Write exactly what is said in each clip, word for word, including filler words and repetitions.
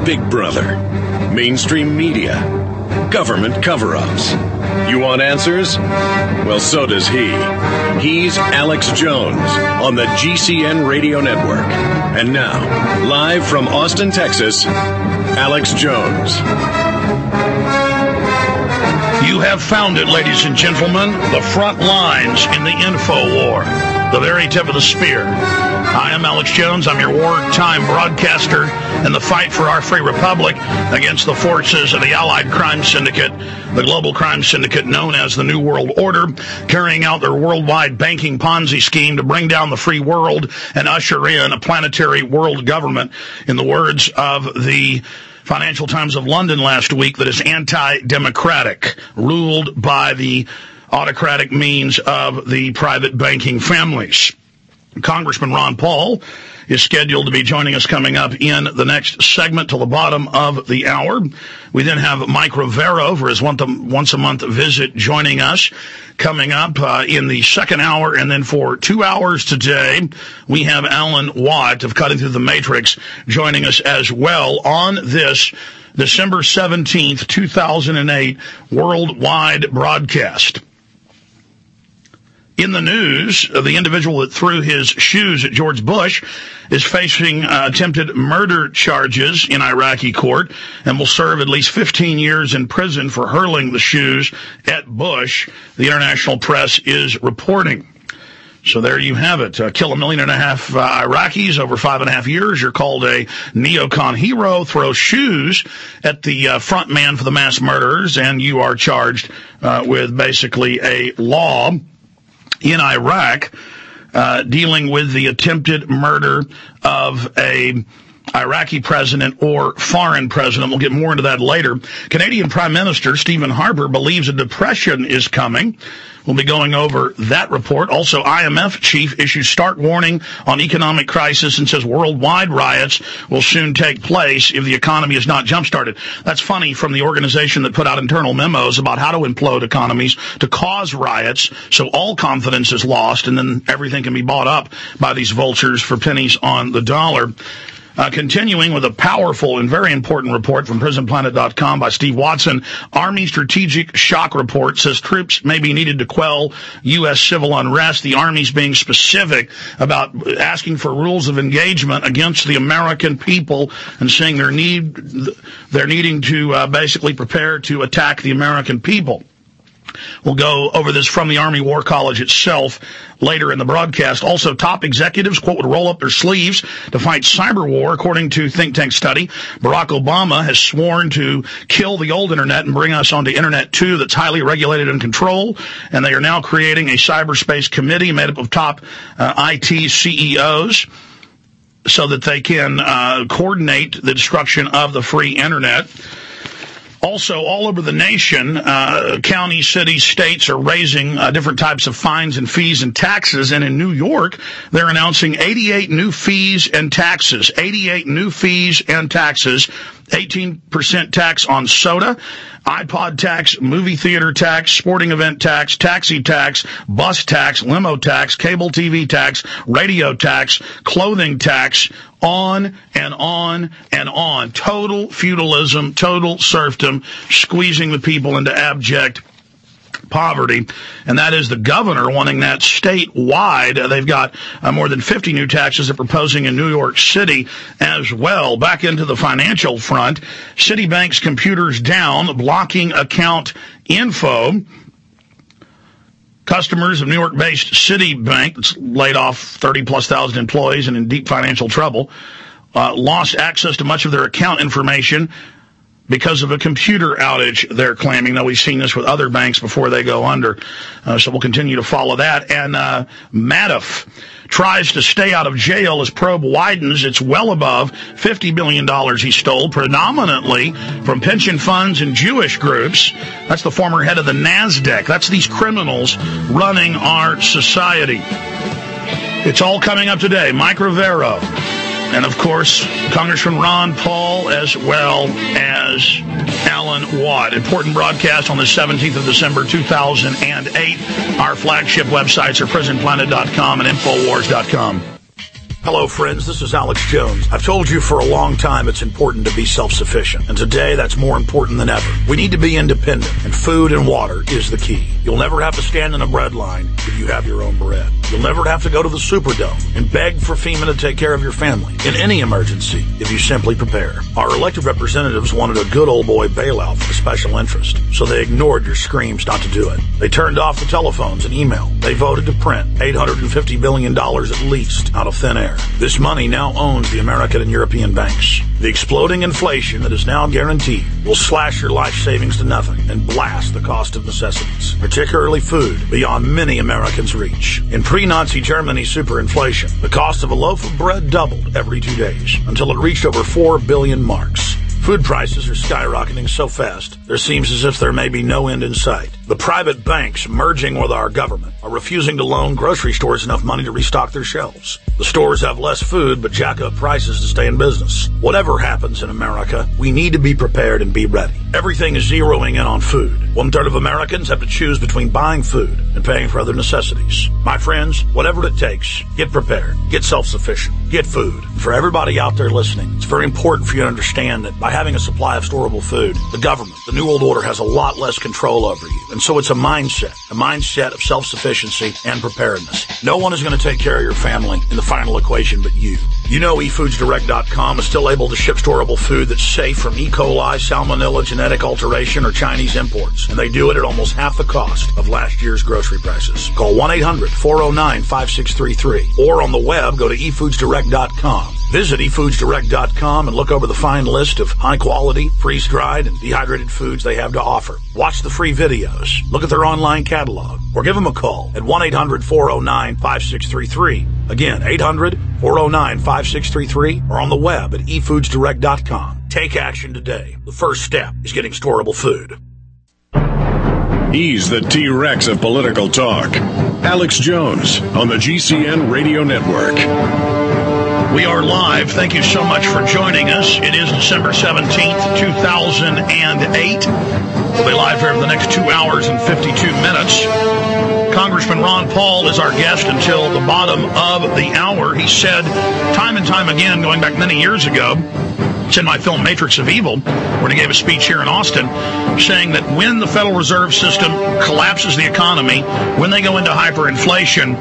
Big Brother, mainstream media, government cover-ups. You want answers? Well, so does he. He's Alex Jones on the G C N Radio Network. And now, live from Austin, Texas, Alex Jones. You have found it, ladies and gentlemen, the front lines in the info war, the very tip of the spear. I am Alex Jones. I'm your wartime broadcaster in the fight for our free republic against the forces of the Allied Crime Syndicate, the global crime syndicate known as the New World Order, carrying out their worldwide banking Ponzi scheme to bring down the free world and usher in a planetary world government, in the words of the Financial Times of London last week, that is anti-democratic, ruled by the autocratic means of the private banking families. Congressman Ron Paul is scheduled to be joining us coming up in the next segment till the bottom of the hour. We then have Mike Rivero for his once-a-month visit joining us coming up uh, in the second hour. And then for two hours today, we have Alan Watt of Cutting Through the Matrix joining us as well on this December seventeenth, two thousand eight worldwide broadcast. In the news, the individual that threw his shoes at George Bush is facing uh, attempted murder charges in Iraqi court and will serve at least fifteen years in prison for hurling the shoes at Bush, the international press is reporting. So there you have it. Uh, kill a million and a half uh, Iraqis over five and a half years. You're called a neocon hero. Throw shoes at the uh, front man for the mass murderers, and you are charged uh, with basically a law in Iraq, uh, dealing with the attempted murder of a Iraqi president or foreign president. We'll get more into that later. Canadian Prime Minister Stephen Harper believes a depression is coming. We'll be going over that report. Also, I M F chief issues stark warning on economic crisis and says worldwide riots will soon take place if the economy is not jump-started. That's funny, from the organization that put out internal memos about how to implode economies to cause riots so all confidence is lost and then everything can be bought up by these vultures for pennies on the dollar. Uh, continuing with a powerful and very important report from prison planet dot com by Steve Watson. Army Strategic Shock Report says troops may be needed to quell U S civil unrest. The Army's being specific about asking for rules of engagement against the American people and saying they're, need, they're needing to uh, basically prepare to attack the American people. We'll go over this from the Army War College itself later in the broadcast. Also, top executives, quote, would roll up their sleeves to fight cyber war. According to think tank study, Barack Obama has sworn to kill the old internet and bring us onto Internet two that's highly regulated and controlled. And they are now creating a cyberspace committee made up of top uh, I T C E Os so that they can uh, coordinate the destruction of the free internet. Also, all over the nation, uh, counties, cities, states are raising uh, different types of fines and fees and taxes. And in New York, they're announcing eighty-eight new fees and taxes. eighty-eight new fees and taxes. eighteen percent tax on soda, iPod tax, movie theater tax, sporting event tax, taxi tax, bus tax, limo tax, cable T V tax, radio tax, clothing tax, on and on and on. Total feudalism, total serfdom, squeezing the people into abject poverty, and that is the governor wanting that statewide. Uh, they've got uh, more than fifty new taxes they're proposing in New York City as well. Back into the financial front, Citibank's computers down, blocking account info. Customers of New York-based Citibank, that's laid off thirty plus thousand employees and in deep financial trouble, uh, lost access to much of their account information because of a computer outage, they're claiming. Now, we've seen this with other banks before they go under, uh, so we'll continue to follow that. And uh, Madoff tries to stay out of jail as probe widens. It's well above fifty billion dollars he stole, predominantly from pension funds and Jewish groups. That's the former head of the NASDAQ. That's these criminals running our society. It's all coming up today. Mike Rivero. And, of course, Congressman Ron Paul, as well as Alan Watt. Important broadcast on the seventeenth of December, two thousand eight. Our flagship websites are prison planet dot com and infowars dot com. Hello, friends. This is Alex Jones. I've told you for a long time it's important to be self-sufficient, and today that's more important than ever. We need to be independent, and food and water is the key. You'll never have to stand in a bread line if you have your own bread. You'll never have to go to the Superdome and beg for FEMA to take care of your family in any emergency if you simply prepare. Our elected representatives wanted a good old boy bailout for the special interest, so they ignored your screams not to do it. They turned off the telephones and email. They voted to print eight hundred fifty billion dollars at least out of thin air. This money now owns the American and European banks. The exploding inflation that is now guaranteed will slash your life savings to nothing and blast the cost of necessities, particularly food, beyond many Americans' reach. In pre-Nazi Germany's superinflation, the cost of a loaf of bread doubled every two days until it reached over four billion marks. Food prices are skyrocketing so fast, there seems as if there may be no end in sight. The private banks merging with our government are refusing to loan grocery stores enough money to restock their shelves. The stores have less food, but jack up prices to stay in business. Whatever happens in America, we need to be prepared and be ready. Everything is zeroing in on food. One third of Americans have to choose between buying food and paying for other necessities. My friends, whatever it takes, get prepared, get self-sufficient, get food. For everybody out there listening, it's very important for you to understand that by having a supply of storable food, the government, the New World Order, has a lot less control over you. And so it's a mindset, a mindset of self-sufficiency and preparedness. No one is going to take care of your family in the final equation but you. You know e foods direct dot com is still able to ship storable food that's safe from E. coli, salmonella, genetic alteration, or Chinese imports. And they do it at almost half the cost of last year's grocery prices. Call one eight hundred four oh nine five six three three. Or on the web, go to e foods direct dot com. Visit e foods direct dot com and look over the fine list of high-quality, freeze-dried, and dehydrated foods they have to offer. Watch the free videos, look at their online catalog, or give them a call at one eight hundred four oh nine five six three three. Again, eight hundred four oh nine five six three three, or on the web at e foods direct dot com. Take action today. The first step is getting storable food. He's the T-Rex of political talk. Alex Jones on the G C N Radio Network. We are live. Thank you so much for joining us. It is December seventeenth, two thousand eight. We'll be live here for the next two hours and fifty-two minutes. Congressman Ron Paul is our guest until the bottom of the hour. He said time and time again, going back many years ago, it's in my film Matrix of Evil, when he gave a speech here in Austin, saying that when the Federal Reserve System collapses the economy, when they go into hyperinflation,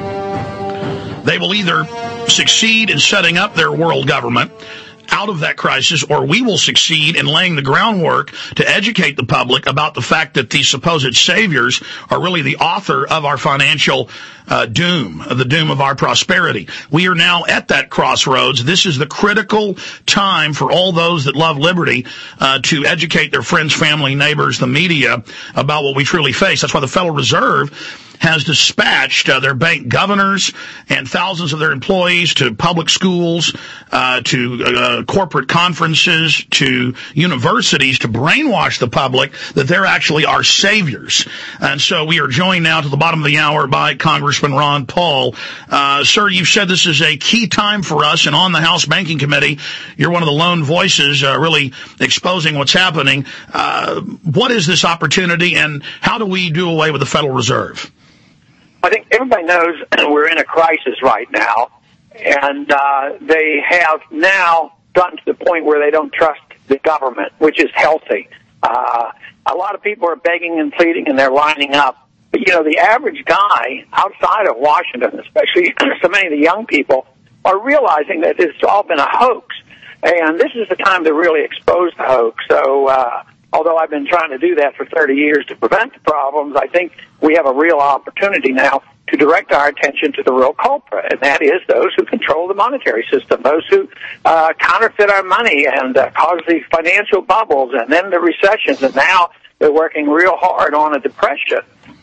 they will either succeed in setting up their world government out of that crisis, or we will succeed in laying the groundwork to educate the public about the fact that these supposed saviors are really the author of our financial uh, doom, the doom of our prosperity. We are now at that crossroads. This is the critical time for all those that love liberty uh, to educate their friends, family, neighbors, the media about what we truly face. That's why the Federal Reserve has dispatched uh, their bank governors and thousands of their employees to public schools, uh, to uh, corporate conferences, to universities to brainwash the public that they're actually our saviors. And so we are joined now to the bottom of the hour by Congressman Ron Paul. Uh, sir, you've said this is a key time for us, and on the House Banking Committee, you're one of the lone voices uh, really exposing what's happening. Uh, what is this opportunity, and how do we do away with the Federal Reserve? I think everybody knows we're in a crisis right now, and uh, they have now gotten to the point where they don't trust the government, which is healthy. Uh, a lot of people are begging and pleading, and they're lining up. But, you know, the average guy outside of Washington, especially so many of the young people, are realizing that it's all been a hoax, and this is the time to really expose the hoax. So, uh, although I've been trying to do that for thirty years to prevent the problems, I think we have a real opportunity now to direct our attention to the real culprit, and that is those who control the monetary system, those who uh, counterfeit our money and uh, cause the financial bubbles and then the recessions, and now they're working real hard on a depression.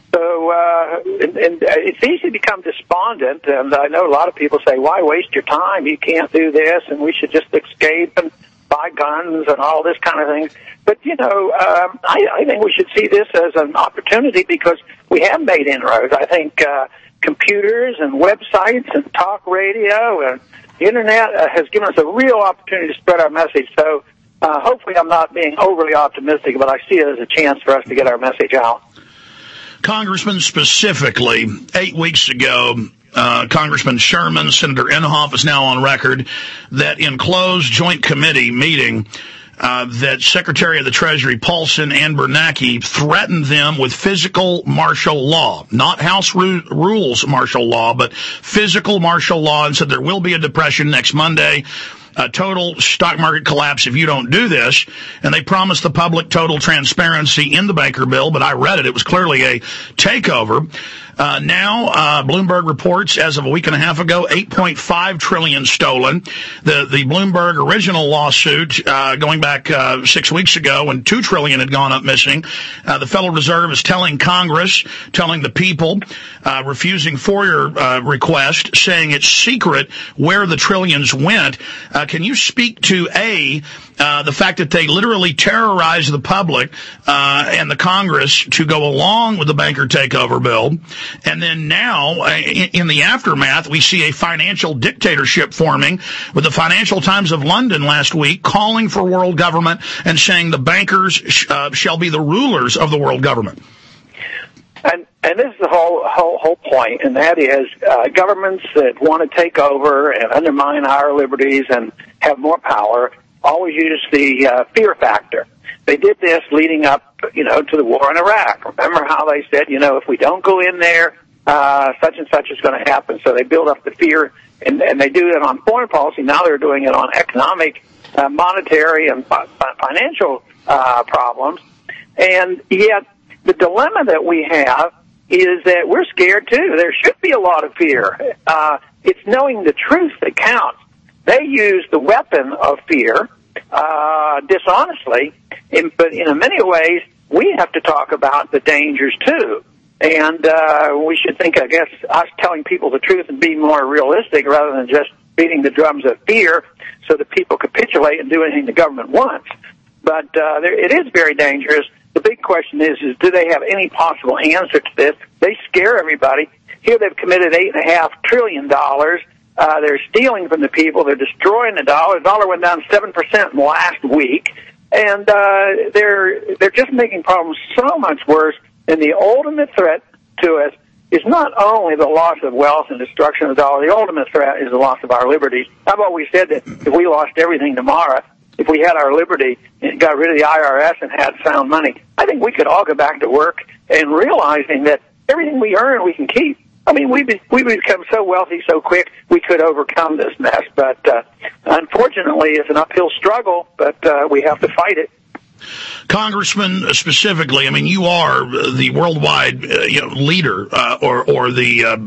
So uh, and, and it's easy to become despondent, and I know a lot of people say, why waste your time? You can't do this, and we should just escape and buy guns and all this kind of thing. But, you know, um, I, I think we should see this as an opportunity because we have made inroads. I think uh, computers and websites and talk radio and the Internet uh, has given us a real opportunity to spread our message. So uh, hopefully I'm not being overly optimistic, but I see it as a chance for us to get our message out. Congressman, specifically, eight weeks ago, uh, Congressman Sherman, Senator Inhofe is now on record that in closed joint committee meeting, Uh, that Secretary of the Treasury Paulson and Bernanke threatened them with physical martial law, not House ru- rules martial law, but physical martial law, and said there will be a depression next Monday, a total stock market collapse if you don't do this. And they promised the public total transparency in the banker bill, but I read it. It was clearly a takeover. Uh, now, uh, Bloomberg reports as of a week and a half ago, eight point five trillion dollars stolen. The, the Bloomberg original lawsuit, uh, going back, uh, six weeks ago when two trillion dollars had gone up missing. Uh, the Federal Reserve is telling Congress, telling the people, uh, refusing FOIA, uh, request, saying it's secret where the trillions went. Uh, can you speak to A, uh, the fact that they literally terrorize the public, uh, and the Congress to go along with the banker takeover bill? And then now, in the aftermath, we see a financial dictatorship forming with the Financial Times of London last week calling for world government and saying the bankers uh, shall be the rulers of the world government. And, and this is the whole, whole, whole point, and that is uh, governments that want to take over and undermine our liberties and have more power always use the uh, fear factor. They did this leading up, you know, to the war in Iraq. Remember how they said, you know, if we don't go in there, uh, such and such is going to happen. So they build up the fear, and, and they do it on foreign policy. Now they're doing it on economic, uh, monetary, and fi- financial uh, problems. And yet the dilemma that we have is that we're scared, too. There should be a lot of fear. Uh, it's knowing the truth that counts. They use the weapon of fear uh, dishonestly, in, but in many ways, we have to talk about the dangers, too. And uh, we should think, I guess, us telling people the truth and being more realistic rather than just beating the drums of fear so that people capitulate and do anything the government wants. But uh, there, it is very dangerous. The big question is, is do they have any possible answer to this? They scare everybody. Here they've committed eight and a half trillion dollars. Uh, they're stealing from the people. They're destroying the dollar. The dollar went down seven percent in the last week. And uh, they're they're just making problems so much worse. And the ultimate threat to us is not only the loss of wealth and destruction of the dollar. The ultimate threat is the loss of our liberties. I've always said that if we lost everything tomorrow, if we had our liberty and got rid of the I R S and had sound money, I think we could all go back to work and realizing that everything we earn we can keep. I mean, we've we become so wealthy so quick we could overcome this mess. But uh, unfortunately, it's an uphill struggle, but uh, we have to fight it. Congressman, specifically, I mean, you are the worldwide uh, you know, leader uh, or, or the... Uh,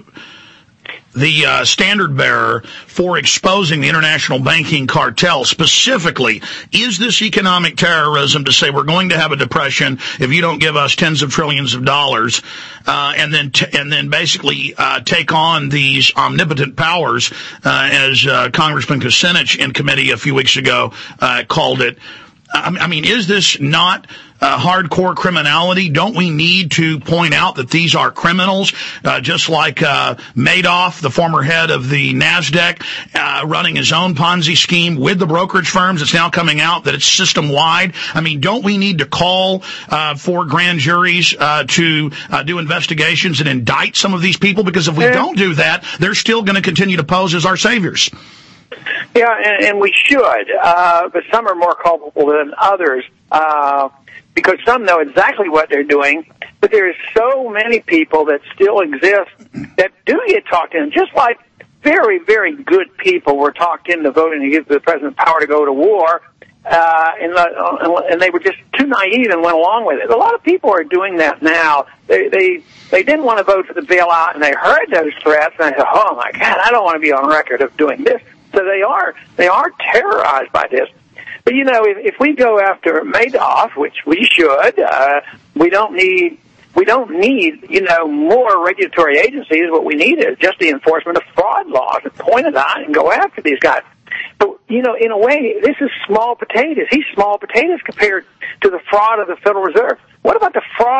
the uh, standard bearer for exposing the international banking cartel. Specifically, is this economic terrorism to say we're going to have a depression if you don't give us tens of trillions of dollars, uh, and then t- and then basically uh, take on these omnipotent powers, uh, as uh, Congressman Kucinich in committee a few weeks ago uh, called it? I mean, is this not uh, hardcore criminality? Don't we need to point out that these are criminals, uh, just like uh, Madoff, the former head of the NASDAQ, uh, running his own Ponzi scheme with the brokerage firms? It's now coming out that it's system-wide. I mean, don't we need to call uh, for grand juries uh, to uh, do investigations and indict some of these people? Because if we yeah. don't do that, they're still going to continue to pose as our saviors. Yeah, and, and we should, uh, but some are more culpable than others, uh, because some know exactly what they're doing, but there's so many people that still exist that do get talked in, just like very, very good people were talked into voting to give the president power to go to war, uh, and, uh, and they were just too naive and went along with it. A lot of people are doing that now. They, they, they didn't want to vote for the bailout, and they heard those threats, and they said, oh my God, I don't want to be on record of doing this. So they are they are terrorized by this. But, you know, if, if we go after Madoff, which we should, uh, we don't need, we don't need, you know, more regulatory agencies. What we need is just the enforcement of fraud laws and point it out and go after these guys. But, you know, in a way, this is small potatoes. He's small potatoes compared to the fraud of the Federal Reserve. What about the fraud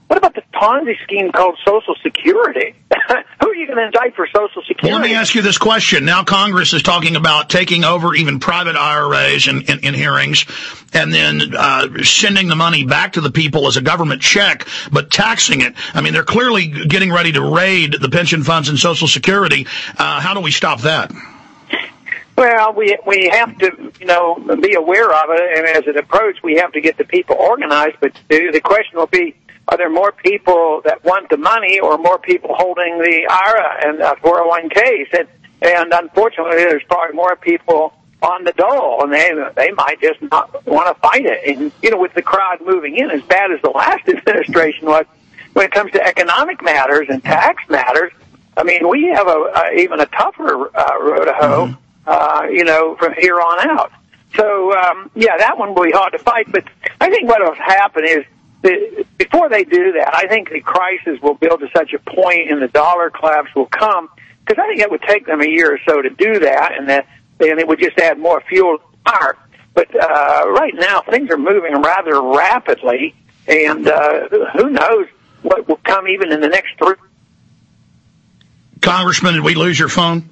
What about the Ponzi scheme called Social Security? Who are you going to indict for Social Security? Well, let me ask you this question. Now Congress is talking about taking over even private I R As in, in, in hearings and then uh, sending the money back to the people as a government check, but taxing it. I mean, they're clearly getting ready to raid the pension funds and Social Security. Uh, how do we stop that? Well, we we have to, you know, be aware of it, and as it approaches, we have to get the people organized. But the, the question will be, are there more people that want the money or more people holding the I R A and uh, four oh one Ks? And, and unfortunately, there's probably more people on the dole, and they they might just not want to fight it. And, you know, with the crowd moving in, as bad as the last administration was, when it comes to economic matters and tax matters, I mean, we have a, a even a tougher uh, road to hoe, mm-hmm. uh, you know, from here on out. So, um, yeah, that one will be hard to fight. But I think what will happen is, before they do that, I think the crisis will build to such a point and the dollar collapse will come, because I think it would take them a year or so to do that, and that and it would just add more fuel to the fire. But uh, right now, things are moving rather rapidly, and uh, who knows what will come even in the next three. Congressman, did we lose your phone?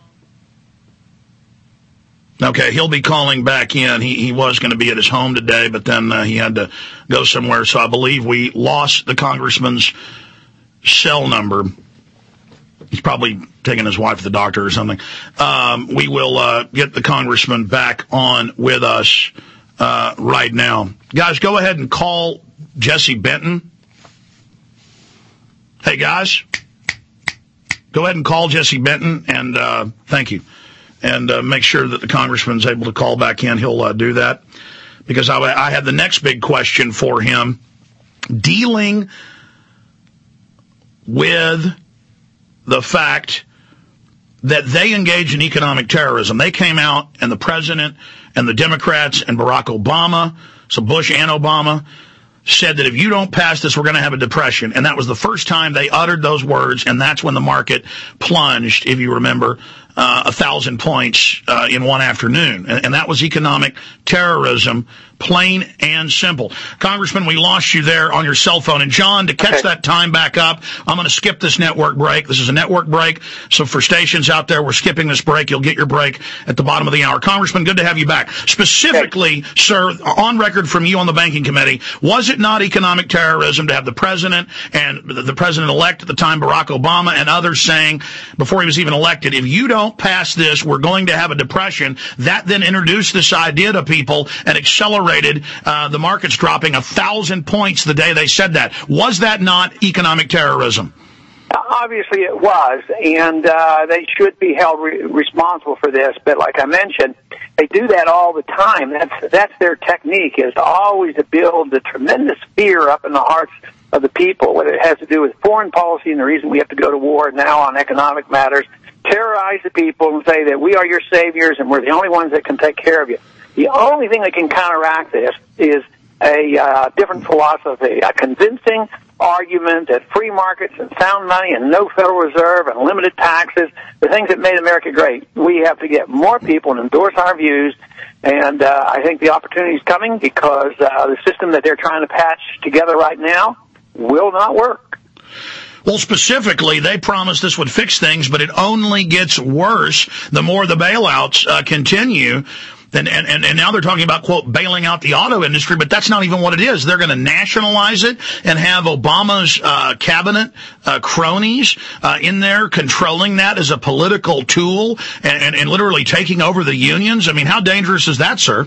Okay, he'll be calling back in. He he was going to be at his home today, but then uh, he had to go somewhere. So I believe we lost the congressman's cell number. He's probably taking his wife to the doctor or something. Um, we will uh, get the congressman back on with us uh, right now. Guys, go ahead and call Jesse Benton. Hey, guys, go ahead and call Jesse Benton, and uh, thank you. And uh, make sure that the congressman's able to call back in. He'll uh, do that. Because I, I had the next big question for him. Dealing with the fact that they engage in economic terrorism. They came out, and the president and the Democrats and Barack Obama, so Bush and Obama, said that if you don't pass this, we're going to have a depression. And that was the first time they uttered those words, and that's when the market plunged, if you remember, uh, a thousand points uh, in one afternoon. And, and that was economic terrorism, plain and simple. Congressman, we lost you there on your cell phone. And, John, to catch okay. that time back up, I'm going to skip this network break. This is a network break. So for stations out there, we're skipping this break. You'll get your break at the bottom of the hour. Congressman, good to have you back. Specifically, okay. sir, on record from you on the Banking Committee, was it not economic terrorism to have the president and the president-elect at the time, Barack Obama, and others saying, before he was even elected, if you don't pass this, we're going to have a depression? That then introduced this idea to people and accelerated uh, the markets dropping a thousand points the day they said that. Was that not economic terrorism? Obviously it was, and uh, they should be held re- responsible for this. But like I mentioned, they do that all the time. That's that's their technique, is always to build the tremendous fear up in the hearts of the people, whether it has to do with foreign policy and the reason we have to go to war now on economic matters, terrorize the people and say that we are your saviors and we're the only ones that can take care of you. The only thing that can counteract this is a uh, different philosophy, a convincing argument that free markets and sound money and no Federal Reserve and limited taxes, the things that made America great. We have to get more people to endorse our views, and uh, I think the opportunity is coming, because uh, the system that they're trying to patch together right now will not work. Well, specifically, they promised this would fix things, but it only gets worse the more the bailouts uh, continue. And, and, and now they're talking about, quote, bailing out the auto industry, but that's not even what it is. They're going to nationalize it and have Obama's uh, cabinet uh, cronies uh, in there controlling that as a political tool and, and, and literally taking over the unions. I mean, how dangerous is that, sir?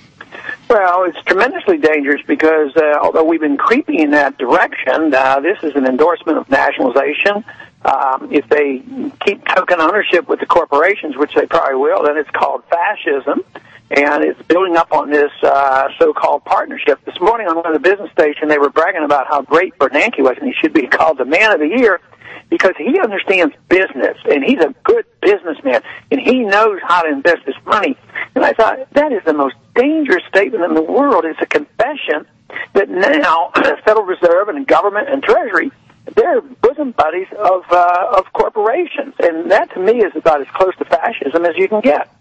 Well, it's tremendously dangerous because uh, although we've been creeping in that direction, uh, this is an endorsement of nationalization. Um, if they keep token ownership with the corporations, which they probably will, then it's called fascism, and it's building up on this uh, so-called partnership. This morning on one of the business stations, they were bragging about how great Bernanke was, and he should be called the man of the year because he understands business, and he's a good businessman, and he knows how to invest his money. And I thought, that is the most dangerous statement in the world. It's a confession that now the Federal Reserve and government and Treasury, they're bosom buddies of uh, of corporations, and that to me is about as close to fascism as you can get.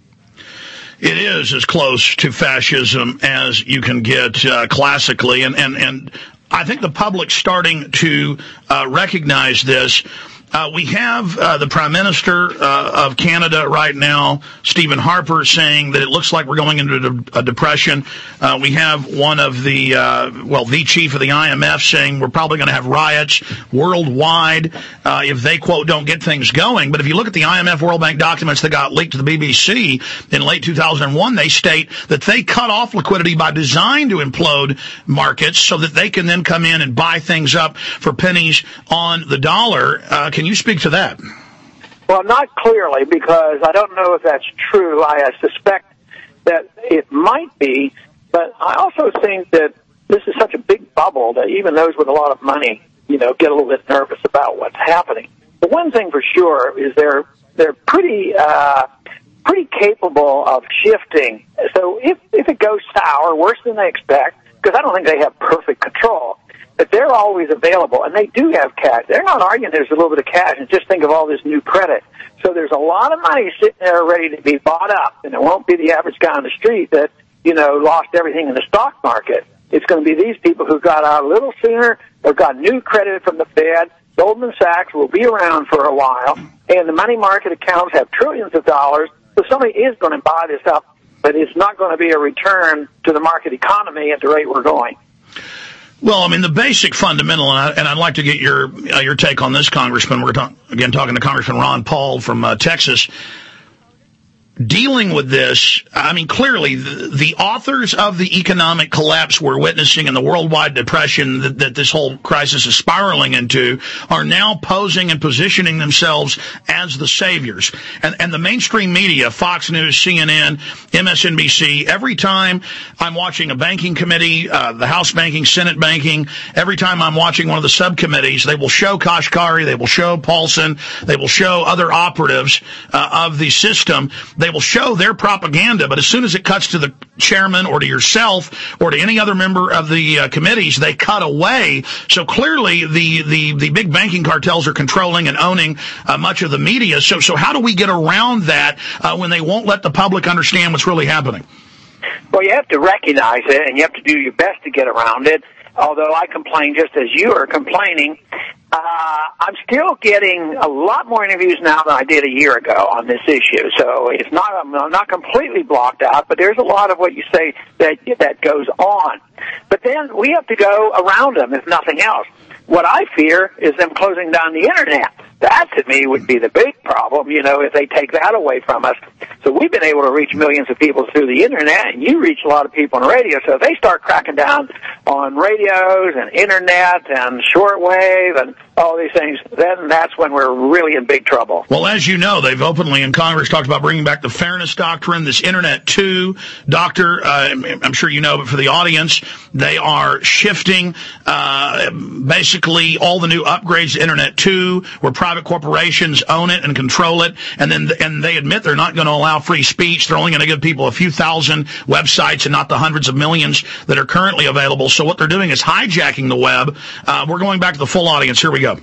It is as close to fascism as you can get uh, classically, and, and, and I think the public's starting to uh, recognize this. Uh, we have uh, the Prime Minister uh, of Canada right now, Stephen Harper, saying that it looks like we're going into a, a depression. Uh, we have one of the, uh, well, the chief of the I M F saying we're probably going to have riots worldwide uh, if they, quote, don't get things going. But if you look at the I M F World Bank documents that got leaked to the B B C in late two thousand one, they state that they cut off liquidity by design to implode markets so that they can then come in and buy things up for pennies on the dollar. Uh, Can you speak to that? Well, not clearly, because I don't know if that's true. I suspect that it might be, but I also think that this is such a big bubble that even those with a lot of money, you know, get a little bit nervous about what's happening. But one thing for sure is they're they're pretty uh, pretty capable of shifting. So if if it goes sour, worse than they expect, because I don't think they have perfect control. But they're always available, and they do have cash. They're not arguing there's a little bit of cash, and just think of all this new credit. So there's a lot of money sitting there ready to be bought up, and it won't be the average guy on the street that, you know, lost everything in the stock market. It's going to be these people who got out a little sooner or got new credit from the Fed. Goldman Sachs will be around for a while, and the money market accounts have trillions of dollars, so somebody is going to buy this up, but it's not going to be a return to the market economy at the rate we're going. Well, I mean, the basic fundamental, and, I, and I'd like to get your uh, your take on this, Congressman. We're talk, again talking to Congressman Ron Paul from uh, Texas. Dealing with this, I mean, clearly the, the authors of the economic collapse we're witnessing and the worldwide depression that, that this whole crisis is spiraling into are now posing and positioning themselves as the saviors. And, and the mainstream media, Fox News, C N N, M S N B C, every time I'm watching a banking committee, uh, the House banking, Senate banking, every time I'm watching one of the subcommittees, they will show Kashkari, they will show Paulson, they will show other operatives uh, of the system. They will show their propaganda, but as soon as it cuts to the chairman or to yourself or to any other member of the uh, committees, they cut away. So clearly the, the, the big banking cartels are controlling and owning uh, much of the media. So, so how do we get around that uh, when they won't let the public understand what's really happening? Well, you have to recognize it, and you have to do your best to get around it. Although I complain just as you are complaining, uh, I'm still getting a lot more interviews now than I did a year ago on this issue. So it's not, I'm not completely blocked out, but there's a lot of what you say that, that goes on. But then we have to go around them, if nothing else. What I fear is them closing down the Internet. That, to me, would be the big problem, you know, if they take that away from us. So we've been able to reach millions of people through the Internet, and you reach a lot of people on radio. So if they start cracking down on radios and Internet and shortwave and all these things, then that's when we're really in big trouble. Well, as you know, they've openly in Congress talked about bringing back the Fairness Doctrine, this Internet two Doctor, uh, I'm sure you know, but for the audience, they are shifting uh, basically all the new upgrades to Internet two, where private corporations own it and control it, and then and they admit they're not going to allow free speech. They're only going to give people a few thousand websites and not the hundreds of millions that are currently available. So what they're doing is hijacking the web. Uh, we're going back to the full audience. Here we go.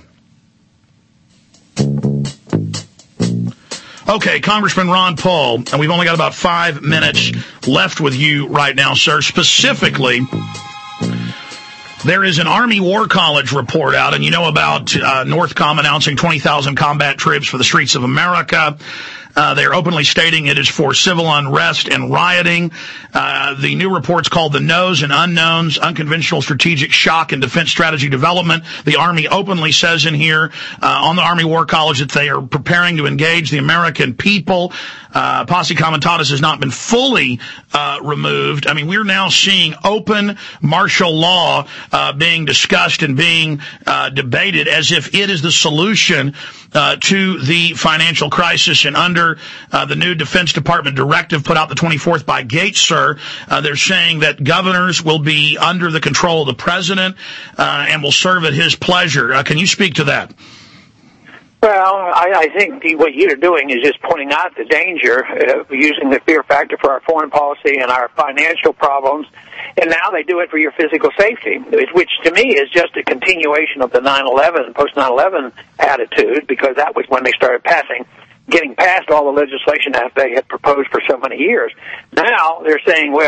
Okay, Congressman Ron Paul, and we've only got about five minutes left with you right now, sir. Specifically, there is an Army War College report out, and you know about uh, Northcom announcing twenty thousand combat troops for the streets of America. Uh, they're openly stating it is for civil unrest and rioting. Uh, the new report's called The Knowns and Unknowns, Unconventional Strategic Shock and Defense Strategy Development. The Army openly says in here uh, on the Army War College that they are preparing to engage the American people. Uh, Posse Comitatus has not been fully uh, removed. I mean, we're now seeing open martial law uh, being discussed and being uh, debated as if it is the solution uh, to the financial crisis. And under uh, the new Defense Department directive put out the twenty-fourth by Gates, sir, uh, they're saying that governors will be under the control of the president uh, and will serve at his pleasure. Uh, can you speak to that? Well, I, I think the, what you're doing is just pointing out the danger, uh, using the fear factor for our foreign policy and our financial problems, and now they do it for your physical safety, which to me is just a continuation of the nine eleven, post nine eleven attitude, because that was when they started passing, getting past all the legislation that they had proposed for so many years. Now they're saying, well,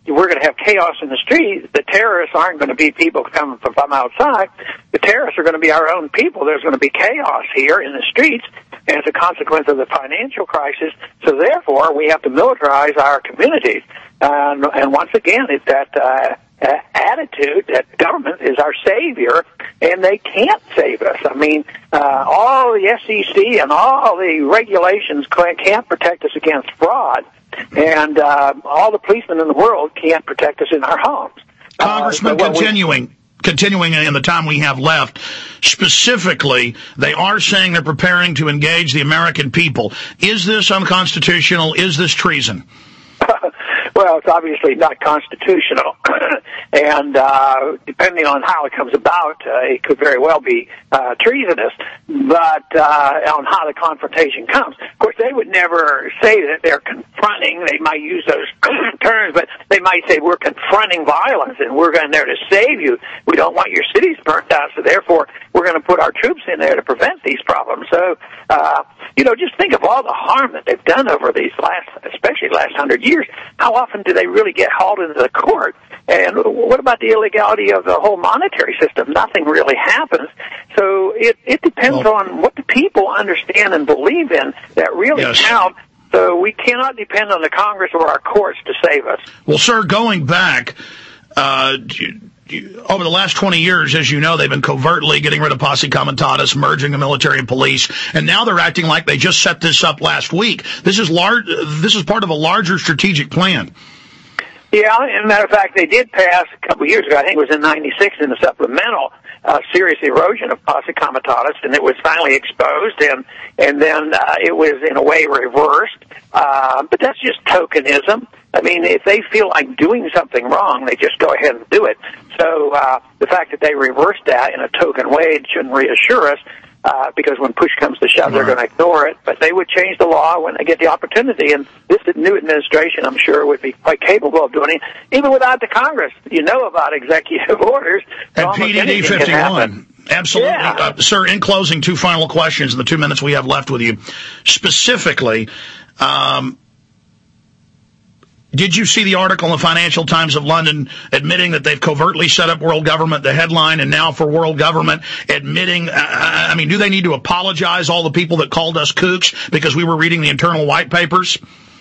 we're going to have chaos in the streets. The terrorists aren't going to be people coming from, from outside. The terrorists are going to be our own people. There's going to be chaos here in the streets as a consequence of the financial crisis. So therefore, we have to militarize our communities. Um, and once again, it's that uh, uh, attitude that government is our savior, and they can't save us. I mean, uh, all the S E C and all the regulations can't protect us against fraud, and uh, all the policemen in the world can't protect us in our homes. Congressman, uh, so continuing. We, Continuing in the time we have left, specifically, they are saying they're preparing to engage the American people. Is this unconstitutional? Is this treason? Well, it's obviously not constitutional, and uh, depending on how it comes about, uh, it could very well be uh, treasonous, but uh, on how the confrontation comes. Of course, they would never say that they're confronting. They might use those terms, but they might say, we're confronting violence, and we're going there to save you. We don't want your cities burnt down, so therefore we're going to put our troops in there to prevent these problems. So, uh, you know, just think of all the harm that they've done over these last, especially last hundred years. How often do they really get hauled into the court? And what about the illegality of the whole monetary system? Nothing really happens. So it, it depends well, on what the people understand and believe in that really yes. count. So we cannot depend on the Congress or our courts to save us. Well, sir, going back, uh, over the last twenty years, as you know, they've been covertly getting rid of posse comitatus, merging the military and police, and now they're acting like they just set this up last week. This is large. This is part of a larger strategic plan. Yeah, as a matter of fact, they did pass a couple of years ago, I think it was in ninety-six, in the supplemental, uh, serious erosion of posse comitatus, and it was finally exposed, and and then uh, it was in a way reversed. Uh, but that's just tokenism. I mean, if they feel like doing something wrong, they just go ahead and do it. So uh, the fact that they reversed that in a token way shouldn't reassure us. Uh, because when push comes to shove, they're going to ignore it. But they would change the law when they get the opportunity. And this new administration, I'm sure, would be quite capable of doing it, even without the Congress. You know about executive orders. And P D D fifty-one. Absolutely. Yeah. Uh, sir, in closing, two final questions in the two minutes we have left with you. Specifically, um, did you see the article in the Financial Times of London admitting that they've covertly set up world government, the headline, and now for world government admitting, uh, I mean, do they need to apologize, all the people that called us kooks because we were reading the internal white papers?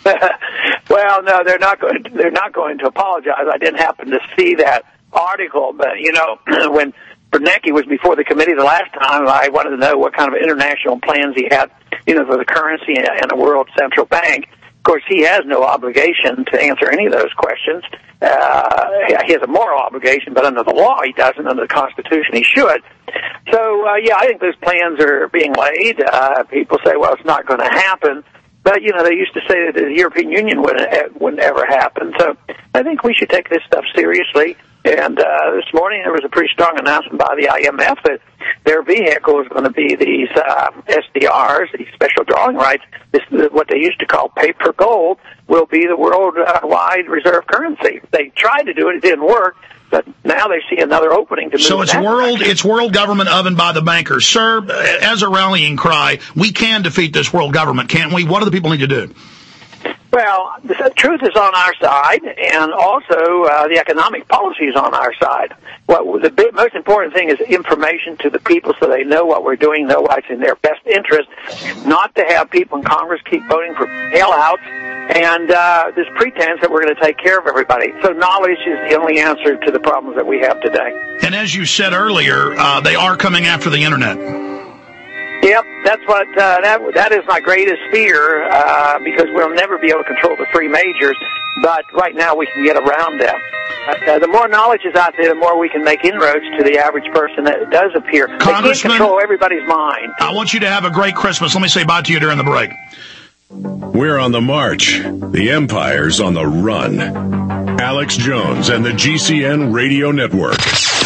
Well, no, they're not going to, they're not going to apologize. I didn't happen to see that article, but, you know, when Bernanke was before the committee the last time, I wanted to know what kind of international plans he had, you know, for the currency and a world central bank. Of course, he has no obligation to answer any of those questions. Uh, he has a moral obligation, but under the law, he doesn't. Under the Constitution, he should. So, uh, yeah, I think those plans are being laid. Uh, people say, well, it's not going to happen. But, you know, they used to say that the European Union wouldn't, wouldn't ever happen. So I think we should take this stuff seriously. And uh, this morning there was a pretty strong announcement by the I M F that their vehicle is going to be these uh, S D Rs, these special drawing rights. This is what they used to call paper gold, will be the worldwide reserve currency. They tried to do it, it didn't work, but now they see another opening to move. So it's world, direction. It's world government oven by the bankers. Sir, as a rallying cry, we can defeat this world government, can't we? What do the people need to do? Well, the truth is on our side, and also uh, the economic policy is on our side. What the big, most important thing is information to the people so they know what we're doing, know what's in their best interest, not to have people in Congress keep voting for bailouts and uh, this pretense that we're going to take care of everybody. So knowledge is the only answer to the problems that we have today. And as you said earlier, uh, they are coming after the Internet. Yep, that's what uh, that that is my greatest fear uh, because we'll never be able to control the three majors. But right now we can get around them. Uh, the more knowledge is out there, the more we can make inroads to the average person that does appear. They can't control everybody's mind. I want you to have a great Christmas. Let me say bye to you during the break. We're on the march. The Empire's on the run. Alex Jones and the G C N Radio Network.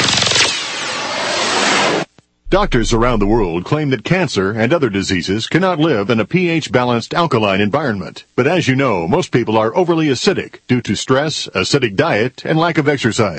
Doctors around the world claim that cancer and other diseases cannot live in a pH-balanced alkaline environment. But as you know, most people are overly acidic due to stress, acidic diet, and lack of exercise.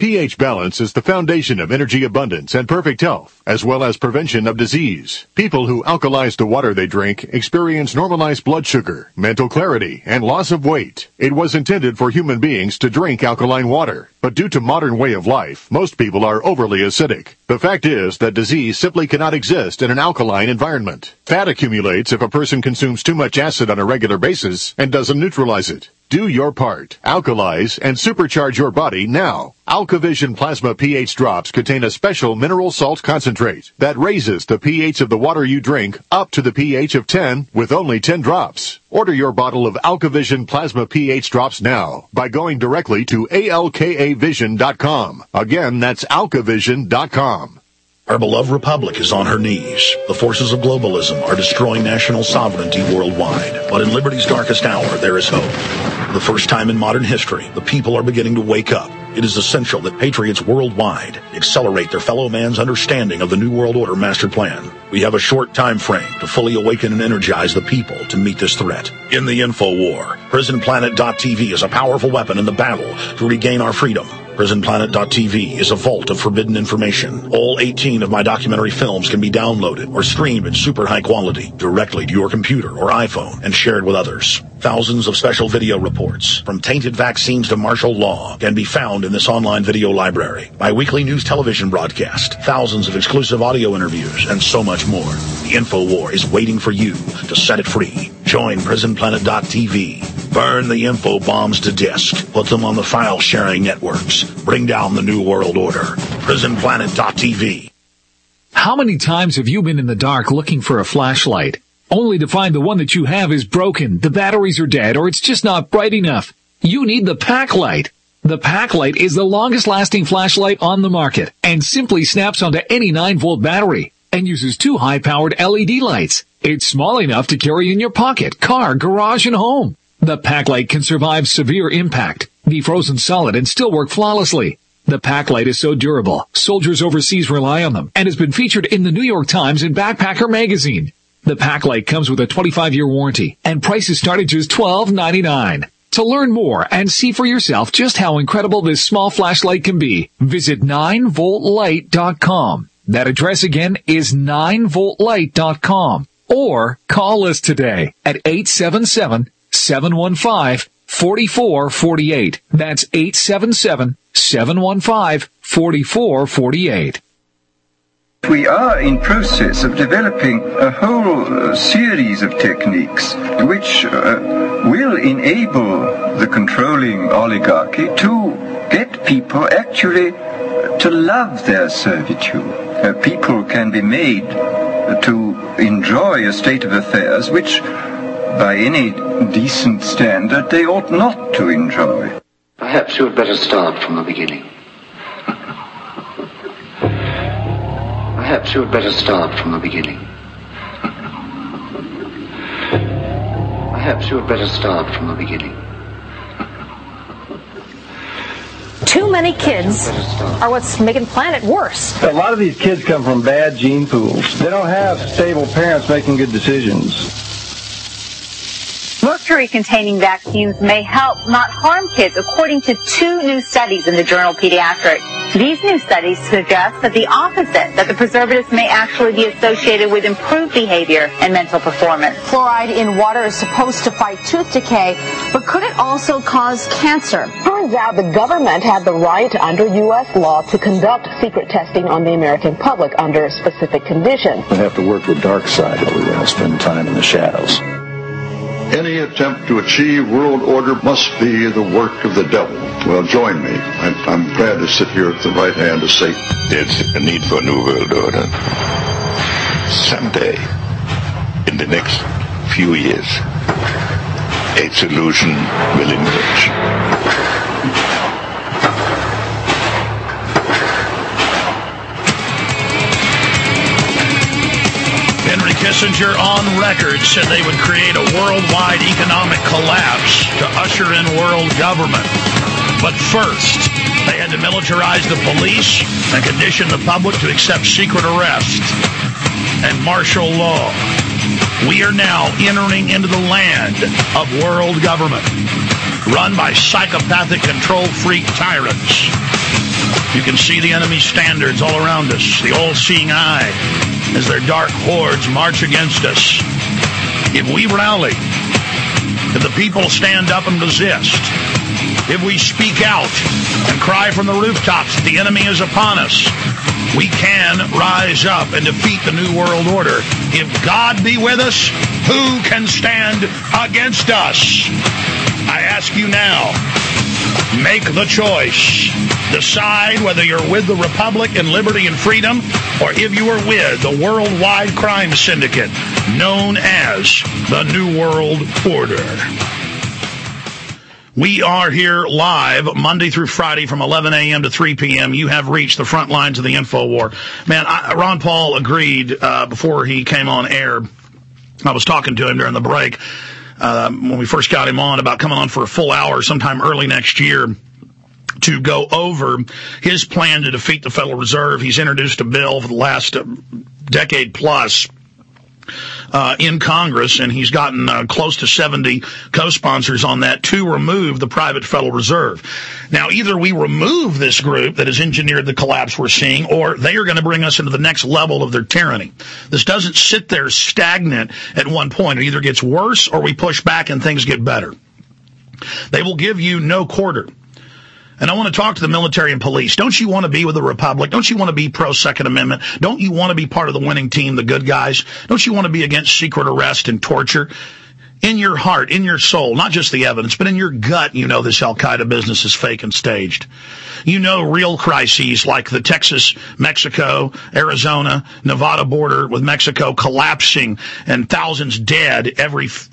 pH balance is the foundation of energy abundance and perfect health, as well as prevention of disease. People who alkalize the water they drink experience normalized blood sugar, mental clarity, and loss of weight. It was intended for human beings to drink alkaline water, but due to modern way of life, most people are overly acidic. The fact is that disease simply cannot exist in an alkaline environment. Fat accumulates if a person consumes too much acid on a regular basis and doesn't neutralize it. Do your part. Alkalize and supercharge your body now. AlkaVision Plasma pH drops contain a special mineral salt concentrate that raises the pH of the water you drink up to the pH of ten with only ten drops. Order your bottle of AlkaVision Plasma pH drops now by going directly to A L K A vision dot com. Again, that's alkavision dot com. Our beloved republic is on her knees. The forces of globalism are destroying national sovereignty worldwide. But in liberty's darkest hour, there is hope. For the first time in modern history, the people are beginning to wake up. It is essential that patriots worldwide accelerate their fellow man's understanding of the New World Order master plan. We have a short time frame to fully awaken and energize the people to meet this threat. In the info war, prison planet dot t v is a powerful weapon in the battle to regain our freedom. prison planet dot t v is a vault of forbidden information. All eighteen of my documentary films can be downloaded or streamed in super high quality directly to your computer or iPhone and shared with others. Thousands of special video reports, from tainted vaccines to martial law, can be found in this online video library. My weekly news television broadcast, thousands of exclusive audio interviews, and so much more. The info war is waiting for you to set it free. Join prison planet dot t v. Burn the info bombs to disk. Put them on the file sharing networks. Bring down the New World Order. prison planet dot t v. How many times have you been in the dark looking for a flashlight, only to find the one that you have is broken, the batteries are dead, or it's just not bright enough? You need the Packlight. The Packlight is the longest-lasting flashlight on the market and simply snaps onto any nine volt battery and uses two high-powered L E D lights. It's small enough to carry in your pocket, car, garage, and home. The Packlight can survive severe impact, be frozen solid, and still work flawlessly. The Packlight is so durable, soldiers overseas rely on them, and has been featured in the New York Times and Backpacker magazine. The Packlight comes with a twenty-five year warranty, and prices start at just twelve ninety-nine. To learn more and see for yourself just how incredible this small flashlight can be, visit nine volt light dot com. That address again is nine volt light dot com. Or call us today at eight seven seven, seven one five, four four four eight. That's eight seven seven, seven one five, four four four eight. We are in process of developing a whole uh, series of techniques which uh, will enable the controlling oligarchy to get people actually to love their servitude. Uh, people can be made to enjoy a state of affairs which, by any decent standard, they ought not to enjoy. Perhaps you had better start from the beginning. Perhaps you had better start from the beginning. Perhaps you had better start from the beginning. Too many kids are what's making the planet worse. A lot of these kids come from bad gene pools. They don't have stable parents making good decisions. Mercury-containing vaccines may help, not harm kids, according to two new studies in the journal Pediatrics. These new studies suggest that the opposite, that the preservatives may actually be associated with improved behavior and mental performance. Fluoride in water is supposed to fight tooth decay, but could it also cause cancer? Turns out the government had the right under U S law to conduct secret testing on the American public under specific conditions. We have to work the dark side, or we're going to spend time in the shadows. Any attempt to achieve world order must be the work of the devil. Well, join me. I'm, I'm glad to sit here at the right hand of Satan. There's a need for a new world order. Someday, in the next few years, a solution will emerge. Henry Kissinger on record said they would create a worldwide economic collapse to usher in world government. But first, they had to militarize the police and condition the public to accept secret arrest and martial law. We are now entering into the land of world government, run by psychopathic control freak tyrants. You can see the enemy standards all around us, the all-seeing eye, as their dark hordes march against us. If we rally, if the people stand up and resist, if we speak out and cry from the rooftops that the enemy is upon us, we can rise up and defeat the New World Order. If God be with us, who can stand against us? I ask you now, make the choice. Decide whether you're with the Republic and liberty and freedom, or if you are with the worldwide crime syndicate known as the New World Order. We are here live Monday through Friday from eleven a.m. to three p.m. You have reached the front lines of the info war. Man, I, Ron Paul agreed uh, before he came on air. I was talking to him during the break uh, when we first got him on about coming on for a full hour sometime early next year to go over his plan to defeat the Federal Reserve. He's introduced a bill for the last uh, decade plus Uh, in Congress, and he's gotten uh, close to seventy co-sponsors on that to remove the private Federal Reserve. Now, either we remove this group that has engineered the collapse we're seeing, or they are going to bring us into the next level of their tyranny. This doesn't sit there stagnant at one point. It either gets worse or we push back and things get better. They will give you no quarter. And I want to talk to the military and police. Don't you want to be with the Republic? Don't you want to be pro-Second Amendment? Don't you want to be part of the winning team, the good guys? Don't you want to be against secret arrest and torture? In your heart, in your soul, not just the evidence, but in your gut, you know this Al-Qaeda business is fake and staged. You know real crises like the Texas, Mexico, Arizona, Nevada border with Mexico collapsing and thousands dead every f-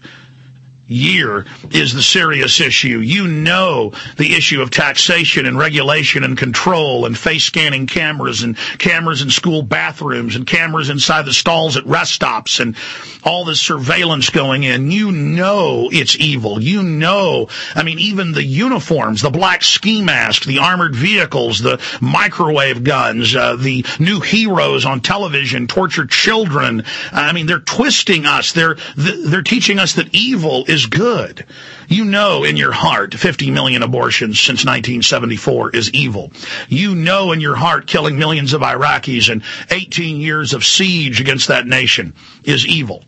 year is the serious issue. You know the issue of taxation and regulation and control and face scanning cameras and cameras in school bathrooms and cameras inside the stalls at rest stops and all this surveillance going in. You know it's evil. You know, I mean, even the uniforms, the black ski mask, the armored vehicles, the microwave guns, uh, the new heroes on television, tortured children. I mean, they're twisting us. They're, they're teaching us that evil is good. You know in your heart fifty million abortions since nineteen seventy-four is evil. You know in your heart killing millions of Iraqis and eighteen years of siege against that nation is evil.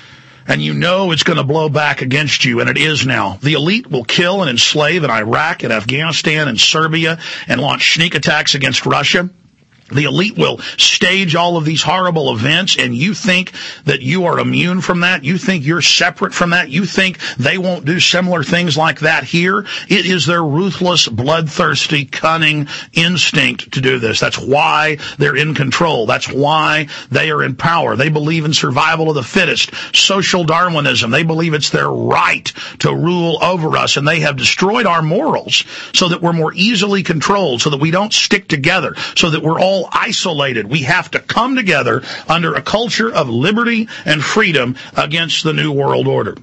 And you know it's going to blow back against you, and it is now. The elite will kill and enslave in Iraq and Afghanistan and Serbia and launch sneak attacks against Russia. The elite will stage all of these horrible events, and you think that you are immune from that? You think you're separate from that? You think they won't do similar things like that here? It is their ruthless, bloodthirsty, cunning instinct to do this. That's why they're in control. That's why they are in power. They believe in survival of the fittest, social Darwinism. They believe it's their right to rule over us, and they have destroyed our morals so that we're more easily controlled, so that we don't stick together, so that we're all isolated. We have to come together under a culture of liberty and freedom against the New World Order.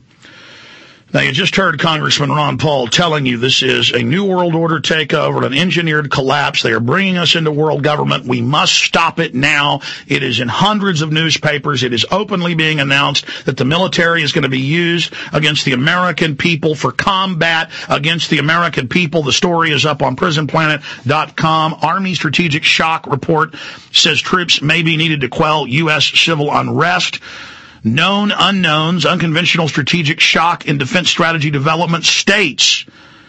Now, you just heard Congressman Ron Paul telling you this is a New World Order takeover, an engineered collapse. They are bringing us into world government. We must stop it now. It is in hundreds of newspapers. It is openly being announced that the military is going to be used against the American people for combat against the American people. The story is up on prison planet dot com. Army Strategic Shock Report says troops may be needed to quell U S civil unrest. Known unknowns, unconventional strategic shock and defense strategy development states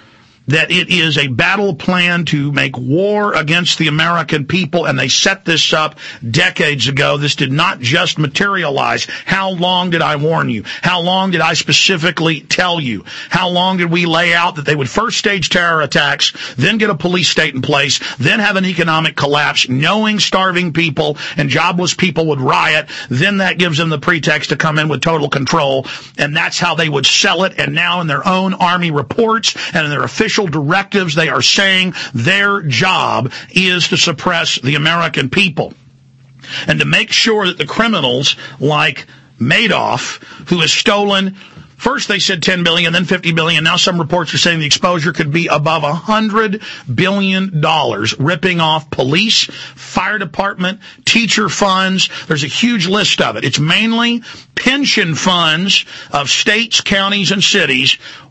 that it is a battle plan to make war against the American people, and they set this up decades ago. This did not just materialize. How long did I warn you? How long did I specifically tell you? How long did we lay out that they would first stage terror attacks, then get a police state in place, then have an economic collapse, knowing starving people and jobless people would riot, then that gives them the pretext to come in with total control, and that's how they would sell it. And now in their own Army reports and in their official directives, they are saying their job is to suppress the American people and to make sure that the criminals like Madoff, who has stolen, first they said ten billion dollars, then fifty billion dollars. Now some reports are saying the exposure could be above one hundred billion dollars, ripping off police, fire department, teacher funds. There's a huge list of it. It's mainly pension funds of states, counties, and cities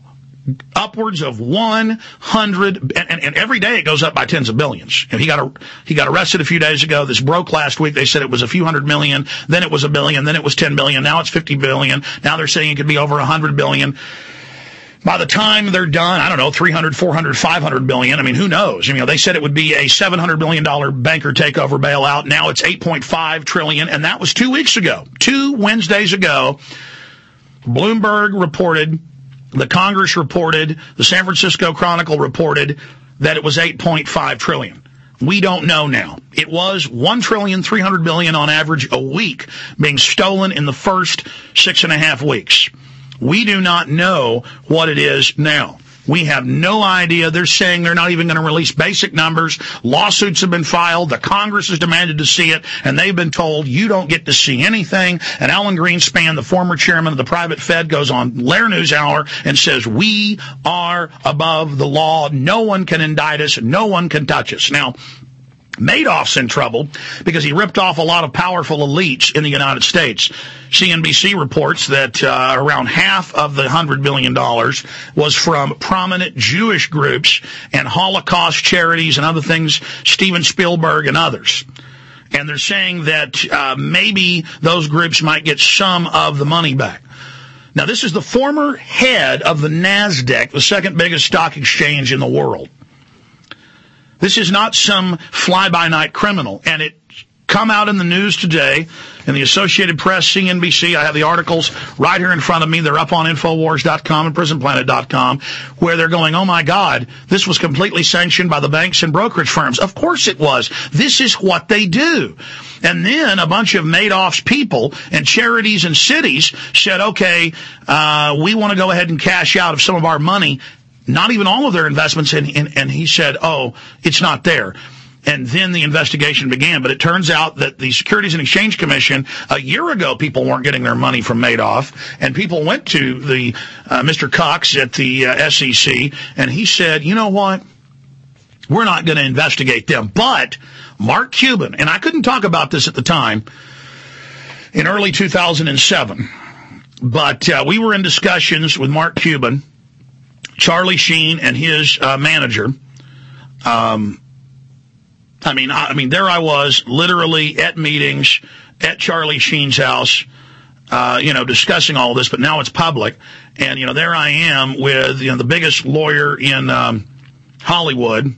upwards of one hundred, and, and, and every day it goes up by tens of billions. And he got a, he got arrested a few days ago. This broke last week. They said it was a few hundred million, then it was a billion, then it was ten billion, now it's fifty billion. Now they're saying it could be over a hundred billion. By the time they're done, I don't know, three hundred, four hundred, five hundred billion. I mean, who knows? You know, they said it would be a seven hundred billion dollars banker takeover bailout. Now it's eight point five trillion, and that was two weeks ago. Two Wednesdays ago, Bloomberg reported, the Congress reported, the San Francisco Chronicle reported that it was eight point five trillion. We don't know now. It was one trillion, three hundred billion on average a week being stolen in the first six and a half weeks. We do not know what it is now. We have no idea. They're saying they're not even going to release basic numbers. Lawsuits have been filed. The Congress has demanded to see it, and they've been told you don't get to see anything. And Alan Greenspan, the former chairman of the private Fed, goes on Lair News Hour and says, we are above the law. No one can indict us. No one can touch us. Now, Madoff's in trouble because he ripped off a lot of powerful elites in the United States. C N B C reports that uh, around half of the one hundred billion dollars was from prominent Jewish groups and Holocaust charities and other things, Steven Spielberg and others. And they're saying that uh, maybe those groups might get some of the money back. Now, this is the former head of the NASDAQ, the second biggest stock exchange in the world. This is not some fly-by-night criminal, and it come out in the news today, in the Associated Press, C N B C. I have the articles right here in front of me. They're up on Infowars dot com and Prison Planet dot com, where they're going, oh my God, this was completely sanctioned by the banks and brokerage firms. Of course it was. This is what they do. And then a bunch of Madoff's people and charities and cities said, okay, uh, we want to go ahead and cash out of some of our money. Not even all of their investments, and, and, and he said, oh, it's not there. And then the investigation began. But it turns out that the Securities and Exchange Commission, a year ago, people weren't getting their money from Madoff, and people went to the uh, Mister Cox at the uh, S E C, and he said, you know what? We're not going to investigate them. But Mark Cuban, and I couldn't talk about this at the time, in early two thousand seven, but uh, we were in discussions with Mark Cuban, Charlie Sheen, and his uh, manager. Um, I mean, I, I mean, there I was, literally at meetings at Charlie Sheen's house, uh, you know, discussing all this. But now it's public, and you know, there I am with you know the biggest lawyer in um, Hollywood,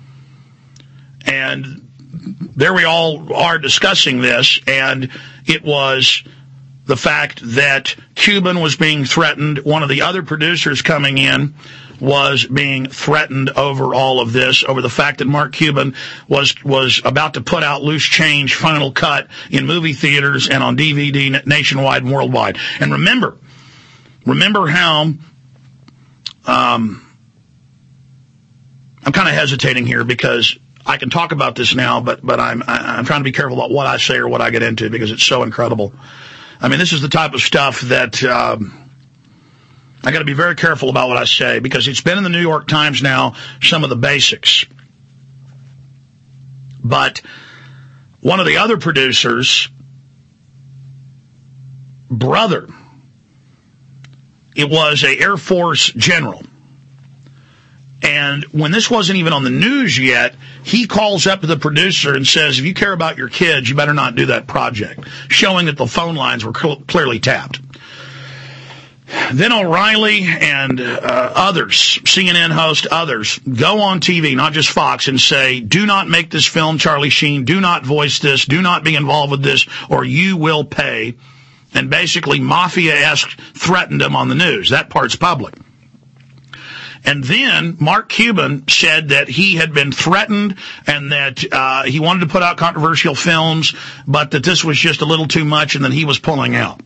and there we all are discussing this, and it was the fact that Cuban was being threatened. One of the other producers coming in was being threatened over all of this, over the fact that Mark Cuban was was about to put out Loose Change Final Cut in movie theaters and on D V D nationwide and worldwide. And remember, remember how, um, I'm kind of hesitating here because I can talk about this now, but but I'm I'm trying to be careful about what I say or what I get into because it's so incredible. I mean, this is the type of stuff that um, I got to be very careful about what I say because it's been in the New York Times now, some of the basics. But one of the other producers' brother, it was a Air Force general. And when this wasn't even on the news yet, he calls up to the producer and says, if you care about your kids, you better not do that project, showing that the phone lines were cl- clearly tapped. Then O'Reilly and uh, others, C N N host, others, go on T V, not just Fox, and say, do not make this film, Charlie Sheen, do not voice this, do not be involved with this, or you will pay. And basically mafia-esque threatened him on the news. That part's public. And then Mark Cuban said that he had been threatened and that uh, he wanted to put out controversial films, but that this was just a little too much and that he was pulling out.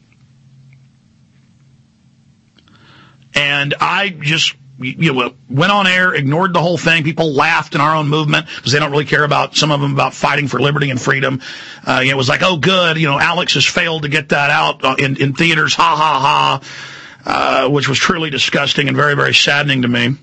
And I just, you know, went on air, ignored the whole thing. People laughed in our own movement because they don't really care about, some of them, about fighting for liberty and freedom. Uh, you know, it was like, oh, good, you know, Alex has failed to get that out in, in theaters, ha, ha, ha. Uh, which was truly disgusting and very, very saddening to me.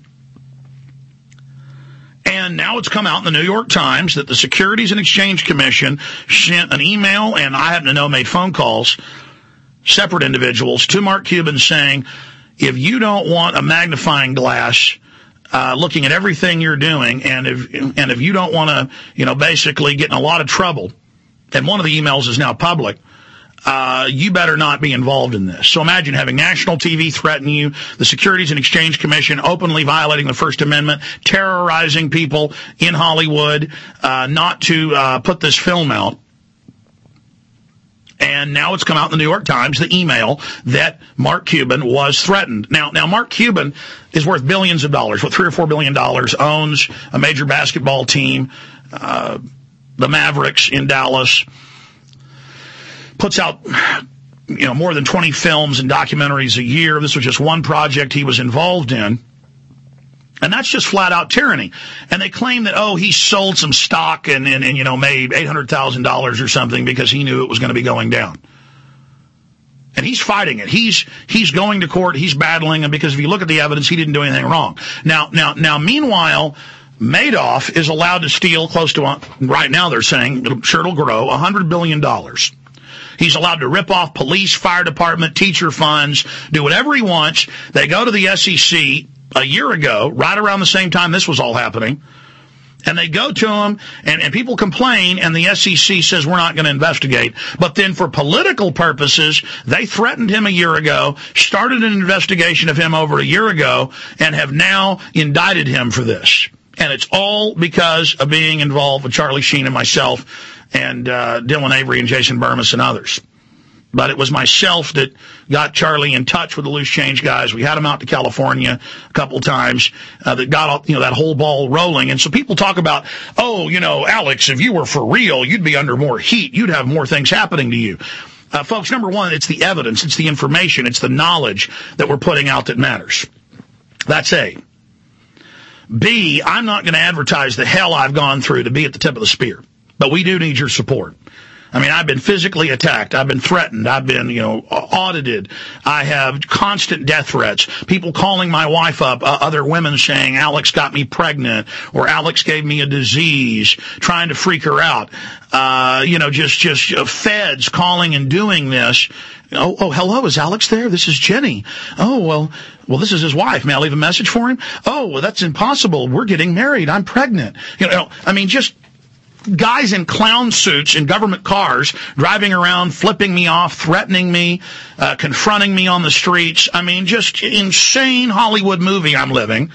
And now it's come out in the New York Times that the Securities and Exchange Commission sent an email, and I happen to know made phone calls, separate individuals, to Mark Cuban saying, if you don't want a magnifying glass uh, looking at everything you're doing, and if and if you don't want to, you know, basically get in a lot of trouble, and one of the emails is now public, uh, you better not be involved in this. So imagine having national T V threaten you, the Securities and Exchange Commission openly violating the First Amendment, terrorizing people in Hollywood, uh, not to uh, put this film out. And now it's come out in the New York Times, the email that Mark Cuban was threatened. Now, now Mark Cuban is worth billions of dollars, what, three or four billion dollars, owns a major basketball team, uh, the Mavericks in Dallas, puts out, you know, more than twenty films and documentaries a year. This was just one project he was involved in. And that's just flat out tyranny. And they claim that, oh, he sold some stock and, and, and you know, made eight hundred thousand dollars or something because he knew it was going to be going down. And he's fighting it. He's, he's going to court. He's battling it because if you look at the evidence, he didn't do anything wrong. Now, now, now, meanwhile, Madoff is allowed to steal close to, right now they're saying, I'm sure it'll grow, one hundred billion dollars. He's allowed to rip off police, fire department, teacher funds, do whatever he wants. They go to the S E C a year ago, right around the same time this was all happening, and they go to him, and, and people complain, and the S E C says we're not going to investigate. But then for political purposes, they threatened him a year ago, started an investigation of him over a year ago, and have now indicted him for this. And it's all because of being involved with Charlie Sheen and myself and uh, Dylan Avery and Jason Burmis and others. But it was myself that got Charlie in touch with the Loose Change guys. We had him out to California a couple times, uh, that got, you know, that whole ball rolling. And so people talk about, oh, you know, Alex, if you were for real, you'd be under more heat. You'd have more things happening to you. Uh, folks, number one, it's the evidence. It's the information. It's the knowledge that we're putting out that matters. That's A. B, I'm not going to advertise the hell I've gone through to be at the tip of the spear. But we do need your support. I mean, I've been physically attacked. I've been threatened. I've been, you know, audited. I have constant death threats. People calling my wife up, uh, other women saying, Alex got me pregnant, or Alex gave me a disease, trying to freak her out. Uh, you know, just, just uh, feds calling and doing this. Oh, oh, hello, is Alex there? This is Jenny. Oh, well, well, this is his wife. May I leave a message for him? Oh, well, that's impossible. We're getting married. I'm pregnant. You know, I mean, just guys in clown suits in government cars driving around, flipping me off, threatening me, uh, confronting me on the streets. I mean, just insane Hollywood movie I'm living.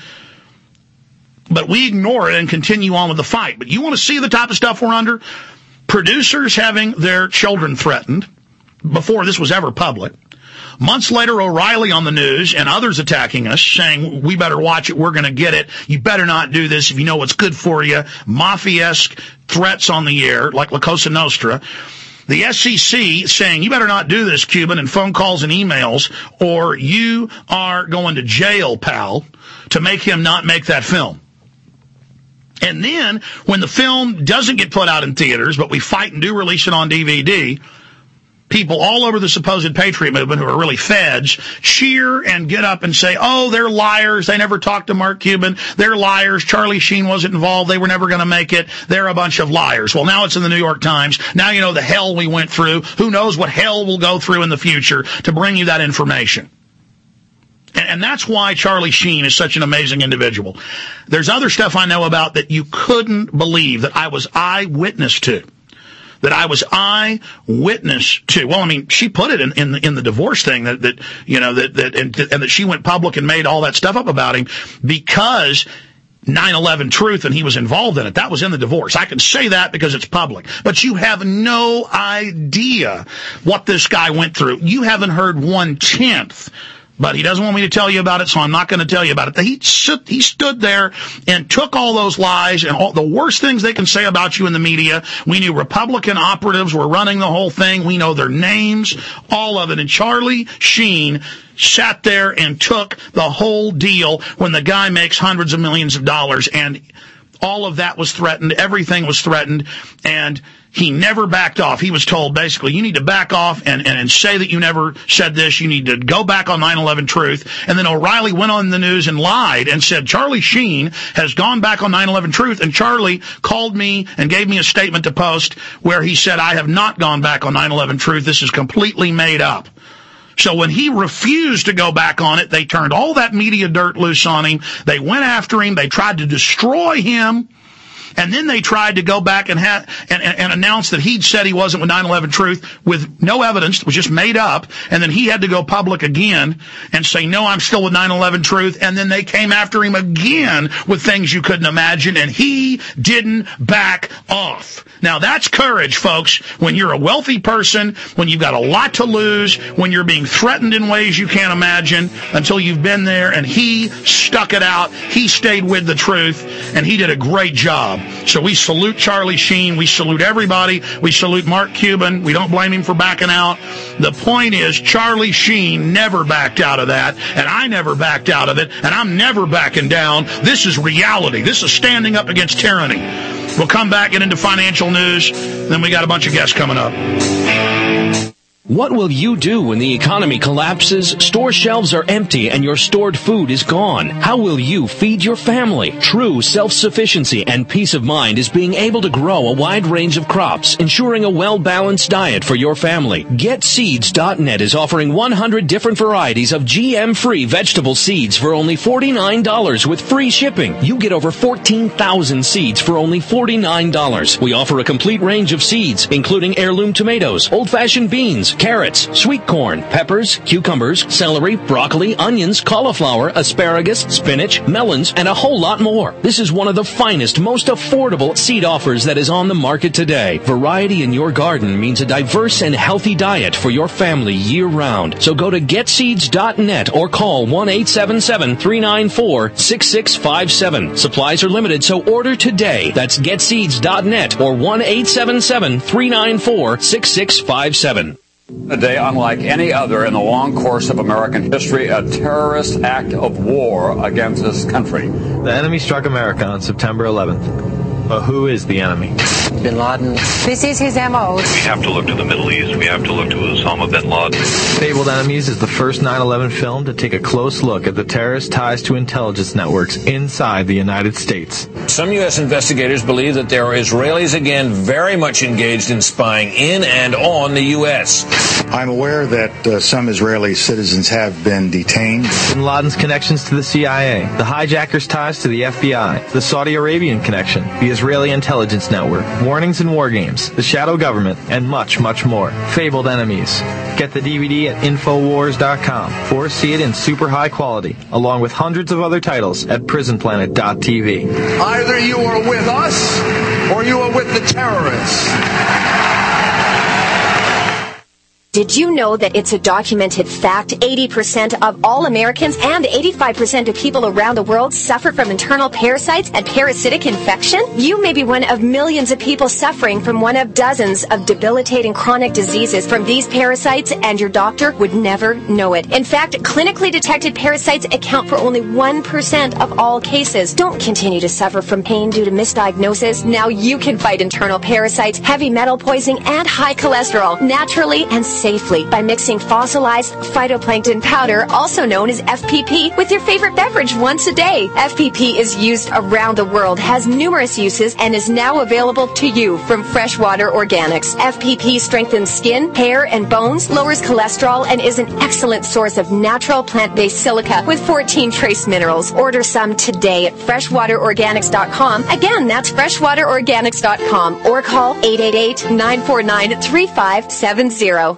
But we ignore it and continue on with the fight. But you want to see the type of stuff we're under? Producers having their children threatened before this was ever public. Months later, O'Reilly on the news and others attacking us, saying, we better watch it, we're going to get it, you better not do this if you know what's good for you. Mafia-esque threats on the air, like La Cosa Nostra. The S E C saying, you better not do this, Cuban, and phone calls and emails, or you are going to jail, pal, to make him not make that film. And then, when the film doesn't get put out in theaters, but we fight and do release it on D V D, people all over the supposed Patriot movement who are really feds cheer and get up and say, oh, they're liars. They never talked to Mark Cuban. They're liars. Charlie Sheen wasn't involved. They were never going to make it. They're a bunch of liars. Well, now it's in the New York Times. Now you know the hell we went through. Who knows what hell we'll go through in the future to bring you that information. And, and that's why Charlie Sheen is such an amazing individual. There's other stuff I know about that you couldn't believe that I was eyewitness to. That I was eyewitness to. Well, I mean, she put it in, in the, in the divorce thing that, that, you know, that, that, and, and that she went public and made all that stuff up about him because nine eleven Truth and he was involved in it. That was in the divorce. I can say that because it's public. But you have no idea what this guy went through. You haven't heard one tenth. But he doesn't want me to tell you about it, so I'm not going to tell you about it. He stood, he stood there and took all those lies and all the worst things they can say about you in the media. We knew Republican operatives were running the whole thing. We know their names, all of it. And Charlie Sheen sat there and took the whole deal when the guy makes hundreds of millions of dollars. And all of that was threatened. Everything was threatened. And he never backed off. He was told, basically, you need to back off and, and, and say that you never said this. You need to go back on nine eleven Truth. And then O'Reilly went on the news and lied and said, Charlie Sheen has gone back on nine eleven Truth. And Charlie called me and gave me a statement to post where he said, I have not gone back on nine eleven Truth. This is completely made up. So when he refused to go back on it, they turned all that media dirt loose on him. They went after him. They tried to destroy him. And then they tried to go back and, ha- and, and, and announce that he'd said he wasn't with nine eleven Truth with no evidence. It was just made up. And then he had to go public again and say, no, I'm still with nine eleven Truth. And then they came after him again with things you couldn't imagine. And he didn't back off. Now, that's courage, folks. When you're a wealthy person, when you've got a lot to lose, when you're being threatened in ways you can't imagine until you've been there. And he stuck it out. He stayed with the truth. And he did a great job. So we salute Charlie Sheen. We salute everybody. We salute Mark Cuban. We don't blame him for backing out. The point is, Charlie Sheen never backed out of that, and I never backed out of it, and I'm never backing down. This is reality. This is standing up against tyranny. We'll come back, get into financial news, then we got a bunch of guests coming up. What will you do when the economy collapses, store shelves are empty, and your stored food is gone? How will you feed your family? True self-sufficiency and peace of mind is being able to grow a wide range of crops, ensuring a well-balanced diet for your family. Get Seeds dot net is offering one hundred different varieties of G M-free vegetable seeds for only forty-nine dollars with free shipping. You get over fourteen thousand seeds for only forty-nine dollars. We offer a complete range of seeds, including heirloom tomatoes, old-fashioned beans, carrots, sweet corn, peppers, cucumbers, celery, broccoli, onions, cauliflower, asparagus, spinach, melons, and a whole lot more. This is one of the finest, most affordable seed offers that is on the market today. Variety in your garden means a diverse and healthy diet for your family year-round. So go to Get Seeds dot net or call one eight seven seven, three nine four, six six five seven. Supplies are limited, so order today. That's Get Seeds dot net or one eight seven seven, three nine four, six six five seven. A day unlike any other in the long course of American history, a terrorist act of war against this country. The enemy struck America on September eleventh. But who is the enemy? Bin Laden. This is his M O. We have to look to the Middle East. We have to look to Osama bin Laden. Fabled Enemies is the first nine eleven film to take a close look at the terrorist ties to intelligence networks inside the United States. Some U S investigators believe that there are Israelis again very much engaged in spying in and on the U S. I'm aware that uh, some Israeli citizens have been detained. Bin Laden's connections to the C I A, the hijackers' ties to the F B I, the Saudi Arabian connection, the Israeli intelligence network, warnings and war games, the shadow government, and much, much more. Fabled Enemies. Get the D V D at Infowars dot com or see it in super high quality, along with hundreds of other titles at Prison Planet dot T V. Either you are with us or you are with the terrorists. Did you know that it's a documented fact eighty percent of all Americans and eighty-five percent of people around the world suffer from internal parasites and parasitic infection? You may be one of millions of people suffering from one of dozens of debilitating chronic diseases from these parasites, and your doctor would never know it. In fact, clinically detected parasites account for only one percent of all cases. Don't continue to suffer from pain due to misdiagnosis. Now you can fight internal parasites, heavy metal poisoning, and high cholesterol naturally and safely by mixing fossilized phytoplankton powder, also known as F P P, with your favorite beverage once a day. F P P is used around the world, has numerous uses, and is now available to you from Freshwater Organics. F P P strengthens skin, hair, and bones, lowers cholesterol, and is an excellent source of natural plant-based silica with fourteen trace minerals. Order some today at freshwater organics dot com. Again, that's freshwater organics dot com, or call eight eight eight, nine four nine, three five seven zero.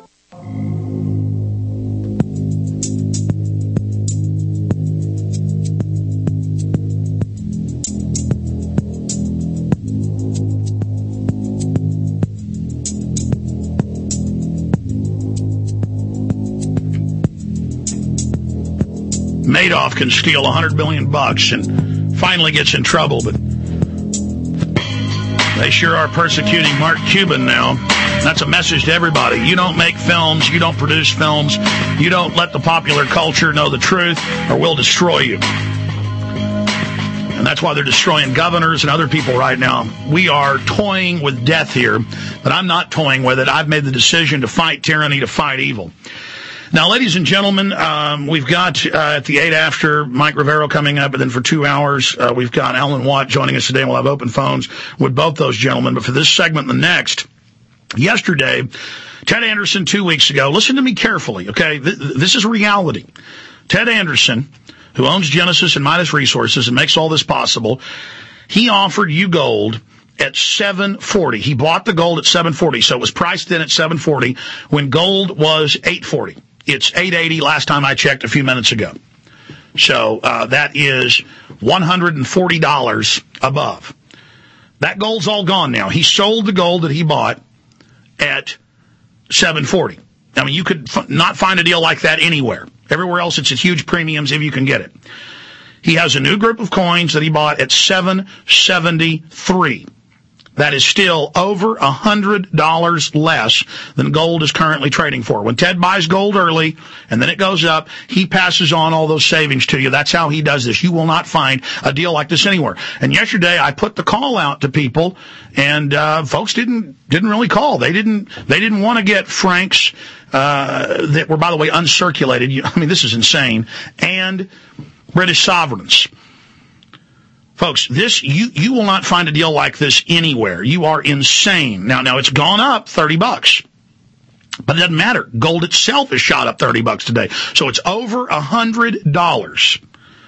Madoff can steal a hundred billion bucks and finally gets in trouble, but they sure are persecuting Mark Cuban now. That's a message to everybody. You don't make films, you don't produce films, you don't let the popular culture know the truth, or we'll destroy you. And that's why they're destroying governors and other people right now. We are toying with death here, but I'm not toying with it. I've made the decision to fight tyranny, to fight evil. Now, ladies and gentlemen, um, we've got uh, at the eight after Mike Rivero coming up, and then for two hours uh, we've got Alan Watt joining us today. We'll have open phones with both those gentlemen. But for this segment and the next, Yesterday, Ted Anderson, two weeks ago, listen to me carefully, okay? This is reality. Ted Anderson, who owns Genesis and Midas Resources and makes all this possible, he offered you gold at seven forty. He bought the gold at seven forty, so it was priced in at seven forty when gold was eight forty. It's eight eighty last time I checked a few minutes ago. So uh, that is one hundred forty dollars above. That gold's all gone now. He sold the gold that he bought at seven forty. I mean, you could f- not find a deal like that anywhere. Everywhere else, it's at huge premiums if you can get it. He has a new group of coins that he bought at seven seventy-three. That is still over one hundred dollars less than gold is currently trading for. When Ted buys gold early and then it goes up, he passes on all those savings to you. That's how he does this. You will not find a deal like this anywhere. And yesterday I put the call out to people, and uh folks didn't didn't really call. They didn't they didn't want to get Franks uh that were, by the way, uncirculated. I mean, this is insane. And British sovereigns. Folks, this, you, you will not find a deal like this anywhere. You are insane. Now, now it's gone up thirty bucks. But it doesn't matter. Gold itself is shot up thirty bucks today. So it's over a hundred dollars.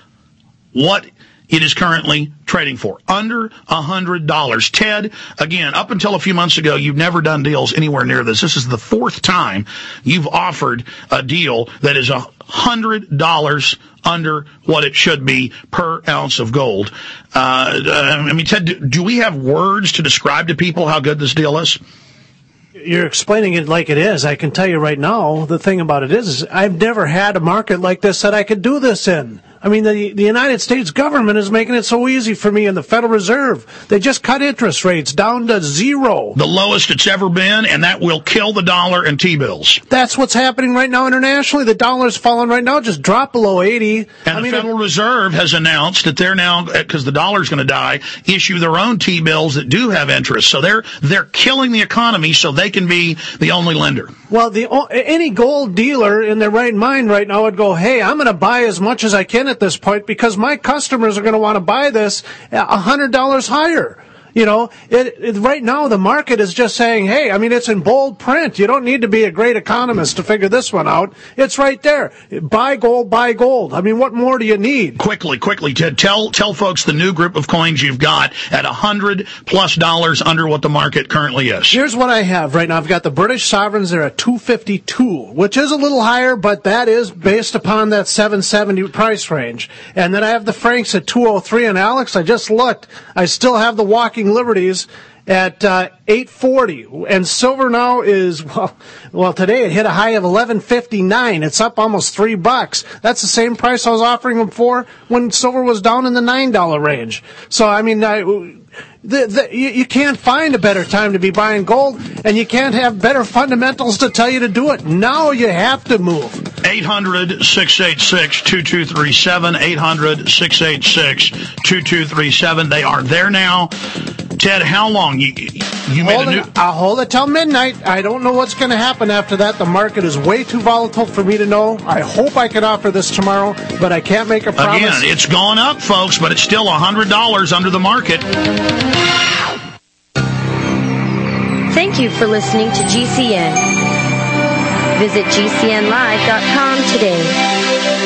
What it is currently trading for. Under a hundred dollars. Ted, again, up until a few months ago, you've never done deals anywhere near this. This is the fourth time you've offered a deal that is a hundred dollars under what it should be per ounce of gold. Uh, I mean, Ted, do, do we have words to describe to people how good this deal is? You're explaining it like it is. I can tell you right now, the thing about it is, is I've never had a market like this that I could do this in. I mean, the, the United States government is making it so easy for me, and the Federal Reserve. They just cut interest rates down to zero. The lowest it's ever been, and that will kill the dollar and T-bills. That's what's happening right now internationally. The dollar's falling right now, just dropped below eighty. And I the mean, Federal it, Reserve has announced that they're now, because the dollar's going to die, issue their own T-bills that do have interest. So they're they're killing the economy so they can be the only lender. Well, the any gold dealer in their right mind right now would go, hey, I'm going to buy as much as I can at this point because my customers are going to want to buy this a hundred dollars higher. You know, it, it, right now the market is just saying, hey, I mean, it's in bold print. You don't need to be a great economist to figure this one out. It's right there. Buy gold, buy gold. I mean, what more do you need? Quickly, quickly, Ted, tell, tell folks the new group of coins you've got at a hundred plus dollars under what the market currently is. Here's what I have right now. I've got the British sovereigns. They're at two fifty-two, which is a little higher, but that is based upon that seven seventy price range. And then I have the francs at two oh three. And Alex, I just looked. I still have the Walking Liberties at uh, eight forty, and silver now is well, well today it hit a high of eleven fifty-nine. It's up almost three bucks. That's the same price I was offering them for when silver was down in the nine dollar range. So I mean, I, the, the, you, you can't find a better time to be buying gold, and you can't have better fundamentals to tell you to do it. Now you have to move. eight hundred, six eight six, two two three seven, eight hundred, six eight six, two two three seven. They are there now. Ted, how long? You, you made hold a new... It, I'll hold it till midnight. I don't know what's going to happen after that. The market is way too volatile for me to know. I hope I can offer this tomorrow, but I can't make a promise. Again, it's gone up, folks, but it's still one hundred dollars under the market. Thank you for listening to G C N. Visit G C N live dot com today.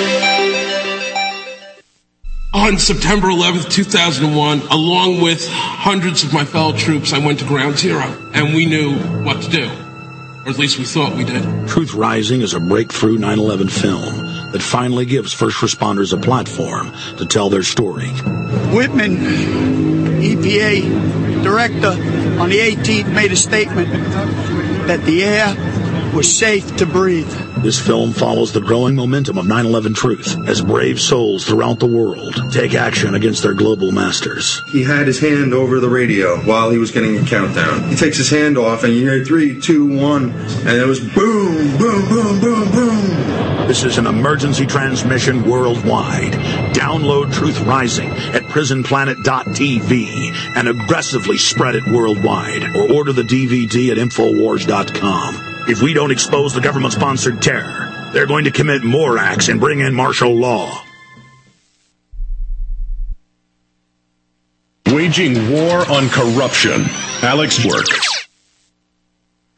On September eleventh, two thousand one, along with hundreds of my fellow troops, I went to Ground Zero, and we knew what to do. Or at least we thought we did. Truth Rising is a breakthrough nine eleven film that finally gives first responders a platform to tell their story. Whitman, E P A director, on the eighteenth made a statement that the air was safe to breathe. This film follows the growing momentum of nine eleven truth as brave souls throughout the world take action against their global masters. He had his hand over the radio while he was getting a countdown. He takes his hand off and you hear three, two, one, and it was boom, boom, boom, boom, boom. This is an emergency transmission worldwide. Download Truth Rising at prison planet dot t v and aggressively spread it worldwide, or order the D V D at infowars dot com. If we don't expose the government-sponsored terror, they're going to commit more acts and bring in martial law. Waging war on corruption. Alex Work.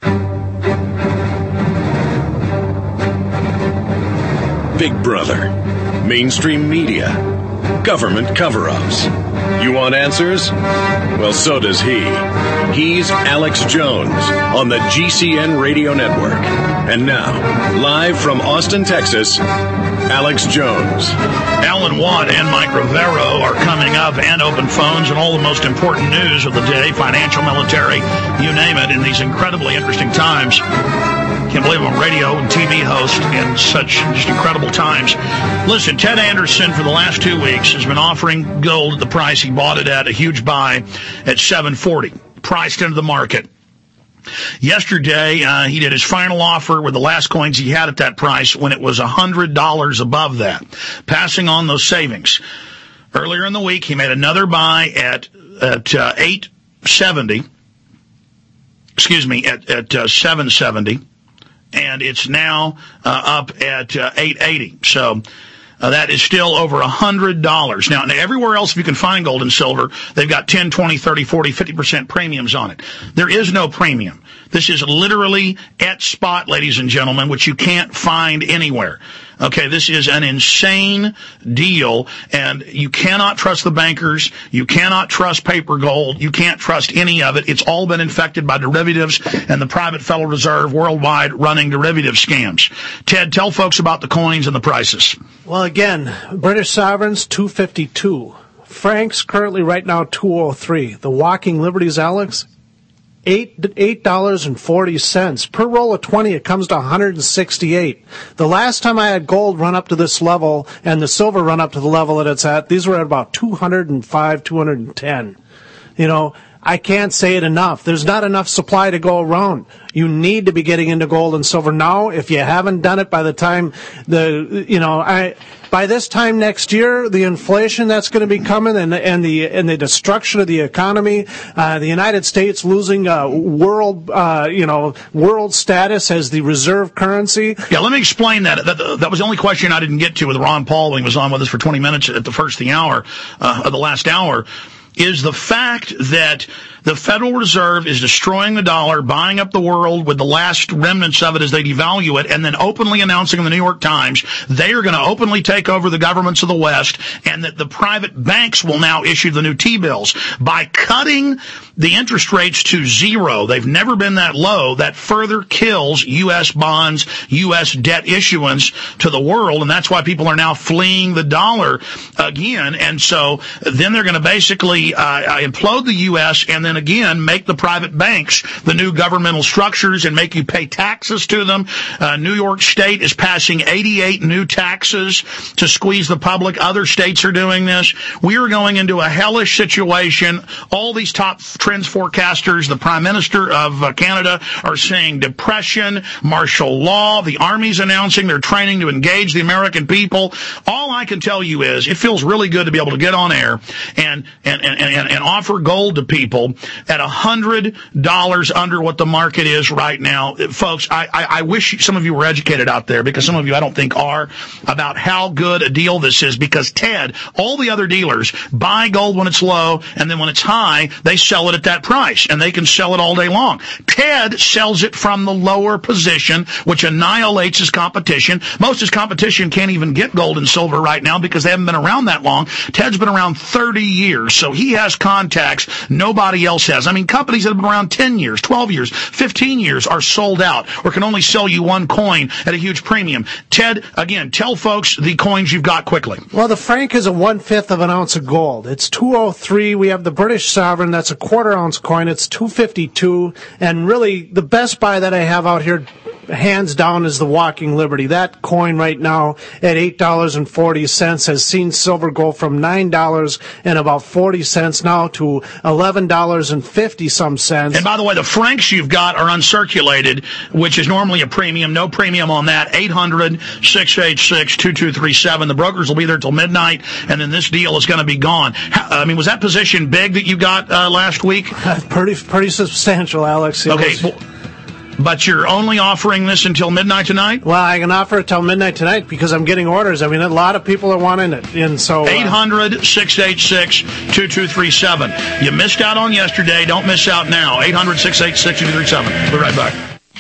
brother? Mainstream media? Government cover-ups? You want answers? Well, so does he. He's Alex Jones on the G C N Radio Network. And now, live from Austin, Texas, Alex Jones. Alan Watt and Mike Rivero are coming up, and open phones and all the most important news of the day, financial, military, you name it, in these incredibly interesting times. Can't believe I'm a radio and T V host in such just incredible times. Listen, Ted Anderson for the last two weeks has been offering gold at the price he bought it at, a huge buy at seven forty, priced into the market. Yesterday, uh, he did his final offer with the last coins he had at that price when it was one hundred dollars above that, passing on those savings. Earlier in the week, he made another buy at at uh, eight seventy. Excuse me, at at uh, seven seventy, and it's now uh, up at uh, eight eighty. So Uh, that is still over one hundred dollars. Now, everywhere else, if you can find gold and silver, they've got ten, twenty, thirty, forty, fifty percent premiums on it. There is no premium. This is literally at spot, ladies and gentlemen, which you can't find anywhere. Okay, this is an insane deal, and you cannot trust the bankers. You cannot trust paper gold. You can't trust any of it. It's all been infected by derivatives and the private Federal Reserve worldwide running derivative scams. Ted, tell folks about the coins and the prices. Well, again, British sovereigns, two fifty-two. Francs, currently right now, two oh three. The walking liberties, Alex, Eight eight dollars and forty cents per roll of twenty. It comes to one hundred and sixty-eight. The last time I had gold run up to this level and the silver run up to the level that it's at, these were at about two hundred and five, two hundred and ten. You know, I can't say it enough. There's not enough supply to go around. You need to be getting into gold and silver now. If you haven't done it by the time the, you know, I, by this time next year, the inflation that's going to be coming and, and the, and the destruction of the economy, uh, the United States losing, uh, world, uh, you know, world status as the reserve currency. Yeah, let me explain that. That, that was the only question I didn't get to with Ron Paul when he was on with us for twenty minutes at the first of the hour, uh, of the last hour. Is the fact that the Federal Reserve is destroying the dollar, buying up the world with the last remnants of it as they devalue it, and then openly announcing in the New York Times they are going to openly take over the governments of the West, and that the private banks will now issue the new T-bills. By cutting the interest rates to zero, they've never been that low, that further kills U S bonds, U S debt issuance to the world, and that's why people are now fleeing the dollar again. And so then they're going to basically uh, implode the U S and then again make the private banks the new governmental structures and make you pay taxes to them. Uh, New York State is passing eighty-eight new taxes to squeeze the public. Other states are doing this. We are going into a hellish situation. All these top trends forecasters, the Prime Minister of uh, Canada, are saying depression, martial law. The Army's announcing they're training to engage the American people. All I can tell you is it feels really good to be able to get on air and and and, and, and offer gold to people at one hundred dollars under what the market is right now. Folks, I, I, I wish some of you were educated out there, because some of you I don't think are, about how good a deal this is, because Ted, all the other dealers buy gold when it's low, and then when it's high, they sell it at that price, and they can sell it all day long. Ted sells it from the lower position, which annihilates his competition. Most of his competition can't even get gold and silver right now because they haven't been around that long. Ted's been around thirty years, so he has contacts nobody else has. I mean, companies that have been around ten years, twelve years, fifteen years are sold out or can only sell you one coin at a huge premium. Ted, again, tell folks the coins you've got quickly. Well, the franc is a one-fifth of an ounce of gold. It's two oh three. We have the British sovereign. That's a quarter-ounce coin. It's two fifty-two. And really, the best buy that I have out here, hands down, is the Walking Liberty. That coin right now at eight dollars and forty cents has seen silver go from nine dollars and about forty cents now to eleven dollars and fifty some cents. And by the way, the francs you've got are uncirculated, which is normally a premium. No premium on that. eight hundred, six eight six, two two three seven. The brokers will be there till midnight, and then this deal is going to be gone. How, I mean, was that position big that you got uh, last week? pretty pretty substantial, Alex. It okay. was... Well, but you're only offering this until midnight tonight? Well, I can offer it till midnight tonight because I'm getting orders. I mean, a lot of people are wanting it. And so, uh, eight hundred, six eight six, two two three seven. You missed out on yesterday. Don't miss out now. eight hundred, six eight six, two two three seven. We'll be right back.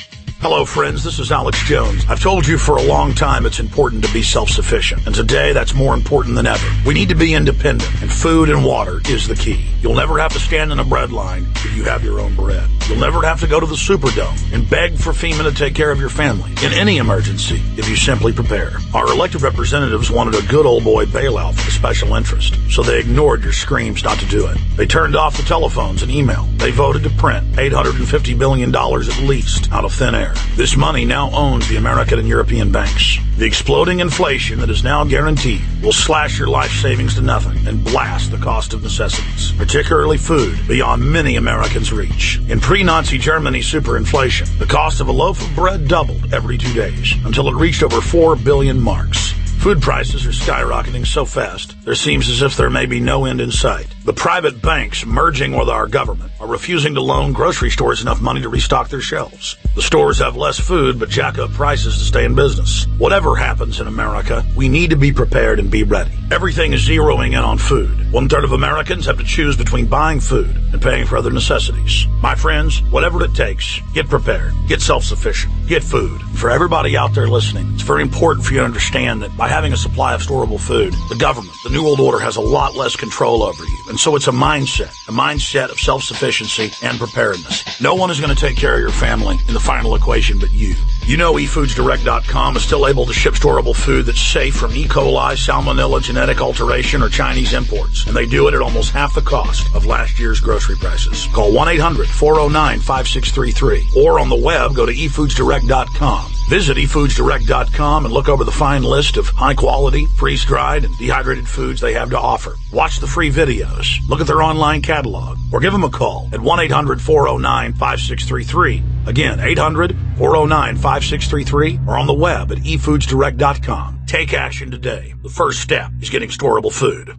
Hello, friends. This is Alex Jones. I've told you for a long time it's important to be self-sufficient, and today that's more important than ever. We need to be independent, and food and water is the key. You'll never have to stand in a bread line if you have your own bread. You'll never have to go to the Superdome and beg for FEMA to take care of your family in any emergency if you simply prepare. Our elected representatives wanted a good old boy bailout for the special interest, so they ignored your screams not to do it. They turned off the telephones and email. They voted to print eight hundred fifty billion dollars at least out of thin air. This money now owns the American and European banks. The exploding inflation that is now guaranteed will slash your life savings to nothing and blast the cost of necessities, particularly food, beyond many Americans' reach. In pre-Nazi Germany superinflation, the cost of a loaf of bread doubled every two days until it reached over four billion marks. Food prices are skyrocketing so fast, there seems as if there may be no end in sight. The private banks merging with our government are refusing to loan grocery stores enough money to restock their shelves. The stores have less food, but jack up prices to stay in business. Whatever happens in America, we need to be prepared and be ready. Everything is zeroing in on food. One third of Americans have to choose between buying food and paying for other necessities. My friends, whatever it takes, get prepared, get self-sufficient, get food. For everybody out there listening, it's very important for you to understand that by having a supply of storable food, the government, the New World Order, has a lot less control over you. And so it's a mindset, a mindset of self-sufficiency and preparedness. No one is going to take care of your family in the final equation but you. You know e foods direct dot com is still able to ship storable food that's safe from E. coli, salmonella, genetic alteration, or Chinese imports. And they do it at almost half the cost of last year's grocery prices. Call one eight hundred four oh nine five six three three. Or on the web, go to e foods direct dot com. Visit e foods direct dot com and look over the fine list of high-quality, freeze-dried, and dehydrated foods they have to offer. Watch the free videos, look at their online catalog, or give them a call at one eight hundred four oh nine five six three three. Again, eight hundred four oh nine five six three three, or on the web at e foods direct dot com. Take action today. The first step is getting storable food.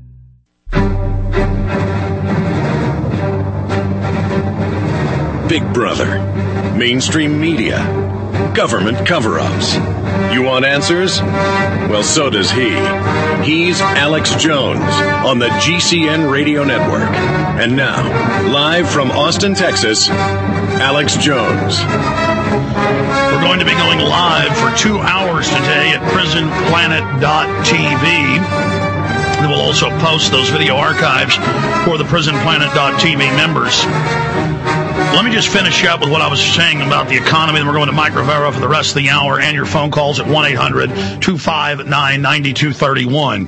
Big Brother, mainstream media, government cover-ups. You want answers? Well, so does he. He's Alex Jones on the G C N Radio Network. And now, live from Austin, Texas, Alex Jones. We're going to be going live for two hours today at prison planet dot t v. We will also post those video archives for the prison planet dot t v members. Let me just finish up with what I was saying about the economy, then we're going to Mike Rivera for the rest of the hour, and your phone calls at one eight hundred two five nine nine two three one.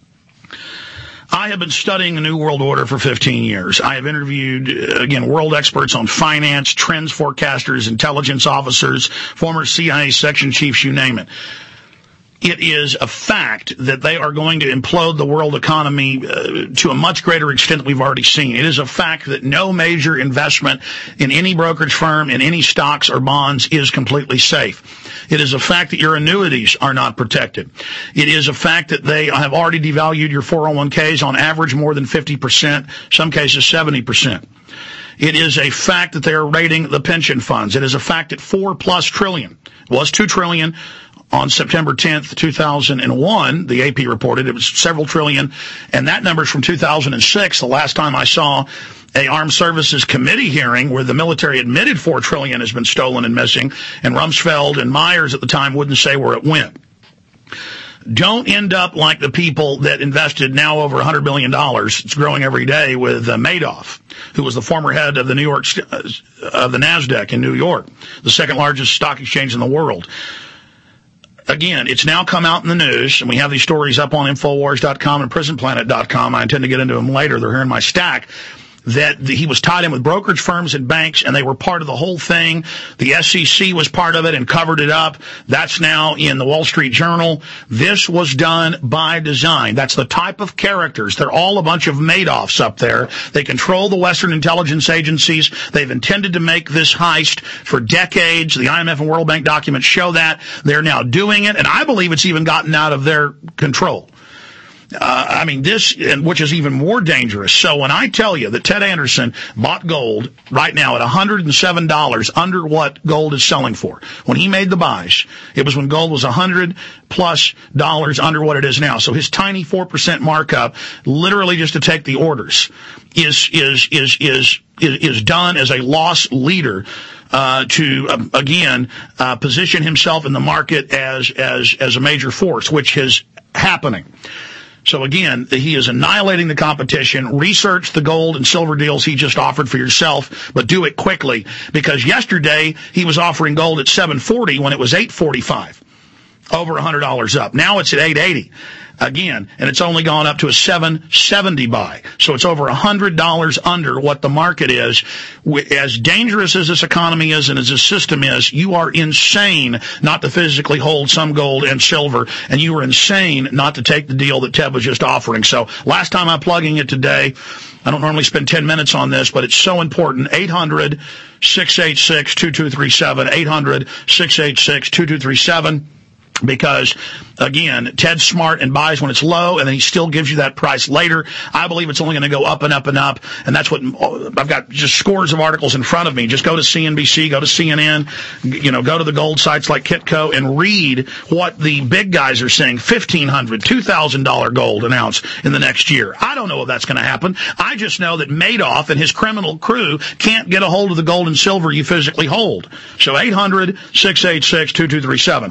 I have been studying the New World Order for fifteen years. I have interviewed, again, world experts on finance, trends forecasters, intelligence officers, former C I A section chiefs, you name it. It is a fact that they are going to implode the world economy uh, to a much greater extent than we've already seen. It is a fact that no major investment in any brokerage firm, in any stocks or bonds is completely safe. It is a fact that your annuities are not protected. It is a fact that they have already devalued your four oh one k's on average more than fifty percent, some cases seventy percent. It is a fact that they are raiding the pension funds. It is a fact that four plus trillion, it was two trillion on September tenth, two thousand one, the A P reported it was several trillion, and that number's from two thousand six, the last time I saw a Armed Services Committee hearing where the military admitted four trillion has been stolen and missing, and Rumsfeld and Myers at the time wouldn't say where it went. Don't end up like the people that invested now over one hundred billion dollars. It's growing every day with uh, Madoff, who was the former head of the New York, uh, of the NASDAQ in New York, the second largest stock exchange in the world. Again, it's now come out in the news, and we have these stories up on infowars dot com and prison planet dot com. I intend to get into them later. They're here in my stack. That he was tied in with brokerage firms and banks, and they were part of the whole thing. The S E C was part of it and covered it up. That's now in the Wall Street Journal. This was done by design. That's the type of characters. They're all a bunch of Madoffs up there. They control the Western intelligence agencies. They've intended to make this heist for decades. The I M F and World Bank documents show that. They're now doing it, and I believe it's even gotten out of their control. Uh, I mean, this, and which is even more dangerous. So when I tell you that Ted Anderson bought gold right now at one hundred seven dollars under what gold is selling for, when he made the buys, it was when gold was one hundred plus dollars under what it is now. So his tiny four percent markup, literally just to take the orders, is, is, is, is, is, is done as a loss leader uh, to, uh, again, uh, position himself in the market as, as, as a major force, which is happening. So again, he is annihilating the competition. Research the gold and silver deals he just offered for yourself, but do it quickly, because yesterday he was offering gold at seven forty when it was eight forty-five, over one hundred dollars up. Now it's at eight eighty. Again, and it's only gone up to a seven seventy buy. So it's over one hundred dollars under what the market is. As dangerous as this economy is and as this system is, you are insane not to physically hold some gold and silver, and you are insane not to take the deal that Ted was just offering. So last time I'm plugging it today, I don't normally spend ten minutes on this, but it's so important. eight hundred, six eight six, two two three seven, eight hundred, six eight six, two two three seven. Because, again, Ted's smart and buys when it's low, and then he still gives you that price later. I believe it's only going to go up and up and up, and that's what I've got just scores of articles in front of me. Just go to C N B C, go to C N N, you know, go to the gold sites like Kitco and read what the big guys are saying. fifteen hundred dollars, two thousand dollars gold an ounce in the next year. I don't know if that's going to happen. I just know that Madoff and his criminal crew can't get a hold of the gold and silver you physically hold. So eight hundred, six eight six, two two three seven.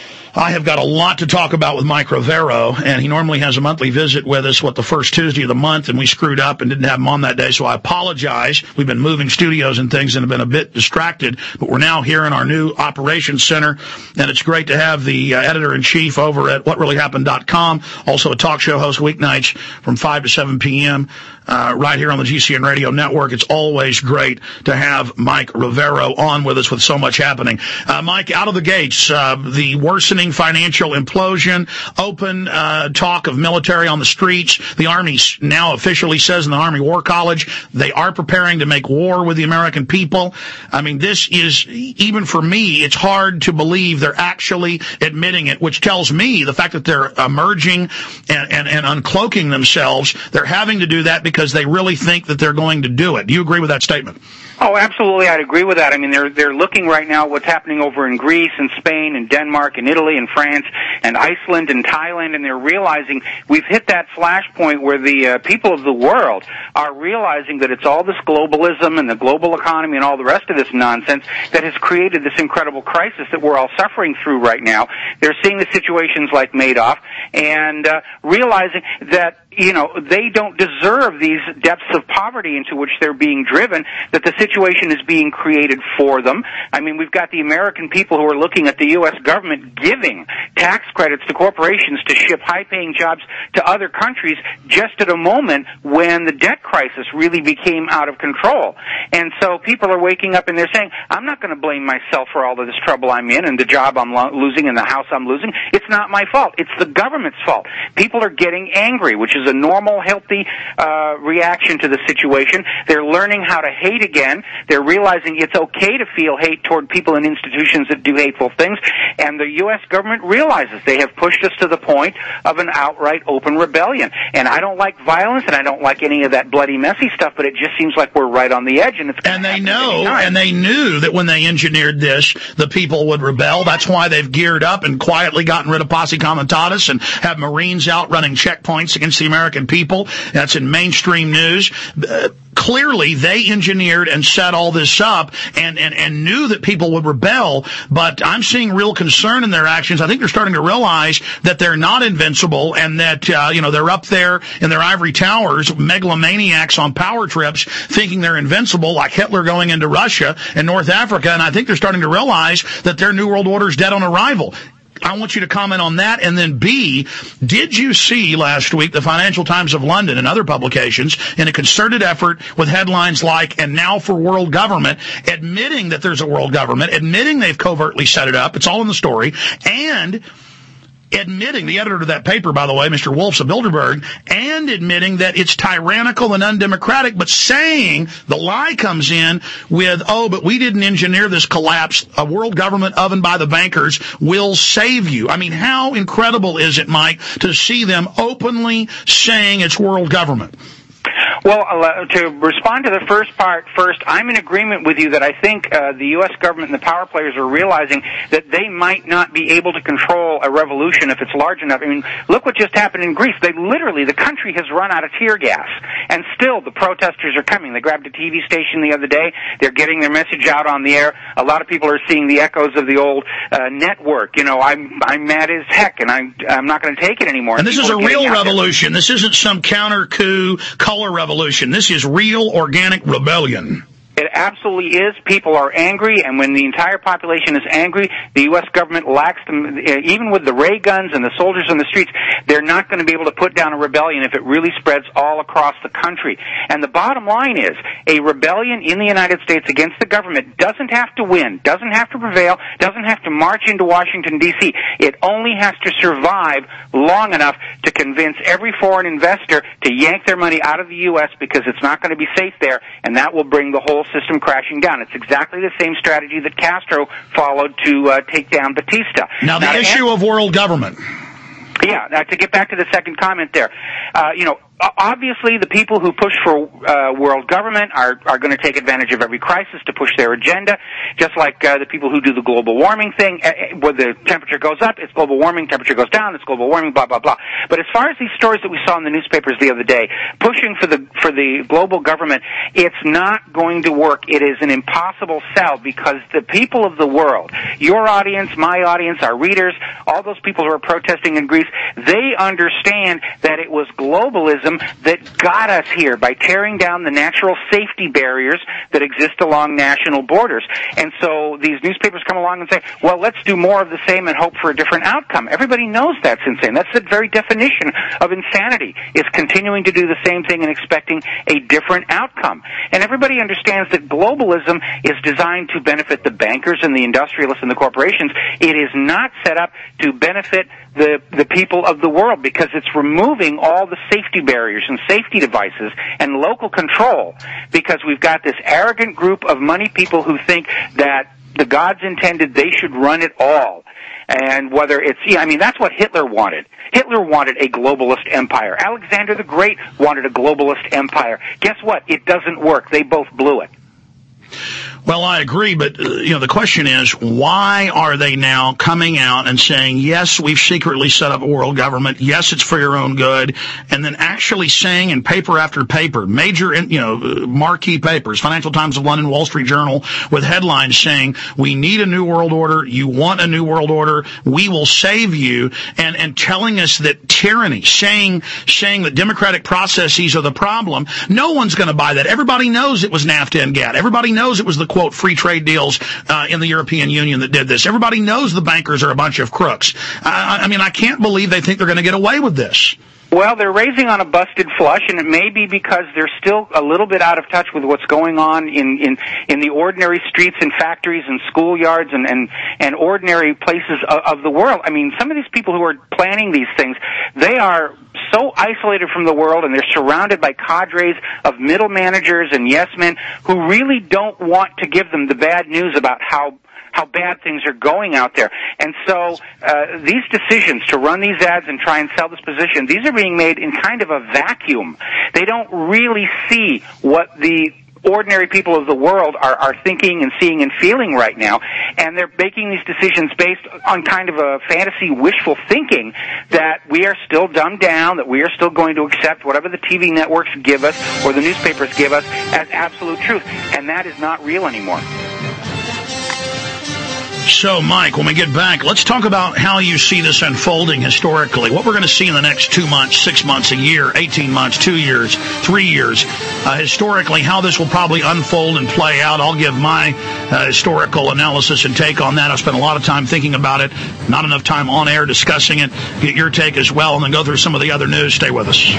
I have got a lot to talk about with Mike Rivero, and he normally has a monthly visit with us, what, the first Tuesday of the month, and we screwed up and didn't have him on that day, so I apologize. We've been moving studios and things and have been a bit distracted, but we're now here in our new operations center, and it's great to have the uh, editor-in-chief over at what really happened dot com, also a talk show host weeknights from five to seven p.m., Uh, right here on the G C N Radio Network. It's always great to have Mike Rivero on with us with so much happening. Uh, Mike, out of the gates, uh, the worsening financial implosion, open uh, talk of military on the streets. The Army now officially says in the Army War College they are preparing to make war with the American people. I mean, this is, even for me, it's hard to believe they're actually admitting it, which tells me the fact that they're emerging and, and, and uncloaking themselves, they're having to do that because because they really think that they're going to do it. Do you agree with that statement? Oh, absolutely. I'd agree with that. I mean, they're they're looking right now at what's happening over in Greece and Spain and Denmark and Italy and France and Iceland and Thailand, and they're realizing we've hit that flashpoint where the uh, people of the world are realizing that it's all this globalism and the global economy and all the rest of this nonsense that has created this incredible crisis that we're all suffering through right now. They're seeing the situations like Madoff and uh, realizing that, you know, they don't deserve these depths of poverty into which they're being driven, that the situation is being created for them. I mean, we've got the American people who are looking at the U S government giving tax credits to corporations to ship high-paying jobs to other countries just at a moment when the debt crisis really became out of control. And so people are waking up and they're saying, I'm not going to blame myself for all of this trouble I'm in and the job I'm lo- losing and the house I'm losing. It's not my fault. It's the government's fault. People are getting angry, which is a normal, healthy uh, reaction to the situation. They're learning how to hate again. They're realizing it's okay to feel hate toward people and institutions that do hateful things. And the U S government realizes they have pushed us to the point of an outright open rebellion. And I don't like violence, and I don't like any of that bloody, messy stuff, but it just seems like we're right on the edge. And it's and they know, and they knew that when they engineered this, the people would rebel. That's why they've geared up and quietly gotten rid of Posse Comitatus and have Marines out running checkpoints against the American people. That's in mainstream news. Uh, clearly, they engineered and set all this up and, and, and knew that people would rebel, but I'm seeing real concern in their actions. I think they're starting to realize that they're not invincible and that, uh, you know, they're up there in their ivory towers, megalomaniacs on power trips, thinking they're invincible, like Hitler going into Russia and North Africa, and I think they're starting to realize that their New World Order is dead on arrival. I want you to comment on that. And then B, did you see last week the Financial Times of London and other publications in a concerted effort with headlines like, and now for world government, admitting that there's a world government, admitting they've covertly set it up, it's all in the story, and admitting, the editor of that paper, by the way, Mister Wolfs of Bilderberg, and admitting that it's tyrannical and undemocratic, but saying the lie comes in with, oh, but we didn't engineer this collapse. A world government oven by the bankers will save you. I mean, how incredible is it, Mike, to see them openly saying it's world government? Well, uh, to respond to the first part first, I'm in agreement with you that I think uh, the U S government and the power players are realizing that they might not be able to control a revolution if it's large enough. I mean, look what just happened in Greece. They literally, the country has run out of tear gas, and still the protesters are coming. They grabbed a T V station the other day. They're getting their message out on the air. A lot of people are seeing the echoes of the old uh, network. You know, I'm I'm mad as heck, and I'm I'm not going to take it anymore. And this is a real revolution. This isn't some counter-coup color revolution. This is real organic rebellion. It absolutely is. People are angry, and when the entire population is angry, the U S government lacks them. Even with the ray guns and the soldiers on the streets, they're not going to be able to put down a rebellion if it really spreads all across the country. And the bottom line is, a rebellion in the United States against the government doesn't have to win, doesn't have to prevail, doesn't have to march into Washington, D C It only has to survive long enough to convince every foreign investor to yank their money out of the U S because it's not going to be safe there, and that will bring the whole system crashing down. It's exactly the same strategy that Castro followed to uh, take down Batista. Now, the now, issue of world government. Yeah, now to get back to the second comment there, uh, you know, obviously the people who push for uh, world government are, are going to take advantage of every crisis to push their agenda, just like uh, the people who do the global warming thing. Uh, where the temperature goes up, it's global warming, temperature goes down, it's global warming, blah, blah, blah. But as far as these stories that we saw in the newspapers the other day, pushing for the for the global government, it's not going to work. It is an impossible sell because the people of the world, your audience, my audience, our readers, all those people who are protesting in Greece, they understand that it was globalism that got us here by tearing down the natural safety barriers that exist along national borders. And so these newspapers come along and say, well, let's do more of the same and hope for a different outcome. Everybody knows that's insane. That's the very definition of insanity, is continuing to do the same thing and expecting a different outcome. And everybody understands that globalism is designed to benefit the bankers and the industrialists and the corporations. It is not set up to benefit the the people of the world, because it's removing all the safety barriers and safety devices and local control, because we've got this arrogant group of money people who think that the gods intended they should run it all. And whether it's, yeah, I mean, that's what Hitler wanted. Hitler wanted a globalist empire. Alexander the Great wanted a globalist empire. Guess what? It doesn't work. They both blew it. Well, I agree, but, uh, you know, the question is, why are they now coming out and saying, yes, we've secretly set up a world government, yes, it's for your own good, and then actually saying in paper after paper, major, you know, marquee papers, Financial Times of London, Wall Street Journal, with headlines saying, we need a new world order, you want a new world order, we will save you, and, and telling us that tyranny, saying, saying that democratic processes are the problem. No one's going to buy that. Everybody knows it was NAFTA and GATT. Everybody knows it was the quote, free trade deals uh, in the European Union that did this. Everybody knows the bankers are a bunch of crooks. I, I mean, I can't believe they think they're going to get away with this. Well, they're raising on a busted flush, and it may be because they're still a little bit out of touch with what's going on in, in, in the ordinary streets and factories and schoolyards and, and, and ordinary places of, of the world. I mean, some of these people who are planning these things, they are so isolated from the world, and they're surrounded by cadres of middle managers and yes men who really don't want to give them the bad news about how how bad things are going out there. And so uh, these decisions to run these ads and try and sell this position, these are being made in kind of a vacuum. They don't really see what the ordinary people of the world are, are thinking and seeing and feeling right now, and they're making these decisions based on kind of a fantasy wishful thinking that we are still dumbed down, that we are still going to accept whatever the T V networks give us or the newspapers give us as absolute truth, and that is not real anymore. So, Mike, when we get back, let's talk about how you see this unfolding historically. What we're going to see in the next two months, six months, a year, eighteen months, two years, three years. Uh, historically, how this will probably unfold and play out. I'll give my uh, historical analysis and take on that. I've spent a lot of time thinking about it. Not enough time on air discussing it. Get your take as well, and then go through some of the other news. Stay with us.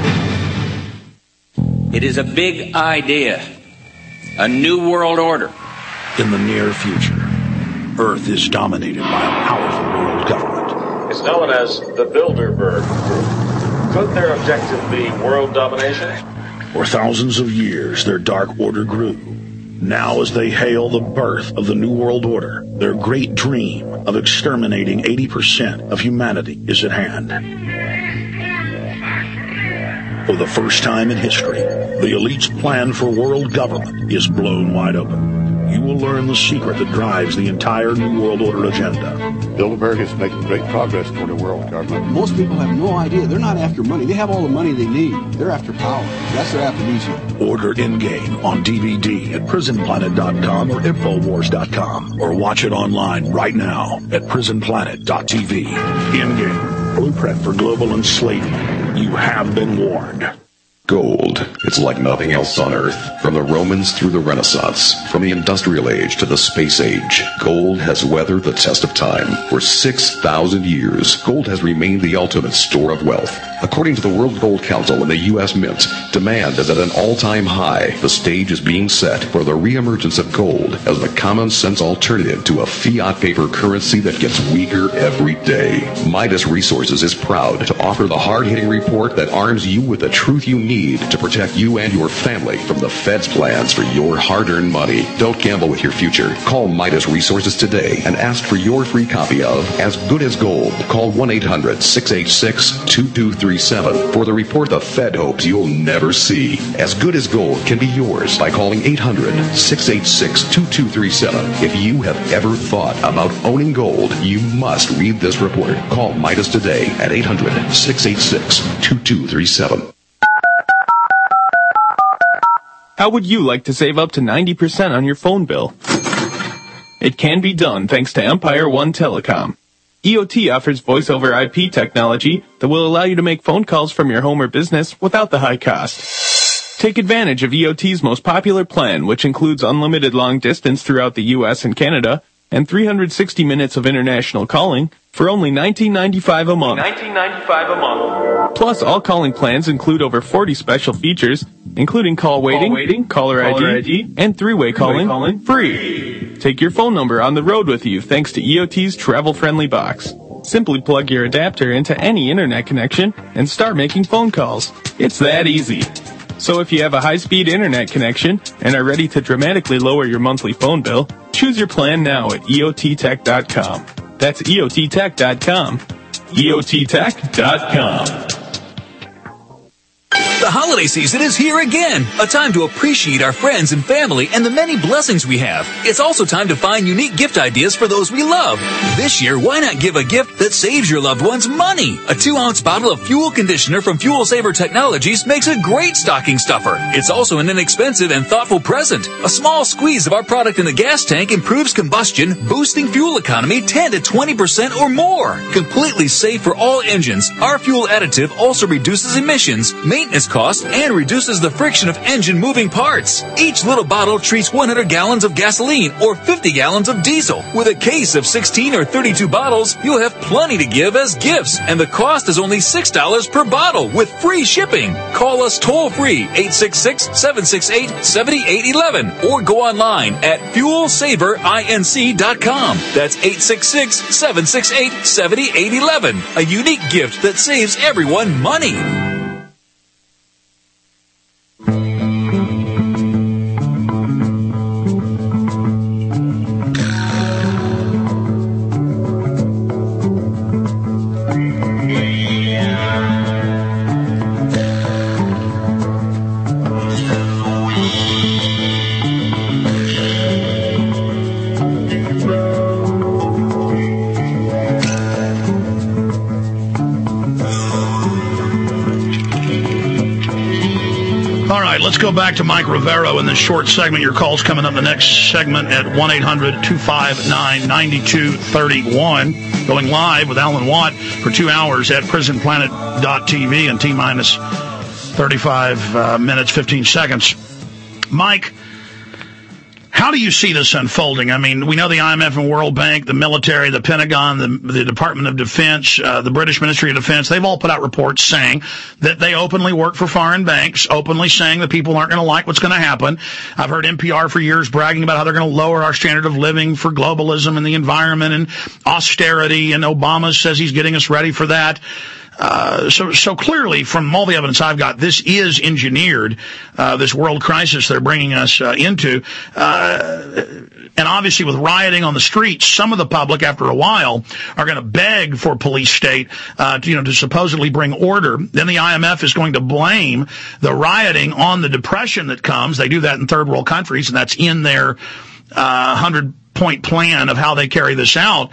It is a big idea. A new world order. In the near future, Earth is dominated by a powerful world government. It's known as the Bilderberg Group. Could their objective be world domination? For thousands of years, their dark order grew. Now, as they hail the birth of the New World Order, their great dream of exterminating eighty percent of humanity is at hand. For the first time in history, the elite's plan for world government is blown wide open. You will learn the secret that drives the entire New World Order agenda. Bilderberg is making great progress toward a world government. Most people have no idea. They're not after money. They have all the money they need. They're after power. That's their aphrodisiac. Order Endgame on D V D at prison planet dot com or infowars dot com, or watch it online right now at prison planet dot t v. Endgame, blueprint for global enslavement. You have been warned. Gold. It's like nothing else on Earth. From the Romans through the Renaissance, from the Industrial Age to the Space Age, gold has weathered the test of time. For six thousand years, gold has remained the ultimate store of wealth. According to the World Gold Council and the U S Mint, demand is at an all-time high. The stage is being set for the reemergence of gold as the common-sense alternative to a fiat paper currency that gets weaker every day. Midas Resources is proud to offer the hard-hitting report that arms you with the truth you need to protect you and your family from the Fed's plans for your hard-earned money. Don't gamble with your future. Call Midas Resources today and ask for your free copy of As Good as Gold. Call one eight hundred six eight six two two three seven for the report the Fed hopes you'll never see. As Good as Gold can be yours by calling eight hundred six eight six two two three seven. If you have ever thought about owning gold, you must read this report. Call Midas today at eight hundred six eight six two two three seven. How would you like to save up to ninety percent on your phone bill? It can be done thanks to Empire One Telecom. E O T offers voice over I P technology that will allow you to make phone calls from your home or business without the high cost. Take advantage of E O T's most popular plan, which includes unlimited long distance throughout the U S and Canada and three hundred sixty minutes of international calling for only nineteen ninety-five a month. nineteen ninety-five a month. Plus, all calling plans include over forty special features, including call waiting, call waiting caller, caller I D, I D, and three-way calling, calling free. Take your phone number on the road with you thanks to E O T's travel-friendly box. Simply plug your adapter into any internet connection and start making phone calls. It's that easy. So if you have a high-speed internet connection and are ready to dramatically lower your monthly phone bill, choose your plan now at E O T tech dot com. That's E O T tech dot com. E O T tech dot com. The holiday season is here again, a time to appreciate our friends and family and the many blessings we have. It's also time to find unique gift ideas for those we love. This year, why not give a gift that saves your loved ones money? A two-ounce bottle of fuel conditioner from Fuel Saver Technologies makes a great stocking stuffer. It's also an inexpensive and thoughtful present. A small squeeze of our product in the gas tank improves combustion, boosting fuel economy ten to twenty percent or more. Completely safe for all engines, our fuel additive also reduces emissions, maintenance costs, and reduces the friction of engine moving parts. Each little bottle treats one hundred gallons of gasoline or fifty gallons of diesel. With a case of sixteen or thirty-two bottles, you'll have plenty to give as gifts, and the cost is only six dollars per bottle with free shipping. Call us toll-free eight six six, seven six eight, seven eight one one or go online at fuel saver inc dot com. That's eight six six, seven six eight, seven eight one one. A unique gift that saves everyone money. Let's go back to Mike Rivero in this short segment. Your call's coming up the next segment at one eight hundred two five nine nine two three one. Going live with Alan Watt for two hours at prison planet dot t v in T-minus thirty-five uh, minutes, fifteen seconds. Mike, how do you see this unfolding? I mean, we know the I M F and World Bank, the military, the Pentagon, the, the Department of Defense, uh, the British Ministry of Defense, they've all put out reports saying that they openly work for foreign banks, openly saying that people aren't going to like what's going to happen. I've heard N P R for years bragging about how they're going to lower our standard of living for globalism and the environment and austerity, and Obama says he's getting us ready for that. Uh, so, so clearly, from all the evidence I've got, this is engineered, uh, this world crisis they're bringing us uh, into. Uh, And obviously with rioting on the streets, some of the public, after a while, are going to beg for police state, uh, to, you know, to supposedly bring order. Then the I M F is going to blame the rioting on the depression that comes. They do that in third world countries, and that's in their, uh, hundred point plan of how they carry this out.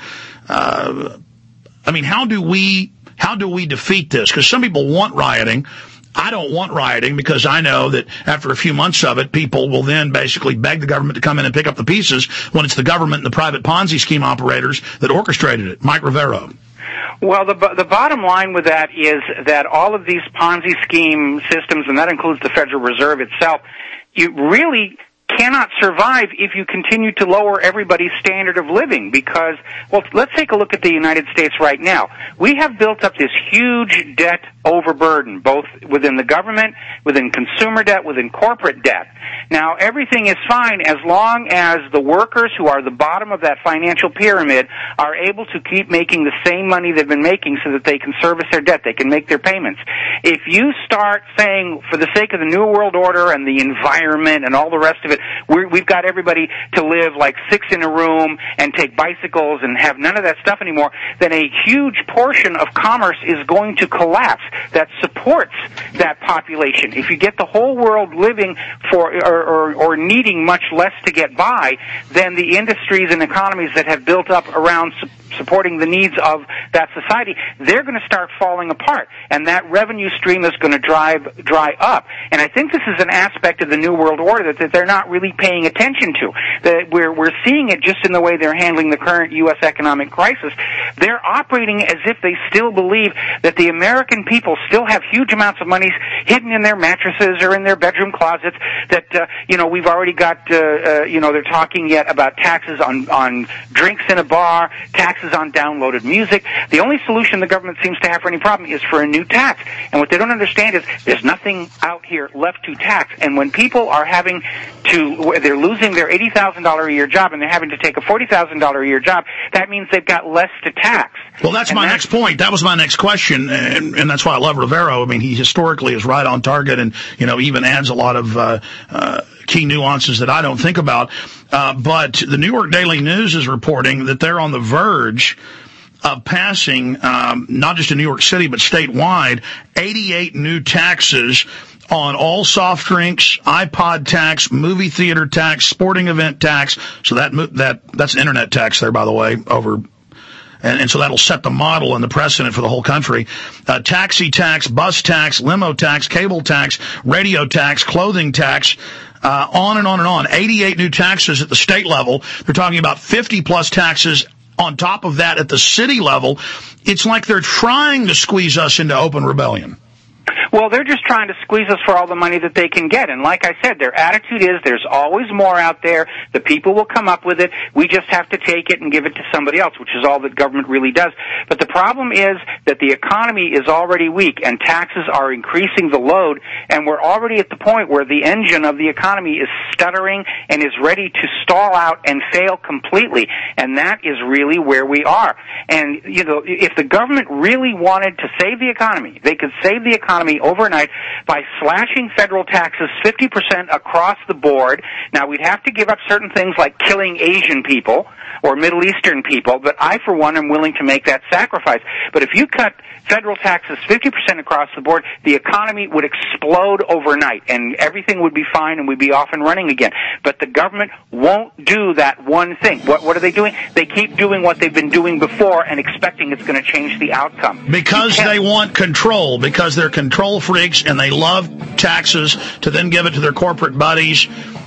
Uh, I mean, how do we, how do we defeat this? Because some people want rioting. I don't want rioting because I know that after a few months of it, people will then basically beg the government to come in and pick up the pieces when it's the government and the private Ponzi scheme operators that orchestrated it. Mike Rivero. Well, the the bottom line with that is that all of these Ponzi scheme systems, and that includes the Federal Reserve itself, you really cannot survive if you continue to lower everybody's standard of living because, well, let's take a look at the United States right now. We have built up this huge debt overburden, both within the government, within consumer debt, within corporate debt. Now, everything is fine as long as the workers who are the bottom of that financial pyramid are able to keep making the same money they've been making so that they can service their debt, they can make their payments. If you start saying, for the sake of the New World Order and the environment and all the rest of it, we're, we've got everybody to live like six in a room and take bicycles and have none of that stuff anymore, then a huge portion of commerce is going to collapse that supports that population. If you get the whole world living for or, or, or needing much less to get by, then the industries and economies that have built up around su- supporting the needs of that society, they're going to start falling apart, and that revenue stream is going to drive dry up. And I think this is an aspect of the New World Order that, that they're not really paying attention to. That we're we're seeing it just in the way they're handling the current U S economic crisis. They're operating as if they still believe that the American people still have huge amounts of money hidden in their mattresses or in their bedroom closets. That uh, you know we've already got uh, uh, you know they're talking yet about taxes on on drinks in a bar, taxes on downloaded music. The only solution the government seems to have for any problem is for a new tax. And what they don't understand is there's nothing out here left to tax. And when people are having to, they're losing their eighty thousand dollars a year job and they're having to take a forty thousand dollars a year job, that means they've got less to tax. Well, that's and my that's, next point. That was my next question, and, and that's why I love Rivero. I mean, he historically is right on target and, you know, even adds a lot of uh, uh, key nuances that I don't think about. Uh, but the New York Daily News is reporting that they're on the verge of passing, um, not just in New York City, but statewide, eighty-eight new taxes on all soft drinks, iPod tax, movie theater tax, sporting event tax. So that that that's an internet tax there, by the way, over. And, and so that'll set the model and the precedent for the whole country. Uh, taxi tax, bus tax, limo tax, cable tax, radio tax, clothing tax, uh, on and on and on. eighty-eight new taxes at the state level. They're talking about fifty plus taxes on top of that at the city level. It's like they're trying to squeeze us into open rebellion. Well, they're just trying to squeeze us for all the money that they can get. And like I said, their attitude is there's always more out there. The people will come up with it. We just have to take it and give it to somebody else, which is all that government really does. But the problem is that the economy is already weak and taxes are increasing the load, and we're already at the point where the engine of the economy is stuttering and is ready to stall out and fail completely. And that is really where we are. And, you know, if the government really wanted to save the economy, they could save the economy overnight by slashing federal taxes fifty percent across the board. Now, we'd have to give up certain things like killing Asian people or Middle Eastern people, but I, for one, am willing to make that sacrifice. But if you cut federal taxes fifty percent across the board, the economy would explode overnight, and everything would be fine, and we'd be off and running again. But the government won't do that one thing. What, what are they doing? They keep doing what they've been doing before and expecting it's going to change the outcome. Because they want control, because they're control freaks, and they love taxes to then give it to their corporate buddies.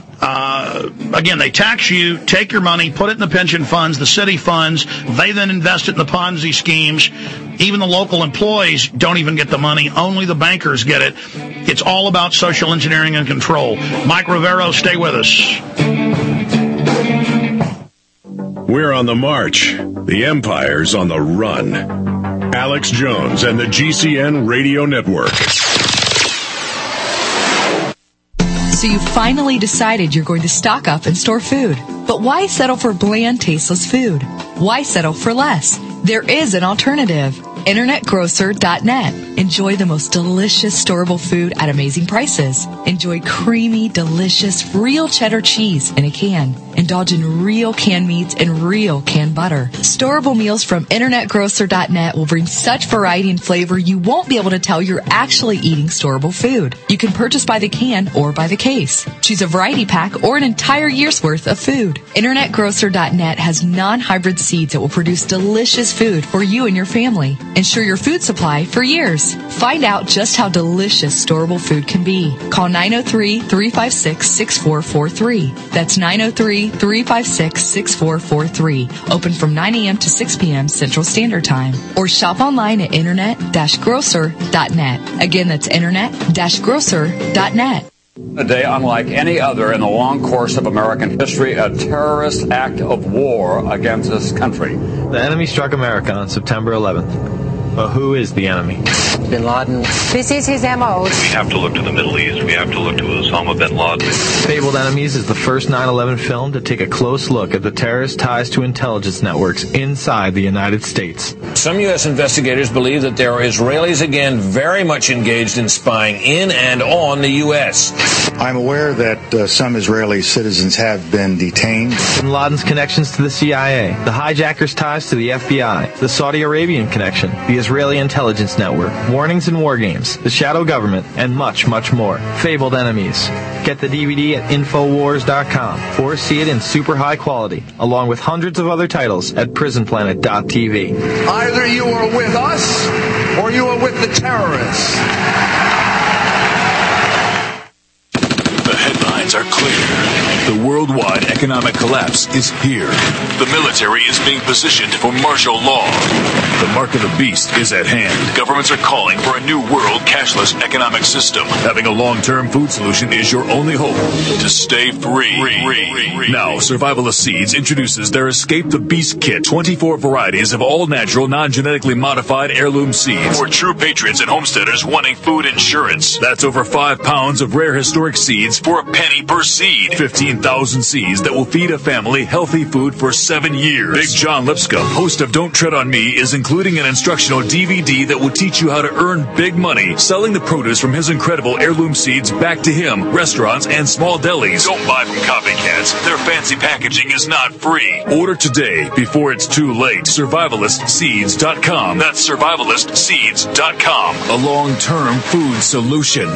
Uh, again, they tax you, take your money, put it in the pension funds, the city funds. They then invest it in the Ponzi schemes. Even the local employees don't even get the money. Only the bankers get it. It's all about social engineering and control. Mike Rivero, stay with us. We're on the march. The empire's on the run. Alex Jones and the G C N Radio Network. So you finally decided you're going to stock up and store food. But why settle for bland, tasteless food? Why settle for less? There is an alternative. Internet Grocer dot net. Enjoy the most delicious storable food at amazing prices. Enjoy creamy, delicious, real cheddar cheese in a can. Indulge in real canned meats and real canned butter. Storable meals from Internet Grocer dot net will bring such variety and flavor you won't be able to tell you're actually eating storable food. You can purchase by the can or by the case. Choose a variety pack or an entire year's worth of food. Internet Grocer dot net has non-hybrid seeds that will produce delicious food for you and your family. Ensure your food supply for years. Find out just how delicious storable food can be. Call nine oh three, three five six, six four four three. That's nine oh three, three five six, six four four three. Open from nine a.m. to six p.m. Central Standard Time. Or shop online at internet dash grocer dot net. Again, that's internet dash grocer dot net. A day unlike any other in the long course of American history, a terrorist act of war against this country. The enemy struck America on September eleventh. But who is the enemy? Bin Laden. This is his M O. We have to look to the Middle East. We have to look to Osama bin Laden. Fabled Enemies is the first nine eleven film to take a close look at the terrorist ties to intelligence networks inside the United States. Some U S investigators believe that there are Israelis again very much engaged in spying in and on the U S. I'm aware that uh, some Israeli citizens have been detained. Bin Laden's connections to the C I A, the hijackers' ties to the F B I, the Saudi Arabian connection, the Israeli intelligence network, warnings and war games, the shadow government, and much, much more. Fabled Enemies. Get the D V D at infowars dot com or see it in super high quality, along with hundreds of other titles at prison planet dot t v. Either you are with us or you are with the terrorists. The headlines are clear. The worldwide economic collapse is here. The military is being positioned for martial law. The mark of the beast is at hand. Governments are calling for a new world cashless economic system. Having a long-term food solution is your only hope to stay free. Now, Survivalist Seeds introduces their Escape the Beast Kit. twenty-four varieties of all-natural, non-genetically modified heirloom seeds for true patriots and homesteaders wanting food insurance. That's over five pounds of rare historic seeds for a penny per seed. fifteen thousand seeds that will feed a family healthy food for seven years. Big John Lipscomb, host of Don't Tread on Me, is including an instructional D V D that will teach you how to earn big money selling the produce from his incredible heirloom seeds back to him, restaurants, and small delis. Don't buy from copycats. Their fancy packaging is not free. Order today before it's too late. survivalist seeds dot com. That's survivalist seeds dot com. A long-term food solution.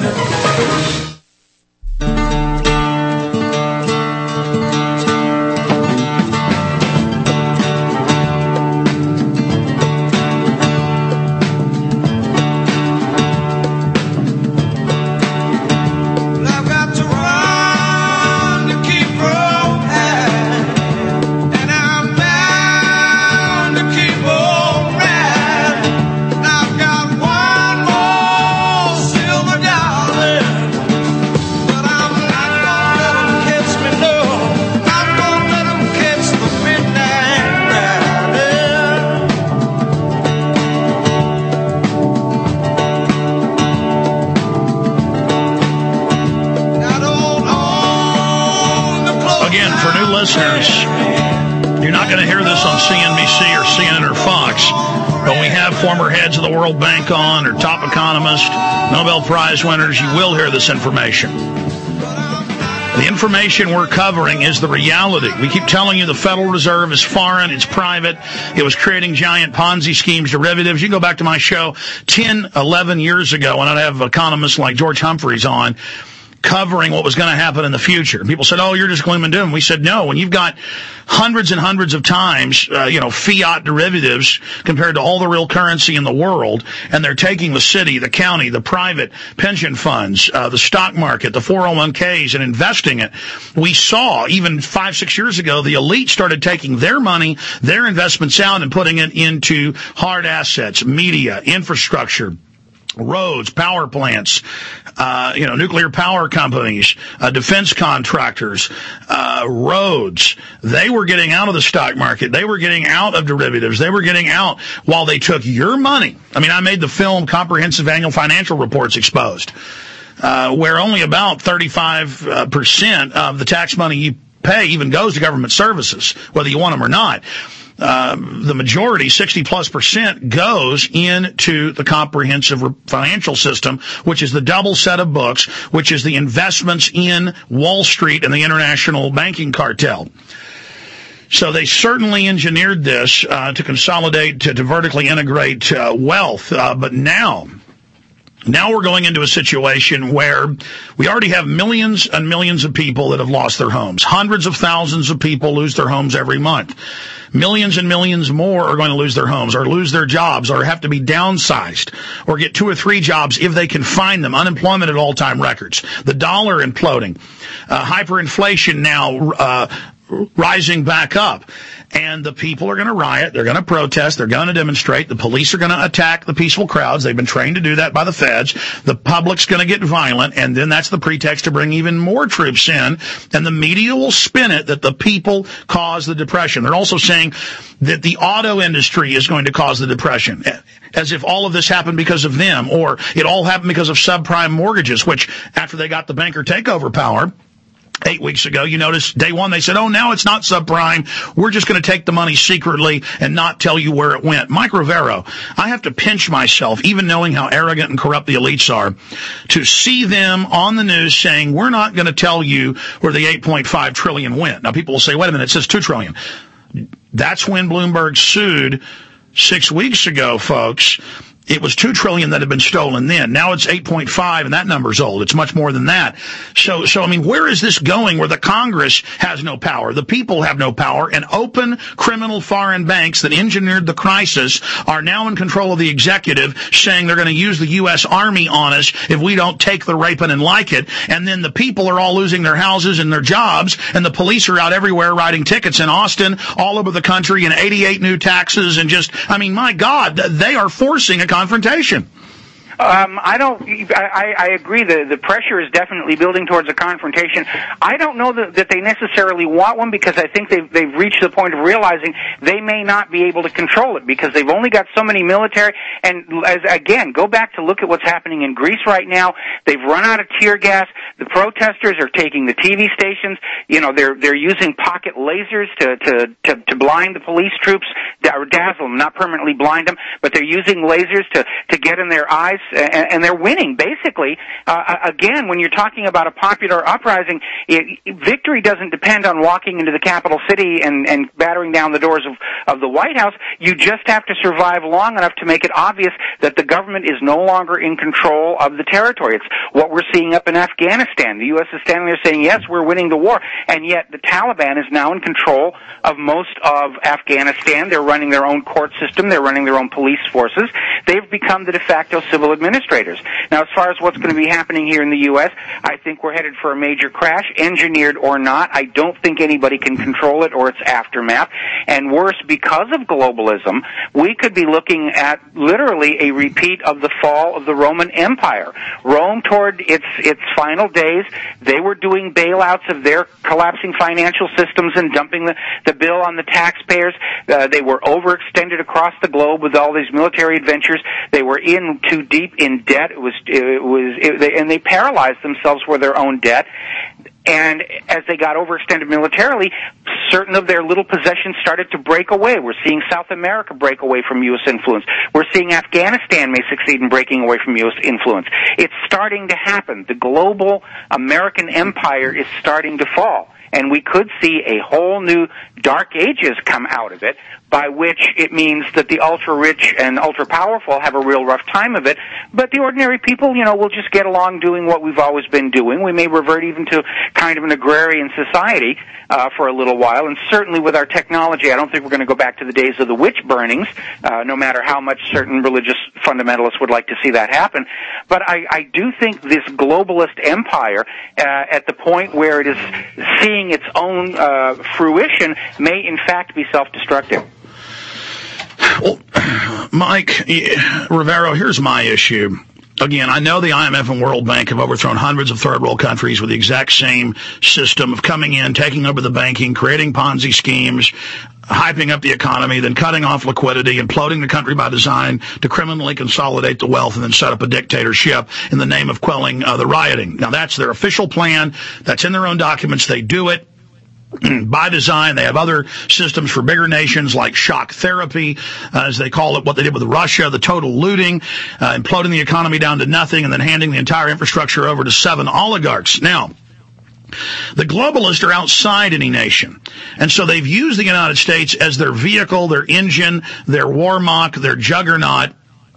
Former heads of the World Bank on, or top economists, Nobel Prize winners, you will hear this information. The information we're covering is the reality. We keep telling you the Federal Reserve is foreign, it's private, it was creating giant Ponzi schemes, derivatives. You can go back to my show ten, eleven years ago when I'd have economists like George Humphreys on, covering what was going to happen in the future. People said, oh, you're just gloom and doom. We said, no, when you've got hundreds and hundreds of times, uh, you know, fiat derivatives compared to all the real currency in the world, and they're taking the city, the county, the private pension funds, uh, the stock market, the four oh one k's, and investing it. We saw, even five, six years ago, the elite started taking their money, their investments out, and putting it into hard assets, media, infrastructure, roads, power plants, uh, you know, nuclear power companies, uh, defense contractors, uh, roads. They were getting out of the stock market. They were getting out of derivatives. They were getting out while they took your money. I mean, I made the film Comprehensive Annual Financial Reports Exposed, uh, where only about thirty-five percent of the tax money you pay even goes to government services, whether you want them or not. uh, the majority, sixty plus percent, goes into the comprehensive financial system, which is the double set of books, which is the investments in Wall Street and the international banking cartel. So they certainly engineered this uh, to consolidate, to, to vertically integrate uh, wealth. Uh, but now, now we're going into a situation where we already have millions and millions of people that have lost their homes. Hundreds of thousands of people lose their homes every month. Millions and millions more are going to lose their homes or lose their jobs or have to be downsized or get two or three jobs if they can find them. Unemployment at all-time records. The dollar imploding. Uh, hyperinflation now uh rising back up. And the people are going to riot. They're going to protest. They're going to demonstrate. The police are going to attack the peaceful crowds. They've been trained to do that by the feds. The public's going to get violent. And then that's the pretext to bring even more troops in. And the media will spin it that the people caused the depression. They're also saying that the auto industry is going to cause the depression, as if all of this happened because of them, or it all happened because of subprime mortgages, which after they got the banker takeover power, Eight weeks ago, you notice day one, they said, oh, now it's not subprime. We're just going to take the money secretly and not tell you where it went. Mike Rivero, I have to pinch myself, even knowing how arrogant and corrupt the elites are, to see them on the news saying, we're not going to tell you where the eight point five trillion went. Now, people will say, wait a minute, it says two trillion. That's when Bloomberg sued six weeks ago, folks. It was two trillion that had been stolen then. Now it's eight point five, and that number's old. It's much more than that. So, so I mean, where is this going where the Congress has no power, the people have no power, and open criminal foreign banks that engineered the crisis are now in control of the executive, saying they're going to use the U S Army on us if we don't take the raping and like it. And then the people are all losing their houses and their jobs, and the police are out everywhere writing tickets in Austin, all over the country, and eighty-eight new taxes, and just, I mean, my God, they are forcing a confrontation. Um, I don't. I, I agree. The the pressure is definitely building towards a confrontation. I don't know that, that they necessarily want one, because I think they've they've reached the point of realizing they may not be able to control it, because they've only got so many military. And as again, go back to look at what's happening in Greece right now. They've run out of tear gas. The protesters are taking the T V stations. You know, they're they're using pocket lasers to to to, to blind the police troops, or dazzle them, not permanently blind them, but they're using lasers to to get in their eyes. And, and they're winning, basically. Uh, again, when you're talking about a popular uprising, it, victory doesn't depend on walking into the capital city and, and battering down the doors of, of the White House. You just have to survive long enough to make it obvious that the government is no longer in control of the territory. It's what we're seeing up in Afghanistan. The U S is standing there saying, yes, we're winning the war, and yet the Taliban is now in control of most of Afghanistan. They're running their own court system. They're running their own police forces. They've become the de facto civil administrators. Now, as far as what's going to be happening here in the U S, I think we're headed for a major crash, engineered or not. I don't think anybody can control it or its aftermath. And worse, because of globalism, we could be looking at literally a repeat of the fall of the Roman Empire. Rome, toward its its final days, they were doing bailouts of their collapsing financial systems and dumping the, the bill on the taxpayers. Uh, they were overextended across the globe with all these military adventures. They were in too deep in debt. It was, it was, it, they, and they paralyzed themselves with their own debt. And as they got overextended militarily, certain of their little possessions started to break away. We're seeing South America break away from U S influence. We're seeing Afghanistan may succeed in breaking away from U S influence. It's starting to happen. The global American empire is starting to fall. And we could see a whole new dark ages come out of it, by which it means that the ultra-rich and ultra-powerful have a real rough time of it, but the ordinary people, you know, will just get along doing what we've always been doing. We may revert even to kind of an agrarian society uh, for a little while, and certainly with our technology, I don't think we're going to go back to the days of the witch burnings, uh, no matter how much certain religious fundamentalists would like to see that happen. But I, I do think this globalist empire, uh, at the point where it is seeing its own uh, fruition, may in fact be self-destructive. Well, Mike Rivero, here's my issue. Again, I know the I M F and World Bank have overthrown hundreds of third world countries with the exact same system of coming in, taking over the banking, creating Ponzi schemes, hyping up the economy, then cutting off liquidity, imploding the country by design to criminally consolidate the wealth, and then set up a dictatorship in the name of quelling uh, the rioting. Now, that's their official plan. That's in their own documents. They do it. by design. They have other systems for bigger nations like shock therapy, uh, as they call it, what they did with Russia, the total looting, uh, imploding the economy down to nothing, and then handing the entire infrastructure over to seven oligarchs. Now, the globalists are outside any nation. And so they've used the United States as their vehicle, their engine, their warmock, their juggernaut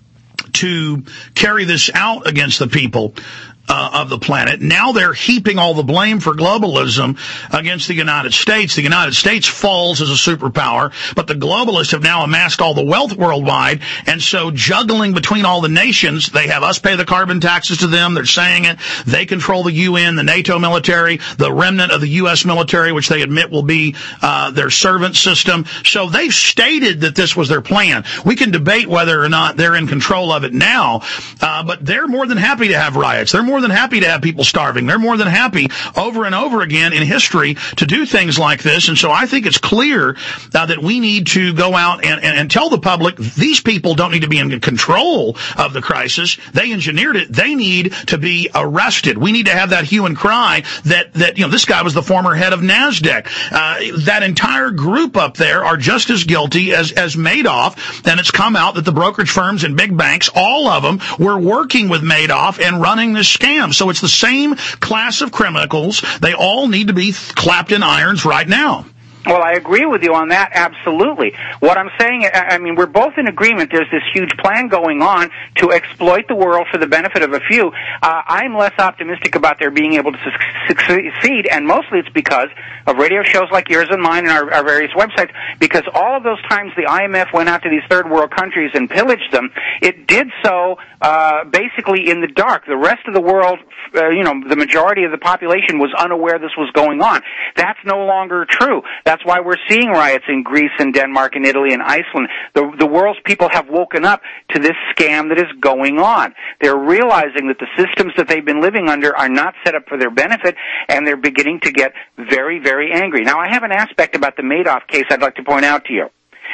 to carry this out against the people Uh, of the planet. Now they're heaping all the blame for globalism against the United States. The United States falls as a superpower, but the globalists have now amassed all the wealth worldwide, and so juggling between all the nations, they have us pay the carbon taxes to them. They're saying it. They control the U N, the NATO military, the remnant of the U S military, which they admit will be uh, their servant system. So they've stated that this was their plan. We can debate whether or not they're in control of it now, uh, but they're more than happy to have riots. They're more than happy to have people starving. They're more than happy over and over again in history to do things like this. And so I think it's clear uh, that we need to go out and, and, and tell the public these people don't need to be in control of the crisis. They engineered it. They need to be arrested. We need to have that hue and cry that, that you know, this guy was the former head of NASDAQ. Uh, that entire group up there are just as guilty as, as Madoff. And it's come out that the brokerage firms and big banks, all of them, were working with Madoff and running this scam. So it's the same class of criminals. They all need to be clapped in irons right now. Well, I agree with you on that, absolutely. What I'm saying, I mean, we're both in agreement. There's this huge plan going on to exploit the world for the benefit of a few. Uh, I'm less optimistic about their being able to su- succeed, and mostly it's because of radio shows like yours and mine and our, our various websites, because all of those times the I M F went out to these third world countries and pillaged them, it did so uh, basically in the dark. The rest of the world, uh, you know, the majority of the population was unaware this was going on. That's no longer true. That's why we're seeing riots in Greece and Denmark and Italy and Iceland. The, the world's people have woken up to this scam that is going on. They're realizing that the systems that they've been living under are not set up for their benefit, and they're beginning to get very, very angry. Now, I have an aspect about the Madoff case I'd like to point out to you.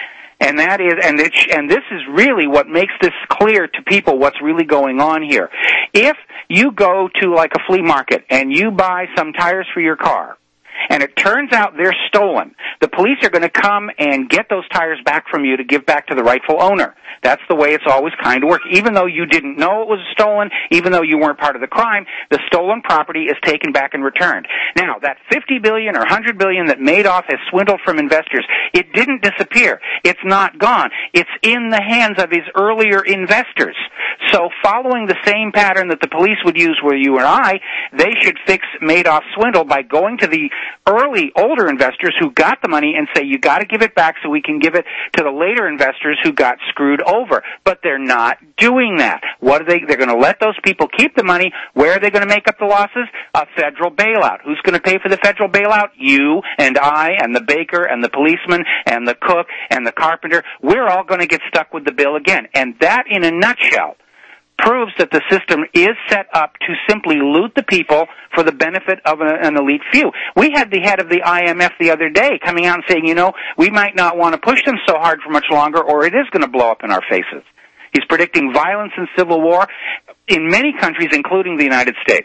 And that is, and it, and this is really what makes this clear to people what's really going on here. If you go to like a flea market and you buy some tires for your car, and it turns out they're stolen, the police are going to come and get those tires back from you to give back to the rightful owner. That's the way it's always kind of worked. Even though you didn't know it was stolen, even though you weren't part of the crime, the stolen property is taken back and returned. Now, that fifty billion dollars or one hundred billion dollars that Madoff has swindled from investors, it didn't disappear. It's not gone. It's in the hands of his earlier investors. So following the same pattern that the police would use with you and I, they should fix Madoff's swindle by going to the early, older investors who got the money and say, you got to give it back so we can give it to the later investors who got screwed over. But they're not doing that. What are they? They're going to let those people keep the money. Where are they going to make up the losses? A federal bailout. Who's going to pay for the federal bailout? You and I and the baker and the policeman and the cook and the carpenter. We're all going to get stuck with the bill again. And that, in a nutshell, proves that the system is set up to simply loot the people for the benefit of an elite few. We had the head of the I M F the other day coming out and saying, you know, we might not want to push them so hard for much longer, or it is going to blow up in our faces. He's predicting violence and civil war in many countries, including the United States.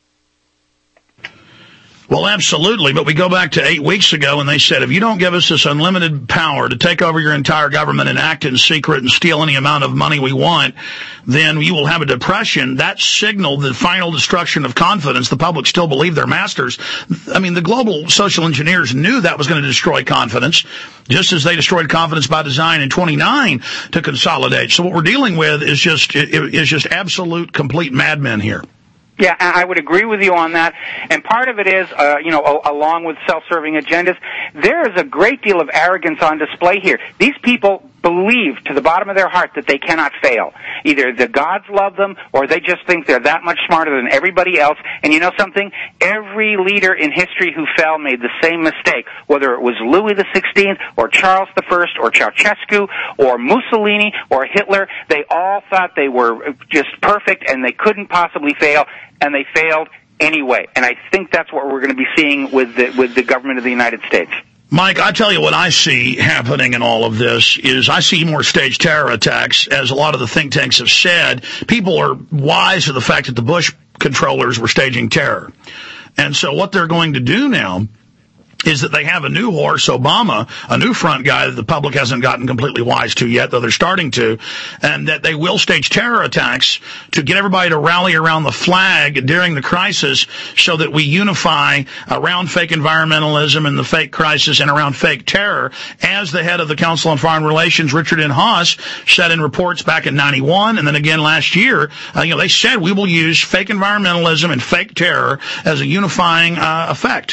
Well, absolutely, but we go back to eight weeks ago and they said, if you don't give us this unlimited power to take over your entire government and act in secret and steal any amount of money we want, then you will have a depression. That signaled the final destruction of confidence. The public still believe they're masters. I mean, the global social engineers knew that was going to destroy confidence, just as they destroyed confidence by design in twenty-nine to consolidate. So what we're dealing with is just, is just absolute, complete madmen here. Yeah, I would agree with you on that. And part of it is, uh, you know, along with self-serving agendas, there is a great deal of arrogance on display here. These people believe to the bottom of their heart that they cannot fail. Either the gods love them or they just think they're that much smarter than everybody else. And you know something? Every leader in history who fell made the same mistake, whether it was Louis the sixteenth or Charles the First or Ceausescu or Mussolini or Hitler. They all thought they were just perfect and they couldn't possibly fail, and they failed anyway. And I think that's what we're going to be seeing with the, with the government of the United States. Mike, I tell you what I see happening in all of this is I see more staged terror attacks, as a lot of the think tanks have said. People are wise to the fact that the Bush controllers were staging terror. And so what they're going to do now is that they have a new horse, Obama, a new front guy that the public hasn't gotten completely wise to yet, though they're starting to, and that they will stage terror attacks to get everybody to rally around the flag during the crisis so that we unify around fake environmentalism and the fake crisis and around fake terror. As the head of the Council on Foreign Relations, Richard N. Haas, said in reports back in ninety-one and then again last year, uh, you know, they said we will use fake environmentalism and fake terror as a unifying uh, effect.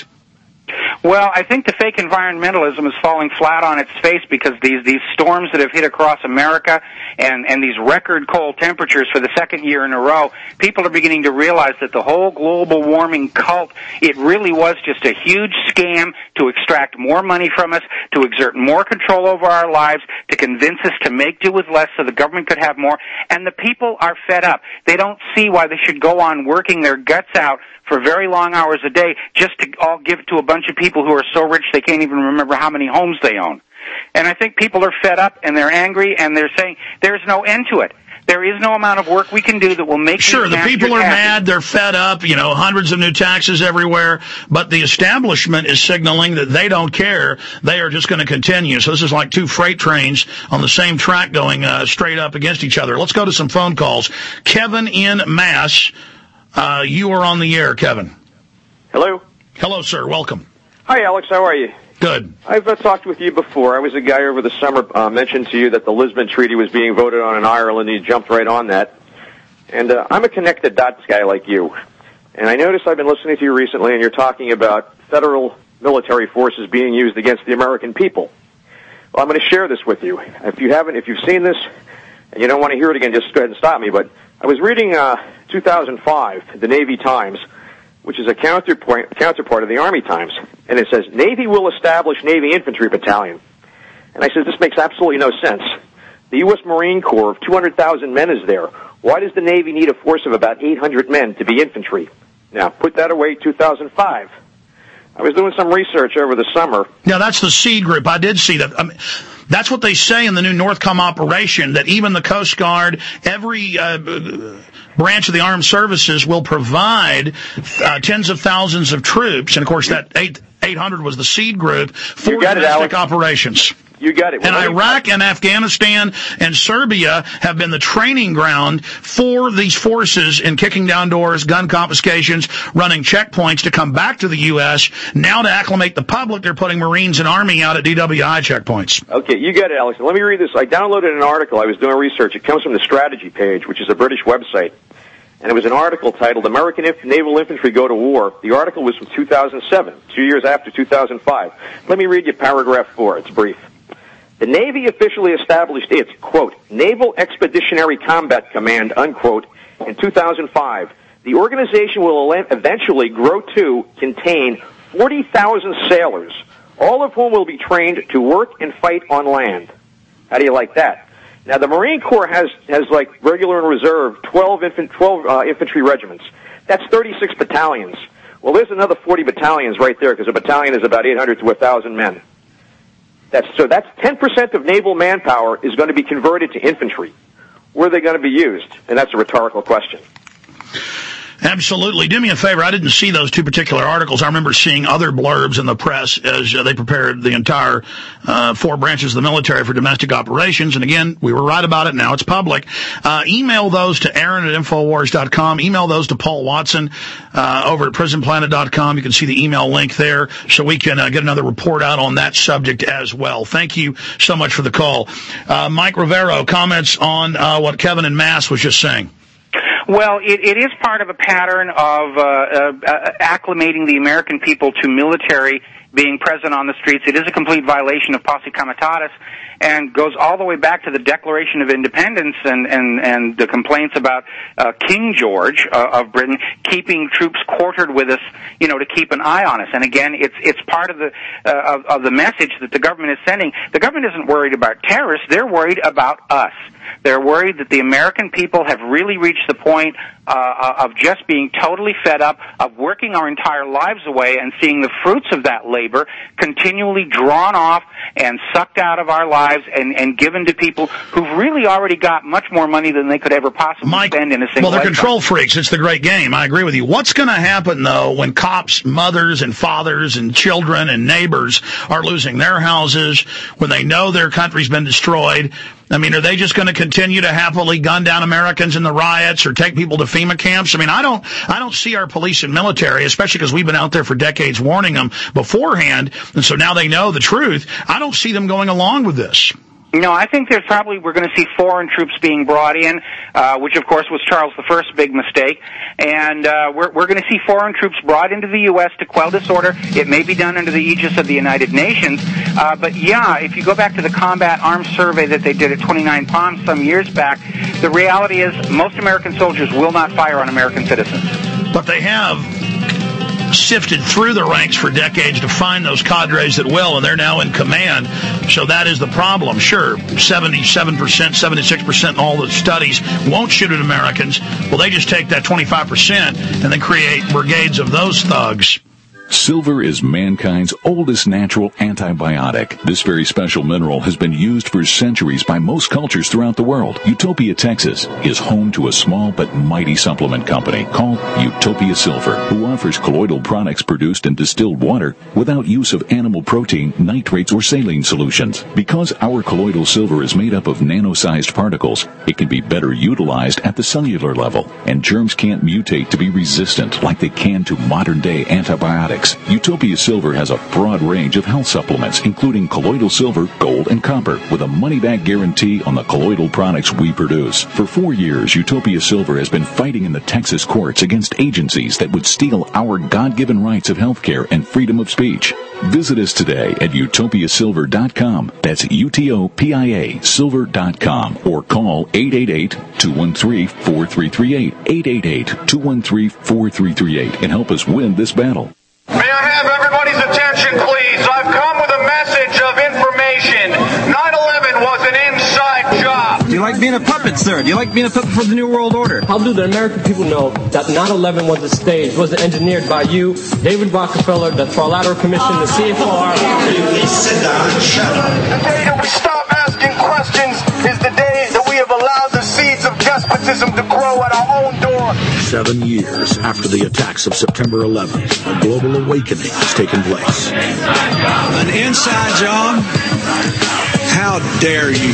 Well, I think the fake environmentalism is falling flat on its face because these these storms that have hit across America and, and these record cold temperatures for the second year in a row, people are beginning to realize that the whole global warming cult, it really was just a huge scam to extract more money from us, to exert more control over our lives, to convince us to make do with less so the government could have more. And the people are fed up. They don't see why they should go on working their guts out for very long hours a day just to all give it to a bunch of people who are so rich they can't even remember how many homes they own. And I think people are fed up and they're angry and they're saying there's no end to it. There is no amount of work we can do that will make sure the people are happy. mad, they're fed up, you know, hundreds of new taxes everywhere, but the establishment is signaling that they don't care. They are just going to continue. So this is like two freight trains on the same track going uh, straight up against each other. Let's go to some phone calls. Kevin in Mass. Uh, you are on the air, Kevin. Hello. Hello, sir. Welcome. Hi, Alex. How are you? Good. I've uh, talked with you before. I was a guy over the summer uh, mentioned to you that the Lisbon Treaty was being voted on in Ireland, and you jumped right on that. And uh, I'm a connected dots guy like you. And I noticed I've been listening to you recently, and you're talking about federal military forces being used against the American people. Well, I'm going to share this with you. If you haven't, if you've seen this, and you don't want to hear it again, just go ahead and stop me. But I was reading uh, two thousand five, the Navy Times, which is a counterpart, counterpart of the Army Times, and it says, Navy will establish Navy Infantry Battalion. And I said, this makes absolutely no sense. The U S Marine Corps of two hundred thousand men is there. Why does the Navy need a force of about eight hundred men to be infantry? Now, put that away, two thousand five. I was doing some research over the summer. Now, that's the SEAD group. I did see that. I mean, that's what they say in the new NORTHCOM operation, that even the Coast Guard, every uh, branch of the armed services will provide uh, tens of thousands of troops. And, of course, that eight, eight hundred was the SEAD group for domestic operations. You got it. Well, and Iraq and Afghanistan and Serbia have been the training ground for these forces in kicking down doors, gun confiscations, running checkpoints to come back to the U S. Now to acclimate the public, they're putting Marines and Army out at D W I checkpoints. Okay, you got it, Alex. Let me read this. I downloaded an article. I was doing research. It comes from the Strategy page, which is a British website. And it was an article titled, American Inf- Naval Infantry Go to War. The article was from two thousand seven, two years after two thousand five. Let me read you paragraph four. It's brief. The Navy officially established its, quote, Naval Expeditionary Combat Command, unquote, in two thousand five. The organization will eventually grow to contain forty thousand sailors, all of whom will be trained to work and fight on land. How do you like that? Now, the Marine Corps has, has like regular and reserve, twelve, infant, twelve uh, infantry regiments. That's thirty-six battalions. Well, there's another forty battalions right there, because a battalion is about eight hundred to one thousand men. That's, so that's ten percent of naval manpower is going to be converted to infantry. Where are they going to be used? And that's a rhetorical question. Absolutely. Do me a favor. I didn't see those two particular articles. I remember seeing other blurbs in the press as uh, they prepared the entire uh, four branches of the military for domestic operations. And again, we were right about it. Now it's public. Uh, email those to Aaron at Infowars dot com. Email those to Paul Watson uh, over at Prison Planet dot com. You can see the email link there so we can uh, get another report out on that subject as well. Thank you so much for the call. Uh, Mike Rivero, comments on uh, what Kevin in Mass was just saying. Well, it, it is part of a pattern of uh, uh, acclimating the American people to military being present on the streets. It is a complete violation of posse comitatus and goes all the way back to the Declaration of Independence and, and, and the complaints about uh, King George uh, of Britain keeping troops quartered with us, you know, to keep an eye on us. And again, it's it's part of the uh, of, of the message that the government is sending. The government isn't worried about terrorists; they're worried about us. They're worried that the American people have really reached the point uh, of just being totally fed up of working our entire lives away and seeing the fruits of that labor continually drawn off and sucked out of our lives and, and given to people who've really already got much more money than they could ever possibly Mike, spend in a single well, they're lifetime. control freaks. It's the great game. I agree with you. What's going to happen, though, when cops, mothers, and fathers, and children, and neighbors are losing their houses, when they know their country's been destroyed? I mean, are they just going to continue to happily gun down Americans in the riots or take people to FEMA camps? I mean, I don't, I don't see our police and military, especially because we've been out there for decades warning them beforehand, and so now they know the truth. I don't see them going along with this. No, I think there's probably, we're going to see foreign troops being brought in, uh, which of course was Charles the First's big mistake. And, uh, we're, we're going to see foreign troops brought into the U S to quell disorder. It may be done under the aegis of the United Nations. Uh, but yeah, if you go back to the Combat Arms Survey that they did at twenty-nine Palms some years back, the reality is most American soldiers will not fire on American citizens. But they have sifted through the ranks for decades to find those cadres that will, and they're now in command. So that is the problem. Sure, seventy-seven percent, seventy-six percent in all the studies won't shoot at Americans. Well, they just take that twenty-five percent and then create brigades of those thugs. Silver is mankind's oldest natural antibiotic. This very special mineral has been used for centuries by most cultures throughout the world. Utopia, Texas is home to a small but mighty supplement company called Utopia Silver, who offers colloidal products produced in distilled water without use of animal protein, nitrates, or saline solutions. Because our colloidal silver is made up of nano-sized particles, it can be better utilized at the cellular level, and germs can't mutate to be resistant like they can to modern-day antibiotics. Utopia Silver has a broad range of health supplements, including colloidal silver, gold, and copper, with a money-back guarantee on the colloidal products we produce. For four years, Utopia Silver has been fighting in the Texas courts against agencies that would steal our God-given rights of health care and freedom of speech. Visit us today at utopia silver dot com. That's U T O P I A silver dot com, or call eight eight eight, two one three, four three three eight, eight eight eight, two one three, four three three eight, and help us win this battle. May I have everybody's attention, please? I've come with a message of information. nine eleven was an inside job. Do you like being a puppet, sir? Do you like being a puppet for the New World Order? How do the American people know that nine eleven was a stage, was engineered by you, David Rockefeller, the Trilateral Commission, the C F O R? Please sit down and shut up. The day that we stop asking questions is the day that we have allowed the seeds of despotism to grow at our own door. Seven years after the attacks of September eleventh, a global awakening has taken place. An inside job? How dare you?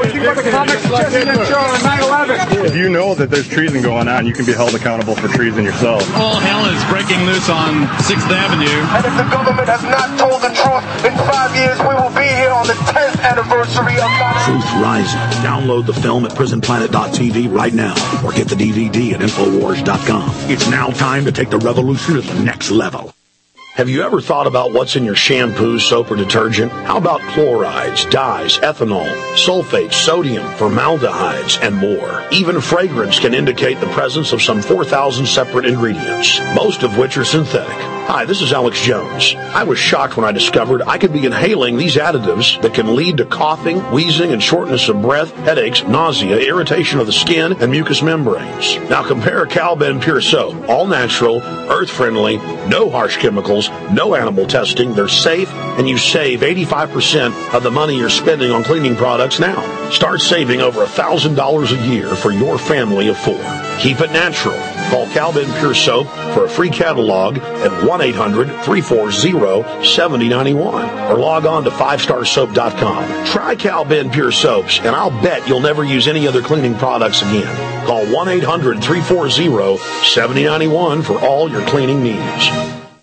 If you know that there's treason going on, you can be held accountable for treason yourself. All hell is breaking loose on sixth Avenue. And if the government has not told the truth, in five years we will be here on the tenth anniversary of nine eleven. Truth Rising. Download the film at prison planet dot t v right now, or get the D V D at infowars dot com. It's now time to take the revolution to the next level. Have you ever thought about what's in your shampoo, soap, or detergent? How about chlorides, dyes, ethanol, sulfates, sodium, formaldehydes, and more? Even fragrance can indicate the presence of some four thousand separate ingredients, most of which are synthetic. Hi, this is Alex Jones. I was shocked when I discovered I could be inhaling these additives that can lead to coughing, wheezing, and shortness of breath, headaches, nausea, irritation of the skin, and mucous membranes. Now compare Calben Pure Soap, all natural, earth-friendly, no harsh chemicals, no animal testing. They're safe, and you save eighty-five percent of the money you're spending on cleaning products now. Start saving over one thousand dollars a year for your family of four. Keep it natural. Call Calben Pure Soap for a free catalog at one eight hundred, three four zero, seven zero nine one or log on to five star soap dot com. Try Calben Pure Soaps, and I'll bet you'll never use any other cleaning products again. Call one eight hundred, three four zero, seven zero nine one for all your cleaning needs.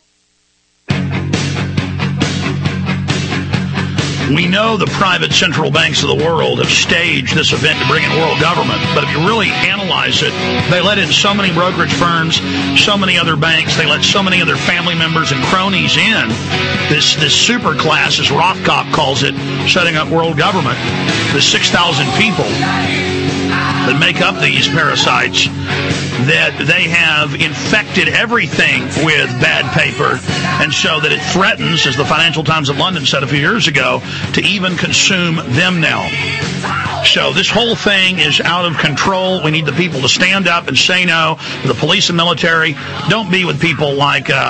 We know the private central banks of the world have staged this event to bring in world government, but if you really analyze it, they let in so many brokerage firms, so many other banks, they let so many other family members and cronies in. This this super class, as Rothkopf calls it, setting up world government. The six thousand people that make up these parasites, that they have infected everything with bad paper, and so that it threatens, as the Financial Times of London said a few years ago, to even consume them now. So this whole thing is out of control. We need the people to stand up and say no. The police and military, don't be with people like uh,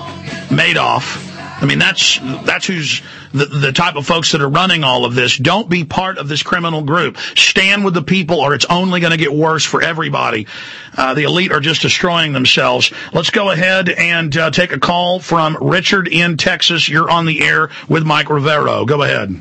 Madoff. I mean, that's that's who's the, the type of folks that are running all of this. Don't be part of this criminal group. Stand with the people, or it's only going to get worse for everybody. Uh, the elite are just destroying themselves. Let's go ahead and uh, take a call from Richard in Texas. You're on the air with Mike Rivero. Go ahead.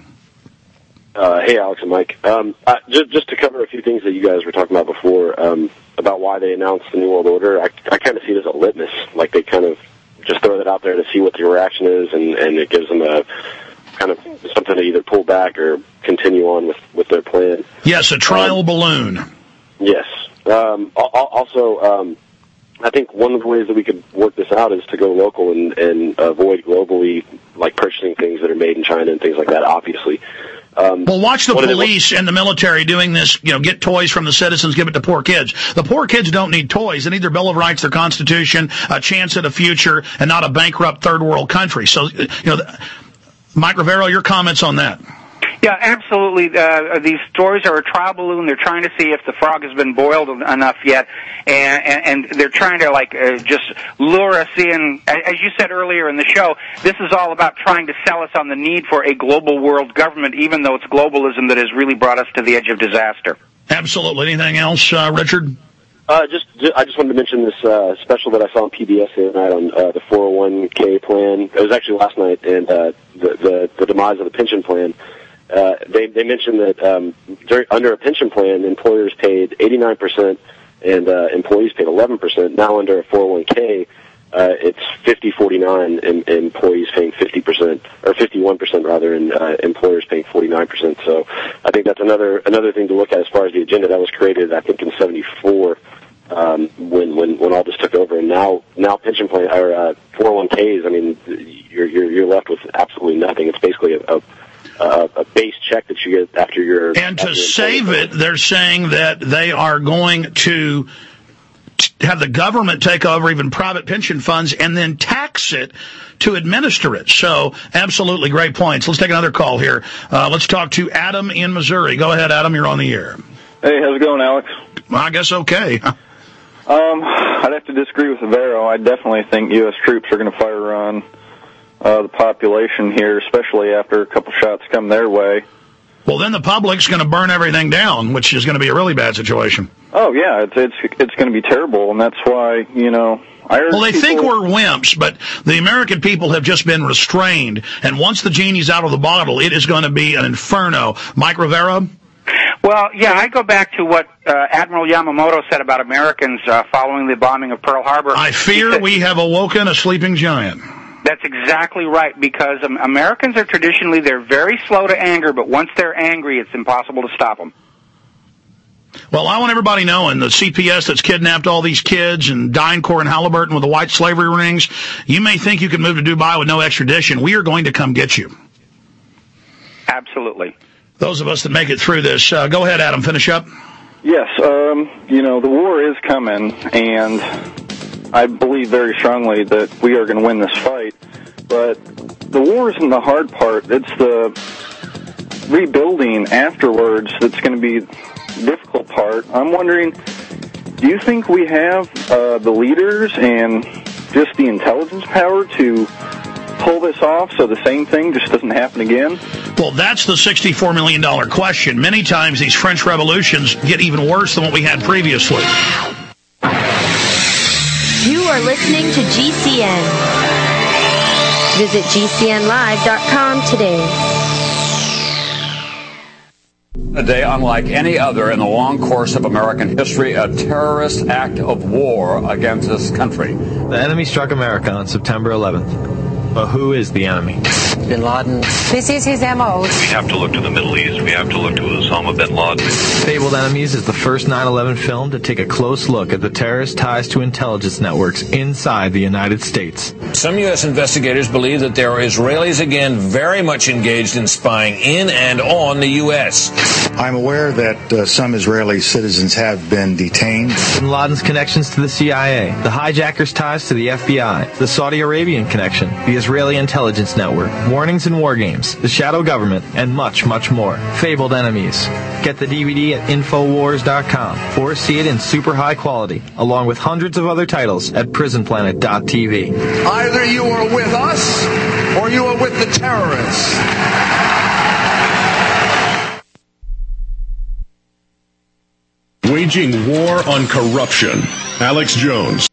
Uh, hey, Alex and Mike. Um, uh, just, just to cover a few things that you guys were talking about before, um, about why they announced the New World Order, I, I kind of see it as a litmus. Like, they kind of just throw that out there to see what the reaction is, and, and it gives them a kind of something to either pull back or continue on with, with their plan. Yes, a trial um, balloon. Yes. Um, also, um, I think one of the ways that we could work this out is to go local and, and avoid globally, like, purchasing things that are made in China and things like that, obviously. Um, well, watch the police and the military doing this, you know, get toys from the citizens, give it to poor kids. The poor kids don't need toys. They need their Bill of Rights, their Constitution, a chance at a future, and not a bankrupt third world country. So, you know, Mike Rivero, your comments on that? Yeah, absolutely. Uh, these stories are a trial balloon. They're trying to see if the frog has been boiled enough yet, and, and, and they're trying to, like, uh, just lure us in. As you said earlier in the show, this is all about trying to sell us on the need for a global world government, even though it's globalism that has really brought us to the edge of disaster. Absolutely. Anything else, uh, Richard? Uh, just, I just wanted to mention this uh, special that I saw on P B S the other night on uh, the four oh one k plan. It was actually last night, and uh, the, the the demise of the pension plan. Uh, they, they mentioned that um, during, under a pension plan, employers paid eighty-nine percent and uh, employees paid eleven percent. Now under a four oh one k, uh, it's fifty forty-nine, and, and employees paying fifty percent, or fifty-one percent rather, and uh, employers paying forty-nine percent. So I think that's another another thing to look at as far as the agenda that was created, I think, in seventy-four. Um, when, when, when all this took over, and now, now pension plan, or, uh, four oh one k's, I mean, you're, you're, you're left with absolutely nothing. It's basically a, a, a, a base check that you get after your... And to save it, they're saying that they are going to have the government take over even private pension funds and then tax it to administer it. So, absolutely great points. Let's take another call here. Uh, let's talk to Adam in Missouri. Go ahead, Adam. You're on the air. Hey, how's it going, Alex? Well, I guess okay. Um, I'd have to disagree with Rivero. I definitely think U S troops are going to fire on uh, the population here, especially after a couple shots come their way. Well, then the public's going to burn everything down, which is going to be a really bad situation. Oh, yeah, it's it's it's going to be terrible, and that's why, you know, I urge Well, they people... think we're wimps, but the American people have just been restrained, and once the genie's out of the bottle, it is going to be an inferno. Mike Rivera? Well, yeah, I go back to what uh, Admiral Yamamoto said about Americans uh, following the bombing of Pearl Harbor. I fear said, we have awoken a sleeping giant. That's exactly right, because um, Americans are traditionally, they're very slow to anger, but once they're angry, it's impossible to stop them. Well, I want everybody knowing the C P S that's kidnapped all these kids and DynCorp and Halliburton with the white slavery rings, you may think you can move to Dubai with no extradition. We are going to come get you. Absolutely. Those of us that make it through this. Uh, go ahead, Adam. Finish up. Yes. Um, you know, the war is coming, and I believe very strongly that we are going to win this fight. But the war isn't the hard part. It's the rebuilding afterwards that's going to be the difficult part. I'm wondering, do you think we have uh, the leaders and just the intelligence power to pull this off so the same thing just doesn't happen again? Well, that's the sixty-four million dollars question. Many times these French revolutions get even worse than what we had previously. You are listening to G C N. Visit G C N live dot com today. A day unlike any other in the long course of American history, a terrorist act of war against this country. The enemy struck America on September eleventh. But who is the enemy? Bin Laden. This is his M O. We have to look to the Middle East. We have to look to Osama bin Laden. Fabled Enemies is the first nine eleven film to take a close look at the terrorist ties to intelligence networks inside the United States. Some U S investigators believe that there are Israelis again very much engaged in spying in and on the U S I'm aware that uh, some Israeli citizens have been detained. Bin Laden's connections to the C I A, the hijackers' ties to the F B I, the Saudi Arabian connection, the Israeli intelligence network, warnings and war games, the shadow government, and much, much more. Fabled enemies. Get the D V D at Infowars dot com or see it in super high quality, along with hundreds of other titles at Prison Planet dot T V. Either you are with us or you are with the terrorists. Waging war on corruption. Alex Jones.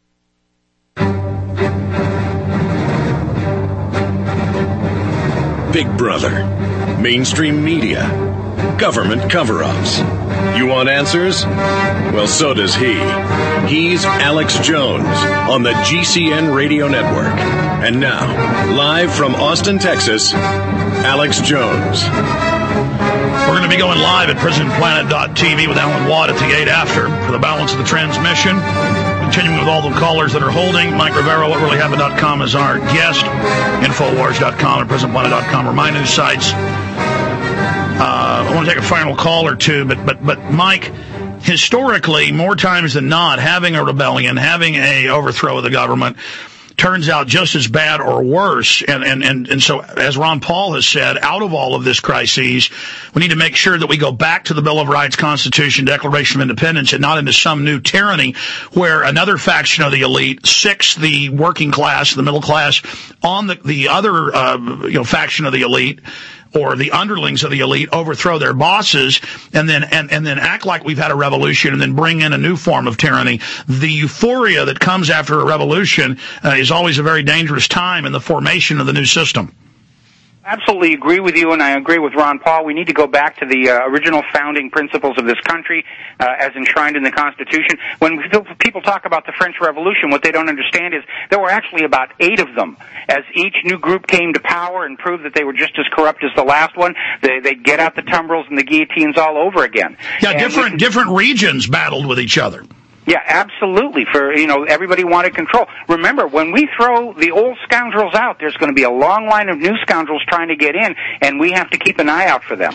Big Brother. Mainstream media. Government cover-ups. You want answers? Well, so does he. He's Alex Jones on the G C N Radio Network. And now, live from Austin, Texas, Alex Jones. We're going to be going live at Prison Planet dot T V with Alan Watt at the eight after for the balance of the transmission. Continuing with all the callers that are holding. Mike Rivera, what really happened dot com is our guest. Infowars dot com and Prison Planet dot com are my news sites. Uh, I want to take a final call or two, but, but, but Mike, historically, more times than not, having a rebellion, having a overthrow of the government turns out just as bad or worse. And, and, and, and so, as Ron Paul has said, out of all of this crises, we need to make sure that we go back to the Bill of Rights, Constitution, Declaration of Independence, and not into some new tyranny where another faction of the elite sicks the working class, the middle class, on the, the other, uh, you know, faction of the elite, or the underlings of the elite overthrow their bosses and then and, and then act like we've had a revolution and then bring in a new form of tyranny. The euphoria that comes after a revolution uh, is always a very dangerous time in the formation of the new system. Absolutely agree with you, and I agree with Ron Paul. We need to go back to the uh, original founding principles of this country uh, as enshrined in the Constitution. When people talk about the French Revolution, what they don't understand is there were actually about eight of them. As each new group came to power and proved that they were just as corrupt as the last one, they, they'd get out the tumbrils and the guillotines all over again. Yeah, and different we, different regions battled with each other. Yeah, absolutely. For, you know, everybody wanted control. Remember, when we throw the old scoundrels out, there's going to be a long line of new scoundrels trying to get in, and we have to keep an eye out for them.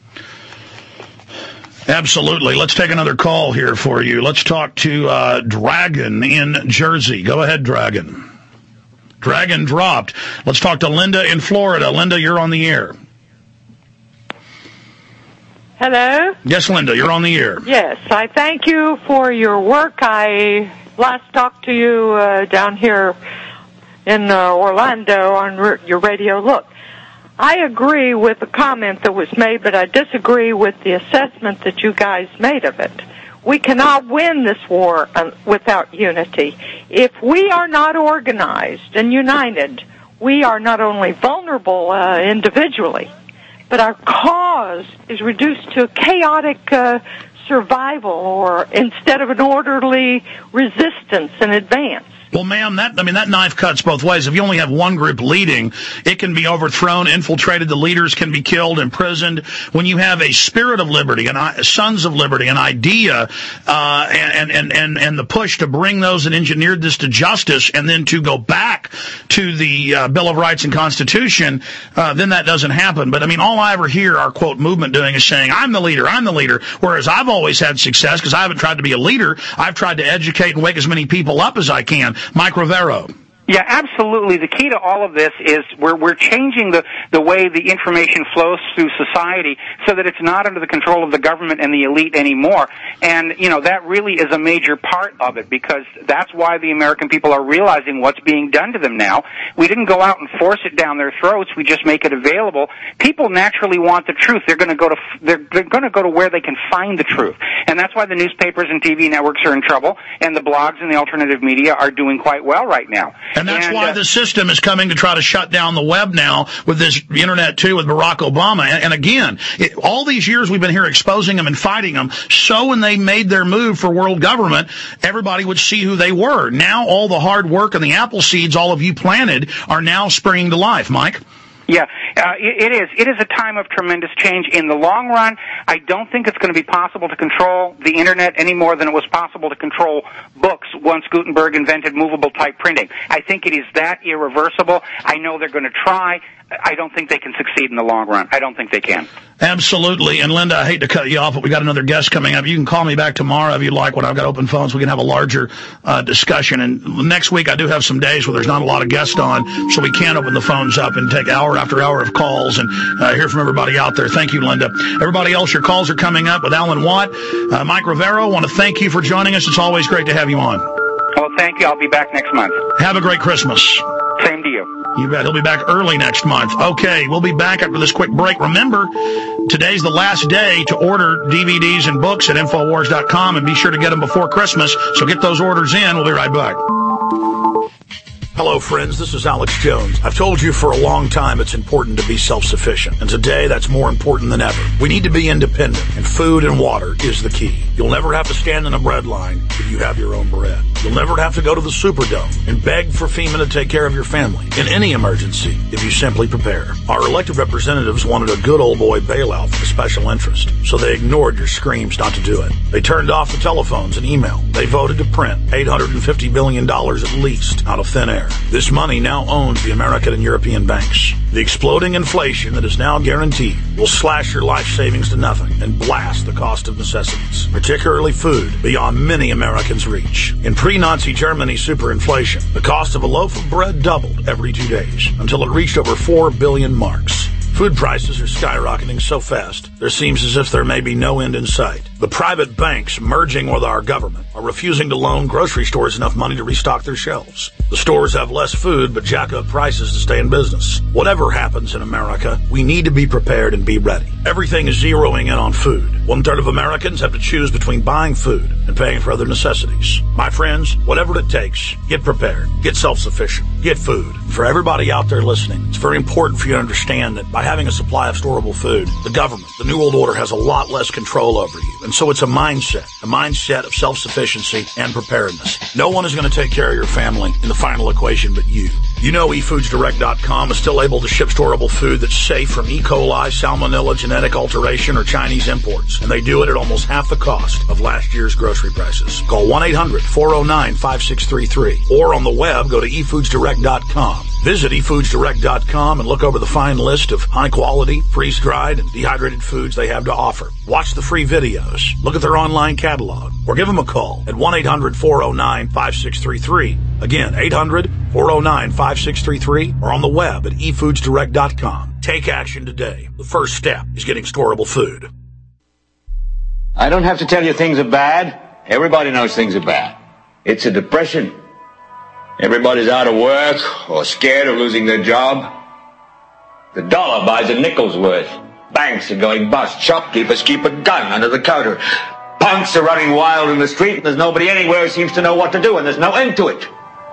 Absolutely. Let's take another call here for you. Let's talk to uh, Dragon in Jersey. Go ahead, Dragon. Dragon dropped. Let's talk to Linda in Florida. Linda, you're on the air. Hello? Yes, Linda, you're on the air. Yes, I thank you for your work. I last talked to you uh, down here in uh, Orlando on r- your radio. Look, I agree with the comment that was made, but I disagree with the assessment that you guys made of it. We cannot win this war uh, without unity. If we are not organized and united, we are not only vulnerable uh, individually, but our cause is reduced to chaotic uh, survival, or instead of an orderly resistance and advance. Well, ma'am, that I mean that knife cuts both ways. If you only have one group leading, it can be overthrown, infiltrated. The leaders can be killed, imprisoned. When you have a spirit of liberty, and sons of liberty, an idea, uh, and and and and the push to bring those that engineered this to justice, and then to go back to the uh, Bill of Rights and Constitution, uh, then that doesn't happen. But I mean, all I ever hear our quote movement doing is saying, "I'm the leader, I'm the leader." Whereas I've always had success because I haven't tried to be a leader. I've tried to educate and wake as many people up as I can. Mike Rivero. Yeah, absolutely. The key to all of this is we're we're changing the the way the information flows through society so that it's not under the control of the government and the elite anymore. And, you know, that really is a major part of it, because that's why the American people are realizing what's being done to them now. We didn't go out and force it down their throats. We just make it available. People naturally want the truth. They're going to go to they're, they're going to go to where they can find the truth. And that's why the newspapers and T V networks are in trouble, and the blogs and the alternative media are doing quite well right now. And that's and, why uh, the system is coming to try to shut down the web now with this internet, too, with Barack Obama. And, and again, it, all these years we've been here exposing them and fighting them. So when they made their move for world government, everybody would see who they were. Now all the hard work and the apple seeds all of you planted are now springing to life. Mike? Yeah, uh, it, it is. It is a time of tremendous change. In the long run, I don't think it's going to be possible to control the Internet any more than it was possible to control books once Gutenberg invented movable type printing. I think it is that irreversible. I know they're going to try. I don't think they can succeed in the long run. I don't think they can. Absolutely. And Linda, I hate to cut you off, but we got another guest coming up. You can call me back tomorrow if you like when I've got open phones. We can have a larger uh, discussion. And next week I do have some days where there's not a lot of guests on, so we can open the phones up and take hour after hour of calls and uh, hear from everybody out there. Thank you, Linda. Everybody else, your calls are coming up with Alan Watt. Uh, Mike Rivero, I want to thank you for joining us. It's always great to have you on. Well, thank you. I'll be back next month. Have a great Christmas. Same to you. You bet. He'll be back early next month. Okay, we'll be back after this quick break. Remember, today's the last day to order D V Ds and books at Infowars dot com, and be sure to get them before Christmas. So get those orders in. We'll be right back. Hello, friends. This is Alex Jones. I've told you for a long time it's important to be self-sufficient, and today that's more important than ever. We need to be independent, and food and water is the key. You'll never have to stand in a bread line if you have your own bread. You'll never have to go to the Superdome and beg for FEMA to take care of your family in any emergency if you simply prepare. Our elected representatives wanted a good old boy bailout for the special interest, so they ignored your screams not to do it. They turned off the telephones and email. They voted to print eight hundred fifty billion dollars at least out of thin air. This money now owns the American and European banks. The exploding inflation that is now guaranteed will slash your life savings to nothing and blast the cost of necessities, particularly food, beyond many Americans' reach. In pre-Nazi Germany superinflation, the cost of a loaf of bread doubled every two days until it reached over four billion marks. Food prices are skyrocketing so fast, there seems as if there may be no end in sight. The private banks merging with our government are refusing to loan grocery stores enough money to restock their shelves. The stores have less food, but jack up prices to stay in business. Whatever happens in America, we need to be prepared and be ready. Everything is zeroing in on food. One third of Americans have to choose between buying food and paying for other necessities. My friends, whatever it takes, get prepared, get self-sufficient, get food. For everybody out there listening, it's very important for you to understand that by having a supply of storable food, the government, the New World Order, has a lot less control over you. And so it's a mindset, a mindset of self-sufficiency and preparedness. No one is going to take care of your family in the final equation but you. You know e foods direct dot com is still able to ship storable food that's safe from E. coli, salmonella, genetic alteration, or Chinese imports. And they do it at almost half the cost of last year's grocery prices. Call one eight hundred four oh nine five six three three. Or on the web, go to e foods direct dot com. Visit e foods direct dot com and look over the fine list of high-quality, freeze-dried, and dehydrated foods they have to offer. Watch the free videos, look at their online catalog, or give them a call at one eight hundred four oh nine five six three three. Again, eight hundred four oh nine five six three three, or on the web at e foods direct dot com. Take action today. The first step is getting storable food. I don't have to tell you things are bad. Everybody knows things are bad. It's a depression. Everybody's out of work or scared of losing their job. The dollar buys a nickel's worth. Banks are going bust. Shopkeepers keep a gun under the counter. Punks are running wild in the street, and there's nobody anywhere who seems to know what to do, and there's no end to it.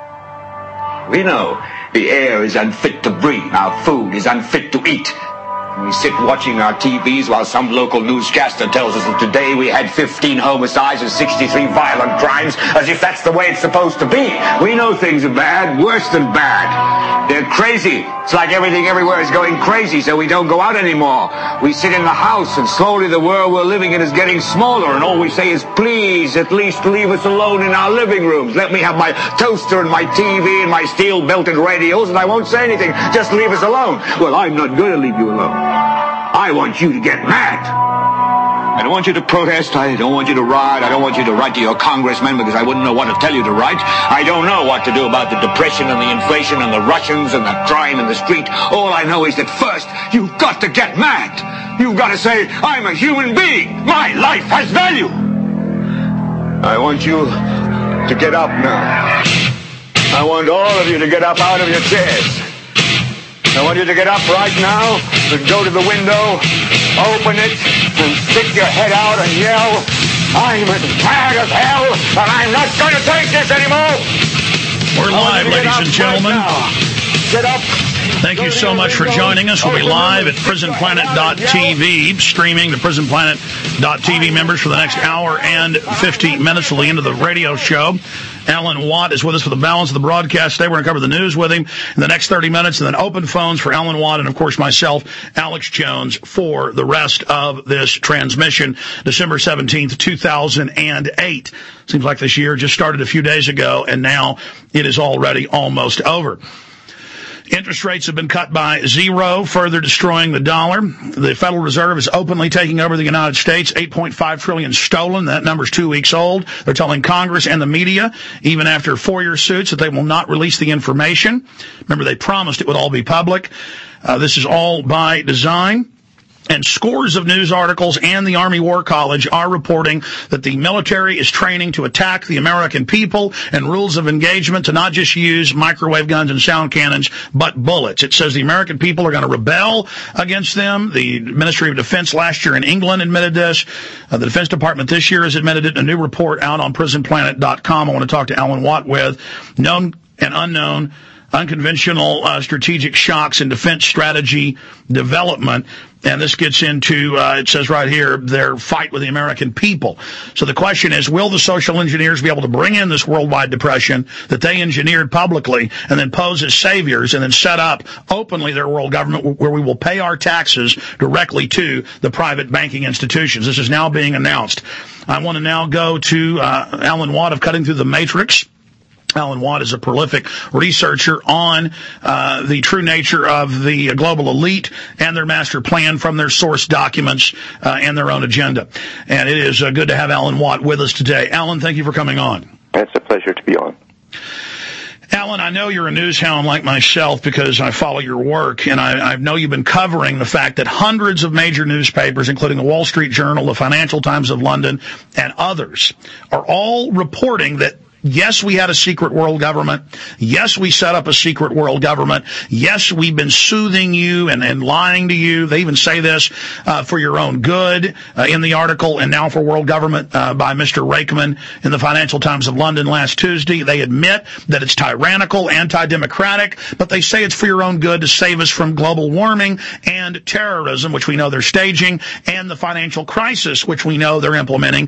We know the air is unfit to breathe. Our food is unfit to eat. We sit watching our T Vs while some local newscaster tells us that today we had fifteen homicides and sixty-three violent crimes, as if that's the way it's supposed to be. We know things are bad, worse than bad. They're crazy. It's like everything everywhere is going crazy, so we don't go out anymore. We sit in the house, and slowly the world we're living in is getting smaller, and all we say is, please, at least leave us alone in our living rooms. Let me have my toaster and my T V and my steel-belted radios, and I won't say anything. Just leave us alone. Well, I'm not going to leave you alone. I want you to get mad. I don't want you to protest. I don't want you to riot. I don't want you to write to your congressman because I wouldn't know what to tell you to write. I don't know what to do about the depression and the inflation and the Russians and the crime in the street. All I know is that first, you've got to get mad. You've got to say, I'm a human being. My life has value. I want you to get up now. I want all of you to get up out of your chairs. I want you to get up right now and go to the window, open it, and stick your head out and yell, I'm as mad as hell, and I'm not going to take this anymore. We're live, ladies and gentlemen. Get up. Thank you so much for joining us. We'll be live at prison planet dot t v, streaming to prison planet dot t v members for the next hour and fifty minutes till the end of the radio show. Alan Watt is with us for the balance of the broadcast today. We're going to cover the news with him in the next thirty minutes, and then open phones for Alan Watt and, of course, myself, Alex Jones, for the rest of this transmission, December seventeenth, two thousand eight. Seems like this year just started a few days ago, and now it is already almost over. Interest rates have been cut by zero, further destroying the dollar. The Federal Reserve is openly taking over the United States. eight point five trillion dollars stolen. That number's two weeks old. They're telling Congress and the media, even after four-year suits, that they will not release the information. Remember, they promised it would all be public. Uh, this is all by design. And scores of news articles and the Army War College are reporting that the military is training to attack the American people, and rules of engagement to not just use microwave guns and sound cannons, but bullets. It says the American people are going to rebel against them. The Ministry of Defense last year in England admitted this. Uh, the Defense Department this year has admitted it. A new report out on prison planet dot com I want to talk to Alan Watt with. Known and unknown unconventional uh, strategic shocks and defense strategy development. And this gets into, uh, it says right here, their fight with the American people. So the question is, will the social engineers be able to bring in this worldwide depression that they engineered publicly and then pose as saviors and then set up openly their world government where we will pay our taxes directly to the private banking institutions? This is now being announced. I want to now go to uh, Alan Watt of Cutting Through the Matrix. Alan Watt is a prolific researcher on uh, the true nature of the global elite and their master plan from their source documents uh, and their own agenda. And it is uh, good to have Alan Watt with us today. Alan, thank you for coming on. It's a pleasure to be on. Alan, I know you're a news hound like myself because I follow your work, and I, I know you've been covering the fact that hundreds of major newspapers, including the Wall Street Journal, the Financial Times of London, and others, are all reporting that yes, we had a secret world government. Yes, we set up a secret world government. Yes, we've been soothing you and, and lying to you. They even say this uh, for your own good uh, in the article, and now for world government uh, by Mister Rakeman in the Financial Times of London last Tuesday. They admit that it's tyrannical, anti-democratic, but they say it's for your own good to save us from global warming and terrorism, which we know they're staging, and the financial crisis, which we know they're implementing.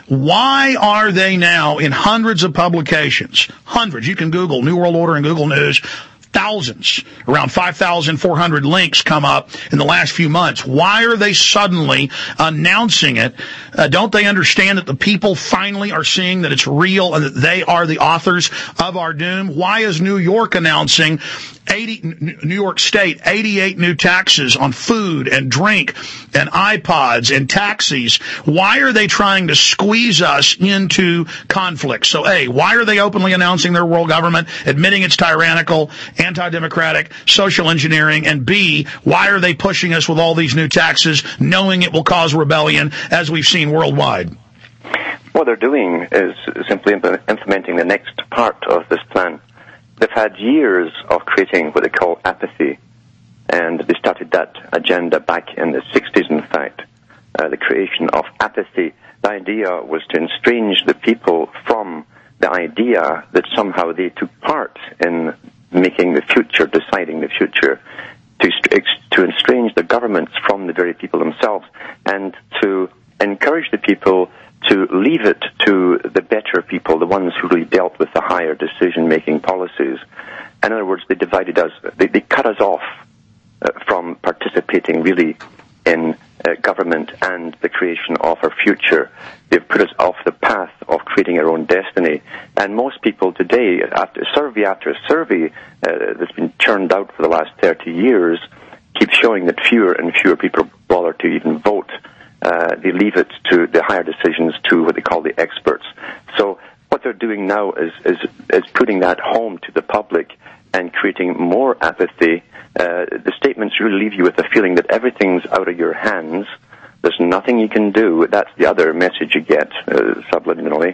Why are they now in hundreds of publications, hundreds, you can Google New World Order and Google News, thousands, around five thousand four hundred links come up in the last few months. Why are they suddenly announcing it? Uh, don't they understand that the people finally are seeing that it's real and that they are the authors of our doom? Why is New York announcing eighty, New York State, eighty-eight new taxes on food and drink and iPods and taxis? Why are they trying to squeeze us into conflict? So, A, why are they openly announcing their world government, admitting it's tyrannical, anti-democratic, social engineering? And B, why are they pushing us with all these new taxes, knowing it will cause rebellion, as we've seen worldwide? What they're doing is simply implementing the next part of this plan. They've had years of creating what they call apathy, and they started that agenda back in the sixties, in fact, uh, the creation of apathy. The idea was to estrange the people from the idea that somehow they took part in making the future, deciding the future, to, to estrange the governments from the very people themselves, and to encourage the people to leave it to the better people, the ones who really dealt with the higher decision-making policies. In other words, they divided us, they, they cut us off uh, from participating really in uh, government and the creation of our future. They've put us off the path of creating our own destiny. And most people today, after survey after survey uh, that's been churned out for the last thirty years, keep showing that fewer and fewer people bother to even vote. Uh, they leave it to the higher decisions to what they call the experts. So what they're doing now is, is, is putting that home to the public and creating more apathy. Uh, the statements really leave you with the feeling that everything's out of your hands. There's nothing you can do. That's the other message you get uh, subliminally.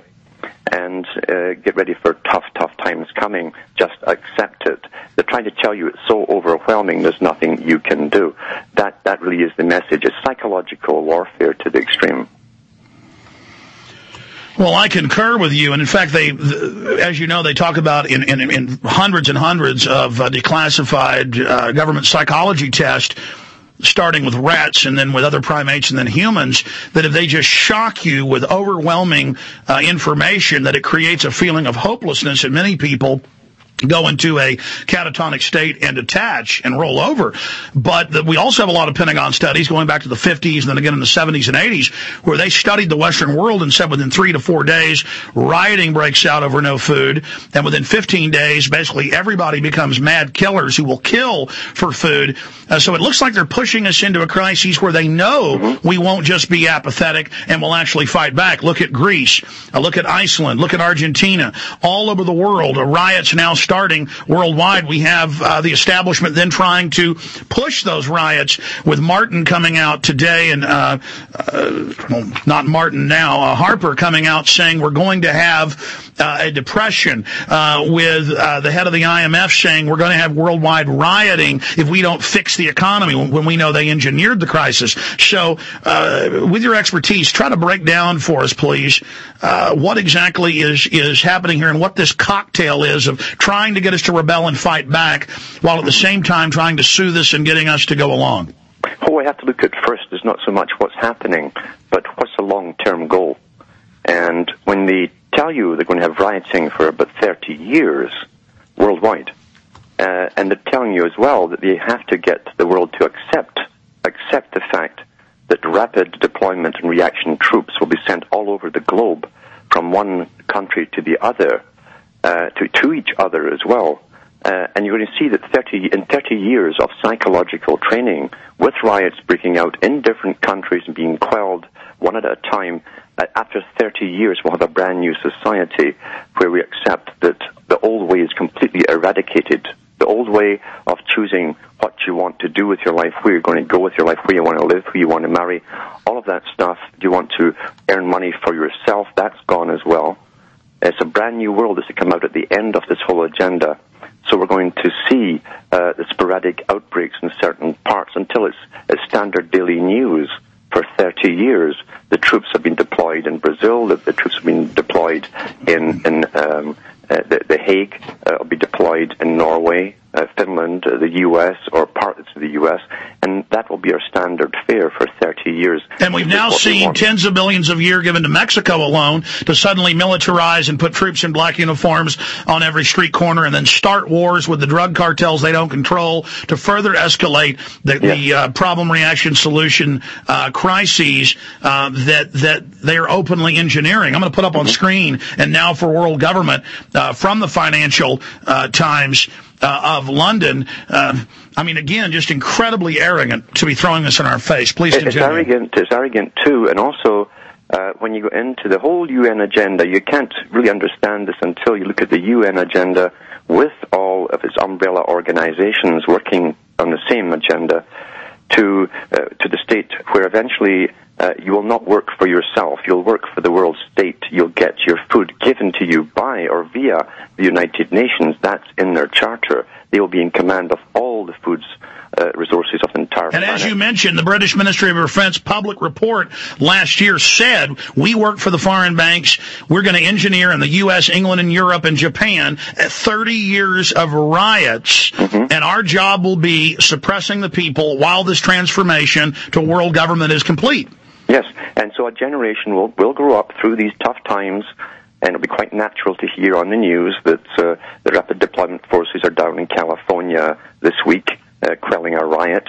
And uh, get ready for tough, tough times coming. Just accept it. They're trying to tell you it's so overwhelming, there's nothing you can do. That that really is the message. It's psychological warfare to the extreme. Well, I concur with you, and in fact, they, as you know, they talk about in, in, in hundreds and hundreds of uh, declassified uh, government psychology tests starting with rats and then with other primates and then humans, that if they just shock you with overwhelming uh, information, that it creates a feeling of hopelessness in many people, go into a catatonic state and detach and roll over. But the, we also have a lot of Pentagon studies going back to the fifties and then again in the seventies and eighties where they studied the Western world and said within three to four days, rioting breaks out over no food. And within fifteen days, basically everybody becomes mad killers who will kill for food. Uh, so it looks like they're pushing us into a crisis where they know mm-hmm. we won't just be apathetic and we'll actually fight back. Look at Greece. Uh, look at Iceland. Look at Argentina. All over the world, uh, riots now starting worldwide. We have uh, the establishment then trying to push those riots, with Martin coming out today and uh, uh well, not Martin now, uh, Harper coming out saying we're going to have uh, a depression, uh, with uh, the head of the I M F saying we're going to have worldwide rioting if we don't fix the economy, when, when we know they engineered the crisis. So uh, with your expertise, try to break down for us, please, uh, what exactly is, is happening here and what this cocktail is of trying to get us to rebel and fight back while at the same time trying to soothe us and getting us to go along. What we have to look at first is not so much what's happening, but what's the long-term goal. And when they tell you they're going to have rioting for about thirty years worldwide, uh, and they're telling you as well that they have to get the world to accept accept the fact that rapid deployment and reaction troops will be sent all over the globe from one country to the other, uh, to, to each other as well. Uh, and you're going to see that thirty, in thirty years of psychological training, with riots breaking out in different countries and being quelled one at a time, uh, after thirty years we'll have a brand new society where we accept that the old way is completely eradicated. The old way of choosing what you want to do with your life, where you're going to go with your life, where you want to live, who you want to marry, all of that stuff. Do you want to earn money for yourself? That's gone as well. It's a brand new world that's to come out at the end of this whole agenda. So we're going to see uh, the sporadic outbreaks in certain parts until it's, it's standard daily news. For thirty years, the troops have been deployed in Brazil, the, the troops have been deployed in, in um, uh, the, the Hague, uh, will be deployed in Norway, uh, Finland, uh, the U S, or parts of the U S, and that will be our standard fare for thirty years. And we've now seen tens of millions a year given to Mexico alone to suddenly militarize and put troops in black uniforms on every street corner and then start wars with the drug cartels they don't control to further escalate the, yeah. the uh, problem, reaction, solution uh, crises uh, that, that they are openly engineering. I'm going to put up on mm-hmm. screen, and now for world government, uh, from the Financial uh, Times uh, of London. Uh, I mean, again, just incredibly arrogant to be throwing this in our face. Please continue. It's arrogant. It's arrogant too, and also uh, when you go into the whole U N agenda, you can't really understand this until you look at the U N agenda with all of its umbrella organizations working on the same agenda to uh, to the state where eventually uh, you will not work for yourself. You'll work for the world state. You'll get your food given to you by or via the United Nations. That's in their charter. They will be in command of all the foods uh, resources of the entire and planet. And as you mentioned, the British Ministry of Defence public report last year said, we work for the foreign banks. We're going to engineer in the U S, England, and Europe, and Japan at thirty years of riots, mm-hmm. and our job will be suppressing the people while this transformation to world government is complete. Yes, and so a generation will, will grow up through these tough times, and it'll be quite natural to hear on the news that uh, the Rapid Deployment Forces are down in California this week, uh, quelling a riot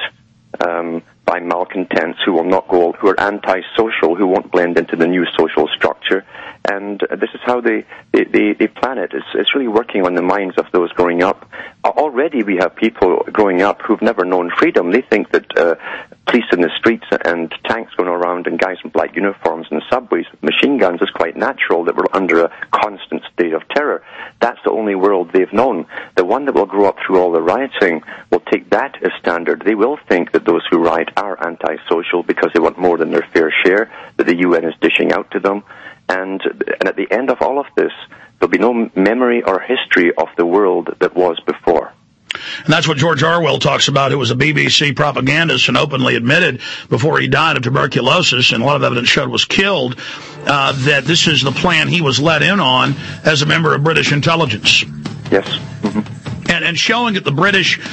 um, by malcontents who will not go, who are anti-social, who won't blend into the new social structure. And uh, this is how they, they, they, they plan it. It's, it's really working on the minds of those growing up. Uh, already we have people growing up who've never known freedom. They think that uh, police in the streets and tanks going around and guys in black uniforms and subways with machine guns is quite natural, that we're under a constant state of terror. That's the only world they've known. The one that will grow up through all the rioting will take that as standard. They will think that those who riot are antisocial because they want more than their fair share, that the U N is dishing out to them. And, and at the end of all of this, there'll be no memory or history of the world that was before. And that's what George Orwell talks about, who was a B B C propagandist and openly admitted before he died of tuberculosis, and a lot of evidence showed was killed, uh, that this is the plan he was let in on as a member of British intelligence. Yes. Mm-hmm. And, and showing that the British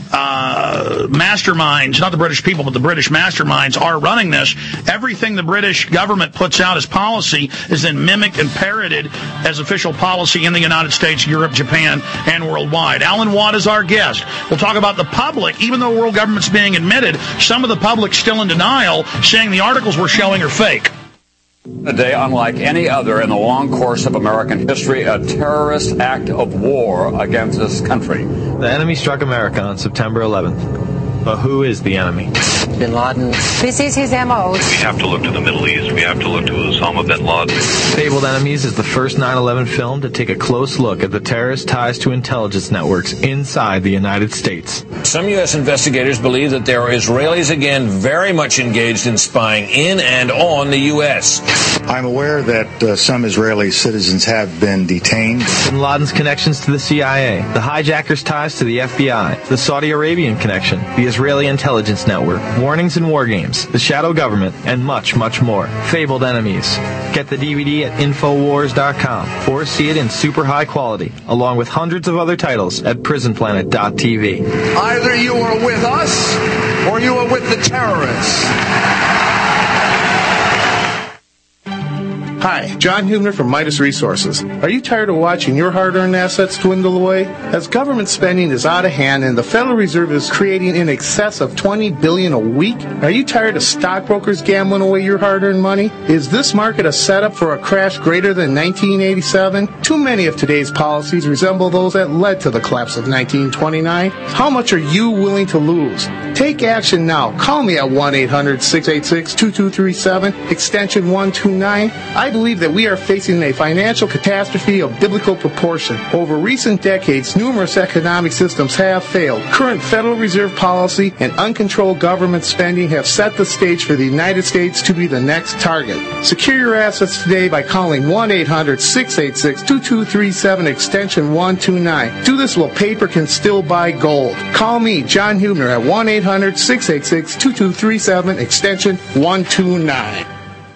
uh, masterminds, not the British people, but the British masterminds are running this. Everything the British government puts out as policy is then mimicked and parroted as official policy in the United States, Europe, Japan, and worldwide. Alan Watt is our guest. We'll talk about the public. Even though world government's being admitted, some of the public's still in denial, saying the articles we're showing are fake. A day unlike any other in the long course of American history, a terrorist act of war against this country. The enemy struck America on September eleventh. But who is the enemy? Bin Laden. This is his M O. We have to look to the Middle East. We have to look to Osama bin Laden. Fabled Enemies is the first nine eleven film to take a close look at the terrorist ties to intelligence networks inside the United States. Some U S investigators believe that there are Israelis again very much engaged in spying in and on the U S. I'm aware that uh, some Israeli citizens have been detained. Bin Laden's connections to the C I A, the hijackers' ties to the F B I, the Saudi Arabian connection, the Israeli intelligence network, warnings and war games, the shadow government, and much, much more. Fabled Enemies. Get the D V D at Infowars dot com or see it in super high quality, along with hundreds of other titles at Prison Planet dot T V. Either you are with us or you are with the terrorists. Hi, John Hubner from Midas Resources. Are you tired of watching your hard-earned assets dwindle away? As government spending is out of hand and the Federal Reserve is creating in excess of twenty billion dollars a week, are you tired of stockbrokers gambling away your hard-earned money? Is this market a setup for a crash greater than nineteen eighty-seven? Too many of today's policies resemble those that led to the collapse of nineteen twenty-nine. How much are you willing to lose? Take action now. Call me at one eight hundred six eight six two two three seven, extension one two nine. I believe that we are facing a financial catastrophe of biblical proportion. Over recent decades, numerous economic systems have failed. Current Federal Reserve policy and uncontrolled government spending have set the stage for the United States to be the next target. Secure your assets today by calling one eight hundred six eight six two two three seven, extension one two nine. Do this while paper can still buy gold. Call me, John Hubner, at one eight hundred six eight six two two three seven, extension one two nine.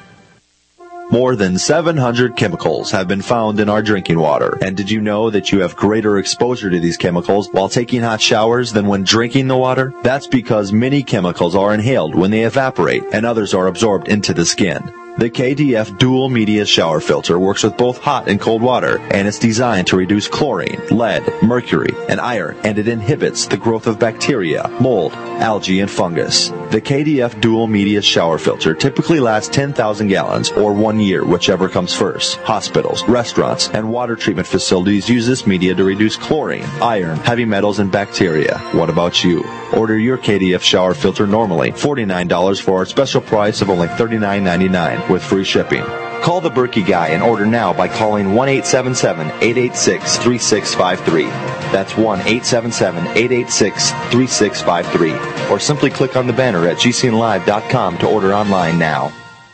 More than seven hundred chemicals have been found in our drinking water. And did you know that you have greater exposure to these chemicals while taking hot showers than when drinking the water? That's because many chemicals are inhaled when they evaporate and others are absorbed into the skin. The K D F Dual Media Shower Filter works with both hot and cold water, and it's designed to reduce chlorine, lead, mercury, and iron, and it inhibits the growth of bacteria, mold, algae, and fungus. The K D F Dual Media Shower Filter typically lasts ten thousand gallons, or one year, whichever comes first. Hospitals, restaurants, and water treatment facilities use this media to reduce chlorine, iron, heavy metals, and bacteria. What about you? Order your K D F shower filter normally forty-nine dollars for our special price of only thirty-nine ninety-nine with free shipping. Call the Berkey Guy and order now by calling one eight seven seven eight eight six three six five three. That's one eight seven seven eight eight six three six five three. Or simply click on the banner at G C N live dot com to order online now.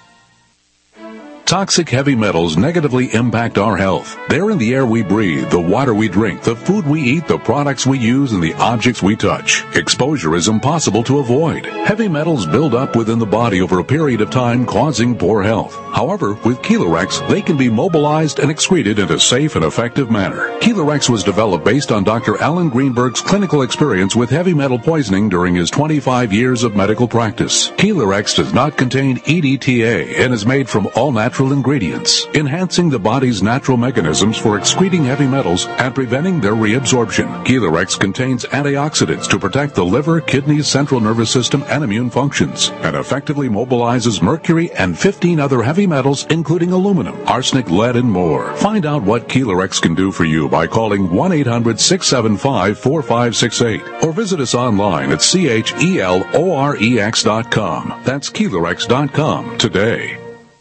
Toxic heavy metals negatively impact our health. They're in the air we breathe, the water we drink, the food we eat, the products we use, and the objects we touch. Exposure is impossible to avoid. Heavy metals build up within the body over a period of time, causing poor health. However, with Kelorex, they can be mobilized and excreted in a safe and effective manner. Kelorex was developed based on Doctor Alan Greenberg's clinical experience with heavy metal poisoning during his twenty-five years of medical practice. Kelorex does not contain E D T A and is made from all natural ingredients, enhancing the body's natural mechanisms for excreting heavy metals and preventing their reabsorption. Kelorex contains antioxidants to protect the liver, kidneys, central nervous system, and immune functions, and effectively mobilizes mercury and fifteen other heavy metals, including aluminum, arsenic, lead, and more. Find out what Kelorex can do for you by calling one eight hundred six seven five four five six eight or visit us online at C H E L O R E X dot com. That's Kelorex dot com today.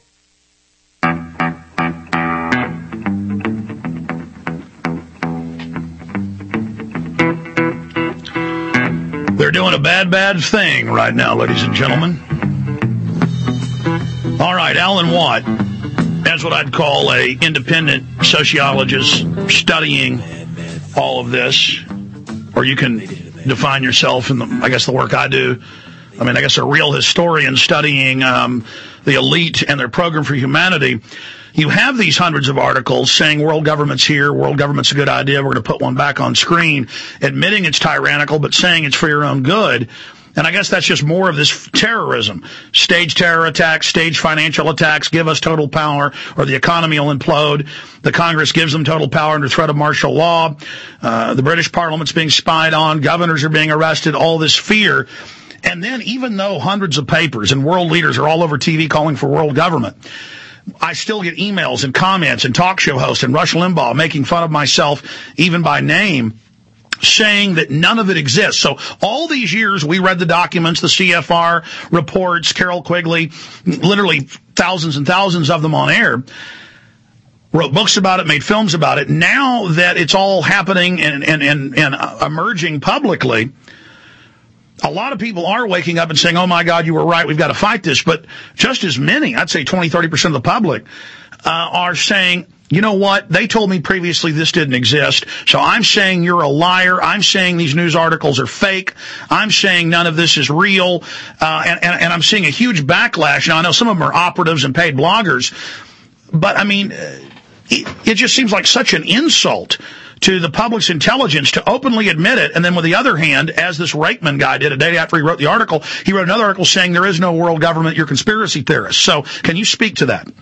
They're doing a bad, bad thing right now, ladies and gentlemen. All right, Alan Watt, that's what I'd call a independent sociologist studying all of this. Or you can define yourself in the, I guess, the work I do I mean, I guess a real historian studying um, the elite and their program for humanity, you have these hundreds of articles saying world government's here, world government's a good idea, we're going to put one back on screen, admitting it's tyrannical, but saying it's for your own good. And I guess that's just more of this terrorism. Stage terror attacks, stage financial attacks, give us total power, or the economy will implode. The Congress gives them total power under threat of martial law. Uh, the British Parliament's being spied on. Governors are being arrested. All this fear. And then even though hundreds of papers and world leaders are all over T V calling for world government, I still get emails and comments and talk show hosts and Rush Limbaugh making fun of myself, even by name, saying that none of it exists. So all these years we read the documents, the C F R reports, Carol Quigley, literally thousands and thousands of them on air, wrote books about it, made films about it. Now that it's all happening and, and, and, and emerging publicly, a lot of people are waking up and saying, oh my God, you were right, we've got to fight this. But just as many, I'd say twenty, thirty percent of the public, uh, are saying, you know what? They told me previously this didn't exist, so I'm saying you're a liar. I'm saying these news articles are fake. I'm saying none of this is real, uh, and, and, and I'm seeing a huge backlash. Now, I know some of them are operatives and paid bloggers, but, I mean, it, it just seems like such an insult to the public's intelligence to openly admit it, and then with the other hand, as this Reitman guy did a day after he wrote the article, he wrote another article saying there is no world government, you're conspiracy theorists. So can you speak to that?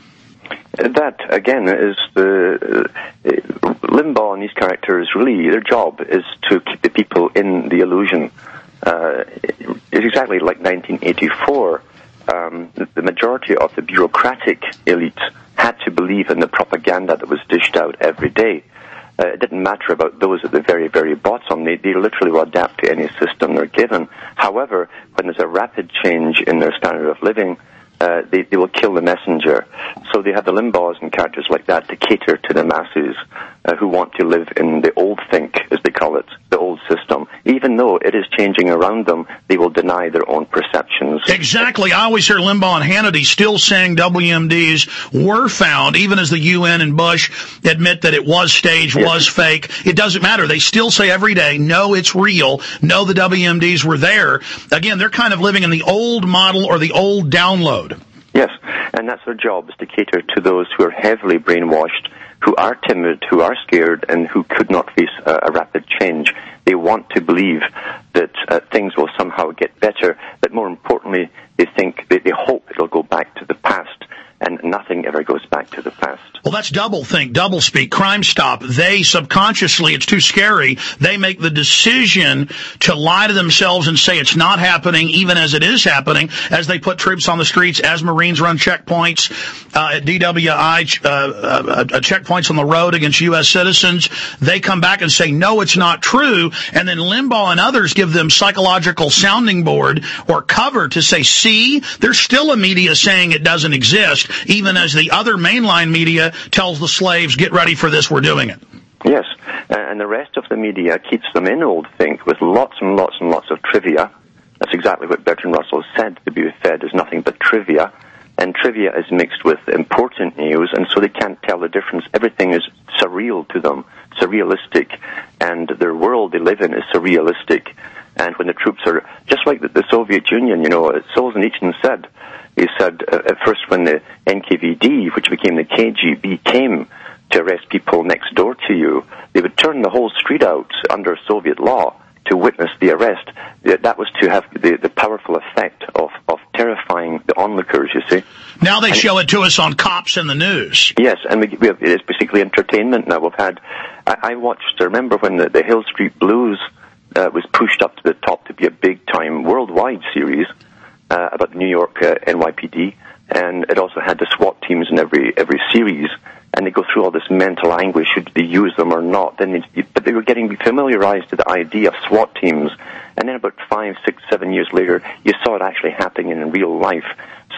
That, again, is the uh, Limbaugh and these characters, really, their job is to keep the people in the illusion. Uh, it's exactly like nineteen eighty-four. Um, the, the majority of the bureaucratic elite had to believe in the propaganda that was dished out every day. Uh, it didn't matter about those at the very, very bottom. They, they literally will adapt to any system they're given. However, when there's a rapid change in their standard of living, Uh, they, they will kill the messenger. So they have the Limbaughs and characters like that to cater to the masses uh, who want to live in the old think, as they call it, the old system. Even though it is changing around them, they will deny their own perceptions. Exactly. I always hear Limbaugh and Hannity still saying W M Ds were found, even as the U N and Bush admit that it was staged, yes. was fake. It doesn't matter. They still say every day, no, it's real. No, the W M Ds were there. Again, they're kind of living in the old model or the old download. Yes, and that's their job, is to cater to those who are heavily brainwashed, who are timid, who are scared, and who could not face a, a rapid change. They want to believe that uh, things will somehow get better, but more importantly, they think, they, they hope it'll go back to the past, and nothing ever goes back to the past. Well, that's double think, double speak, Crime Stop. They subconsciously, it's too scary, they make the decision to lie to themselves and say it's not happening, even as it is happening, as they put troops on the streets, as Marines run checkpoints, uh, at D W I, uh, uh, uh, checkpoints on the road against U S citizens. They come back and say, no, it's not true, and then Limbaugh and others give them psychological sounding board or cover to say, see, there's still a media saying it doesn't exist, even as the other mainline media tells the slaves, get ready for this, we're doing it. Yes, and the rest of the media keeps them in old think with lots and lots and lots of trivia. That's exactly what Bertrand Russell said. To be fed is nothing but trivia, and trivia is mixed with important news, and so they can't tell the difference. Everything is surreal to them, surrealistic, and their world they live in is surrealistic. And when the troops are, just like the, the Soviet Union, you know, Solzhenitsyn said, he said uh, at first when the N K V D, which became the K G B, came to arrest people next door to you, they would turn the whole street out under Soviet law to witness the arrest. That was to have the, the powerful effect of, of terrifying the onlookers, you see. Now they and show it to us on Cops in the News. Yes, and we, we have, it's basically entertainment now. We've had, I, I watched, I remember when the, the Hill Street Blues uh, was pushed up to the top to be a big-time worldwide series, Uh, about the New York uh, N Y P D, and it also had the SWAT teams in every every series, and they go through all this mental anguish, should they use them or not. Then they, but they were getting familiarized to the idea of SWAT teams, and then about five, six, seven years later, you saw it actually happening in real life. So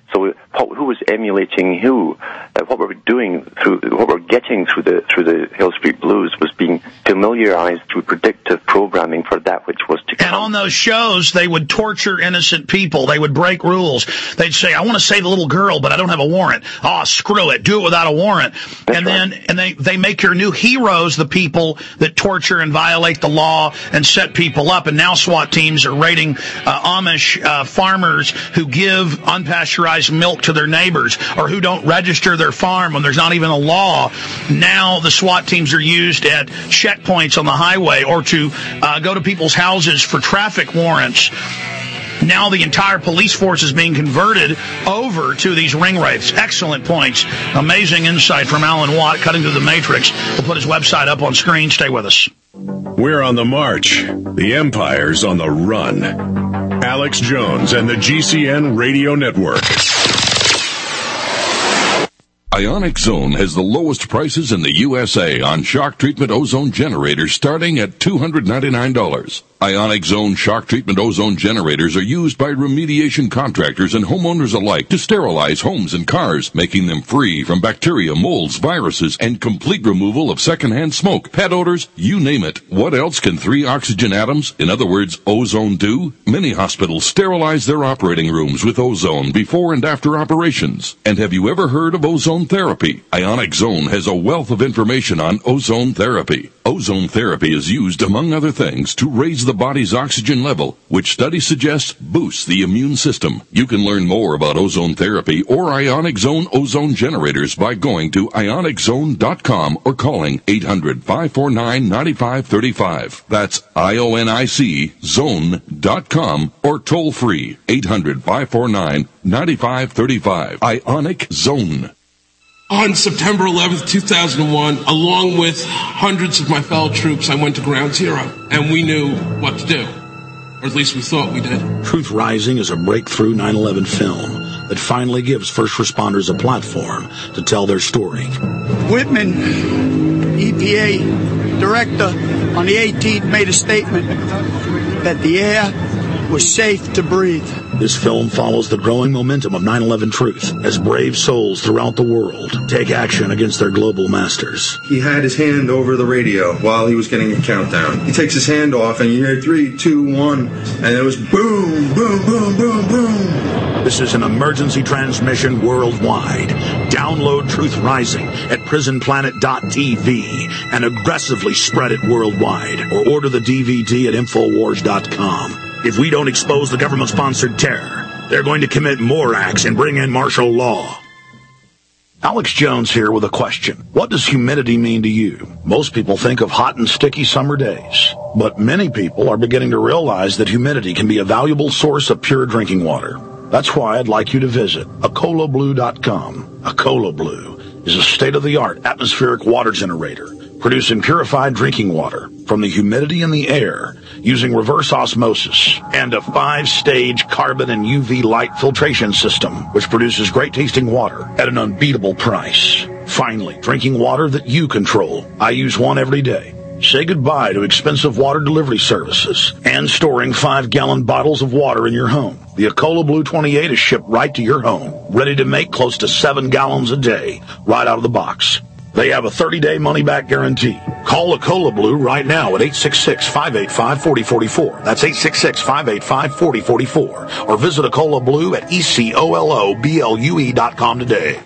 So who was emulating who? Uh, what we were doing through, what we we're getting through the through the Hill Street Blues was being familiarized through predictive programming for that which was to come. And on those shows, they would torture innocent people. They would break rules. They'd say, "I want to save a little girl, but I don't have a warrant." Oh, screw it, do it without a warrant. That's and right. then and they they make your new heroes the people that torture and violate the law and set people up. And now SWAT teams are raiding uh, Amish uh, farmers who give unpasteurized milk to their neighbors or who don't register their farm when there's not even a law. Now the SWAT teams are used at checkpoints on the highway or to uh, go to people's houses for traffic warrants. Now the entire police force is being converted over to these ring wraiths. Excellent points. Amazing insight from Alan Watt, Cutting Through the Matrix. We'll put his website up on screen. Stay with us. We're on the march. The Empire's on the run. Alex Jones and the G C N Radio Network. Ionic Zone has the lowest prices in the U S A on shock treatment ozone generators starting at two hundred ninety-nine dollars. Ionic Zone shock treatment ozone generators are used by remediation contractors and homeowners alike to sterilize homes and cars, making them free from bacteria, molds, viruses, and complete removal of secondhand smoke, pet odors, you name it. What else can three oxygen atoms, in other words, ozone, do? Many hospitals sterilize their operating rooms with ozone before and after operations. And have you ever heard of ozone therapy? Ionic Zone has a wealth of information on ozone therapy. Ozone therapy is used, among other things, to raise the body's oxygen level, which studies suggest boosts the immune system. You can learn more about ozone therapy or Ionic Zone ozone generators by going to ionic zone dot com or calling eight hundred, five four nine, nine five three five. That's I O N I C zone dot com or toll free eight hundred, five four nine, nine five three five. Ionic Zone. On September eleventh, two thousand one, along with hundreds of my fellow troops, I went to Ground Zero, and we knew what to do. Or at least we thought we did. Truth Rising is a breakthrough nine eleven film that finally gives first responders a platform to tell their story. Whitman, E P A director, on the eighteenth made a statement that the air was safe to breathe. This film follows the growing momentum of nine eleven truth as brave souls throughout the world take action against their global masters. He had his hand over the radio while he was getting a countdown. He takes his hand off and you hear three, two, one, and it was boom, boom, boom, boom, boom. This is an emergency transmission worldwide. Download Truth Rising at prison planet dot t v and aggressively spread it worldwide, or order the D V D at infowars dot com. If we don't expose the government-sponsored terror, they're going to commit more acts and bring in martial law. Alex Jones here with a question. What does humidity mean to you? Most people think of hot and sticky summer days, but many people are beginning to realize that humidity can be a valuable source of pure drinking water. That's why I'd like you to visit acola blue dot com. Acola Blue is a state-of-the-art atmospheric water generator producing purified drinking water from the humidity in the air using reverse osmosis and a five-stage carbon and U V light filtration system, which produces great-tasting water at an unbeatable price. Finally, drinking water that you control. I use one every day. Say goodbye to expensive water delivery services and storing five-gallon bottles of water in your home. The Acola Blue twenty-eight is shipped right to your home, ready to make close to seven gallons a day, right out of the box. They have a thirty-day money-back guarantee. Call Acola Blue right now at eight six six, five eight five, four zero four four. That's eight six six, five eight five, four zero four four. Or visit Acola Blue at E C O L O B L U E dot com today.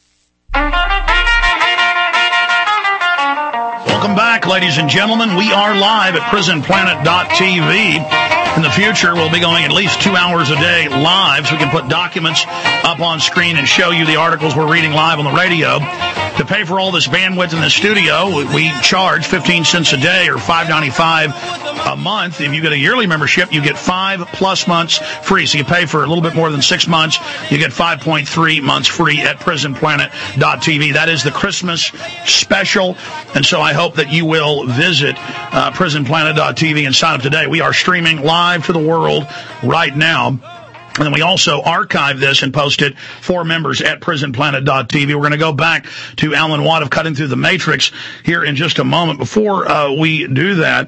Welcome back, ladies and gentlemen. We are live at prison planet dot t v. In the future, we'll be going at least two hours a day live, so we can put documents up on screen and show you the articles we're reading live on the radio. To pay for all this bandwidth in the studio, we charge fifteen cents a day or five ninety-five a month. If you get a yearly membership, you get five plus months free. So you pay for a little bit more than six months, you get five point three months free at prison planet dot t v. That is the Christmas special, and so I hope that you will visit uh, prison planet dot t v and sign up today. We are streaming live to the world right now. And then we also archive this and post it for members at prison planet dot t v. We're going to go back to Alan Watt of Cutting Through the Matrix here in just a moment. Before uh, we do that,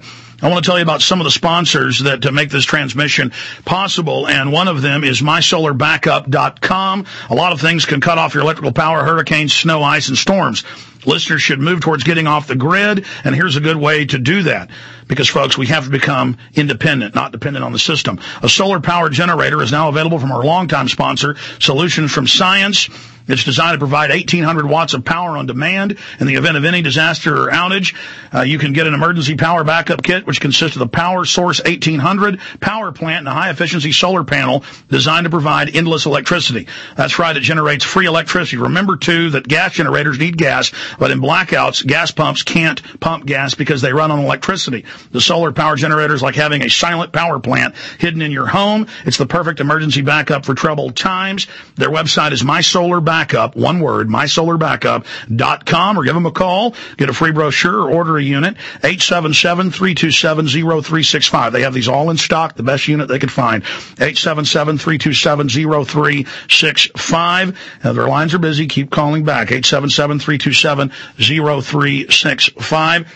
I want to tell you about some of the sponsors that uh, make this transmission possible, and one of them is my solar backup dot com. A lot of things can cut off your electrical power: hurricanes, snow, ice, and storms. Listeners should move towards getting off the grid, and here's a good way to do that. Because, folks, we have to become independent, not dependent on the system. A solar power generator is now available from our longtime sponsor, Solutions from Science. It's designed to provide eighteen hundred watts of power on demand in the event of any disaster or outage. Uh, you can get an emergency power backup kit, which consists of the Power Source eighteen hundred power plant and a high-efficiency solar panel designed to provide endless electricity. That's right, it generates free electricity. Remember, too, that gas generators need gas, but in blackouts, gas pumps can't pump gas because they run on electricity. The solar power generator is like having a silent power plant hidden in your home. It's the perfect emergency backup for troubled times. Their website is My Solar Backup, one word, my solar backup dot com, or give them a call, get a free brochure, or order a unit, eight seven seven, three two seven, zero three six five. They have these all in stock, the best unit they could find, eight seven seven, three two seven, zero three six five. Uh, their lines are busy. Keep calling back, eight seven seven, three two seven, zero three six five.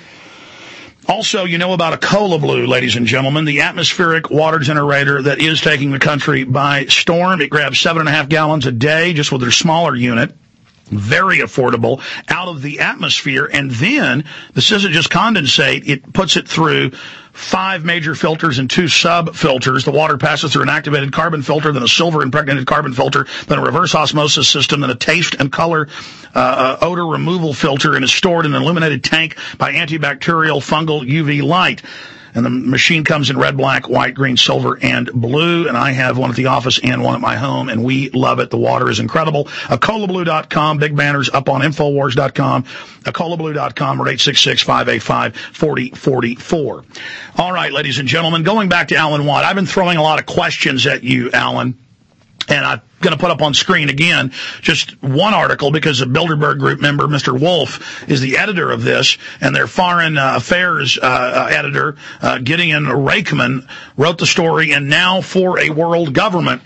Also, you know about Ecola Blue, ladies and gentlemen, the atmospheric water generator that is taking the country by storm. It grabs seven and a half gallons a day just with their smaller unit. Very affordable, out of the atmosphere. And then, this isn't just condensate, it puts it through five major filters and two sub-filters. The water passes through an activated carbon filter, then a silver-impregnated carbon filter, then a reverse osmosis system, then a taste and color uh, uh, odor removal filter, and is stored in an illuminated tank by antibacterial fungal U V light. And the machine comes in red, black, white, green, silver, and blue. And I have one at the office and one at my home, and we love it. The water is incredible. Ecola Blue dot com, big banners up on Infowars dot com, Ecola Blue dot com, or eight six six, five eight five, four zero four four. All right, ladies and gentlemen, going back to Alan Watt, I've been throwing a lot of questions at you, Alan. And I'm going to put up on screen again just one article because a Bilderberg Group member, Mister Wolf, is the editor of this, and their foreign uh, affairs uh, uh, editor, uh, Gideon Rakeman, wrote the story, and now for a world government.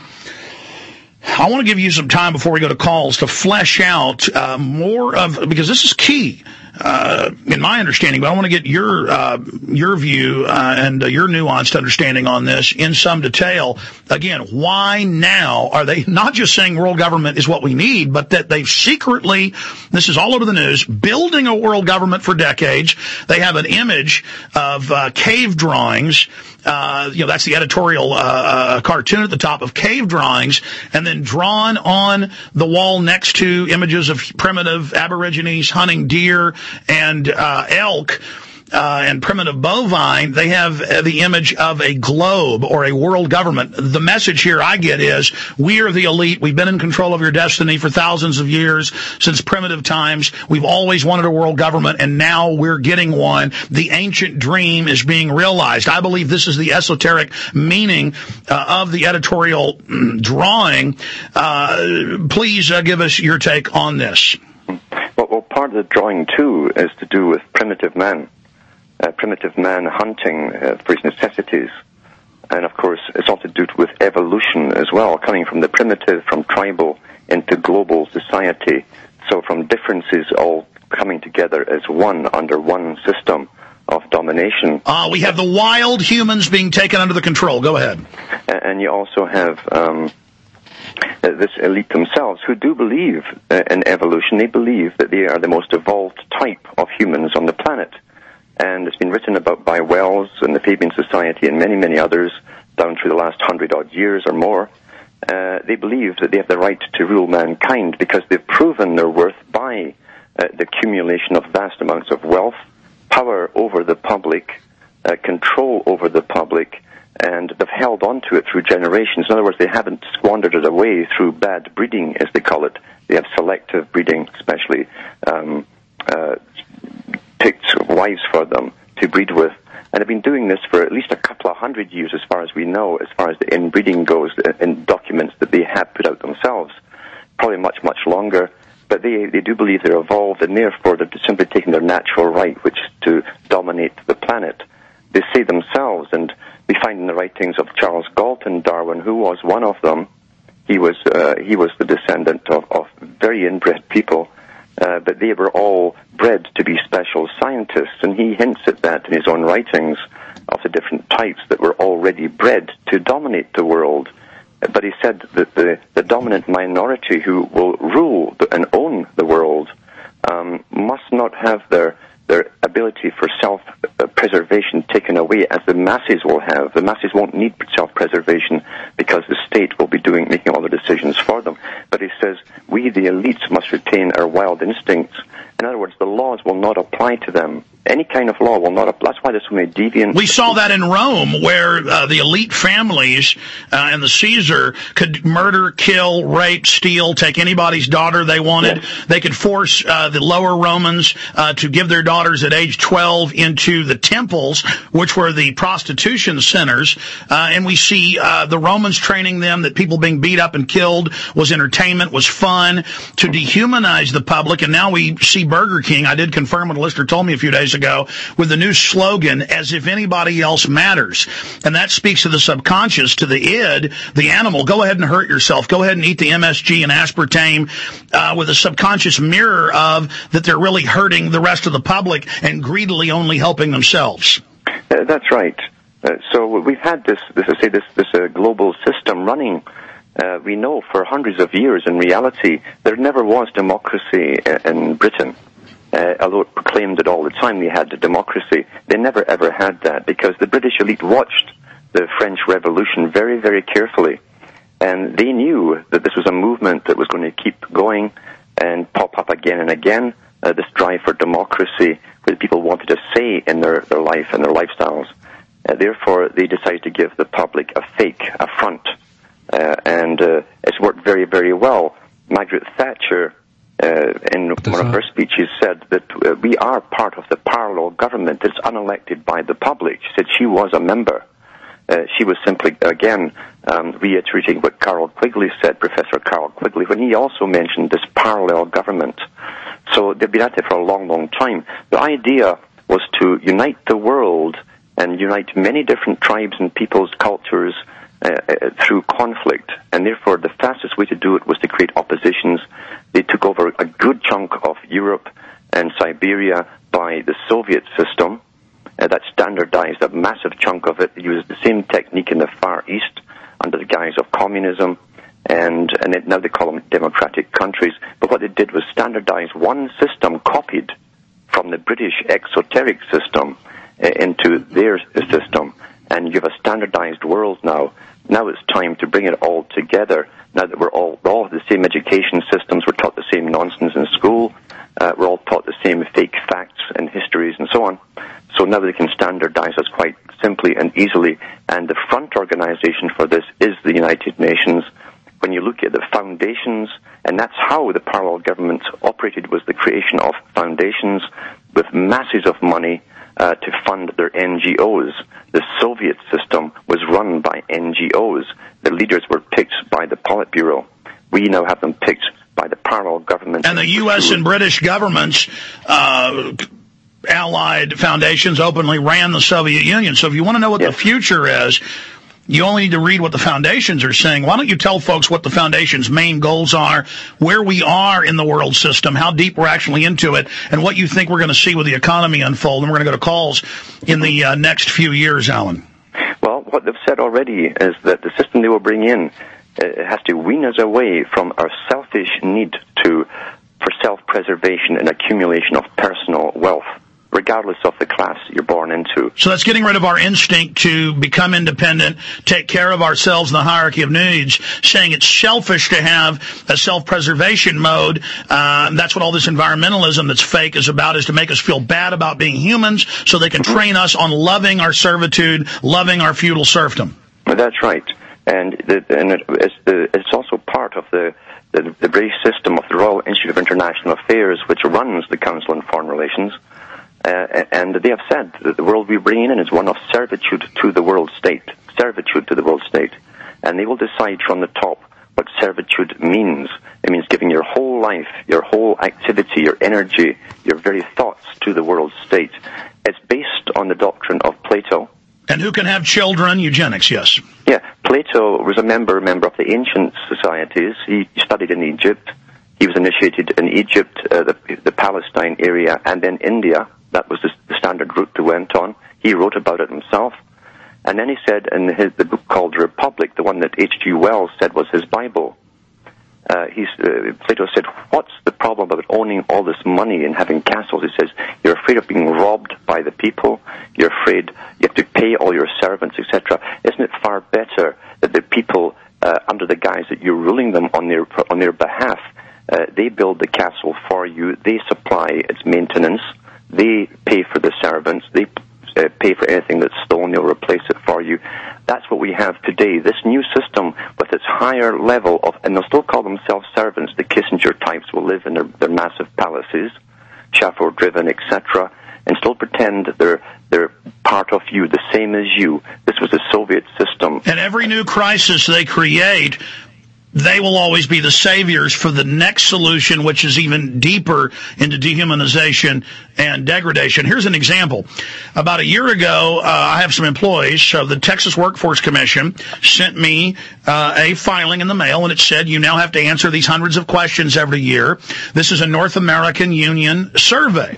I want to give you some time before we go to calls to flesh out uh, more of, because this is key. Uh, in my understanding, but I want to get your uh, your view uh, and uh, your nuanced understanding on this in some detail. Again, why now are they not just saying world government is what we need, but that they've secretly, this is all over the news, building a world government for decades. They have an image of uh, cave drawings. Uh, you know, that's the editorial uh, uh, cartoon at the top of cave drawings, and then drawn on the wall next to images of primitive aborigines hunting deer and uh, elk uh, and primitive bovine. They have uh, the image of a globe or a world government. The message here I get is, we are the elite. We've been in control of your destiny for thousands of years, since primitive times. We've always wanted a world government, and now we're getting one. The ancient dream is being realized. I believe this is the esoteric meaning uh, of the editorial mm, drawing. Uh, please uh, give us your take on this. Well, well, part of the drawing, too, is to do with primitive man. Uh, primitive man hunting uh, for his necessities. And, of course, it's all to do with evolution as well, coming from the primitive, from tribal, into global society. So from differences all coming together as one, under one system of domination. Uh, we have the wild humans being taken under the control. Go ahead. And you also have um, this elite themselves who do believe uh, in evolution. They believe that they are the most evolved type of humans on the planet. And it's been written about by Wells and the Fabian Society and many, many others down through the last hundred-odd years or more. Uh, they believe that they have the right to rule mankind because they've proven their worth by uh, the accumulation of vast amounts of wealth, power over the public, uh, control over the public, and they've held on to it through generations. In other words, they haven't squandered it away through bad breeding, as they call it. They have selective breeding, especially um, uh, picked wives for them to breed with. And they've been doing this for at least a couple of hundred years, as far as we know, as far as the inbreeding goes, in documents that they have put out themselves. Probably much, much longer. But they, they do believe they're evolved, and therefore they're simply taking their natural right, which is to dominate the planet. They say themselves, and we find in the writings of Charles Galton Darwin, who was one of them. He was uh, he was the descendant of, of very inbred people, uh, but they were all bred to be special scientists, and he hints at that in his own writings. of the different types that were already bred to dominate the world. But he said that the, the dominant minority who will rule and own the world um, must not have their their ability for self-preservation taken away, as the masses will have. The masses won't need self-preservation because the state will be doing making all the decisions for them. But he says, we, the elites, must retain our wild instincts. In other words, the laws will not apply to them. Any kind of law will not apply. That's why there's so many deviants. We saw that in Rome, where uh, the elite families uh, and the Caesar could murder, kill, rape, steal, take anybody's daughter they wanted. Yes. They could force uh, the lower Romans uh, to give their daughters at age twelve into the temples, which were the prostitution centers. Uh, and we see uh, the Romans training them that people being beat up and killed was entertainment, was fun, to dehumanize the public. And now we see Burger King. I did confirm what a listener told me a few days ago with the new slogan, as if anybody else matters. And that speaks to the subconscious, to the id, the animal. Go ahead and hurt yourself. Go ahead and eat the M S G and aspartame uh, with a subconscious mirror of that they're really hurting the rest of the public and greedily only helping themselves. Uh, that's right. Uh, so we've had this, this I say, this, this uh, global system running. Uh, we know for hundreds of years, in reality, there never was democracy in Britain. Uh, although it proclaimed it all the time they had a democracy, they never ever had that, because the British elite watched the French Revolution very, very carefully. And they knew that this was a movement that was going to keep going and pop up again and again, uh, this drive for democracy, where people wanted a say in their, their life and their lifestyles. Uh, therefore, they decided to give the public a fake, a front. Uh, and uh, it's worked very, very well. Margaret Thatcher, Uh, in one of her speeches, said that uh, we are part of the parallel government that's unelected by the public. She said she was a member. Uh, she was simply, again, um, reiterating what Carroll Quigley said, Professor Carroll Quigley, when he also mentioned this parallel government. So they've been at it for a long, long time. The idea was to unite the world and unite many different tribes and peoples, cultures, uh, uh, through conflict. And therefore, the fastest way to do it was to create oppositions. They took over a good chunk of Europe and Siberia by the Soviet system. Uh, that standardized a massive chunk of it. They used the same technique in the Far East under the guise of communism, and, and it, now they call them democratic countries. But what they did was standardize one system copied from the British exoteric system uh, into their system. And you have a standardized world now. Now it's time to bring it all together. Now that we're all, we're all the same education systems, we're taught the same nonsense in school, uh, we're all taught the same fake facts and histories and so on. So now they can standardize us quite simply and easily. And the front organization for this is the United Nations. When you look at the foundations, and that's how the parallel government operated, was the creation of foundations with masses of money uh, to fund their N G Os. The Soviet system was run by N G Os. The leaders were picked by the Politburo. We now have them picked by the parallel government. And the U S and British governments, uh, allied foundations, openly ran the Soviet Union. So if you want to know what yes. the future is, you only need to read what the foundations are saying. Why don't you tell folks what the foundation's main goals are, where we are in the world system, how deep we're actually into it, and what you think we're going to see with the economy unfold. And we're going to go to calls in the uh, next few years, Alan. Well, what they've said already is that the system they will bring in uh, has to wean us away from our selfish need to for self-preservation and accumulation of personal wealth, regardless of the class you're born into. So that's getting rid of our instinct to become independent, take care of ourselves in the hierarchy of needs, saying it's selfish to have a self-preservation mode. Uh, that's what all this environmentalism that's fake is about, is to make us feel bad about being humans so they can train us on loving our servitude, loving our feudal serfdom. That's right. And, the, and it, it's, the, it's also part of the, the, the British system of the Royal Institute of International Affairs, which runs the Council on Foreign Relations. Uh, and they have said that the world we bring in is one of servitude to the world state, servitude to the world state. And they will decide from the top what servitude means. It means giving your whole life, your whole activity, your energy, your very thoughts to the world state. It's based on the doctrine of Plato. And who can have children? Eugenics, yes. Yeah, Plato was a member, member of the ancient societies. He studied in Egypt. He was initiated in Egypt, uh, the, the Palestine area, and then India. That was the, the standard route they went on. He wrote about it himself. And then he said in his, the book called Republic, the one that H G Wells said was his Bible, uh, he's, uh, Plato said, what's the problem about owning all this money and having castles? He says, you're afraid of being robbed by the people. You're afraid you have to pay all your servants, et cetera. Isn't it far better that the people, uh, under the guise that you're ruling them on their on their behalf, uh, they build the castle for you, they supply its maintenance, they pay for the servants, they uh, pay for anything that's stolen, they'll replace it for you. That's what we have today. This new system with its higher level of, and they'll still call themselves servants, the Kissinger types will live in their, their massive palaces, chauffeur-driven, et cetera, and still pretend that they're they're part of you, the same as you. This was the Soviet system. And every new crisis they create, they will always be the saviors for the next solution, which is even deeper into dehumanization and degradation. Here's an example. About a year ago, uh, I have some employees. So the Texas Workforce Commission sent me uh, a filing in the mail, and it said, you now have to answer these hundreds of questions every year. This is a North American Union survey.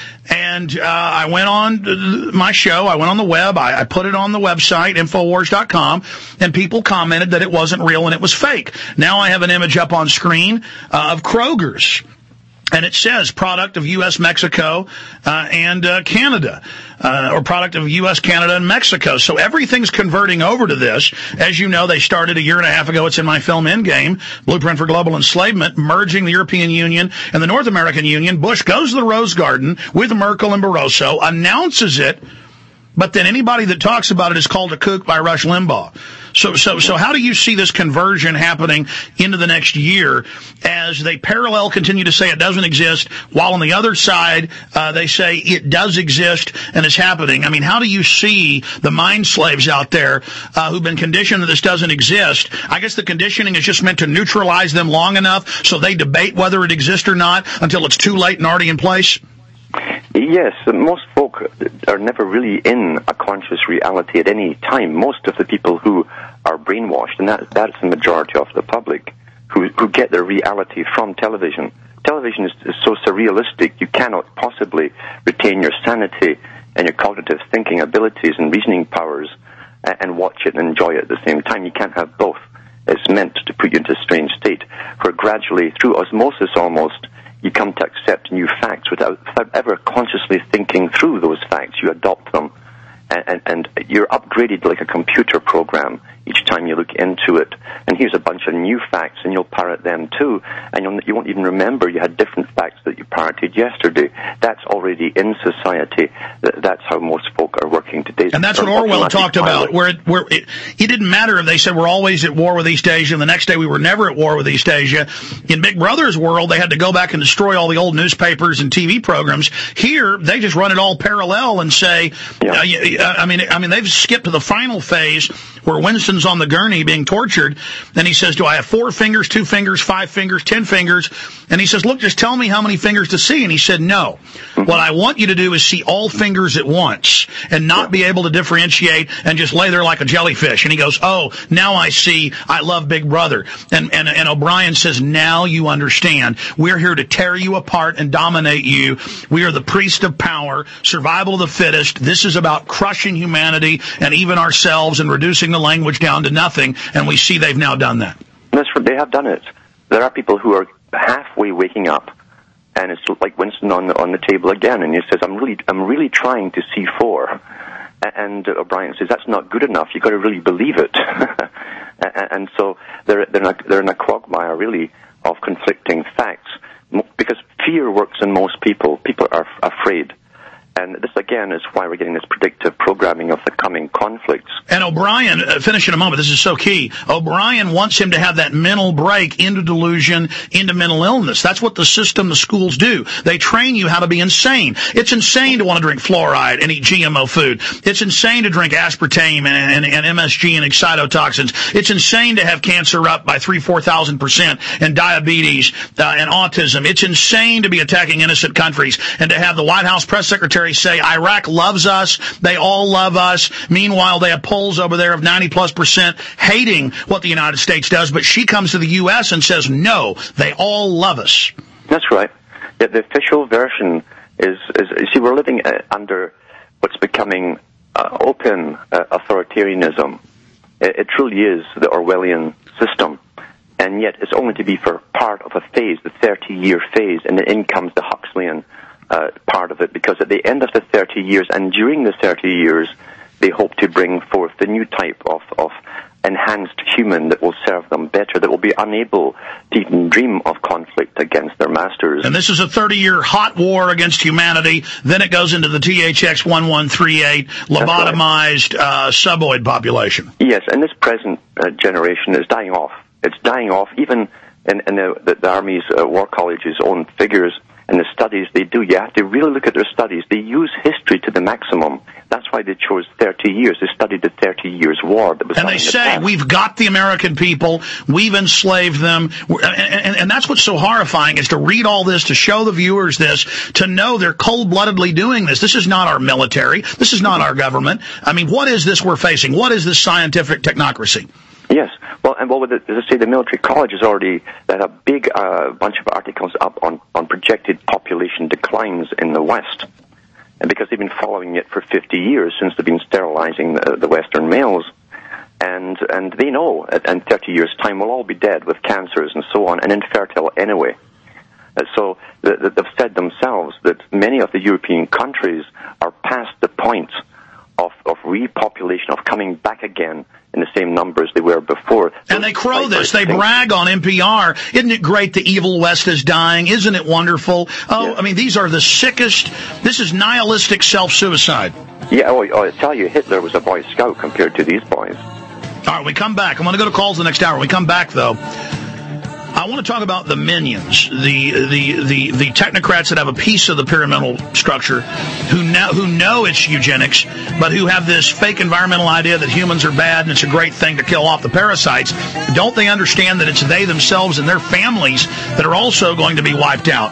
And uh, I went on my show, I went on the web, I, I put it on the website, Infowars dot com, and people commented that it wasn't real and it was fake. Now I have an image up on screen uh, of Kroger's. And it says product of U S, Mexico, uh, and uh, Canada, uh, or product of U S, Canada, and Mexico. So everything's converting over to this. As you know, they started a year and a half ago. It's in my film Endgame, Blueprint for Global Enslavement, merging the European Union and the North American Union. Bush goes to the Rose Garden with Merkel and Barroso, announces it, but then anybody that talks about it is called a kook by Rush Limbaugh. So, so, so how do you see this conversion happening into the next year as they parallel continue to say it doesn't exist, while on the other side, uh, they say it does exist and is happening? I mean, how do you see the mind slaves out there, uh, who've been conditioned that this doesn't exist? I guess the conditioning is just meant to neutralize them long enough so they debate whether it exists or not until it's too late and already in place? Yes, most folk are never really in a conscious reality at any time. Most of the people who are brainwashed, and that, that's the majority of the public, who, who get their reality from television. Television is, is so surrealistic, you cannot possibly retain your sanity and your cognitive thinking abilities and reasoning powers and, and watch it and enjoy it at the same time. You can't have both. It's meant to put you into a strange state where gradually, through osmosis almost, you come to accept new facts without, without ever consciously thinking through those facts. You adopt them, and, and, and you're upgraded like a computer program each time you look into it. And here's a bunch of new facts, and you'll parrot them too, and you'll, you won't even remember you had different facts that you parroted yesterday. That's already in society. That's how most folk are working today. And that's what Orwell talked about, where, it, where it, it didn't matter if they said we're always at war with East Asia, and the next day we were never at war with East Asia. In Big Brother's world, they had to go back and destroy all the old newspapers and T V programs. Here, they just run it all parallel and say, yeah. uh, I mean, I mean, they've skipped to the final phase where Winston's on the gurney being tortured, and he says, do I have four fingers, two fingers, five fingers, ten fingers? And he says, look, just tell me how many fingers to see. And he said, no. What I want you to do is see all fingers at once and not be able to differentiate and just lay there like a jellyfish. And he goes, oh, now I see. I love Big Brother. And, and, and O'Brien says, now you understand. We're here to tear you apart and dominate you. We are the priest of power, survival of the fittest. This is about crushing humanity and even ourselves and reducing the language down to nothing. And we see they've now done that. That's what they have done it. There are people who are halfway waking up, and it's like Winston on the on the table again, and he says, "I'm really, I'm really trying to see four." And uh, O'Brien says, "That's not good enough. You've got to really believe it." And so they're they're in, a, they're in a quagmire, really, of conflicting facts, because fear works in most people. People are afraid. And this, again, is why we're getting this predictive programming of the coming conflicts. And O'Brien, uh, finish in a moment, this is so key, O'Brien wants him to have that mental break into delusion, into mental illness. That's what the system, the schools do. They train you how to be insane. It's insane to want to drink fluoride and eat G M O food. It's insane to drink aspartame and, and, and M S G and excitotoxins. It's insane to have cancer up by three, four thousand percent, and diabetes uh, and autism. It's insane to be attacking innocent countries and to have the White House press secretary say Iraq loves us, they all love us. Meanwhile, they have polls over there of ninety plus percent hating what the United States does, but she comes to the U S and says, no, they all love us. That's right. Yeah, the official version is, is, you see, we're living uh, under what's becoming uh, open uh, authoritarianism. It, it truly is the Orwellian system. And yet it's only to be for part of a phase, the thirty-year phase, and then in comes the Huxleyan uh, part of it, because at the end of the thirty years, and during the thirty years, they hope to bring forth the new type of, of enhanced human that will serve them better, that will be unable to even dream of conflict against their masters. And this is a thirty-year hot war against humanity. Then it goes into the T H X eleven thirty-eight lobotomized right. uh, suboid population. Yes, and this present uh, generation is dying off. It's dying off, even in, in the, the, the Army's uh, War College's own figures and the studies they do. You have to really look at their studies. They use history to the maximum. That's why they chose thirty years. They studied the thirty years war that was and they say, the we've got the American people, we've enslaved them, and, and, and that's what's so horrifying, is to read all this, to show the viewers this, to know they're cold-bloodedly doing this. This is not our military. This is not our government. I mean, what is this we're facing? What is this scientific technocracy? Yes. Well, and well, as I say, the military college has already had a big uh, bunch of articles up on, on projected population declines in the West. And because they've been following it for fifty years, since they've been sterilizing the, the Western males. And and they know at, in thirty years' time we'll all be dead with cancers and so on, and infertile anyway. Uh, so the, the, they've said themselves that many of the European countries are past the point of, of repopulation, of coming back again in the same numbers they were before. And they crow this. They brag on N P R. Isn't it great the evil West is dying? Isn't it wonderful? Oh, yeah. I mean, these are the sickest. This is nihilistic self-suicide. Yeah, oh, oh, I tell you, Hitler was a Boy Scout compared to these boys. All right, we come back. I'm going to go to calls the next hour. When we come back, though, I want to talk about the minions, the the the the technocrats that have a piece of the pyramidal structure, who know who know it's eugenics, but who have this fake environmental idea that humans are bad and it's a great thing to kill off the parasites. Don't they understand that it's they themselves and their families that are also going to be wiped out?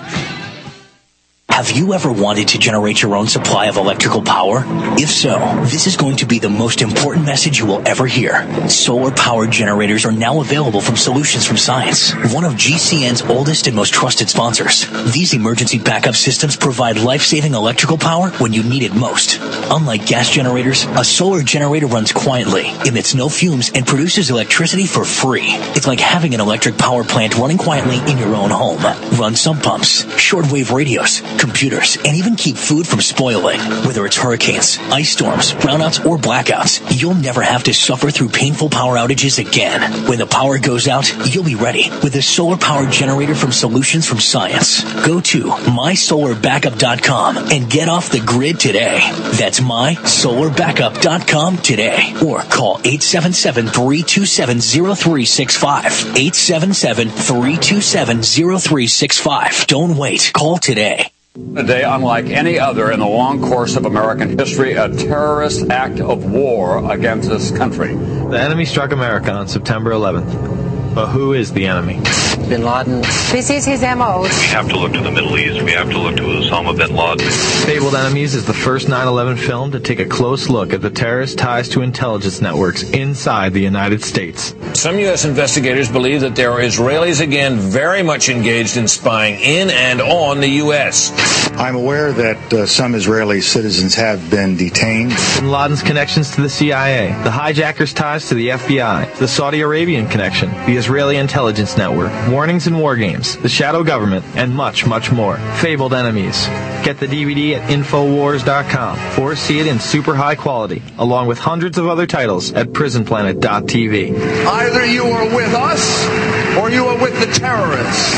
Have you ever wanted to generate your own supply of electrical power? If so, this is going to be the most important message you will ever hear. Solar-powered generators are now available from Solutions from Science, one of G C N's oldest and most trusted sponsors. These emergency backup systems provide life-saving electrical power when you need it most. Unlike gas generators, a solar generator runs quietly, emits no fumes, and produces electricity for free. It's like having an electric power plant running quietly in your own home. Run sump pumps, shortwave radios, computers, and even keep food from spoiling. Whether it's hurricanes, ice storms, brownouts, or blackouts, you'll never have to suffer through painful power outages again. When the power goes out, you'll be ready with a solar-powered generator from Solutions from Science. Go to my solar backup dot com and get off the grid today. That's my solar backup dot com today. Or call eight seven seven, three two seven, zero three six five. eight seven seven, three two seven, zero three six five. Don't wait. Call today. A day unlike any other in the long course of American history, a terrorist act of war against this country. The enemy struck America on September eleventh. But who is the enemy? Bin Laden. This is his M O. We have to look to the Middle East. We have to look to Osama bin Laden. Fabled Enemies is the first nine eleven film to take a close look at the terrorist ties to intelligence networks inside the United States. Some U S investigators believe that there are Israelis again very much engaged in spying in and on the U S. I'm aware that uh, some Israeli citizens have been detained. Bin Laden's connections to the C I A, the hijackers' ties to the F B I, the Saudi Arabian connection, the Israeli intelligence network, warnings and war games, the shadow government, and much, much more. Fabled Enemies. Get the D V D at infowars dot com or see it in super high quality, along with hundreds of other titles at prison planet dot t v. Either you are with us or you are with the terrorists.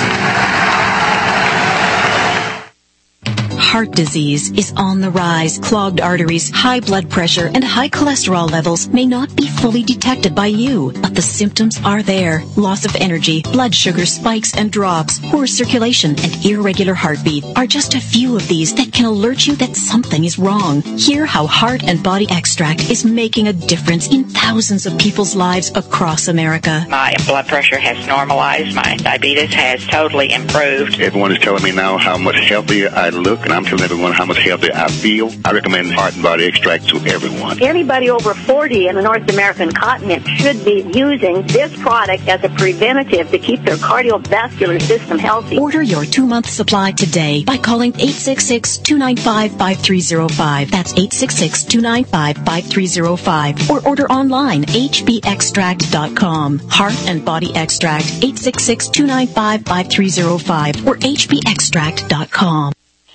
Heart disease is on the rise. Clogged arteries, high blood pressure, and high cholesterol levels may not be fully detected by you, but the symptoms are there. Loss of energy, blood sugar spikes and drops, poor circulation, and irregular heartbeat are just a few of these that can alert you that something is wrong. Hear how Heart and Body Extract is making a difference in thousands of people's lives across America. My blood pressure has normalized. My diabetes has totally improved. Everyone is telling me now how much healthier I look, and I'm telling everyone how much healthier I feel. I recommend Heart and Body Extract to everyone. Anybody over forty in the North American continent should be using this product as a preventative to keep their cardiovascular system healthy. Order your two-month supply today by calling eight six six, two nine five, five three zero five. That's eight six six, two nine five, five three zero five. Or order online, h b extract dot com. Heart and Body Extract, eight six six, two nine five, five three zero five or h b extract dot com.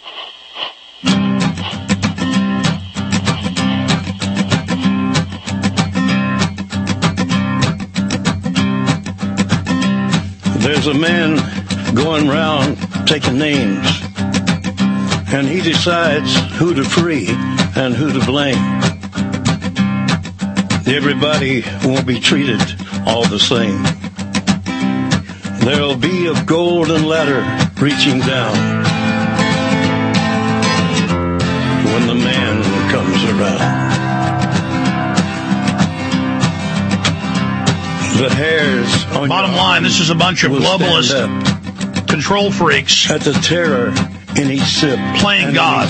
There's a man going round taking names, and he decides who to free and who to blame. Everybody won't be treated all the same. There'll be a golden ladder reaching down when the man comes around. The hairs on Bottom line, this is a bunch of globalist control freaks at the terror in each sip, playing God,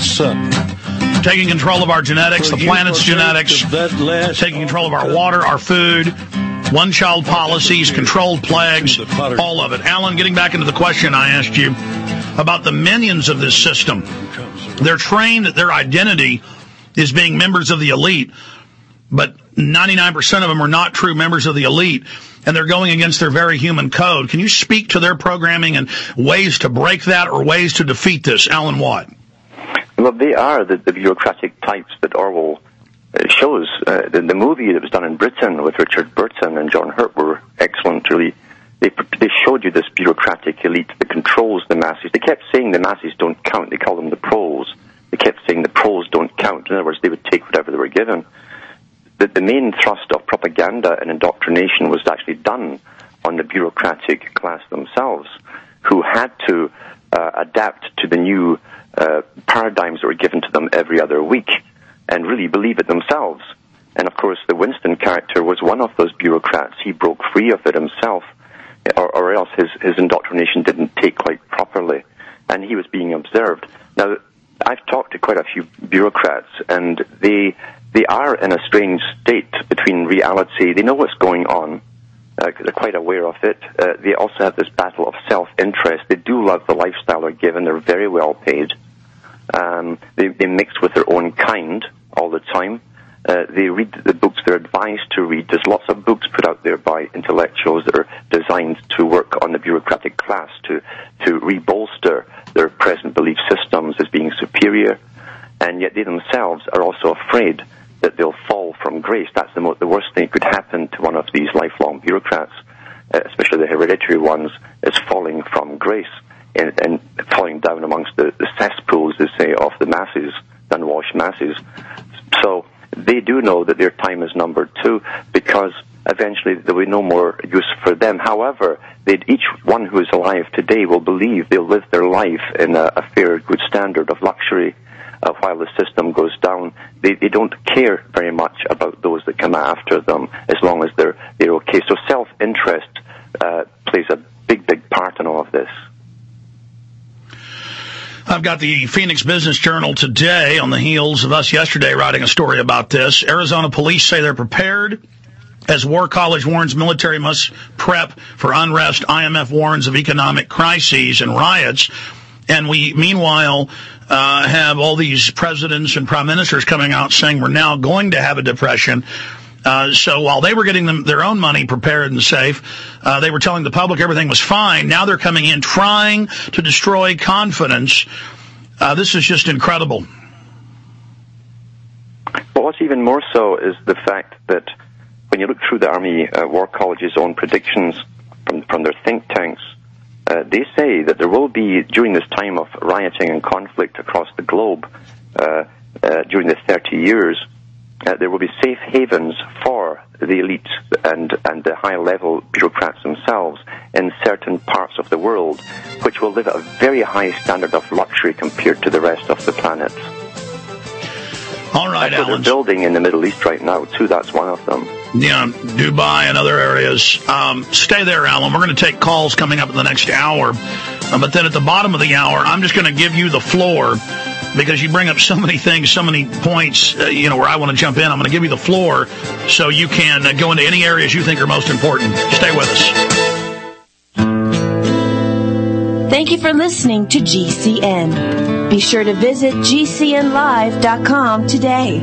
taking control of our genetics, the planet's genetics, taking control of our water, our food, one-child policies, controlled plagues, all of it. Alan, getting back into the question I asked you about the minions of this system. They're trained that their identity is being members of the elite, but ninety-nine percent of them are not true members of the elite, and they're going against their very human code. Can you speak to their programming and ways to break that or ways to defeat this? Alan Watt. Well, they are the, the bureaucratic types that Orwell uh, shows. Uh, the, the movie that was done in Britain with Richard Burton and John Hurt were excellent, really. They, they showed you this bureaucratic elite that controls the masses. They kept saying the masses don't count. They call them the pros. They kept saying the pros don't count. In other words, they would take whatever they were given. The, the main thrust of propaganda and indoctrination was actually done on the bureaucratic class themselves, who had to uh, adapt to the new uh, paradigms that were given to them every other week and really believe it themselves. And, of course, the Winston character was one of those bureaucrats. He broke free of it himself, or, or else his, his indoctrination didn't take quite properly, and he was being observed. Now, I've talked to quite a few bureaucrats, and they... They are in a strange state between reality. They know what's going on. Uh, they're quite aware of it. Uh, they also have this battle of self-interest. They do love the lifestyle they're given. They're very well paid. Um, they, they mix with their own kind all the time. Uh, they read the books they're advised to read. There's lots of books put out there by intellectuals that are designed to work on the bureaucratic class, to, to rebolster their present belief systems as being superior. And yet they themselves are also afraid that they'll fall from grace. That's the, mo- the worst thing that could happen to one of these lifelong bureaucrats, uh, especially the hereditary ones, is falling from grace and, and falling down amongst the, the cesspools, they say, of the masses, the unwashed masses. So they do know that their time is numbered too, because eventually there will be no more use for them. However, they'd, each one who is alive today will believe they'll live their life in a, a fair, good standard of luxury. Uh, while the system goes down, they, they don't care very much about those that come after them, as long as they're they're okay. So self-interest uh, plays a big, big part in all of this. I've got the Phoenix Business Journal today on the heels of us yesterday writing a story about this. Arizona police say they're prepared as War College warns military must prep for unrest. I M F warns of economic crises and riots. And we, meanwhile, uh, have all these presidents and prime ministers coming out saying we're now going to have a depression. Uh, so while they were getting them their own money prepared and safe, uh, they were telling the public everything was fine. Now they're coming in trying to destroy confidence. Uh, this is just incredible. Well, what's even more so is the fact that when you look through the Army uh, War College's own predictions from, from their think tanks, Uh, they say that there will be, during this time of rioting and conflict across the globe, uh, uh, during the thirty years, uh, there will be safe havens for the elite and, and the high-level bureaucrats themselves in certain parts of the world, which will live at a very high standard of luxury compared to the rest of the planet. All right, Alan. They're building in the Middle East right now, too. That's one of them. Yeah, Dubai and other areas. Um, stay there, Alan. We're going to take calls coming up in the next hour. Uh, but then at the bottom of the hour, I'm just going to give you the floor because you bring up so many things, so many points, uh, you know, where I want to jump in. I'm going to give you the floor so you can uh, go into any areas you think are most important. Stay with us. Thank you for listening to G C N. Be sure to visit G C N live dot com today.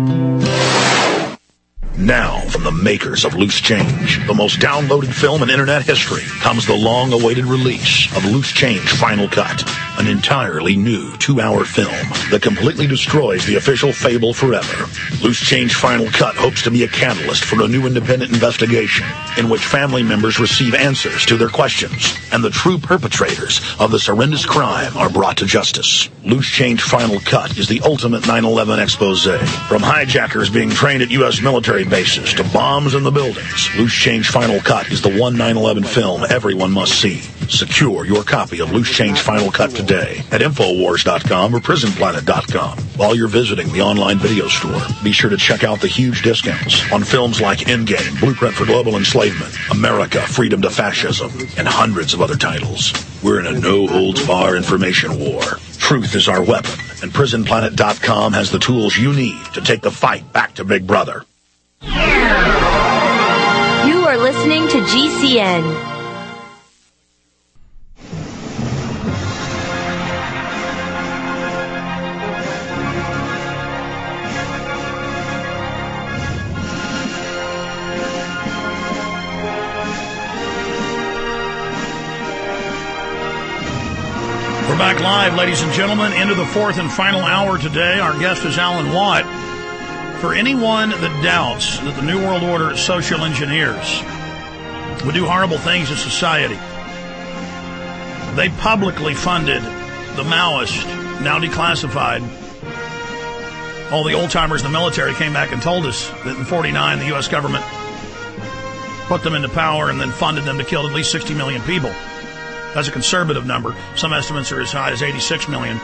Now, from the makers of Loose Change, the most downloaded film in internet history, comes the long-awaited release of Loose Change Final Cut, an entirely new two-hour film that completely destroys the official fable forever. Loose Change Final Cut hopes to be a catalyst for a new independent investigation in which family members receive answers to their questions and the true perpetrators of this horrendous crime are brought to justice. Loose Change Final Cut is the ultimate nine eleven expose. From hijackers being trained at U S military bases to bombs in the buildings, Loose Change Final Cut is the one nine eleven film everyone must see. Secure your copy of Loose Change Final Cut today at Infowars dot com or Prison Planet dot com. While you're visiting the online video store, be sure to check out the huge discounts on films like Endgame, Blueprint for Global Enslavement, America, Freedom to Fascism, and hundreds of other titles. We're in a no-holds-barred information war. Truth is our weapon, and Prison Planet dot com has the tools you need to take the fight back to Big Brother. You are listening to G C N. We're back live, ladies and gentlemen, into the fourth and final hour today. Our guest is Alan Watt. For anyone that doubts that the New World Order social engineers would do horrible things to society, they publicly funded the Maoists, now declassified. All the old-timers in the military came back and told us that in forty-nine the U S government put them into power and then funded them to kill at least sixty million people. That's a conservative number. Some estimates are as high as eighty-six million.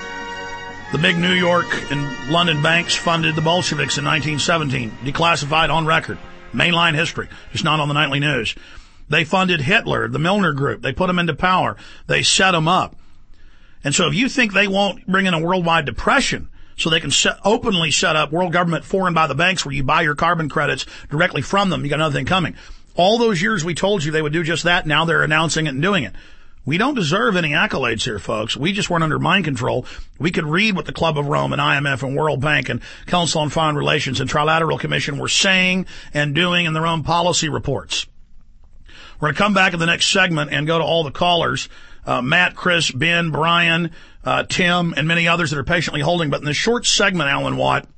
The big New York and London banks funded the Bolsheviks in nineteen seventeen, declassified on record. Mainline history, just not on the nightly news. They funded Hitler, the Milner Group. They put him into power. They set him up. And so if you think they won't bring in a worldwide depression so they can set, openly set up world government for and by the banks where you buy your carbon credits directly from them, you got another thing coming. All those years we told you they would do just that, now they're announcing it and doing it. We don't deserve any accolades here, folks. We just weren't under mind control. We could read what the Club of Rome and I M F and World Bank and Council on Foreign Relations and Trilateral Commission were saying and doing in their own policy reports. We're going to come back in the next segment and go to all the callers, uh, Matt, Chris, Ben, Brian, uh, Tim, and many others that are patiently holding. But in this short segment, Alan Watt,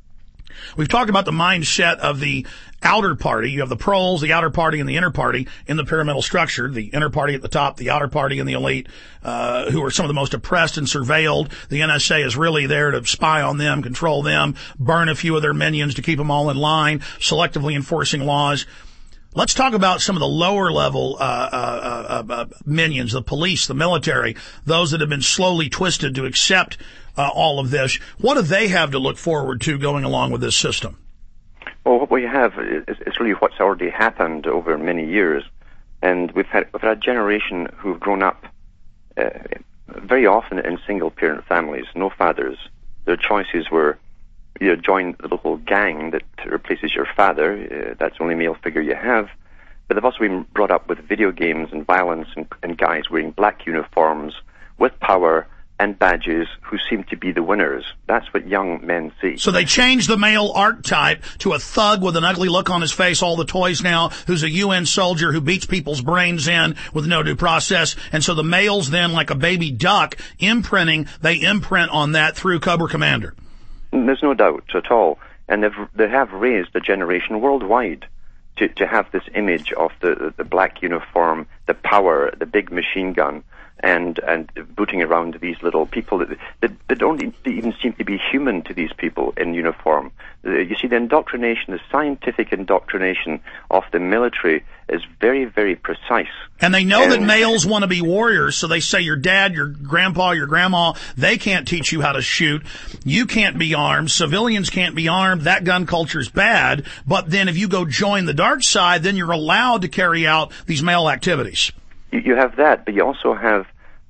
we've talked about the mindset of the outer party. You have the proles, the outer party, and the inner party in the pyramidal structure. The inner party at the top, the outer party, and the elite, uh, who are some of the most oppressed and surveilled. The N S A is really there to spy on them, control them, burn a few of their minions to keep them all in line, selectively enforcing laws. Let's talk about some of the lower level uh, uh, uh, uh, minions, the police, the military, those that have been slowly twisted to accept uh, all of this. What do they have to look forward to going along with this system? Well, what we have is, is really what's already happened over many years. And we've had, we've had a generation who've grown up uh, very often in single-parent families, no fathers. Their choices were either join the local gang that replaces your father, uh, that's the only male figure you have, but they've also been brought up with video games and violence and, and guys wearing black uniforms with power and badges who seem to be the winners. That's what young men see. So they changed the male archetype to a thug with an ugly look on his face, all the toys now, who's a U N soldier who beats people's brains in with no due process. And so the males then, like a baby duck, imprinting, they imprint on that through Cobra Commander. There's no doubt at all. And they've, they have raised a generation worldwide to, to have this image of the, the black uniform, the power, the big machine gun, and and booting around these little people that, that, that don't even seem to be human to these people in uniform. You see, the indoctrination, the scientific indoctrination of the military is very, very precise. And they know and, that males want to be warriors, so they say your dad, your grandpa, your grandma, they can't teach you how to shoot. You can't be armed. Civilians can't be armed. That gun culture is bad. But then if you go join the dark side, then you're allowed to carry out these male activities. You have that, but you also have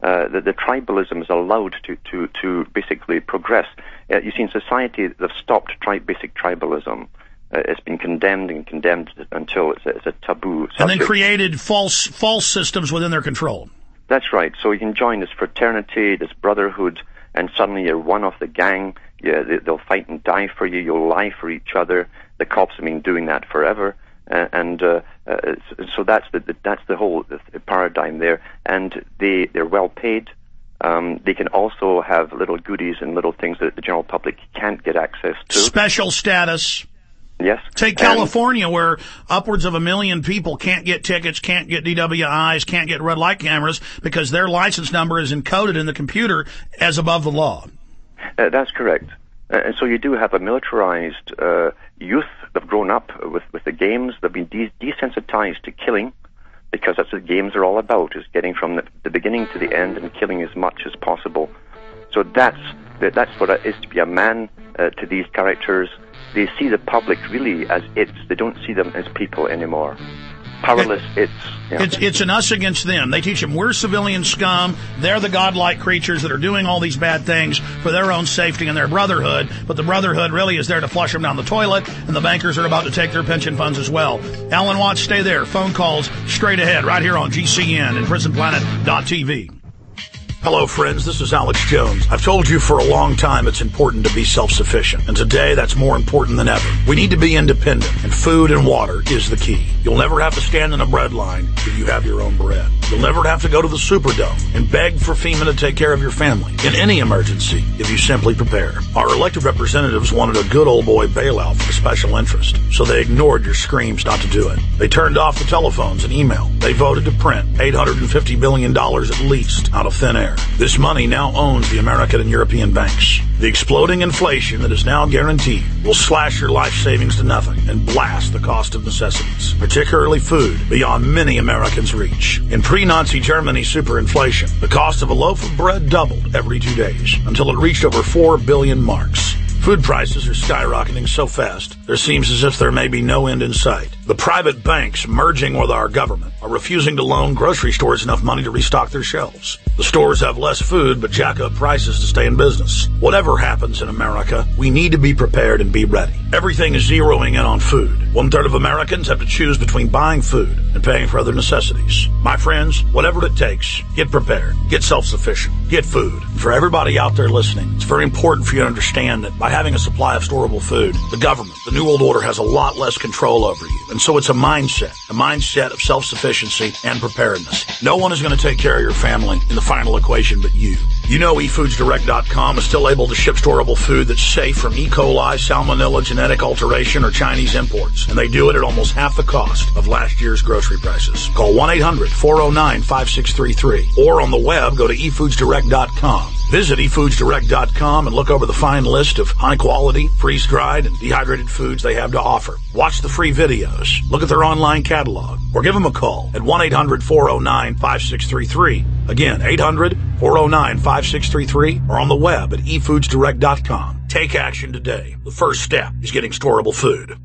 uh, the, the tribalism is allowed to, to, to basically progress. Uh, you see, in society, they've stopped tri- basic tribalism. Uh, it's been condemned and condemned until it's a, it's a taboo subject. And then created false false systems within their control. That's right. So you can join this fraternity, this brotherhood, and suddenly you're one of the gang. Yeah, they, they'll fight and die for you. You'll lie for each other. The cops have been doing that forever. Uh, and uh, uh, so that's the, the that's the whole the paradigm there. And they they're well paid. Um, they can also have little goodies and little things that the general public can't get access to. Special status. Yes. Take California, and where upwards of a million people can't get tickets, can't get D W Is, can't get red light cameras because their license number is encoded in the computer as above the law. Uh, that's correct. Uh, and so you do have a militarized uh, youth that have grown up with, with the games. They've been de- desensitized to killing because that's what games are all about, is getting from the, the beginning to the end and killing as much as possible. So that's that's what it is to be a man uh, to these characters. They see the public really as its. They don't see them as people anymore. Powerless its. Yeah. It's it's an us against them. They teach them we're civilian scum. They're the godlike creatures that are doing all these bad things for their own safety and their brotherhood. But the brotherhood really is there to flush them down the toilet, and the bankers are about to take their pension funds as well. Alan Watts, stay there. Phone calls straight ahead right here on G C N and prison planet dot T V. Hello, friends. This is Alex Jones. I've told you for a long time it's important to be self-sufficient, and today that's more important than ever. We need to be independent, and food and water is the key. You'll never have to stand in a bread line if you have your own bread. You'll never have to go to the Superdome and beg for FEMA to take care of your family in any emergency if you simply prepare. Our elected representatives wanted a good old boy bailout for the special interest, so they ignored your screams not to do it. They turned off the telephones and email. They voted to print eight hundred fifty billion dollars at least out of thin air. This money now owns the American and European banks. The exploding inflation that is now guaranteed will slash your life savings to nothing and blast the cost of necessities, particularly food, beyond many Americans' reach. In pre-Nazi Germany superinflation, the cost of a loaf of bread doubled every two days until it reached over four billion marks. Food prices are skyrocketing so fast, there seems as if there may be no end in sight. The private banks merging with our government are refusing to loan grocery stores enough money to restock their shelves. The stores have less food, but jack up prices to stay in business. Whatever happens in America, we need to be prepared and be ready. Everything is zeroing in on food. One third of Americans have to choose between buying food and paying for other necessities. My friends, whatever it takes, get prepared, get self-sufficient, get food. And for everybody out there listening, it's very important for you to understand that by having a supply of storable food, the government, the New World Order, has a lot less control over you. And so it's a mindset, a mindset of self-sufficiency and preparedness. No one is going to take care of your family in the final equation but you. You know e foods direct dot com is still able to ship storable food that's safe from E. coli, salmonella, genetic alteration, or Chinese imports. And they do it at almost half the cost of last year's grocery prices. Call one eight hundred four oh nine five six three three. Or on the web, go to e foods direct dot com. Visit e foods direct dot com and look over the fine list of high-quality, freeze-dried, and dehydrated foods they have to offer. Watch the free videos, look at their online catalog, or give them a call at one eight hundred four oh nine five six three three. Again, eight hundred four oh nine five six three three, or on the web at e foods direct dot com. Take action today. The first step is getting storable food.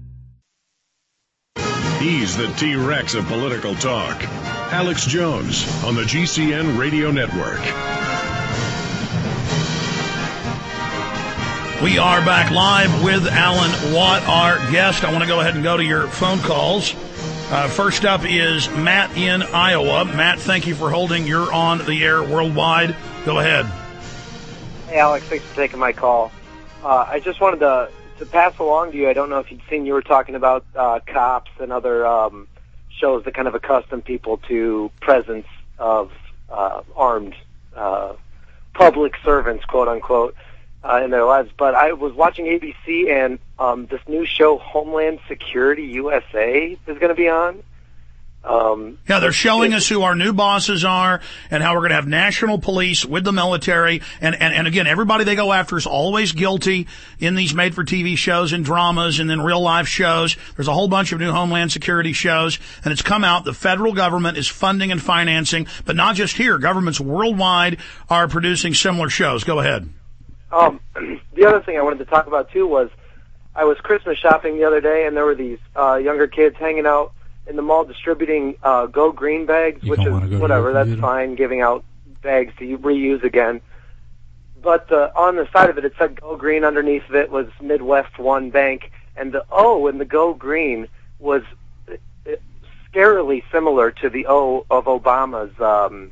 He's the T-Rex of political talk. Alex Jones on the G C N Radio Network. We are back live with Alan Watt, our guest. I want to go ahead and go to your phone calls. Uh, first up is Matt in Iowa. Matt, thank you for holding. You're on the air worldwide. Go ahead. Hey, Alex. Thanks for taking my call. Uh, I just wanted to, to pass along to you. I don't know if you'd seen, you were talking about uh, cops and other um, shows that kind of accustom people to presence of uh, armed uh, public servants, quote unquote. Uh, in their lives, but I was watching A B C, and um, this new show, Homeland Security U S A, is going to be on. Um, yeah, they're showing us who our new bosses are and how we're going to have national police with the military. And, and, and again, everybody they go after is always guilty in these made-for-T V shows and dramas and then real-life shows. There's a whole bunch of new Homeland Security shows, and it's come out. The federal government is funding and financing, but not just here. Governments worldwide are producing similar shows. Go ahead. Um, the other thing I wanted to talk about, too, was I was Christmas shopping the other day, and there were these uh, younger kids hanging out in the mall distributing uh, Go Green bags, you which is whatever, that's fine, giving out bags to reuse again. But uh, on the side of it, it said Go Green. Underneath of it was Midwest One Bank, and the O in the Go Green was scarily similar to the O of Obama's um,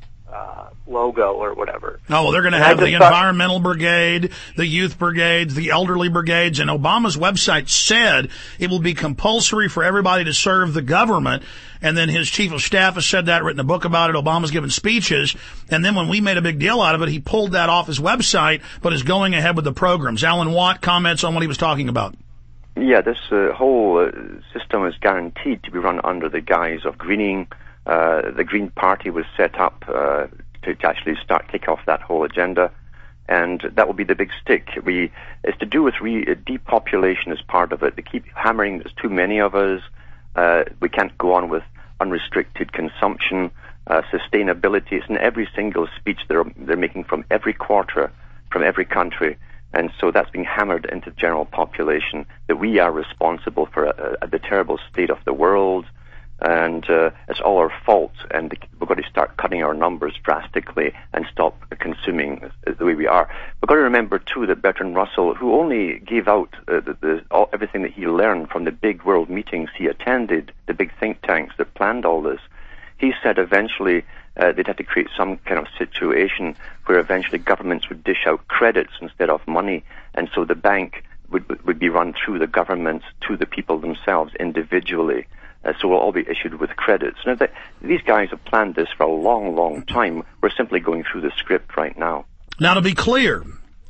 uh, logo or whatever. Oh, well, they're going to have the environmental brigade, the youth brigades, the elderly brigades, and Obama's website said it will be compulsory for everybody to serve the government. And then his chief of staff has said that, written a book about it. Obama's given speeches. And then when we made a big deal out of it, he pulled that off his website, but is going ahead with the programs. Alan Watt comments on what he was talking about. Yeah, this uh, whole uh, system is guaranteed to be run under the guise of greening. Uh, the Green Party was set up uh, to, to actually start kick off that whole agenda, and that will be the big stick. We it's to do with re- depopulation as part of it. They keep hammering there's too many of us. Uh, we can't go on with unrestricted consumption, uh, sustainability. It's in every single speech they're they're making from every quarter, from every country. And so that's being hammered into the general population, that we are responsible for a, a, the terrible state of the world, and uh, it's all our fault, and we've got to start cutting our numbers drastically and stop consuming the way we are. We've got to remember, too, that Bertrand Russell, who only gave out uh, the, the, all, everything that he learned from the big world meetings he attended, the big think tanks that planned all this, he said eventually uh, they'd have to create some kind of situation where eventually governments would dish out credits instead of money, and so the bank would, would be run through the government to the people themselves individually. Uh, so we'll all be issued with credits. Now, the, these guys have planned this for a long, long time. We're simply going through the script right now. Now, to be clear,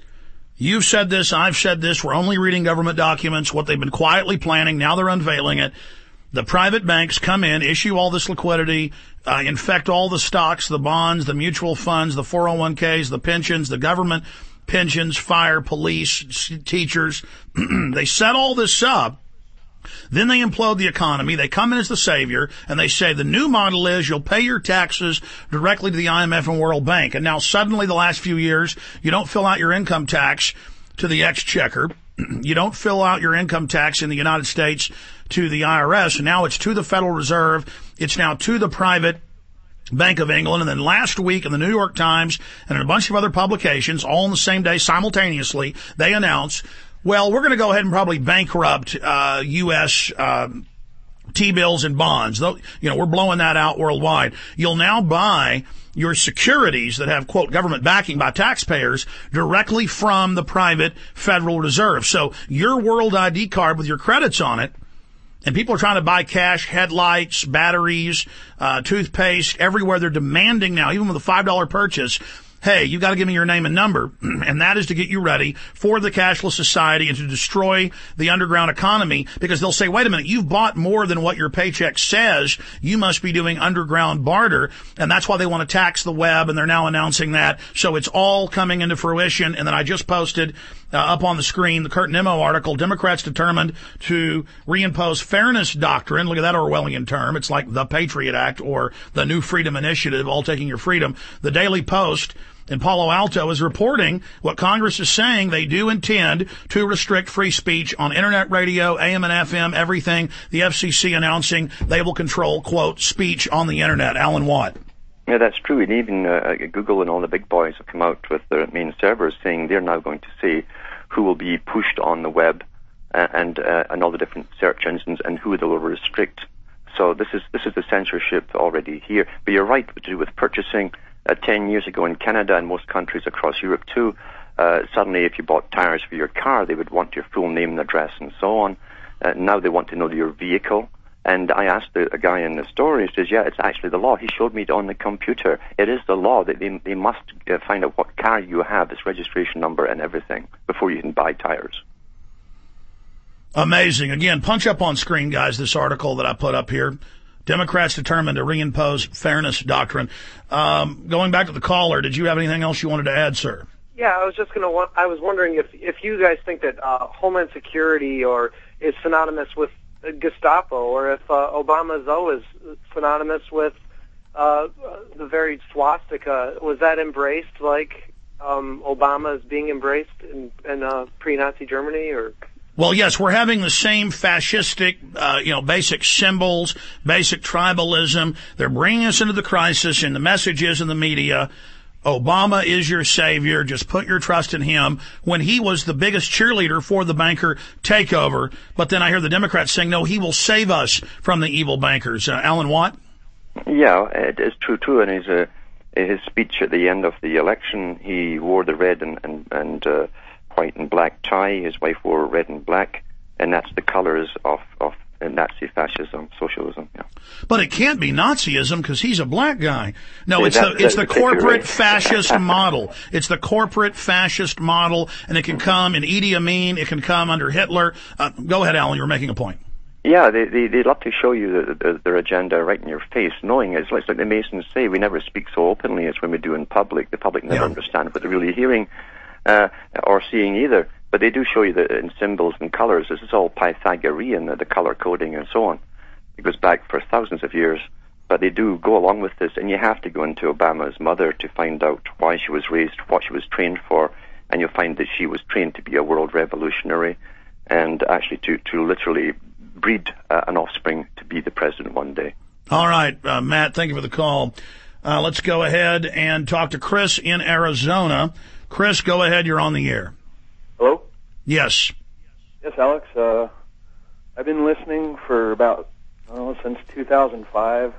you've said this, I've said this, we're only reading government documents, what they've been quietly planning, now they're unveiling it. The private banks come in, issue all this liquidity, uh, infect all the stocks, the bonds, the mutual funds, the four oh one k's, the pensions, the government pensions, fire, police, teachers. They set all this up. Then they implode the economy. They come in as the savior, and they say the new model is you'll pay your taxes directly to the I M F and World Bank. And now suddenly the last few years, you don't fill out your income tax to the exchequer. You don't fill out your income tax in the United States to the I R S. And now it's to the Federal Reserve. It's now to the private Bank of England. And then last week in the New York Times and in a bunch of other publications, all on the same day simultaneously, they announced, well, we're going to go ahead and probably bankrupt uh, U S Uh, T-bills and bonds. Though, you know, we're blowing that out worldwide. You'll now buy your securities that have, quote, government backing by taxpayers directly from the private Federal Reserve. So your World I D card with your credits on it, and people are trying to buy cash, headlights, batteries, uh, toothpaste, everywhere. They're demanding now, even with a five dollar purchase, hey, you got to give me your name and number, and that is to get you ready for the cashless society and to destroy the underground economy, because they'll say, wait a minute, you've bought more than what your paycheck says. You must be doing underground barter, and that's why they want to tax the web, and they're now announcing that. So it's all coming into fruition. And then I just posted uh, up on the screen the Kurt Nimmo article, Democrats determined to reimpose fairness doctrine. Look at that Orwellian term. It's like the Patriot Act or the New Freedom Initiative, all taking your freedom. The Daily Post in Palo Alto is reporting what Congress is saying they do intend to restrict free speech on internet radio, A M and F M, everything. The F C C announcing they will control, quote, speech on the internet. Alan Watt. Yeah, that's true. And even uh, Google and all the big boys have come out with their main servers saying they're now going to say who will be pushed on the web uh, and uh, and all the different search engines and who they will restrict. So this is this is the censorship already here. But you're right to do with purchasing. Uh, ten years ago in Canada and most countries across Europe too, uh, suddenly if you bought tires for your car, they would want your full name and address and so on. Uh, now they want to know your vehicle. And I asked the, a guy in the store, he says, yeah, it's actually the law. He showed me it on the computer. It is the law that they, they must uh, find out what car you have, its registration number and everything before you can buy tires. Amazing. Again, punch up on screen, guys, this article that I put up here. Democrats determined to reimpose fairness doctrine. Um, going back to the caller, did you have anything else you wanted to add, sir? Yeah, I was just going to. I was wondering if if you guys think that uh, Homeland Security or is synonymous with Gestapo, or if uh, Obama's O is synonymous with uh, the very swastika. Was that embraced like um, Obama is being embraced in, in uh, pre-Nazi Germany, or? Well, yes, we're having the same fascistic, uh, you know, basic symbols, basic tribalism. They're bringing us into the crisis, and the message is in the media, Obama is your savior. Just put your trust in him, when he was the biggest cheerleader for the banker takeover. But then I hear the Democrats saying, no, he will save us from the evil bankers. Uh, Alan Watt? Yeah, it is true, too. And his, uh, his speech at the end of the election, he wore the red and, and, and uh, white and black tie. His wife wore red and black. And that's the colors of, of Nazi fascism, socialism. Yeah. But it can't be Nazism because he's a black guy. No, it's that, the it's the exactly corporate right. fascist model. It's the corporate fascist model, and it can come in Idi Amin. It can come under Hitler. Uh, go ahead, Alan. You were making a point. Yeah, they, they, they'd love to show you the, the, their agenda right in your face, knowing it's like, it's like the Masons say, we never speak so openly as when we do in public. The public never yeah. understand what they're really hearing uh, or seeing either. But they do show you that in symbols and colors. This is all Pythagorean, the, the color coding and so on. It goes back for thousands of years. But they do go along with this, and you have to go into Obama's mother to find out why she was raised, what she was trained for, and you'll find that she was trained to be a world revolutionary and actually to, to literally breed uh, an offspring to be the president one day. All right, uh, Matt, thank you for the call. Uh, let's go ahead and talk to Chris in Arizona. Chris, go ahead. You're on the air. Hello? Yes. Yes, Alex. Uh, I've been listening for about, I don't know, since two thousand five.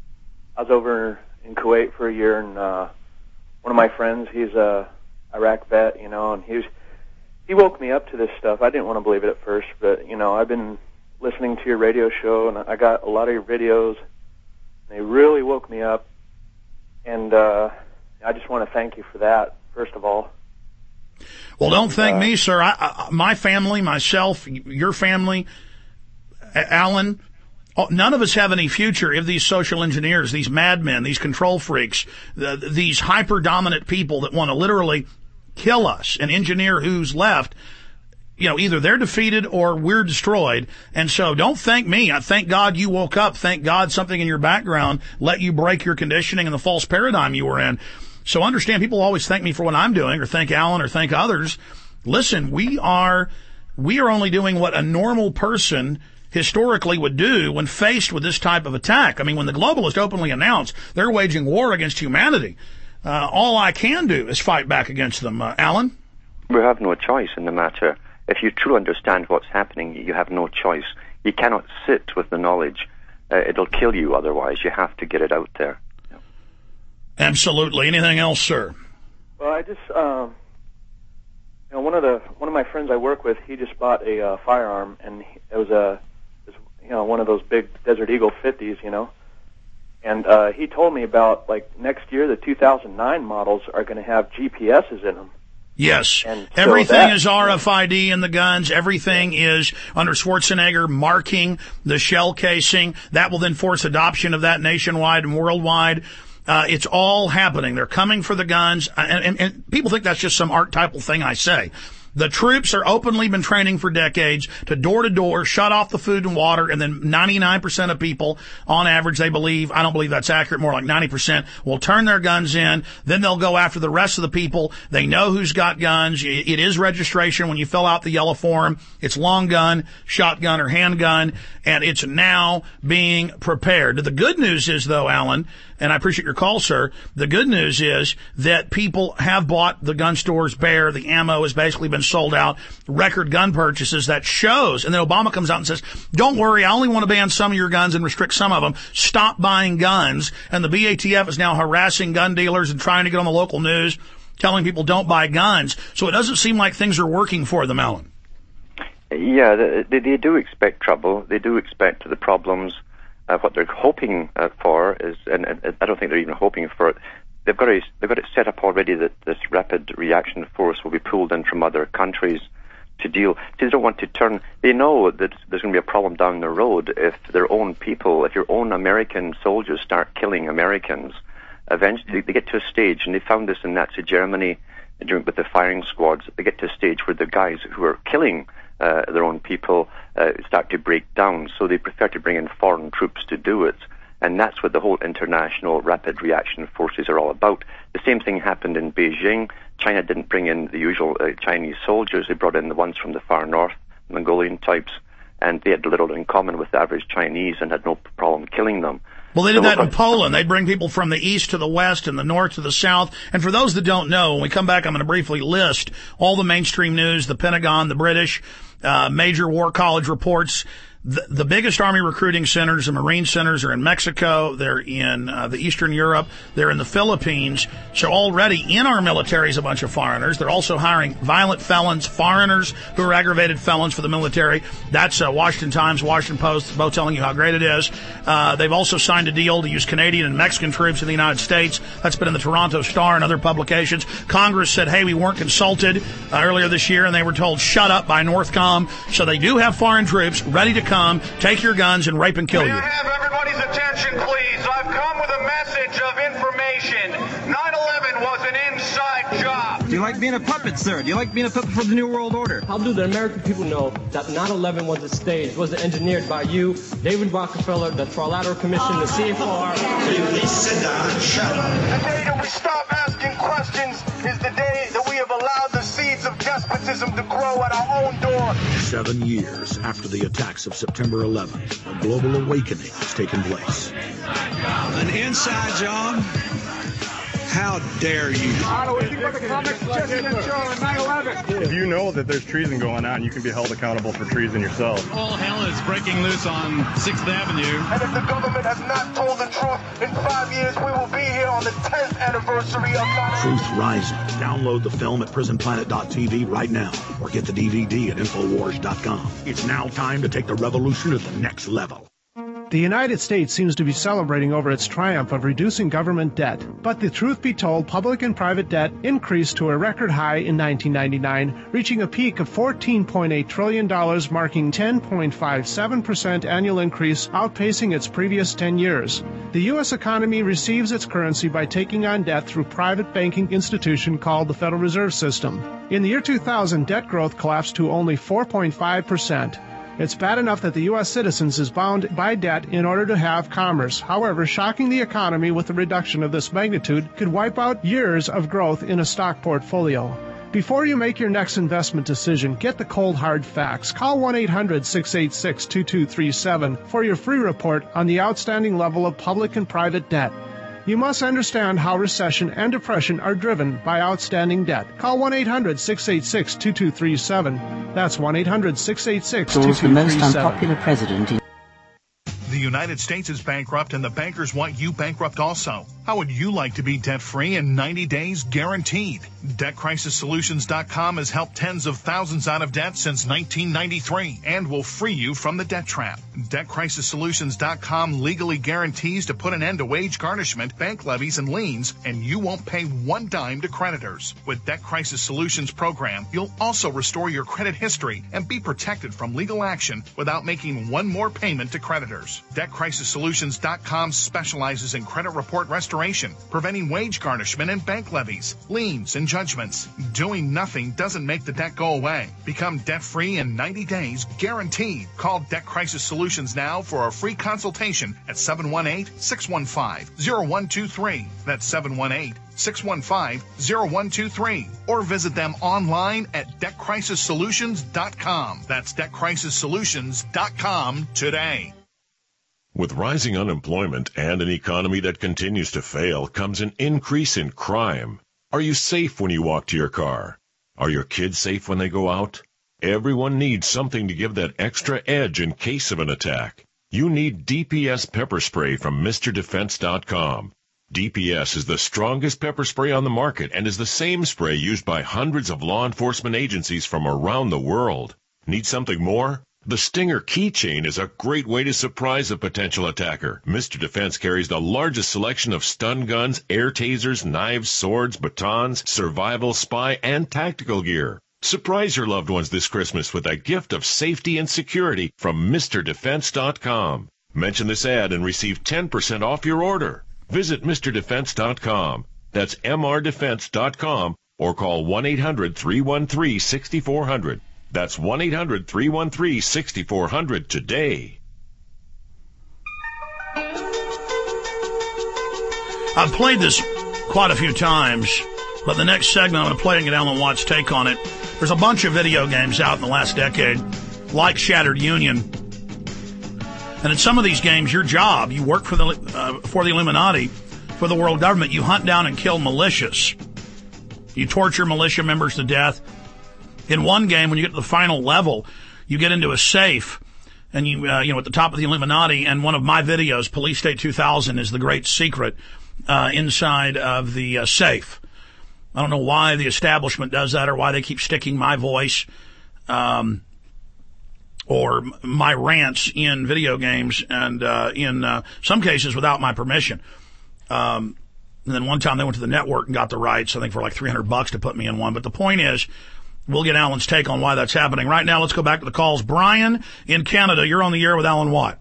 I was over in Kuwait for a year, and uh, one of my friends, he's a Iraq vet, you know, and he was, he woke me up to this stuff. I didn't want to believe it at first, but, you know, I've been listening to your radio show, and I got a lot of your videos. They really woke me up, and uh, I just want to thank you for that, first of all. Well, don't thank uh, me, sir. I, I, my family, myself, your family, Alan, none of us have any future if these social engineers, these madmen, these control freaks, the, these hyper-dominant people that want to literally kill us and engineer who's left, you know, either they're defeated or we're destroyed. And so don't thank me. I thank God you woke up. Thank God something in your background let you break your conditioning and the false paradigm you were in. So understand, people always thank me for what I'm doing, or thank Alan, or thank others. Listen, we are we are only doing what a normal person historically would do when faced with this type of attack. I mean, when the globalists openly announce they're waging war against humanity, uh, all I can do is fight back against them. Uh, Alan? We have no choice in the matter. If you truly understand what's happening, you have no choice. You cannot sit with the knowledge. Uh, it'll kill you otherwise. You have to get it out there. Absolutely. Anything else, sir? Well, I just, um, you know, one of the one of my friends I work with, he just bought a uh, firearm, and he, it was a, it was, you know, one of those big Desert Eagle fifties, you know, and uh, he told me about, like, next year the two thousand nine models are going to have G P S's in them. Yes. And everything so that, is R F I D in the guns. Everything is under Schwarzenegger marking the shell casing. That will then force adoption of that nationwide and worldwide. Uh, it's all happening. They're coming for the guns, and, and, and people think that's just some archetypal thing I say. The troops are openly been training for decades to door to door, shut off the food and water, and then ninety-nine percent of people, on average, they believe, I don't believe that's accurate, more like ninety percent, will turn their guns in. Then they'll go after the rest of the people. They know who's got guns. It is registration when you fill out the yellow form. It's long gun, shotgun, or handgun, and it's now being prepared. The good news is, though, Alan, and I appreciate your call, sir, the good news is that people have bought the gun stores bare. The ammo has basically been sold out, record gun purchases. That shows. And then Obama comes out and says, don't worry, I only want to ban some of your guns and restrict some of them. Stop buying guns. And the B A T F is now harassing gun dealers and trying to get on the local news, telling people don't buy guns. So it doesn't seem like things are working for them, Alan. Yeah, they, they do expect trouble. They do expect the problems. Uh, what they're hoping uh, for is, and, and I don't think they're even hoping for it, they've got, to, they've got it set up already that this rapid reaction force will be pulled in from other countries to deal. They don't want to turn, they know that there's going to be a problem down the road if their own people, if your own American soldiers start killing Americans. Eventually, they get to a stage, and they found this in Nazi Germany during, with the firing squads, they get to a stage where the guys who are killing Uh, their own people uh, start to break down, so they prefer to bring in foreign troops to do it, and that's what the whole international rapid reaction forces are all about. The same thing happened in Beijing. China didn't bring in the usual uh, Chinese soldiers. They brought in the ones from the far north, Mongolian types, and they had little in common with the average Chinese and had no problem killing them. Well, they did so, that in Poland. They'd bring people from the east to the west and the north to the south. And for those that don't know, when we come back, I'm going to briefly list all the mainstream news, the Pentagon, the British, uh, major war college reports. The, the biggest Army recruiting centers and Marine centers are in Mexico. They're in uh, the Eastern Europe. They're in the Philippines. So already in our military is a bunch of foreigners. They're also hiring violent felons, foreigners who are aggravated felons for the military. That's uh, Washington Times, Washington Post, both telling you how great it is. Uh, they've also signed a deal to use Canadian and Mexican troops in the United States. That's been in the Toronto Star and other publications. Congress said, hey, we weren't consulted uh, earlier this year, and they were told, shut up by Northcom. So they do have foreign troops ready to come. Come, take your guns and rape and kill May you. I have everybody's attention, please? I've come with a message of information. nine eleven was an inside job. Do you like being a puppet, sir? Do you like being a puppet for the New World Order? How do the American people know that nine eleven was a stage, was engineered by you, David Rockefeller, the Trilateral Commission, the C F R? Please sit down and shut up. The day that we stop asking questions is the day that we have allowed the seeds of despotism to grow at our own door. Seven years after the attacks of September eleventh, a global awakening has taken place. An inside job? How dare you? If you know that there's treason going on, you can be held accountable for treason yourself. All hell is breaking loose on sixth Avenue. And if the government has not told the truth, in five years we will be here on the tenth anniversary of nine eleven. Truth Rising. Download the film at prison planet dot t v right now, or get the D V D at infowars dot com. It's now time to take the revolution to the next level. The United States seems to be celebrating over its triumph of reducing government debt. But the truth be told, public and private debt increased to a record high in nineteen ninety-nine, reaching a peak of fourteen point eight trillion dollars, marking ten point five seven percent annual increase, outpacing its previous ten years. The U S economy receives its currency by taking on debt through private banking institution called the Federal Reserve System. In the year two thousand, debt growth collapsed to only four point five percent. It's bad enough that the U S citizens is bound by debt in order to have commerce. However, shocking the economy with a reduction of this magnitude could wipe out years of growth in a stock portfolio. Before you make your next investment decision, get the cold hard facts. Call one eight hundred six eight six two two three seven for your free report on the outstanding level of public and private debt. You must understand how recession and depression are driven by outstanding debt. Call one eight hundred six eight six two two three seven. That's one eight hundred six eight six two two three seven. the most unpopular president in... The United States is bankrupt and the bankers want you bankrupt also. How would you like to be debt-free in ninety days guaranteed? Debt Crisis Solutions dot com has helped tens of thousands out of debt since nineteen ninety-three and will free you from the debt trap. Debt Crisis Solutions dot com legally guarantees to put an end to wage garnishment, bank levies, and liens, and you won't pay one dime to creditors. With Debt Crisis Solutions program, you'll also restore your credit history and be protected from legal action without making one more payment to creditors. Debt Crisis Solutions dot com specializes in credit report restoration, preventing wage garnishment and bank levies, liens, and judgments. Doing nothing doesn't make the debt go away. Become debt-free in ninety days, guaranteed. Call Debt Crisis Solutions now for a free consultation at seven one eight, six one five, zero one two three. That's seven one eight, six one five, zero one two three. Or visit them online at Debt Crisis Solutions dot com. That's Debt Crisis Solutions dot com today. With rising unemployment and an economy that continues to fail comes an increase in crime. Are you safe when you walk to your car? Are your kids safe when they go out? Everyone needs something to give that extra edge in case of an attack. You need D P S pepper spray from Mister Defense dot com. D P S is the strongest pepper spray on the market and is the same spray used by hundreds of law enforcement agencies from around the world. Need something more? The Stinger keychain is a great way to surprise a potential attacker. Mister Defense carries the largest selection of stun guns, air tasers, knives, swords, batons, survival, spy, and tactical gear. Surprise your loved ones this Christmas with a gift of safety and security from Mister Defense dot com. Mention this ad and receive ten percent off your order. Visit Mister Defense dot com. That's M R Defense dot com or call one eight hundred, three one three, six four zero zero. That's one eight hundred, three one three, six four zero zero today. I've played this quite a few times, but the next segment I'm going to play and get Alan Watts' take on it. There's a bunch of video games out in the last decade like Shattered Union. And in some of these games, your job, you work for the uh, for the Illuminati, for the world government. You hunt down and kill militias. You torture militia members to death. In one game, when you get to the final level, you get into a safe, and you uh, you know at the top of the Illuminati. And one of my videos, Police State two thousand, is the great secret uh, inside of the uh, safe. I don't know why the establishment does that, or why they keep sticking my voice um, or my rants in video games, and uh, in uh, some cases without my permission. Um, and then one time they went to the network and got the rights, I think for like three hundred bucks to put me in one. But the point is, we'll get Alan's take on why that's happening. Right now, let's go back to the calls. Brian in Canada, you're on the air with Alan Watt.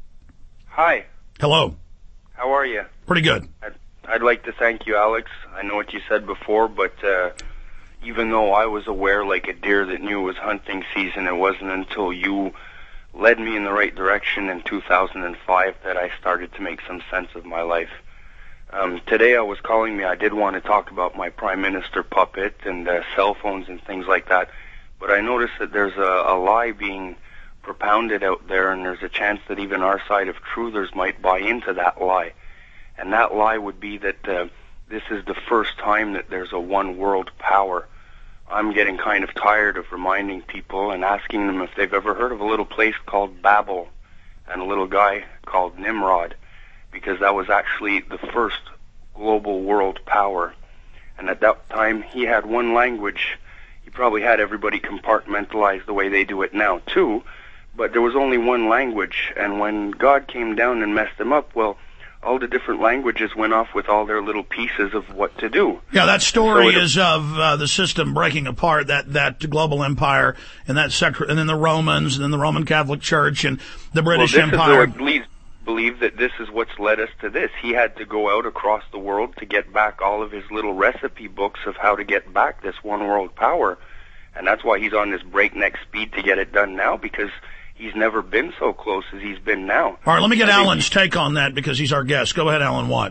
Hi. Hello. How are you? Pretty good. I'd, I'd like to thank you, Alex. I know what you said before, but uh, even though I was aware like a deer that knew it was hunting season, it wasn't until you led me in the right direction in two thousand five that I started to make some sense of my life. Um, today I was calling me, I did want to talk about my Prime Minister puppet and uh, cell phones and things like that, but I noticed that there's a, a lie being propounded out there, and there's a chance that even our side of truthers might buy into that lie. And that lie would be that uh, this is the first time that there's a one world power. I'm getting kind of tired of reminding people and asking them if they've ever heard of a little place called Babel and a little guy called Nimrod, because that was actually the first global world power. And at that time, he had one language. He probably had everybody compartmentalized the way they do it now, too, but there was only one language. And when God came down and messed them up, well, all the different languages went off with all their little pieces of what to do. Yeah, that story so it, is of uh, the system breaking apart, that, that global empire, and that sect- and then the Romans, and then the Roman Catholic Church, and the British well, this Empire. Is what leads, believe that this is what's led us to this. He had to go out across the world to get back all of his little recipe books of how to get back this one world power. And that's why he's on this breakneck speed to get it done now, because he's never been so close as he's been now. All right, let me get I Alan's take on that, because he's our guest. Go ahead, Alan Watt.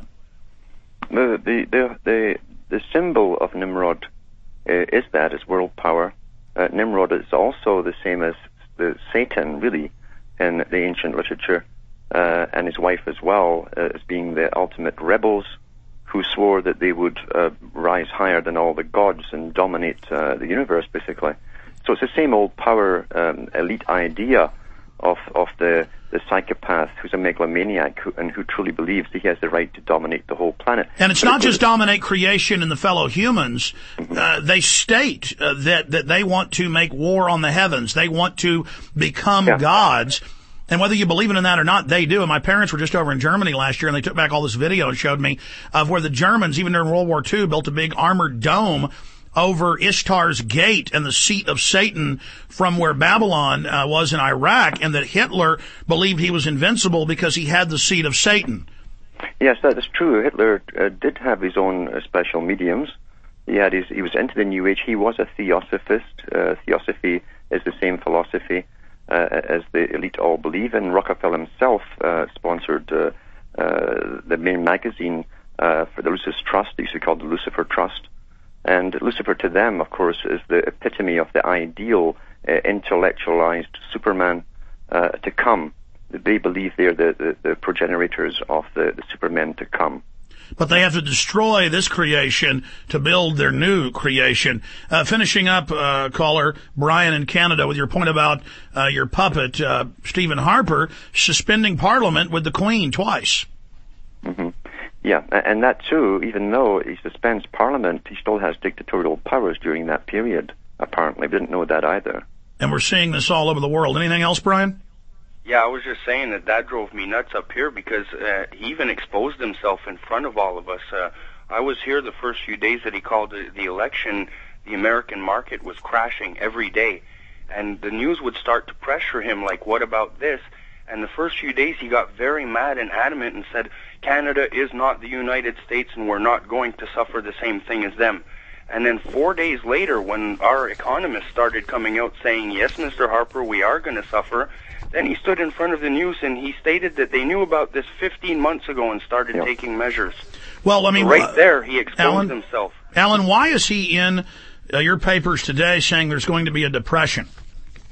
The the the the, the symbol of Nimrod uh, is that, is world power. Uh, Nimrod is also the same as the Satan, really, in the ancient literature, uh, and his wife as well, uh, as being the ultimate rebels who swore that they would uh, rise higher than all the gods and dominate uh, the universe, basically. So it's the same old power um, elite idea of of the, the psychopath who's a megalomaniac who, and who truly believes that he has the right to dominate the whole planet. And it's but not just dominate creation and the fellow humans. Mm-hmm. Uh, they state uh, that, that they want to make war on the heavens. They want to become yeah. gods. And whether you believe in that or not, they do. And my parents were just over in Germany last year, and they took back all this video and showed me of where the Germans, even during World War Two, built a big armored dome over Ishtar's gate and the seat of Satan from where Babylon uh, was in Iraq, and that Hitler believed he was invincible because he had the seat of Satan. Yes, that is true. Hitler uh, did have his own uh, special mediums. He had his, he was into the New Age. He was a theosophist. Uh, theosophy is the same philosophy uh, as the elite all believe in. Rockefeller himself uh, sponsored uh, uh, the main magazine uh, for the Lucis Trust. They used to call it the Lucifer Trust. And Lucifer, to them, of course, is the epitome of the ideal uh, intellectualized Superman uh, to come. They believe they're the, the, the progenitors of the, the Supermen to come. But they have to destroy this creation to build their new creation. Uh, finishing up, uh, caller, Brian in Canada, with your point about uh, your puppet, uh, Stephen Harper, suspending Parliament with the Queen twice. Mm-hmm. Yeah, and that too, even though he suspends Parliament, he still has dictatorial powers during that period, apparently. We didn't know that either. And we're seeing this all over the world. Anything else, Brian? Yeah, I was just saying that that drove me nuts up here, because uh, he even exposed himself in front of all of us. Uh, I was here the first few days that he called the, the election. The American market was crashing every day, and the news would start to pressure him, like, what about this? And the first few days he got very mad and adamant and said, Canada is not the United States and we're not going to suffer the same thing as them. And then four days later, when our economists started coming out saying, yes, Mister Harper, we are going to suffer, then he stood in front of the news and he stated that they knew about this fifteen months ago and started yeah. taking measures. Well, I mean, so right there, he exposed Alan, himself. Alan, why is he in uh, your papers today saying there's going to be a depression?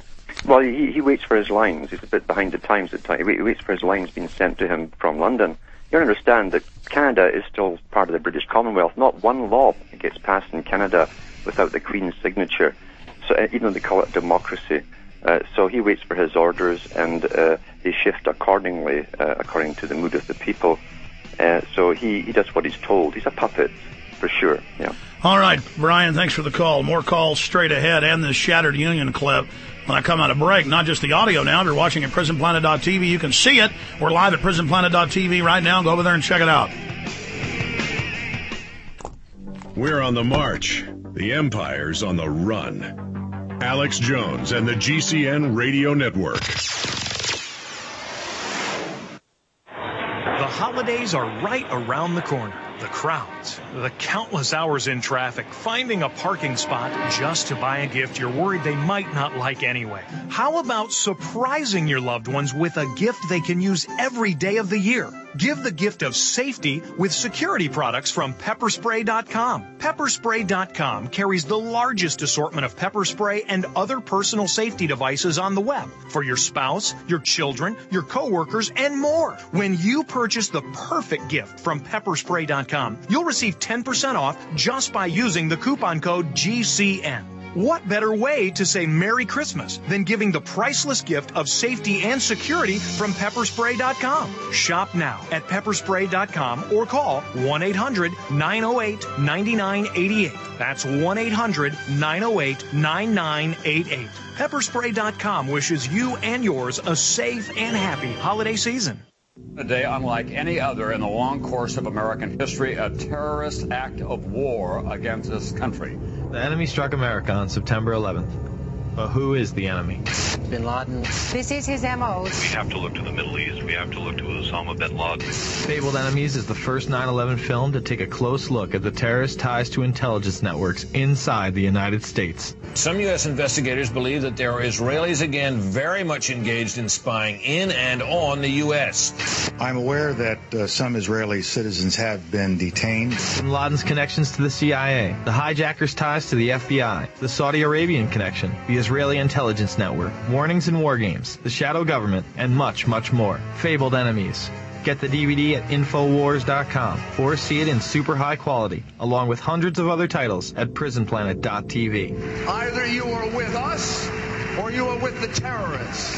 Well, he, he waits for his lines. He's a bit behind the times at times. He waits for his lines being sent to him from London. You understand that Canada is still part of the British Commonwealth. Not one law gets passed in Canada without the Queen's signature. So uh, even though they call it democracy, uh, so he waits for his orders, and uh, they shift accordingly, uh, according to the mood of the people. Uh, so he, he does what he's told. He's a puppet, for sure. Yeah. All right, Brian, thanks for the call. More calls straight ahead, and this Shattered Union clip when I come out of break. Not just the audio now. If you're watching at prison planet dot t v, you can see it. We're live at prison planet dot t v right now. Go over there and check it out. We're on the march. The Empire's on the run. Alex Jones and the G C N Radio Network. The holidays are right around the corner. The crowds, the countless hours in traffic, finding a parking spot just to buy a gift you're worried they might not like anyway. How about surprising your loved ones with a gift they can use every day of the year? Give the gift of safety with security products from pepper spray dot com. pepper spray dot com carries the largest assortment of pepper spray and other personal safety devices on the web for your spouse, your children, your coworkers, and more. When you purchase the perfect gift from pepper spray dot com, you'll receive ten percent off just by using the coupon code G C N. What better way to say Merry Christmas than giving the priceless gift of safety and security from pepper spray dot com? Shop now at pepper spray dot com or call one eight hundred nine oh eight nine nine eight eight. That's one eight hundred nine oh eight nine nine eight eight. pepper spray dot com wishes you and yours a safe and happy holiday season. A day unlike any other in the long course of American history, a terrorist act of war against this country. The enemy struck America on September eleventh. But who is the enemy? Bin Laden. This is his M O. We have to look to the Middle East. We have to look to Osama bin Laden. Fabled Enemies is the first nine eleven film to take a close look at the terrorist ties to intelligence networks inside the United States. Some U S investigators believe that there are Israelis again very much engaged in spying in and on the U S. I'm aware that uh, some Israeli citizens have been detained. Bin Laden's connections to the C I A, the hijackers' ties to the F B I, the Saudi Arabian connection, the Israeli intelligence network, warnings and war games, the shadow government, and much, much more. Fabled Enemies. Get the D V D at infowars dot com or see it in super high quality, along with hundreds of other titles at prison planet dot t v. Either you are with us or you are with the terrorists.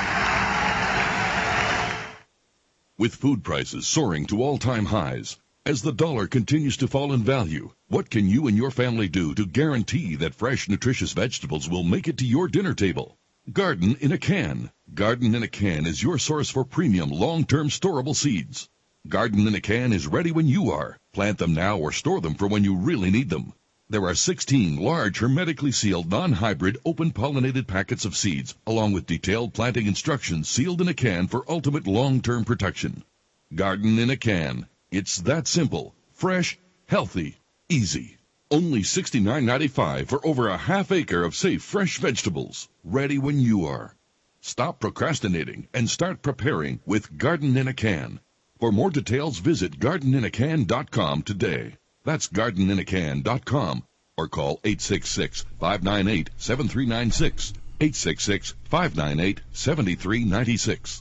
With food prices soaring to all-time highs, as the dollar continues to fall in value, what can you and your family do to guarantee that fresh, nutritious vegetables will make it to your dinner table? Garden in a Can. Garden in a Can is your source for premium, long-term storable seeds. Garden in a Can is ready when you are. Plant them now or store them for when you really need them. There are sixteen large, hermetically sealed, non-hybrid, open-pollinated packets of seeds, along with detailed planting instructions sealed in a can for ultimate long-term protection. Garden in a Can. It's that simple, fresh, healthy, easy. Only sixty-nine ninety-five for over a half acre of safe, fresh vegetables, ready when you are. Stop procrastinating and start preparing with Garden in a Can. For more details, visit garden in a can dot com today. That's garden in a can dot com or call eight six six, five nine eight, seven three nine six, eight six six, five nine eight, seven three nine six.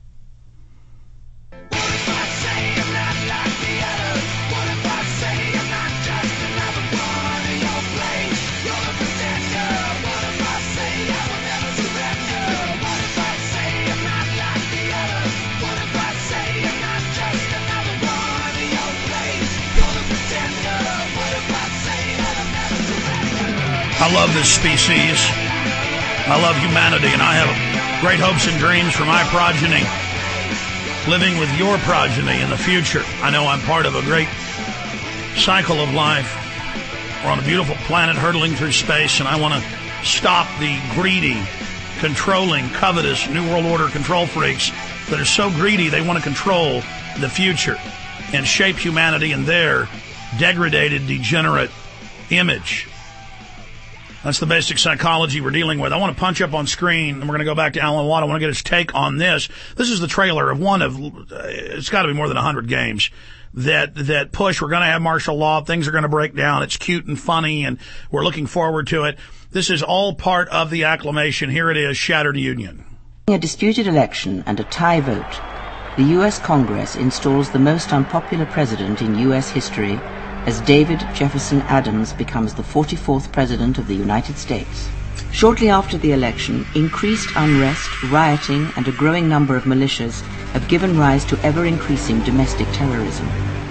I love this species. I love humanity, and I have great hopes and dreams for my progeny. Living with your progeny in the future. I know I'm part of a great cycle of life. We're on a beautiful planet hurtling through space, and I want to stop the greedy, controlling, covetous, New World Order control freaks that are so greedy they want to control the future and shape humanity in their degraded, degenerate image. That's the basic psychology we're dealing with. I want to punch up on screen, and we're going to go back to Alan Watt. I want to get his take on this. This is the trailer of one of, uh, it's got to be more than one hundred games that that push, we're going to have martial law, things are going to break down, it's cute and funny, and we're looking forward to it. This is all part of the acclamation. Here it is, Shattered Union. In a disputed election and a tie vote, the U S Congress installs the most unpopular president in U S history as David Jefferson Adams becomes the forty-fourth President of the United States. Shortly after the election, increased unrest, rioting, and a growing number of militias have given rise to ever-increasing domestic terrorism.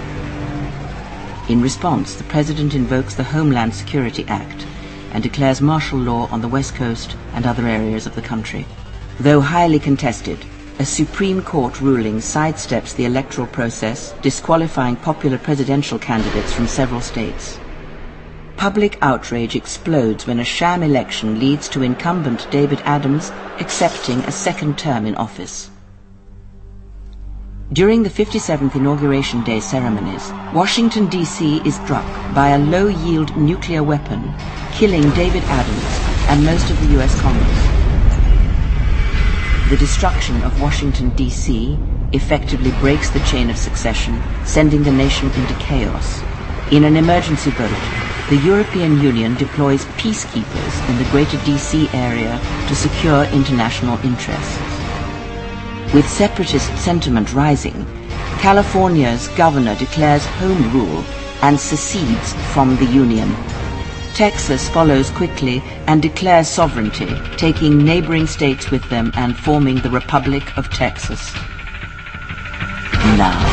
In response, the President invokes the Homeland Security Act and declares martial law on the West Coast and other areas of the country. Though highly contested, a Supreme Court ruling sidesteps the electoral process, disqualifying popular presidential candidates from several states. Public outrage explodes when a sham election leads to incumbent David Adams accepting a second term in office. During the fifty-seventh Inauguration Day ceremonies, Washington, D C is struck by a low-yield nuclear weapon, killing David Adams and most of the U S Congress. The destruction of Washington, D C effectively breaks the chain of succession, sending the nation into chaos. In an emergency vote, the European Union deploys peacekeepers in the greater D C area to secure international interests. With separatist sentiment rising, California's governor declares home rule and secedes from the Union. Texas follows quickly and declares sovereignty, taking neighboring states with them and forming the Republic of Texas. Now,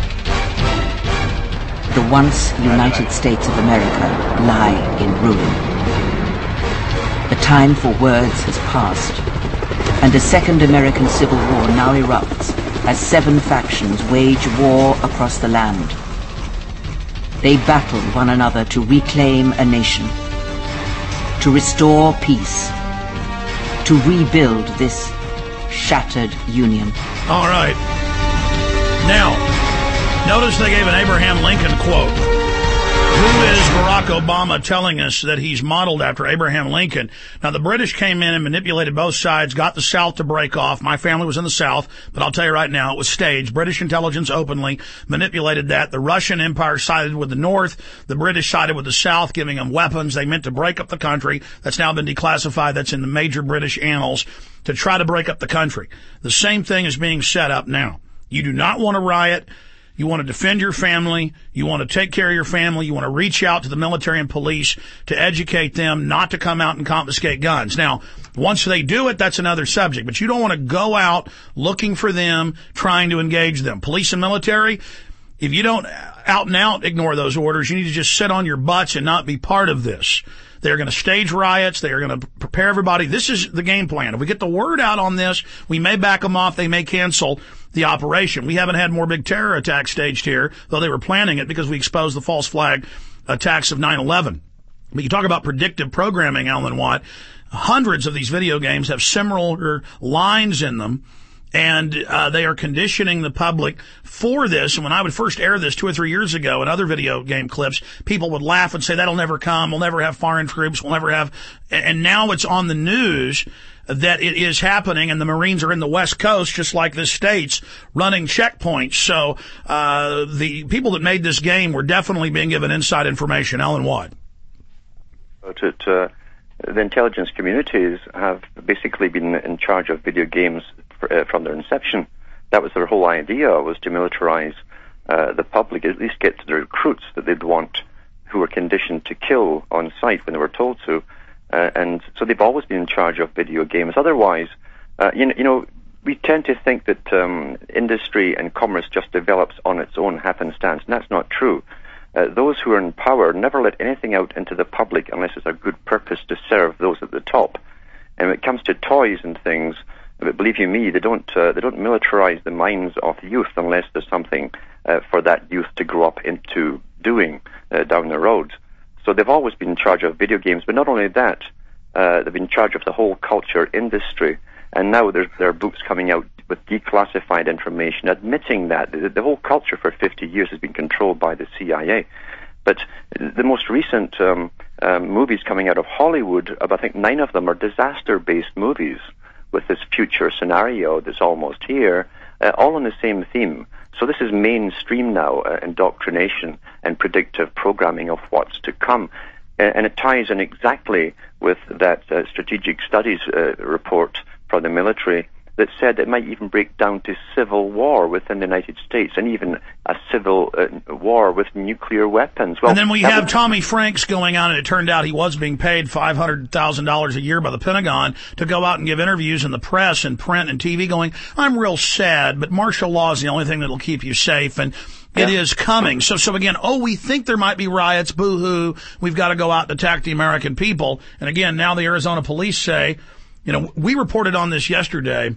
the once United States of America lie in ruin. The time for words has passed, and a second American Civil War now erupts as seven factions wage war across the land. They battle one another to reclaim a nation, to restore peace, to rebuild this shattered union. All right. Now, notice they gave an Abraham Lincoln quote. Who is Barack Obama telling us that he's modeled after Abraham Lincoln? Now, the British came in and manipulated both sides, got the South to break off. My family was in the South, but I'll tell you right now, it was staged. British intelligence openly manipulated that. The Russian Empire sided with the North. The British sided with the South, giving them weapons. They meant to break up the country. That's now been declassified. That's in the major British annals, to try to break up the country. The same thing is being set up now. You do not want to riot. You want to defend your family. You want to take care of your family. You want to reach out to the military and police to educate them not to come out and confiscate guns. Now, once they do it, that's another subject. But you don't want to go out looking for them, trying to engage them. Police and military, if you don't out and out ignore those orders, you need to just sit on your butts and not be part of this. They're going to stage riots. They are going to prepare everybody. This is the game plan. If we get the word out on this, we may back them off. They may cancel the operation. We haven't had more big terror attacks staged here, though they were planning it because we exposed the false flag attacks of nine eleven. But you talk about predictive programming, Alan Watt. Hundreds of these video games have similar lines in them, and uh, they are conditioning the public for this. And when I would first air this two or three years ago in other video game clips, people would laugh and say, that'll never come. We'll never have foreign troops. We'll never have. And now it's on the news that it is happening, and the Marines are in the West Coast, just like the States, running checkpoints. So uh the people that made this game were definitely being given inside information. Alan Watt. But it, uh, the intelligence communities have basically been in charge of video games for, uh, from their inception. That was their whole idea, was to militarize uh, the public, at least get to the recruits that they'd want, who were conditioned to kill on sight when they were told to. Uh, and so they've always been in charge of video games. Otherwise, uh, you know, you know, we tend to think that um, industry and commerce just develops on its own happenstance, and that's not true. Uh, those who are in power never let anything out into the public unless it's a good purpose to serve those at the top. And when it comes to toys and things, but believe you me, they don't uh, they don't militarize the minds of youth unless there's something uh, for that youth to grow up into doing uh, down the road. So they've always been in charge of video games, but not only that, uh, they've been in charge of the whole culture industry. And now there's, there are books coming out with declassified information admitting that. The, the whole culture for fifty years has been controlled by the C I A. But the most recent um, um, movies coming out of Hollywood, I think nine of them are disaster-based movies with this future scenario that's almost here, uh, all on the same theme. So this is mainstream now, uh, indoctrination and predictive programming of what's to come. Uh, and it ties in exactly with that uh, strategic studies uh, report from the military that said it might even break down to civil war within the United States, and even a civil uh, war with nuclear weapons. Well, and then we have would... Tommy Franks going on, and it turned out he was being paid five hundred thousand dollars a year by the Pentagon to go out and give interviews in the press and print and T V going, I'm real sad, but martial law is the only thing that will keep you safe, and it yeah. is coming. So, so again, oh, we think there might be riots, boo-hoo, we've got to go out and attack the American people. And again, now the Arizona police say, you know, we reported on this yesterday,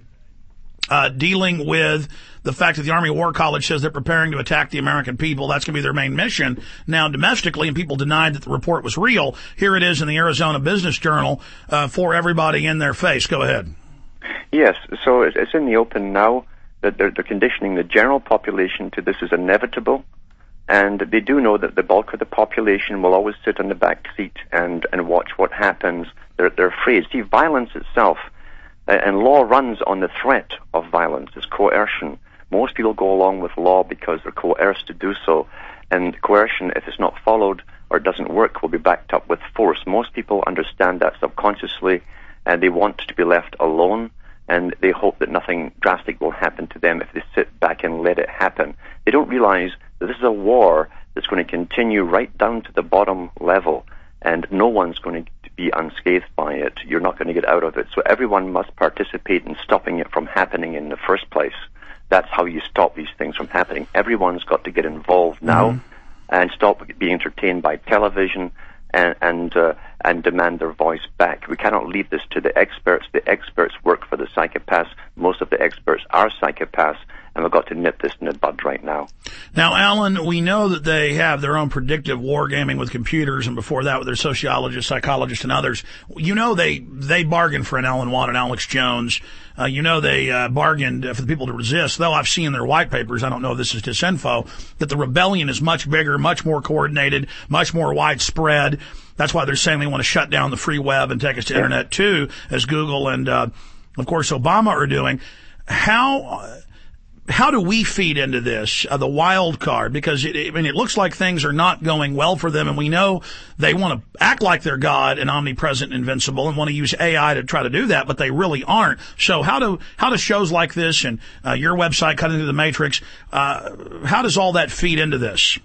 Uh, dealing with the fact that the Army War College says they're preparing to attack the American people. That's going to be their main mission now domestically, and people denied that the report was real. Here it is in the Arizona Business Journal uh, for everybody in their face. Go ahead. Yes, so it's in the open now that they're, they're conditioning the general population to this is inevitable, and they do know that the bulk of the population will always sit on the back seat and, and watch what happens. They're, they're afraid. See, violence itself, and law runs on the threat of violence. It's coercion. Most people go along with law because they're coerced to do so. And coercion, if it's not followed or doesn't work, will be backed up with force. Most people understand that subconsciously, and they want to be left alone, and they hope that nothing drastic will happen to them if they sit back and let it happen. They don't realize that this is a war that's going to continue right down to the bottom level, and no one's going to be unscathed by it. You're not going to get out of it. So everyone must participate in stopping it from happening in the first place. That's how you stop these things from happening. Everyone's got to get involved now mm-hmm. and stop being entertained by television and and, uh, and demand their voice back. We cannot leave this to the experts. The experts work for the psychopaths. Most of the experts are psychopaths, and we've got to nip this in the bud right now. Now, Alan, we know that they have their own predictive wargaming with computers, and before that with their sociologists, psychologists, and others. You know they they bargained for an Alan Watt and Alex Jones. Uh, you know they uh, bargained for the people to resist, though I've seen their white papers, I don't know if this is disinfo, that the rebellion is much bigger, much more coordinated, much more widespread. That's why they're saying they want to shut down the free web and take us to yeah. Internet too, as Google and, uh, of course, Obama are doing. How... How do we feed into this, uh, the wild card? Because it, I mean, it looks like things are not going well for them, and we know they want to act like they're God and omnipresent and invincible and want to use A I to try to do that, but they really aren't. So how do how do shows like this and uh, your website, Cutting Through the Matrix, uh, how does all that feed into this?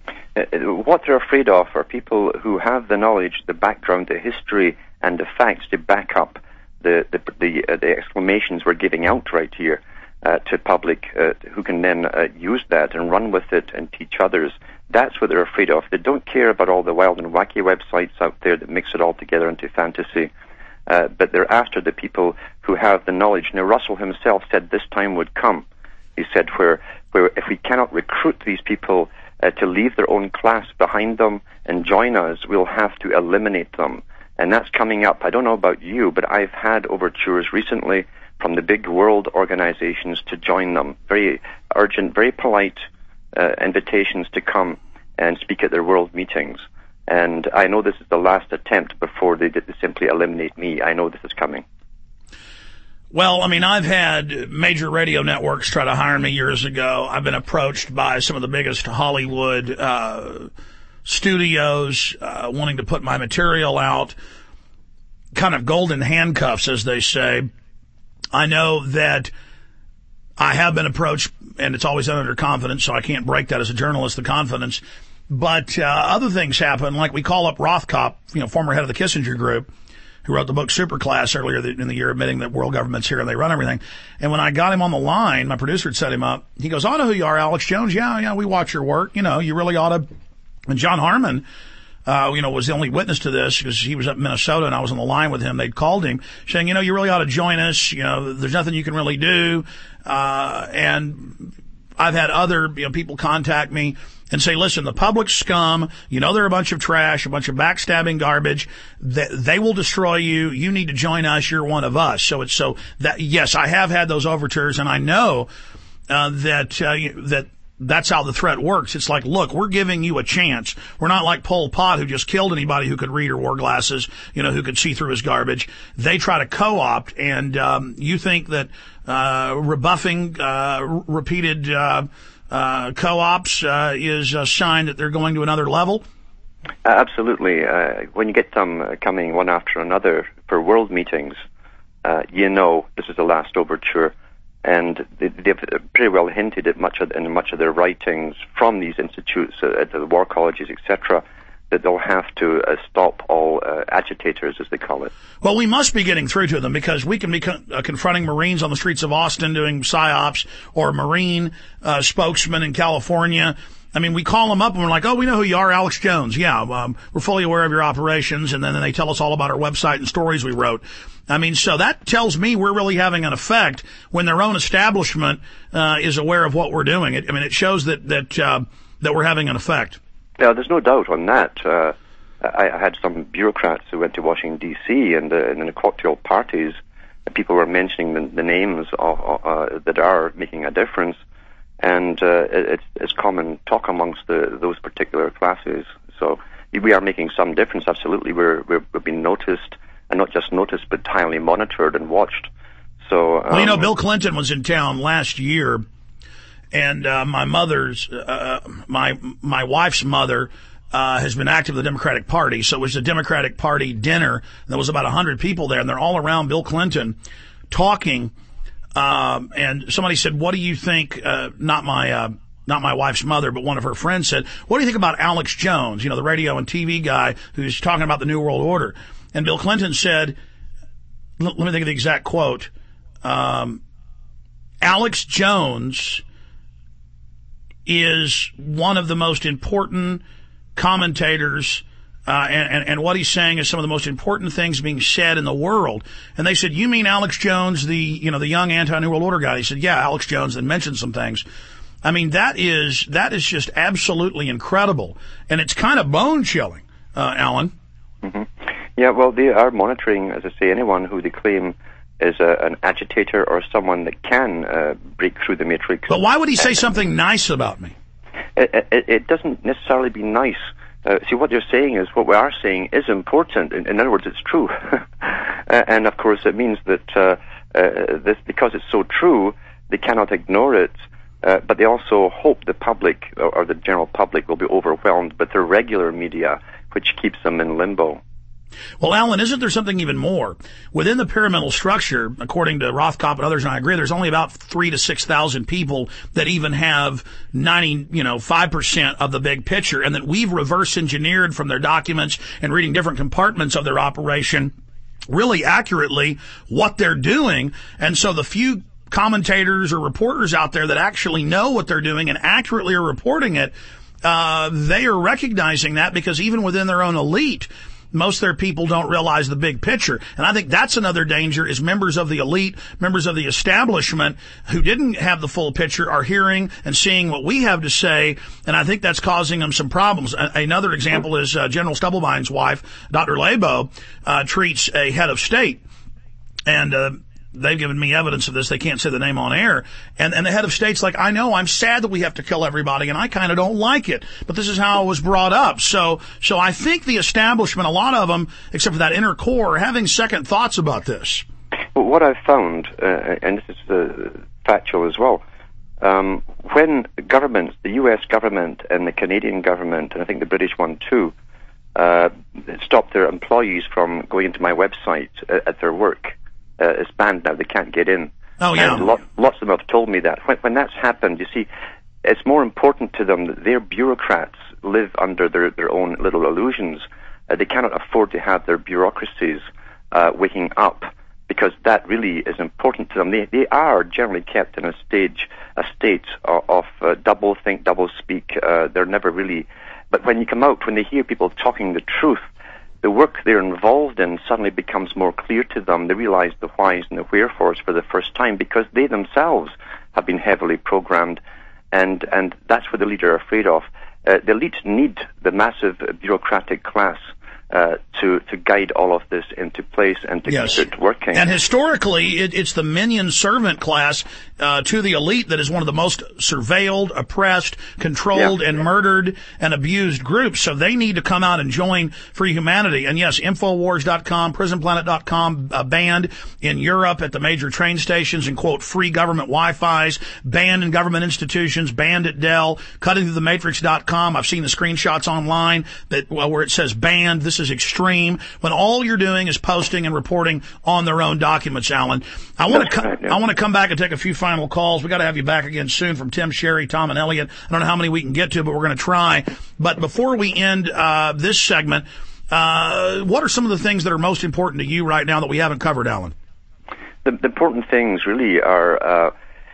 What they're afraid of are people who have the knowledge, the background, the history, and the facts to back up the the the, uh, the exclamations we're giving out right here. Uh, to public uh, who can then uh, use that and run with it and teach others. That's what they're afraid of. They don't care about all the wild and wacky websites out there that mix it all together into fantasy, uh, but they're after the people who have the knowledge. Now, Russell himself said this time would come. He said where, where if we cannot recruit these people uh, to leave their own class behind them and join us, we'll have to eliminate them. And that's coming up. I don't know about you, but I've had overtures recently from the big world organizations to join them. Very urgent, very polite uh, invitations to come and speak at their world meetings. And I know this is the last attempt before they did simply eliminate me. I know this is coming. Well, I mean, I've had major radio networks try to hire me years ago. I've been approached by some of the biggest Hollywood uh, studios uh, wanting to put my material out. Kind of golden handcuffs, as they say. I know that I have been approached, and it's always done under confidence, so I can't break that as a journalist, the confidence. But uh, other things happen, like we call up Rothkopf, you know, former head of the Kissinger Group, who wrote the book Superclass earlier in the year, admitting that world government's here and they run everything. And when I got him on the line, my producer had set him up. He goes, I know who you are, Alex Jones. Yeah, yeah, we watch your work. You know, you really ought to. And John Harmon, Uh, you know, was the only witness to this because he was up in Minnesota and I was on the line with him. They'd called him saying, you know, you really ought to join us. You know, there's nothing you can really do. Uh, and I've had other, you know, people contact me and say, listen, the public scum, you know, they're a bunch of trash, a bunch of backstabbing garbage. They, they will destroy you. You need to join us. You're one of us. So it's so that, yes, I have had those overtures, and I know, uh, that, uh, that, that's how the threat works. It's like, look, we're giving you a chance. We're not like Pol Pot, who just killed anybody who could read or wore glasses, you know, who could see through his garbage. They try to co-opt, and um, you think that uh, rebuffing uh, r- repeated uh, uh, co-ops uh, is a sign that they're going to another level? Uh, absolutely. Uh, when you get them uh, coming one after another for world meetings, uh, you know this is the last overture. And they've pretty well hinted at much of, in much of their writings from these institutes, uh, at the war colleges, et cetera, that they'll have to uh, stop all uh, agitators, as they call it. Well, we must be getting through to them, because we can be con- uh, confronting Marines on the streets of Austin doing psyops, or Marine uh, spokesmen in California. I mean, we call them up and we're like, oh, we know who you are, Alex Jones. Yeah, um, we're fully aware of your operations. And then they tell us all about our website and stories we wrote. I mean, so that tells me we're really having an effect when their own establishment uh, is aware of what we're doing. It, I mean, it shows that that uh, that we're having an effect. Yeah, there's no doubt on that. Uh, I, I had some bureaucrats who went to Washington, D C, and, uh, and in the cocktail parties, people were mentioning the, the names of, uh, that are making a difference. And uh, it's, it's common talk amongst the, those particular classes. So we are making some difference, absolutely. We're, we're, we're being noticed. And not just noticed, but highly monitored and watched. So, um, well, you know, Bill Clinton was in town last year, and uh, my mother's, uh, my my wife's mother, uh, has been active in the Democratic Party. So it was a Democratic Party dinner. And there was about a hundred people there, and they're all around Bill Clinton, talking. Um, and somebody said, "What do you think?" Uh, not my. Uh, Not my wife's mother, but one of her friends said, "What do you think about Alex Jones, you know, the radio and T V guy who's talking about the New World Order?" And Bill Clinton said, let me think of the exact quote, um, Alex Jones is one of the most important commentators, uh, and, and, and what he's saying is some of the most important things being said in the world. And they said, "You mean Alex Jones, the, you know, the young anti-New World Order guy?" He said, "Yeah, Alex Jones," and mentioned some things. I mean, that is, that is just absolutely incredible. And it's kind of bone-chilling, uh, Alan. Mm-hmm. Yeah, well, they are monitoring, as I say, anyone who they claim is a, an agitator or someone that can uh, break through the matrix. But why would he say and, something nice about me? It, it, it doesn't necessarily be nice. Uh, see, what they're saying is what we are saying is important. In, in other words, it's true. And, of course, it means that uh, uh, this, because it's so true, they cannot ignore it. Uh, but they also hope the public, or, or the general public, will be overwhelmed with their regular media, which keeps them in limbo. Well, Alan, isn't there something even more? Within the pyramidal structure, according to Rothkopf and others, and I agree, there's only about three to six thousand people that even have ninety, you know, five percent of the big picture, and that we've reverse engineered from their documents and reading different compartments of their operation really accurately what they're doing. And so the few commentators or reporters out there that actually know what they're doing and accurately are reporting it, uh, they are recognizing that, because even within their own elite, most of their people don't realize the big picture. And I think that's another danger, is members of the elite, members of the establishment who didn't have the full picture are hearing and seeing what we have to say. And I think that's causing them some problems. A- another example is uh, General Stubblebine's wife, Doctor Labo, uh, treats a head of state. And, uh, they've given me evidence of this. They can't say the name on air. And, and the head of state's like, "I know, I'm sad that we have to kill everybody, and I kind of don't like it, but this is how I was brought up." So, so I think the establishment, a lot of them, except for that inner core, are having second thoughts about this. Well, what I've found, uh, and this is uh, factual as well, um, when governments, the U S government and the Canadian government, and I think the British one too, uh, stopped their employees from going into my website at, at their work, Uh, it's banned now. They can't get in. Oh, yeah. And lo- lots of them have told me that. When, when that's happened, you see, it's more important to them that their bureaucrats live under their, their own little illusions. Uh, they cannot afford to have their bureaucracies uh, waking up, because that really is important to them. They, they are generally kept in a stage, a state of, of uh, double think, double speak. Uh, they're never really... But when you come out, when they hear people talking the truth, the work they're involved in suddenly becomes more clear to them. They realize the whys and the wherefores for the first time, because they themselves have been heavily programmed, and, and that's what the elite are afraid of. Uh, the elite need the massive bureaucratic class uh, to to guide all of this into place and to yes. keep it working. And historically, it, it's the minion servant class uh, to the elite that is one of the most surveilled, oppressed, controlled, yeah. and murdered and abused groups. So they need to come out and join Free Humanity. And yes, Infowars dot com, Prison Planet dot com, uh, banned in Europe at the major train stations and, quote, free government Wi-Fi's, banned in government institutions, banned at Dell, cutting through the matrix dot com. I've seen the screenshots online that well, where it says banned. This is extreme. When all you're doing is posting and reporting on their own documents, Alan. I want to right, yeah. I want to come back and take a few final calls. We got to have you back again soon from Tim, Sherry, Tom, and Elliot. I don't know how many we can get to, but we're going to try. But before we end uh this segment, uh what are some of the things that are most important to you right now that we haven't covered, Alan? The, the important things really are. Uh,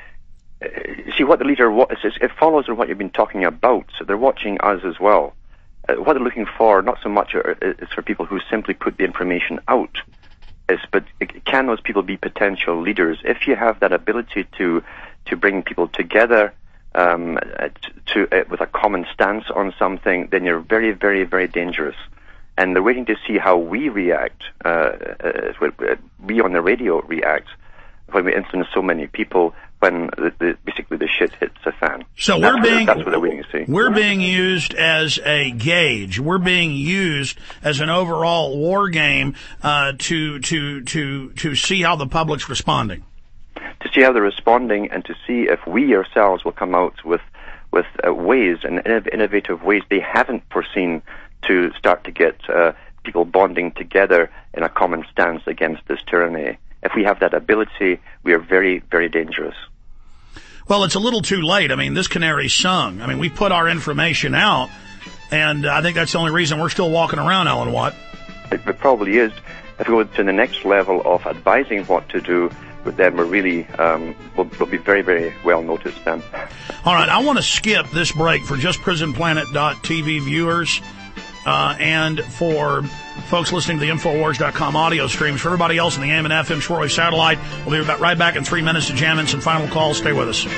see what the leader. It follows on what you've been talking about. So they're watching us as well. Uh, what they're looking for, not so much are, is for people who simply put the information out, is, but can those people be potential leaders? If you have that ability to to bring people together um, to, to uh, with a common stance on something, then you're very, very, very dangerous. And they're waiting to see how we react, uh, uh, we on the radio react, when we influence so many people, when the, the, basically the shit hits the fan. So that's we're being, what, that's what they're waiting to see. We're being used as a gauge. We're being used as an overall war game, uh, to, to, to, to see how the public's responding. To see how they're responding and to see if we ourselves will come out with, with uh, ways and innovative ways they haven't foreseen to start to get uh, people bonding together in a common stance against this tyranny. If we have that ability, we are very, very dangerous. Well, it's a little too late. I mean, this canary sung. I mean, we put our information out, and I think that's the only reason we're still walking around, Alan Watt. It, it probably is. If we go to the next level of advising what to do, then we're really, um, we'll, we'll be very, very well noticed then. All right, I want to skip this break for just prison planet dot t v viewers. Uh, and for folks listening to the Infowars dot com audio streams, for everybody else in the A M and F M shortwave satellite, we'll be right back in three minutes to jam in some final calls. Stay with us.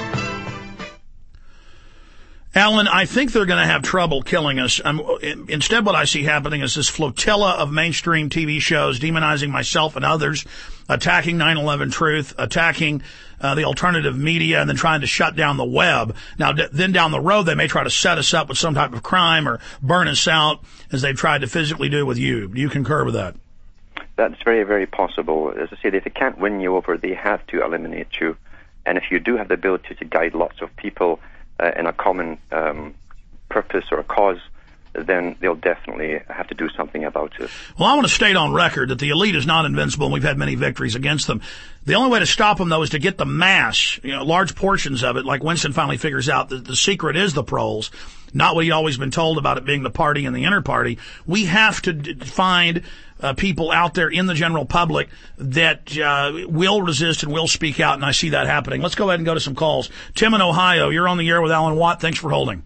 Alan, I think they're going to have trouble killing us. Um, instead, what I see happening is this flotilla of mainstream T V shows demonizing myself and others, attacking nine eleven Truth, attacking uh, the alternative media, and then trying to shut down the web. Now, d- then down the road, they may try to set us up with some type of crime or burn us out, as they've tried to physically do with you. Do you concur with that? That's very, very possible. As I say, if they can't win you over, they have to eliminate you. And if you do have the ability to guide lots of people Uh, in a common um, purpose or a cause, then they'll definitely have to do something about it. Well, I want to state on record that the elite is not invincible, and we've had many victories against them. The only way to stop them, though, is to get the mass, you know, large portions of it, like Winston finally figures out that the secret is the proles, not what he'd always been told about it being the party and the inner party. We have to d- find uh, people out there in the general public that uh, will resist and will speak out, and I see that happening. Let's go ahead and go to some calls. Tim in Ohio, you're on the air with Alan Watt. Thanks for holding.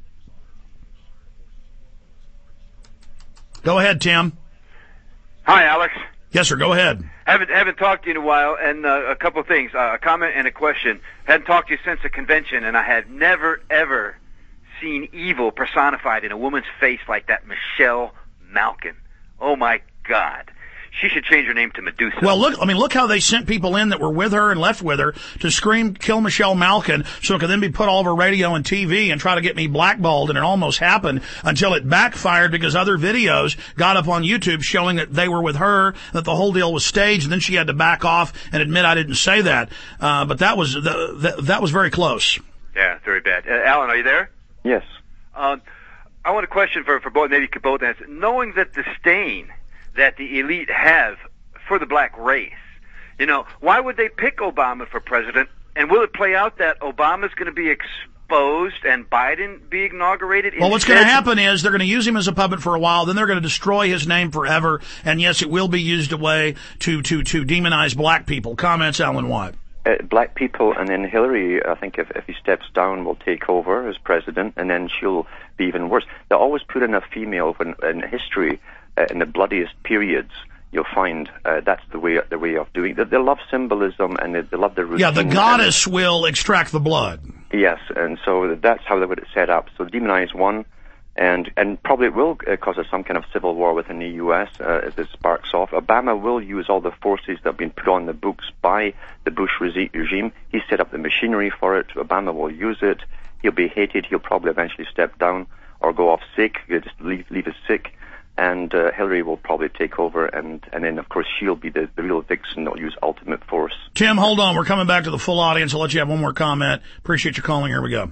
Go ahead, Tim. Hi, Alex. Yes, sir. Go ahead. Haven't haven't talked to you in a while, and uh, a couple of things, uh, a comment and a question. Hadn't talked to you since the convention, and I had never ever seen evil personified in a woman's face like that, Michelle Malkin. Oh my God. She should change her name to Medusa. Well, look, I mean, look how they sent people in that were with her and left with her to scream, kill Michelle Malkin, so it could then be put all over radio and T V and try to get me blackballed, and it almost happened until it backfired because other videos got up on YouTube showing that they were with her, that the whole deal was staged, and then she had to back off and admit I didn't say that. Uh, but that was, the, the, that was very close. Yeah, very bad. Uh, Alan, are you there? Yes. Uh, I want a question for, for both, maybe you could both answer. Knowing that the stain that the elite have for the black race, you know, why would they pick Obama for president? And will it play out that Obama's going to be exposed and Biden be inaugurated? Well, what's going to happen is they're going to use him as a puppet for a while, then they're going to destroy his name forever, and yes, it will be used away to, to, to demonize black people. Comments, Alan Watt. Uh, black people, and then Hillary, I think if, if he steps down, will take over as president, and then she'll be even worse. They always put in a female when, in history, uh, in the bloodiest periods. You'll find uh, that's the way the way of doing it. They, they love symbolism, and they, they love the routine. Yeah, the goddess will extract the blood. Yes, and so that's how they would set up. So demonize one, And and probably it will uh, cause us some kind of civil war within the U S uh, as this sparks off. Obama will use all the forces that have been put on the books by the Bush regi- regime. He set up the machinery for it. Obama will use it. He'll be hated. He'll probably eventually step down or go off sick. He'll just leave, leave us sick. And uh, Hillary will probably take over, and, and then, of course, she'll be the, the real vixen that will use ultimate force. Tim, hold on. We're coming back to the full audience. I'll let you have one more comment. Appreciate you calling. Here we go.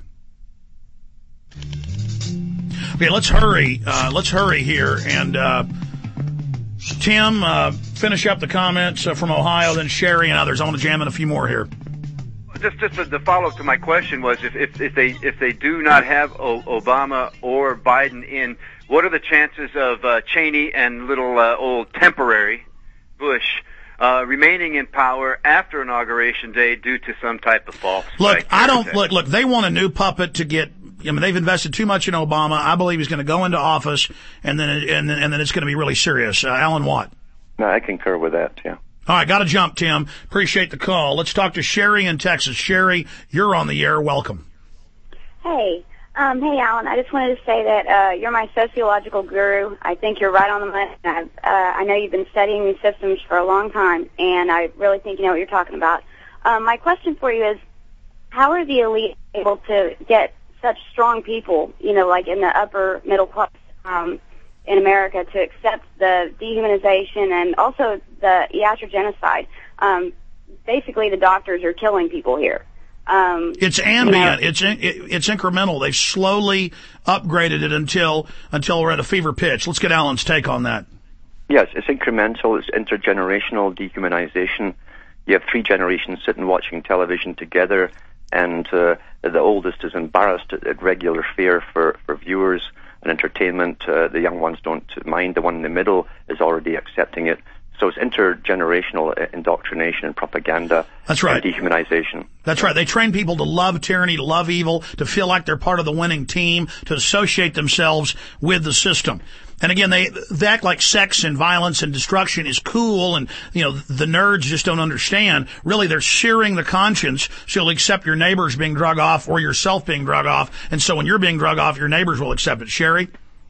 Okay, let's hurry. Uh, let's hurry here. And uh, Tim, uh, finish up the comments uh, from Ohio, then Sherry and others. I want to jam in a few more here. Just, just the, the follow-up to my question was, if, if, if they if they do not have o- Obama or Biden in, what are the chances of uh, Cheney and little uh, old temporary Bush uh, remaining in power after Inauguration Day due to some type of false? Look, I don't look. Look, they want a new puppet to get. I mean, they've invested too much in Obama. I believe he's going to go into office, and then and then, and then it's going to be really serious. Uh, Alan Watt. No, I concur with that. Yeah. All right, got to jump, Tim. Appreciate the call. Let's talk to Sherry in Texas. Sherry, you're on the air. Welcome. Hey. Um, hey, Alan, I just wanted to say that uh, you're my sociological guru. I think you're right on the money. I've, uh, I know you've been studying these systems for a long time, and I really think you know what you're talking about. Um, my question for you is, how are the elite able to get such strong people, you know, like in the upper middle class um, in America, to accept the dehumanization and also the iatrogenocide? Um, basically, the doctors are killing people here. Um, it's ambient. You know, it's it, it's incremental. They've slowly upgraded it until until we're at a fever pitch. Let's get Alan's take on that. Yes, it's incremental. It's intergenerational dehumanization. You have three generations sitting watching television together, and uh, the oldest is embarrassed at, at regular fare for, for viewers and entertainment. Uh, the young ones don't mind. The one in the middle is already accepting it. So it's intergenerational indoctrination and propaganda. That's right. And dehumanization. That's right. They train people to love tyranny, to love evil, to feel like they're part of the winning team, to associate themselves with the system. And again, they, they act like sex and violence and destruction is cool, and, you know, the nerds just don't understand. Really, they're searing the conscience so you'll accept your neighbors being drug off or yourself being drug off. And so when you're being drug off, your neighbors will accept it. Sherry?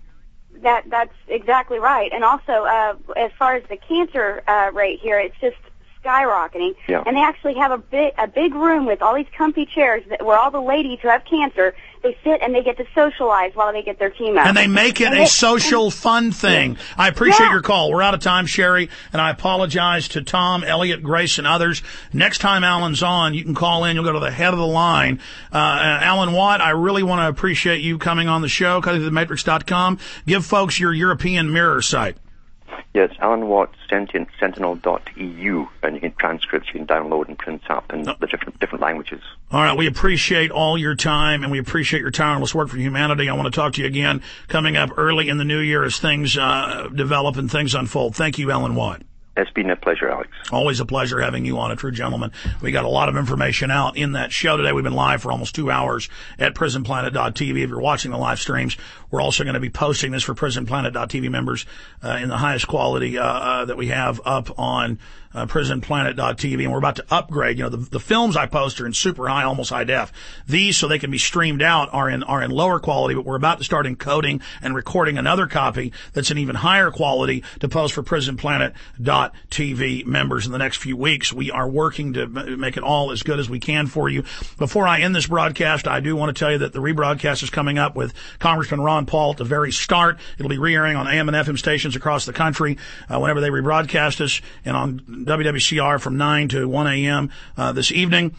That that's exactly right. And also, uh, as far as the cancer uh, rate here, it's just skyrocketing. Yeah. And they actually have a big a big room with all these comfy chairs that, where all the ladies who have cancer, they sit and they get to socialize while they get their chemo. And they make it and a they, social, and, fun thing. I appreciate yeah. your call. We're out of time, Sherry, and I apologize to Tom, Elliot, Grace, and others. Next time Alan's on, you can call in. You'll go to the head of the line. Uh, Alan Watt, I really want to appreciate you coming on the show. Cut to the matrix dot com. Give folks your European Mirror site. Yes, Alan Watt, Sentinel dot E U, and you can transcripts you can download and print up in the different different languages. All right, we appreciate all your time, and we appreciate your tireless work for humanity. I want to talk to you again coming up early in the new year as things uh, develop and things unfold. Thank you, Alan Watt. It's been a pleasure, Alex. Always a pleasure having you on, a true gentleman. We got a lot of information out in that show today. We've been live for almost two hours at prison planet dot t v. If you're watching the live streams, we're also going to be posting this for prison planet dot t v members uh, in the highest quality uh, uh, that we have up on uh, prison planet dot t v. And we're about to upgrade. You know, the, the films I post are in super high, almost high def. These, so they can be streamed out, are in are in lower quality, but we're about to start encoding and recording another copy that's in even higher quality to post for prison planet dot t v members in the next few weeks. We are working to make it all as good as we can for you. Before I end this broadcast, I do want to tell you that the rebroadcast is coming up with Congressman Ron Paul at the very start. It'll be re-airing on A M and F M stations across the country uh, whenever they rebroadcast us, and on W W C R from nine to one a.m. Uh, this evening.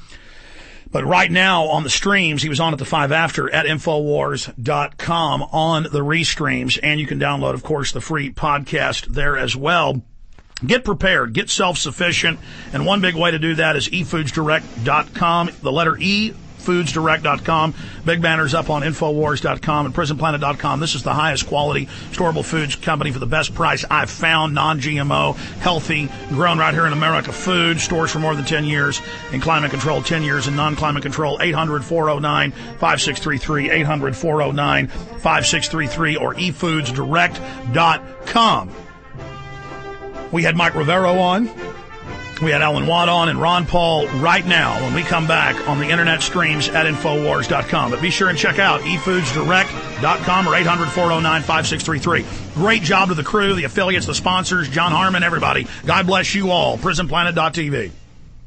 But right now on the streams, he was on at the five after at infowars dot com on the restreams, and you can download, of course, the free podcast there as well. Get prepared. Get self-sufficient. And one big way to do that is e foods direct dot com. The letter E, foods direct dot com. Big banners up on infowars dot com and prison planet dot com. This is the highest quality storable foods company for the best price I've found. Non G M O, healthy, grown right here in America food. Stores for more than ten years in climate control, ten years in non-climate control. eight hundred, four oh nine, five six three three. eight hundred, four oh nine, five six three three or e foods direct dot com. We had Mike Rivero on. We had Alan Watt on and Ron Paul right now when we come back on the internet streams at Infowars dot com. But be sure and check out e foods direct dot com or eight hundred, four oh nine, five six three three. Great job to the crew, the affiliates, the sponsors, John Harmon, everybody. God bless you all. prison planet dot t v.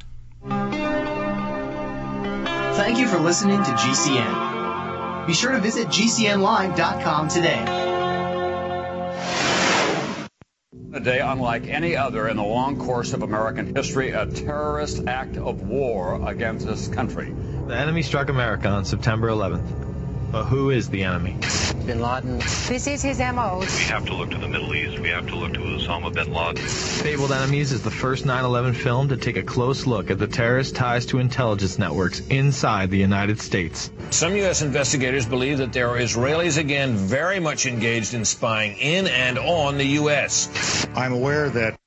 Thank you for listening to G C N. Be sure to visit G C N live dot com today. A day unlike any other in the long course of American history, a terrorist act of war against this country. The enemy struck America on September eleventh. But who is the enemy? Bin Laden. This is his M O. We have to look to the Middle East. We have to look to Osama bin Laden. Fabled Enemies is the first nine eleven film to take a close look at the terrorist ties to intelligence networks inside the United States. Some U S investigators believe that there are Israelis again very much engaged in spying in and on the U S. I'm aware that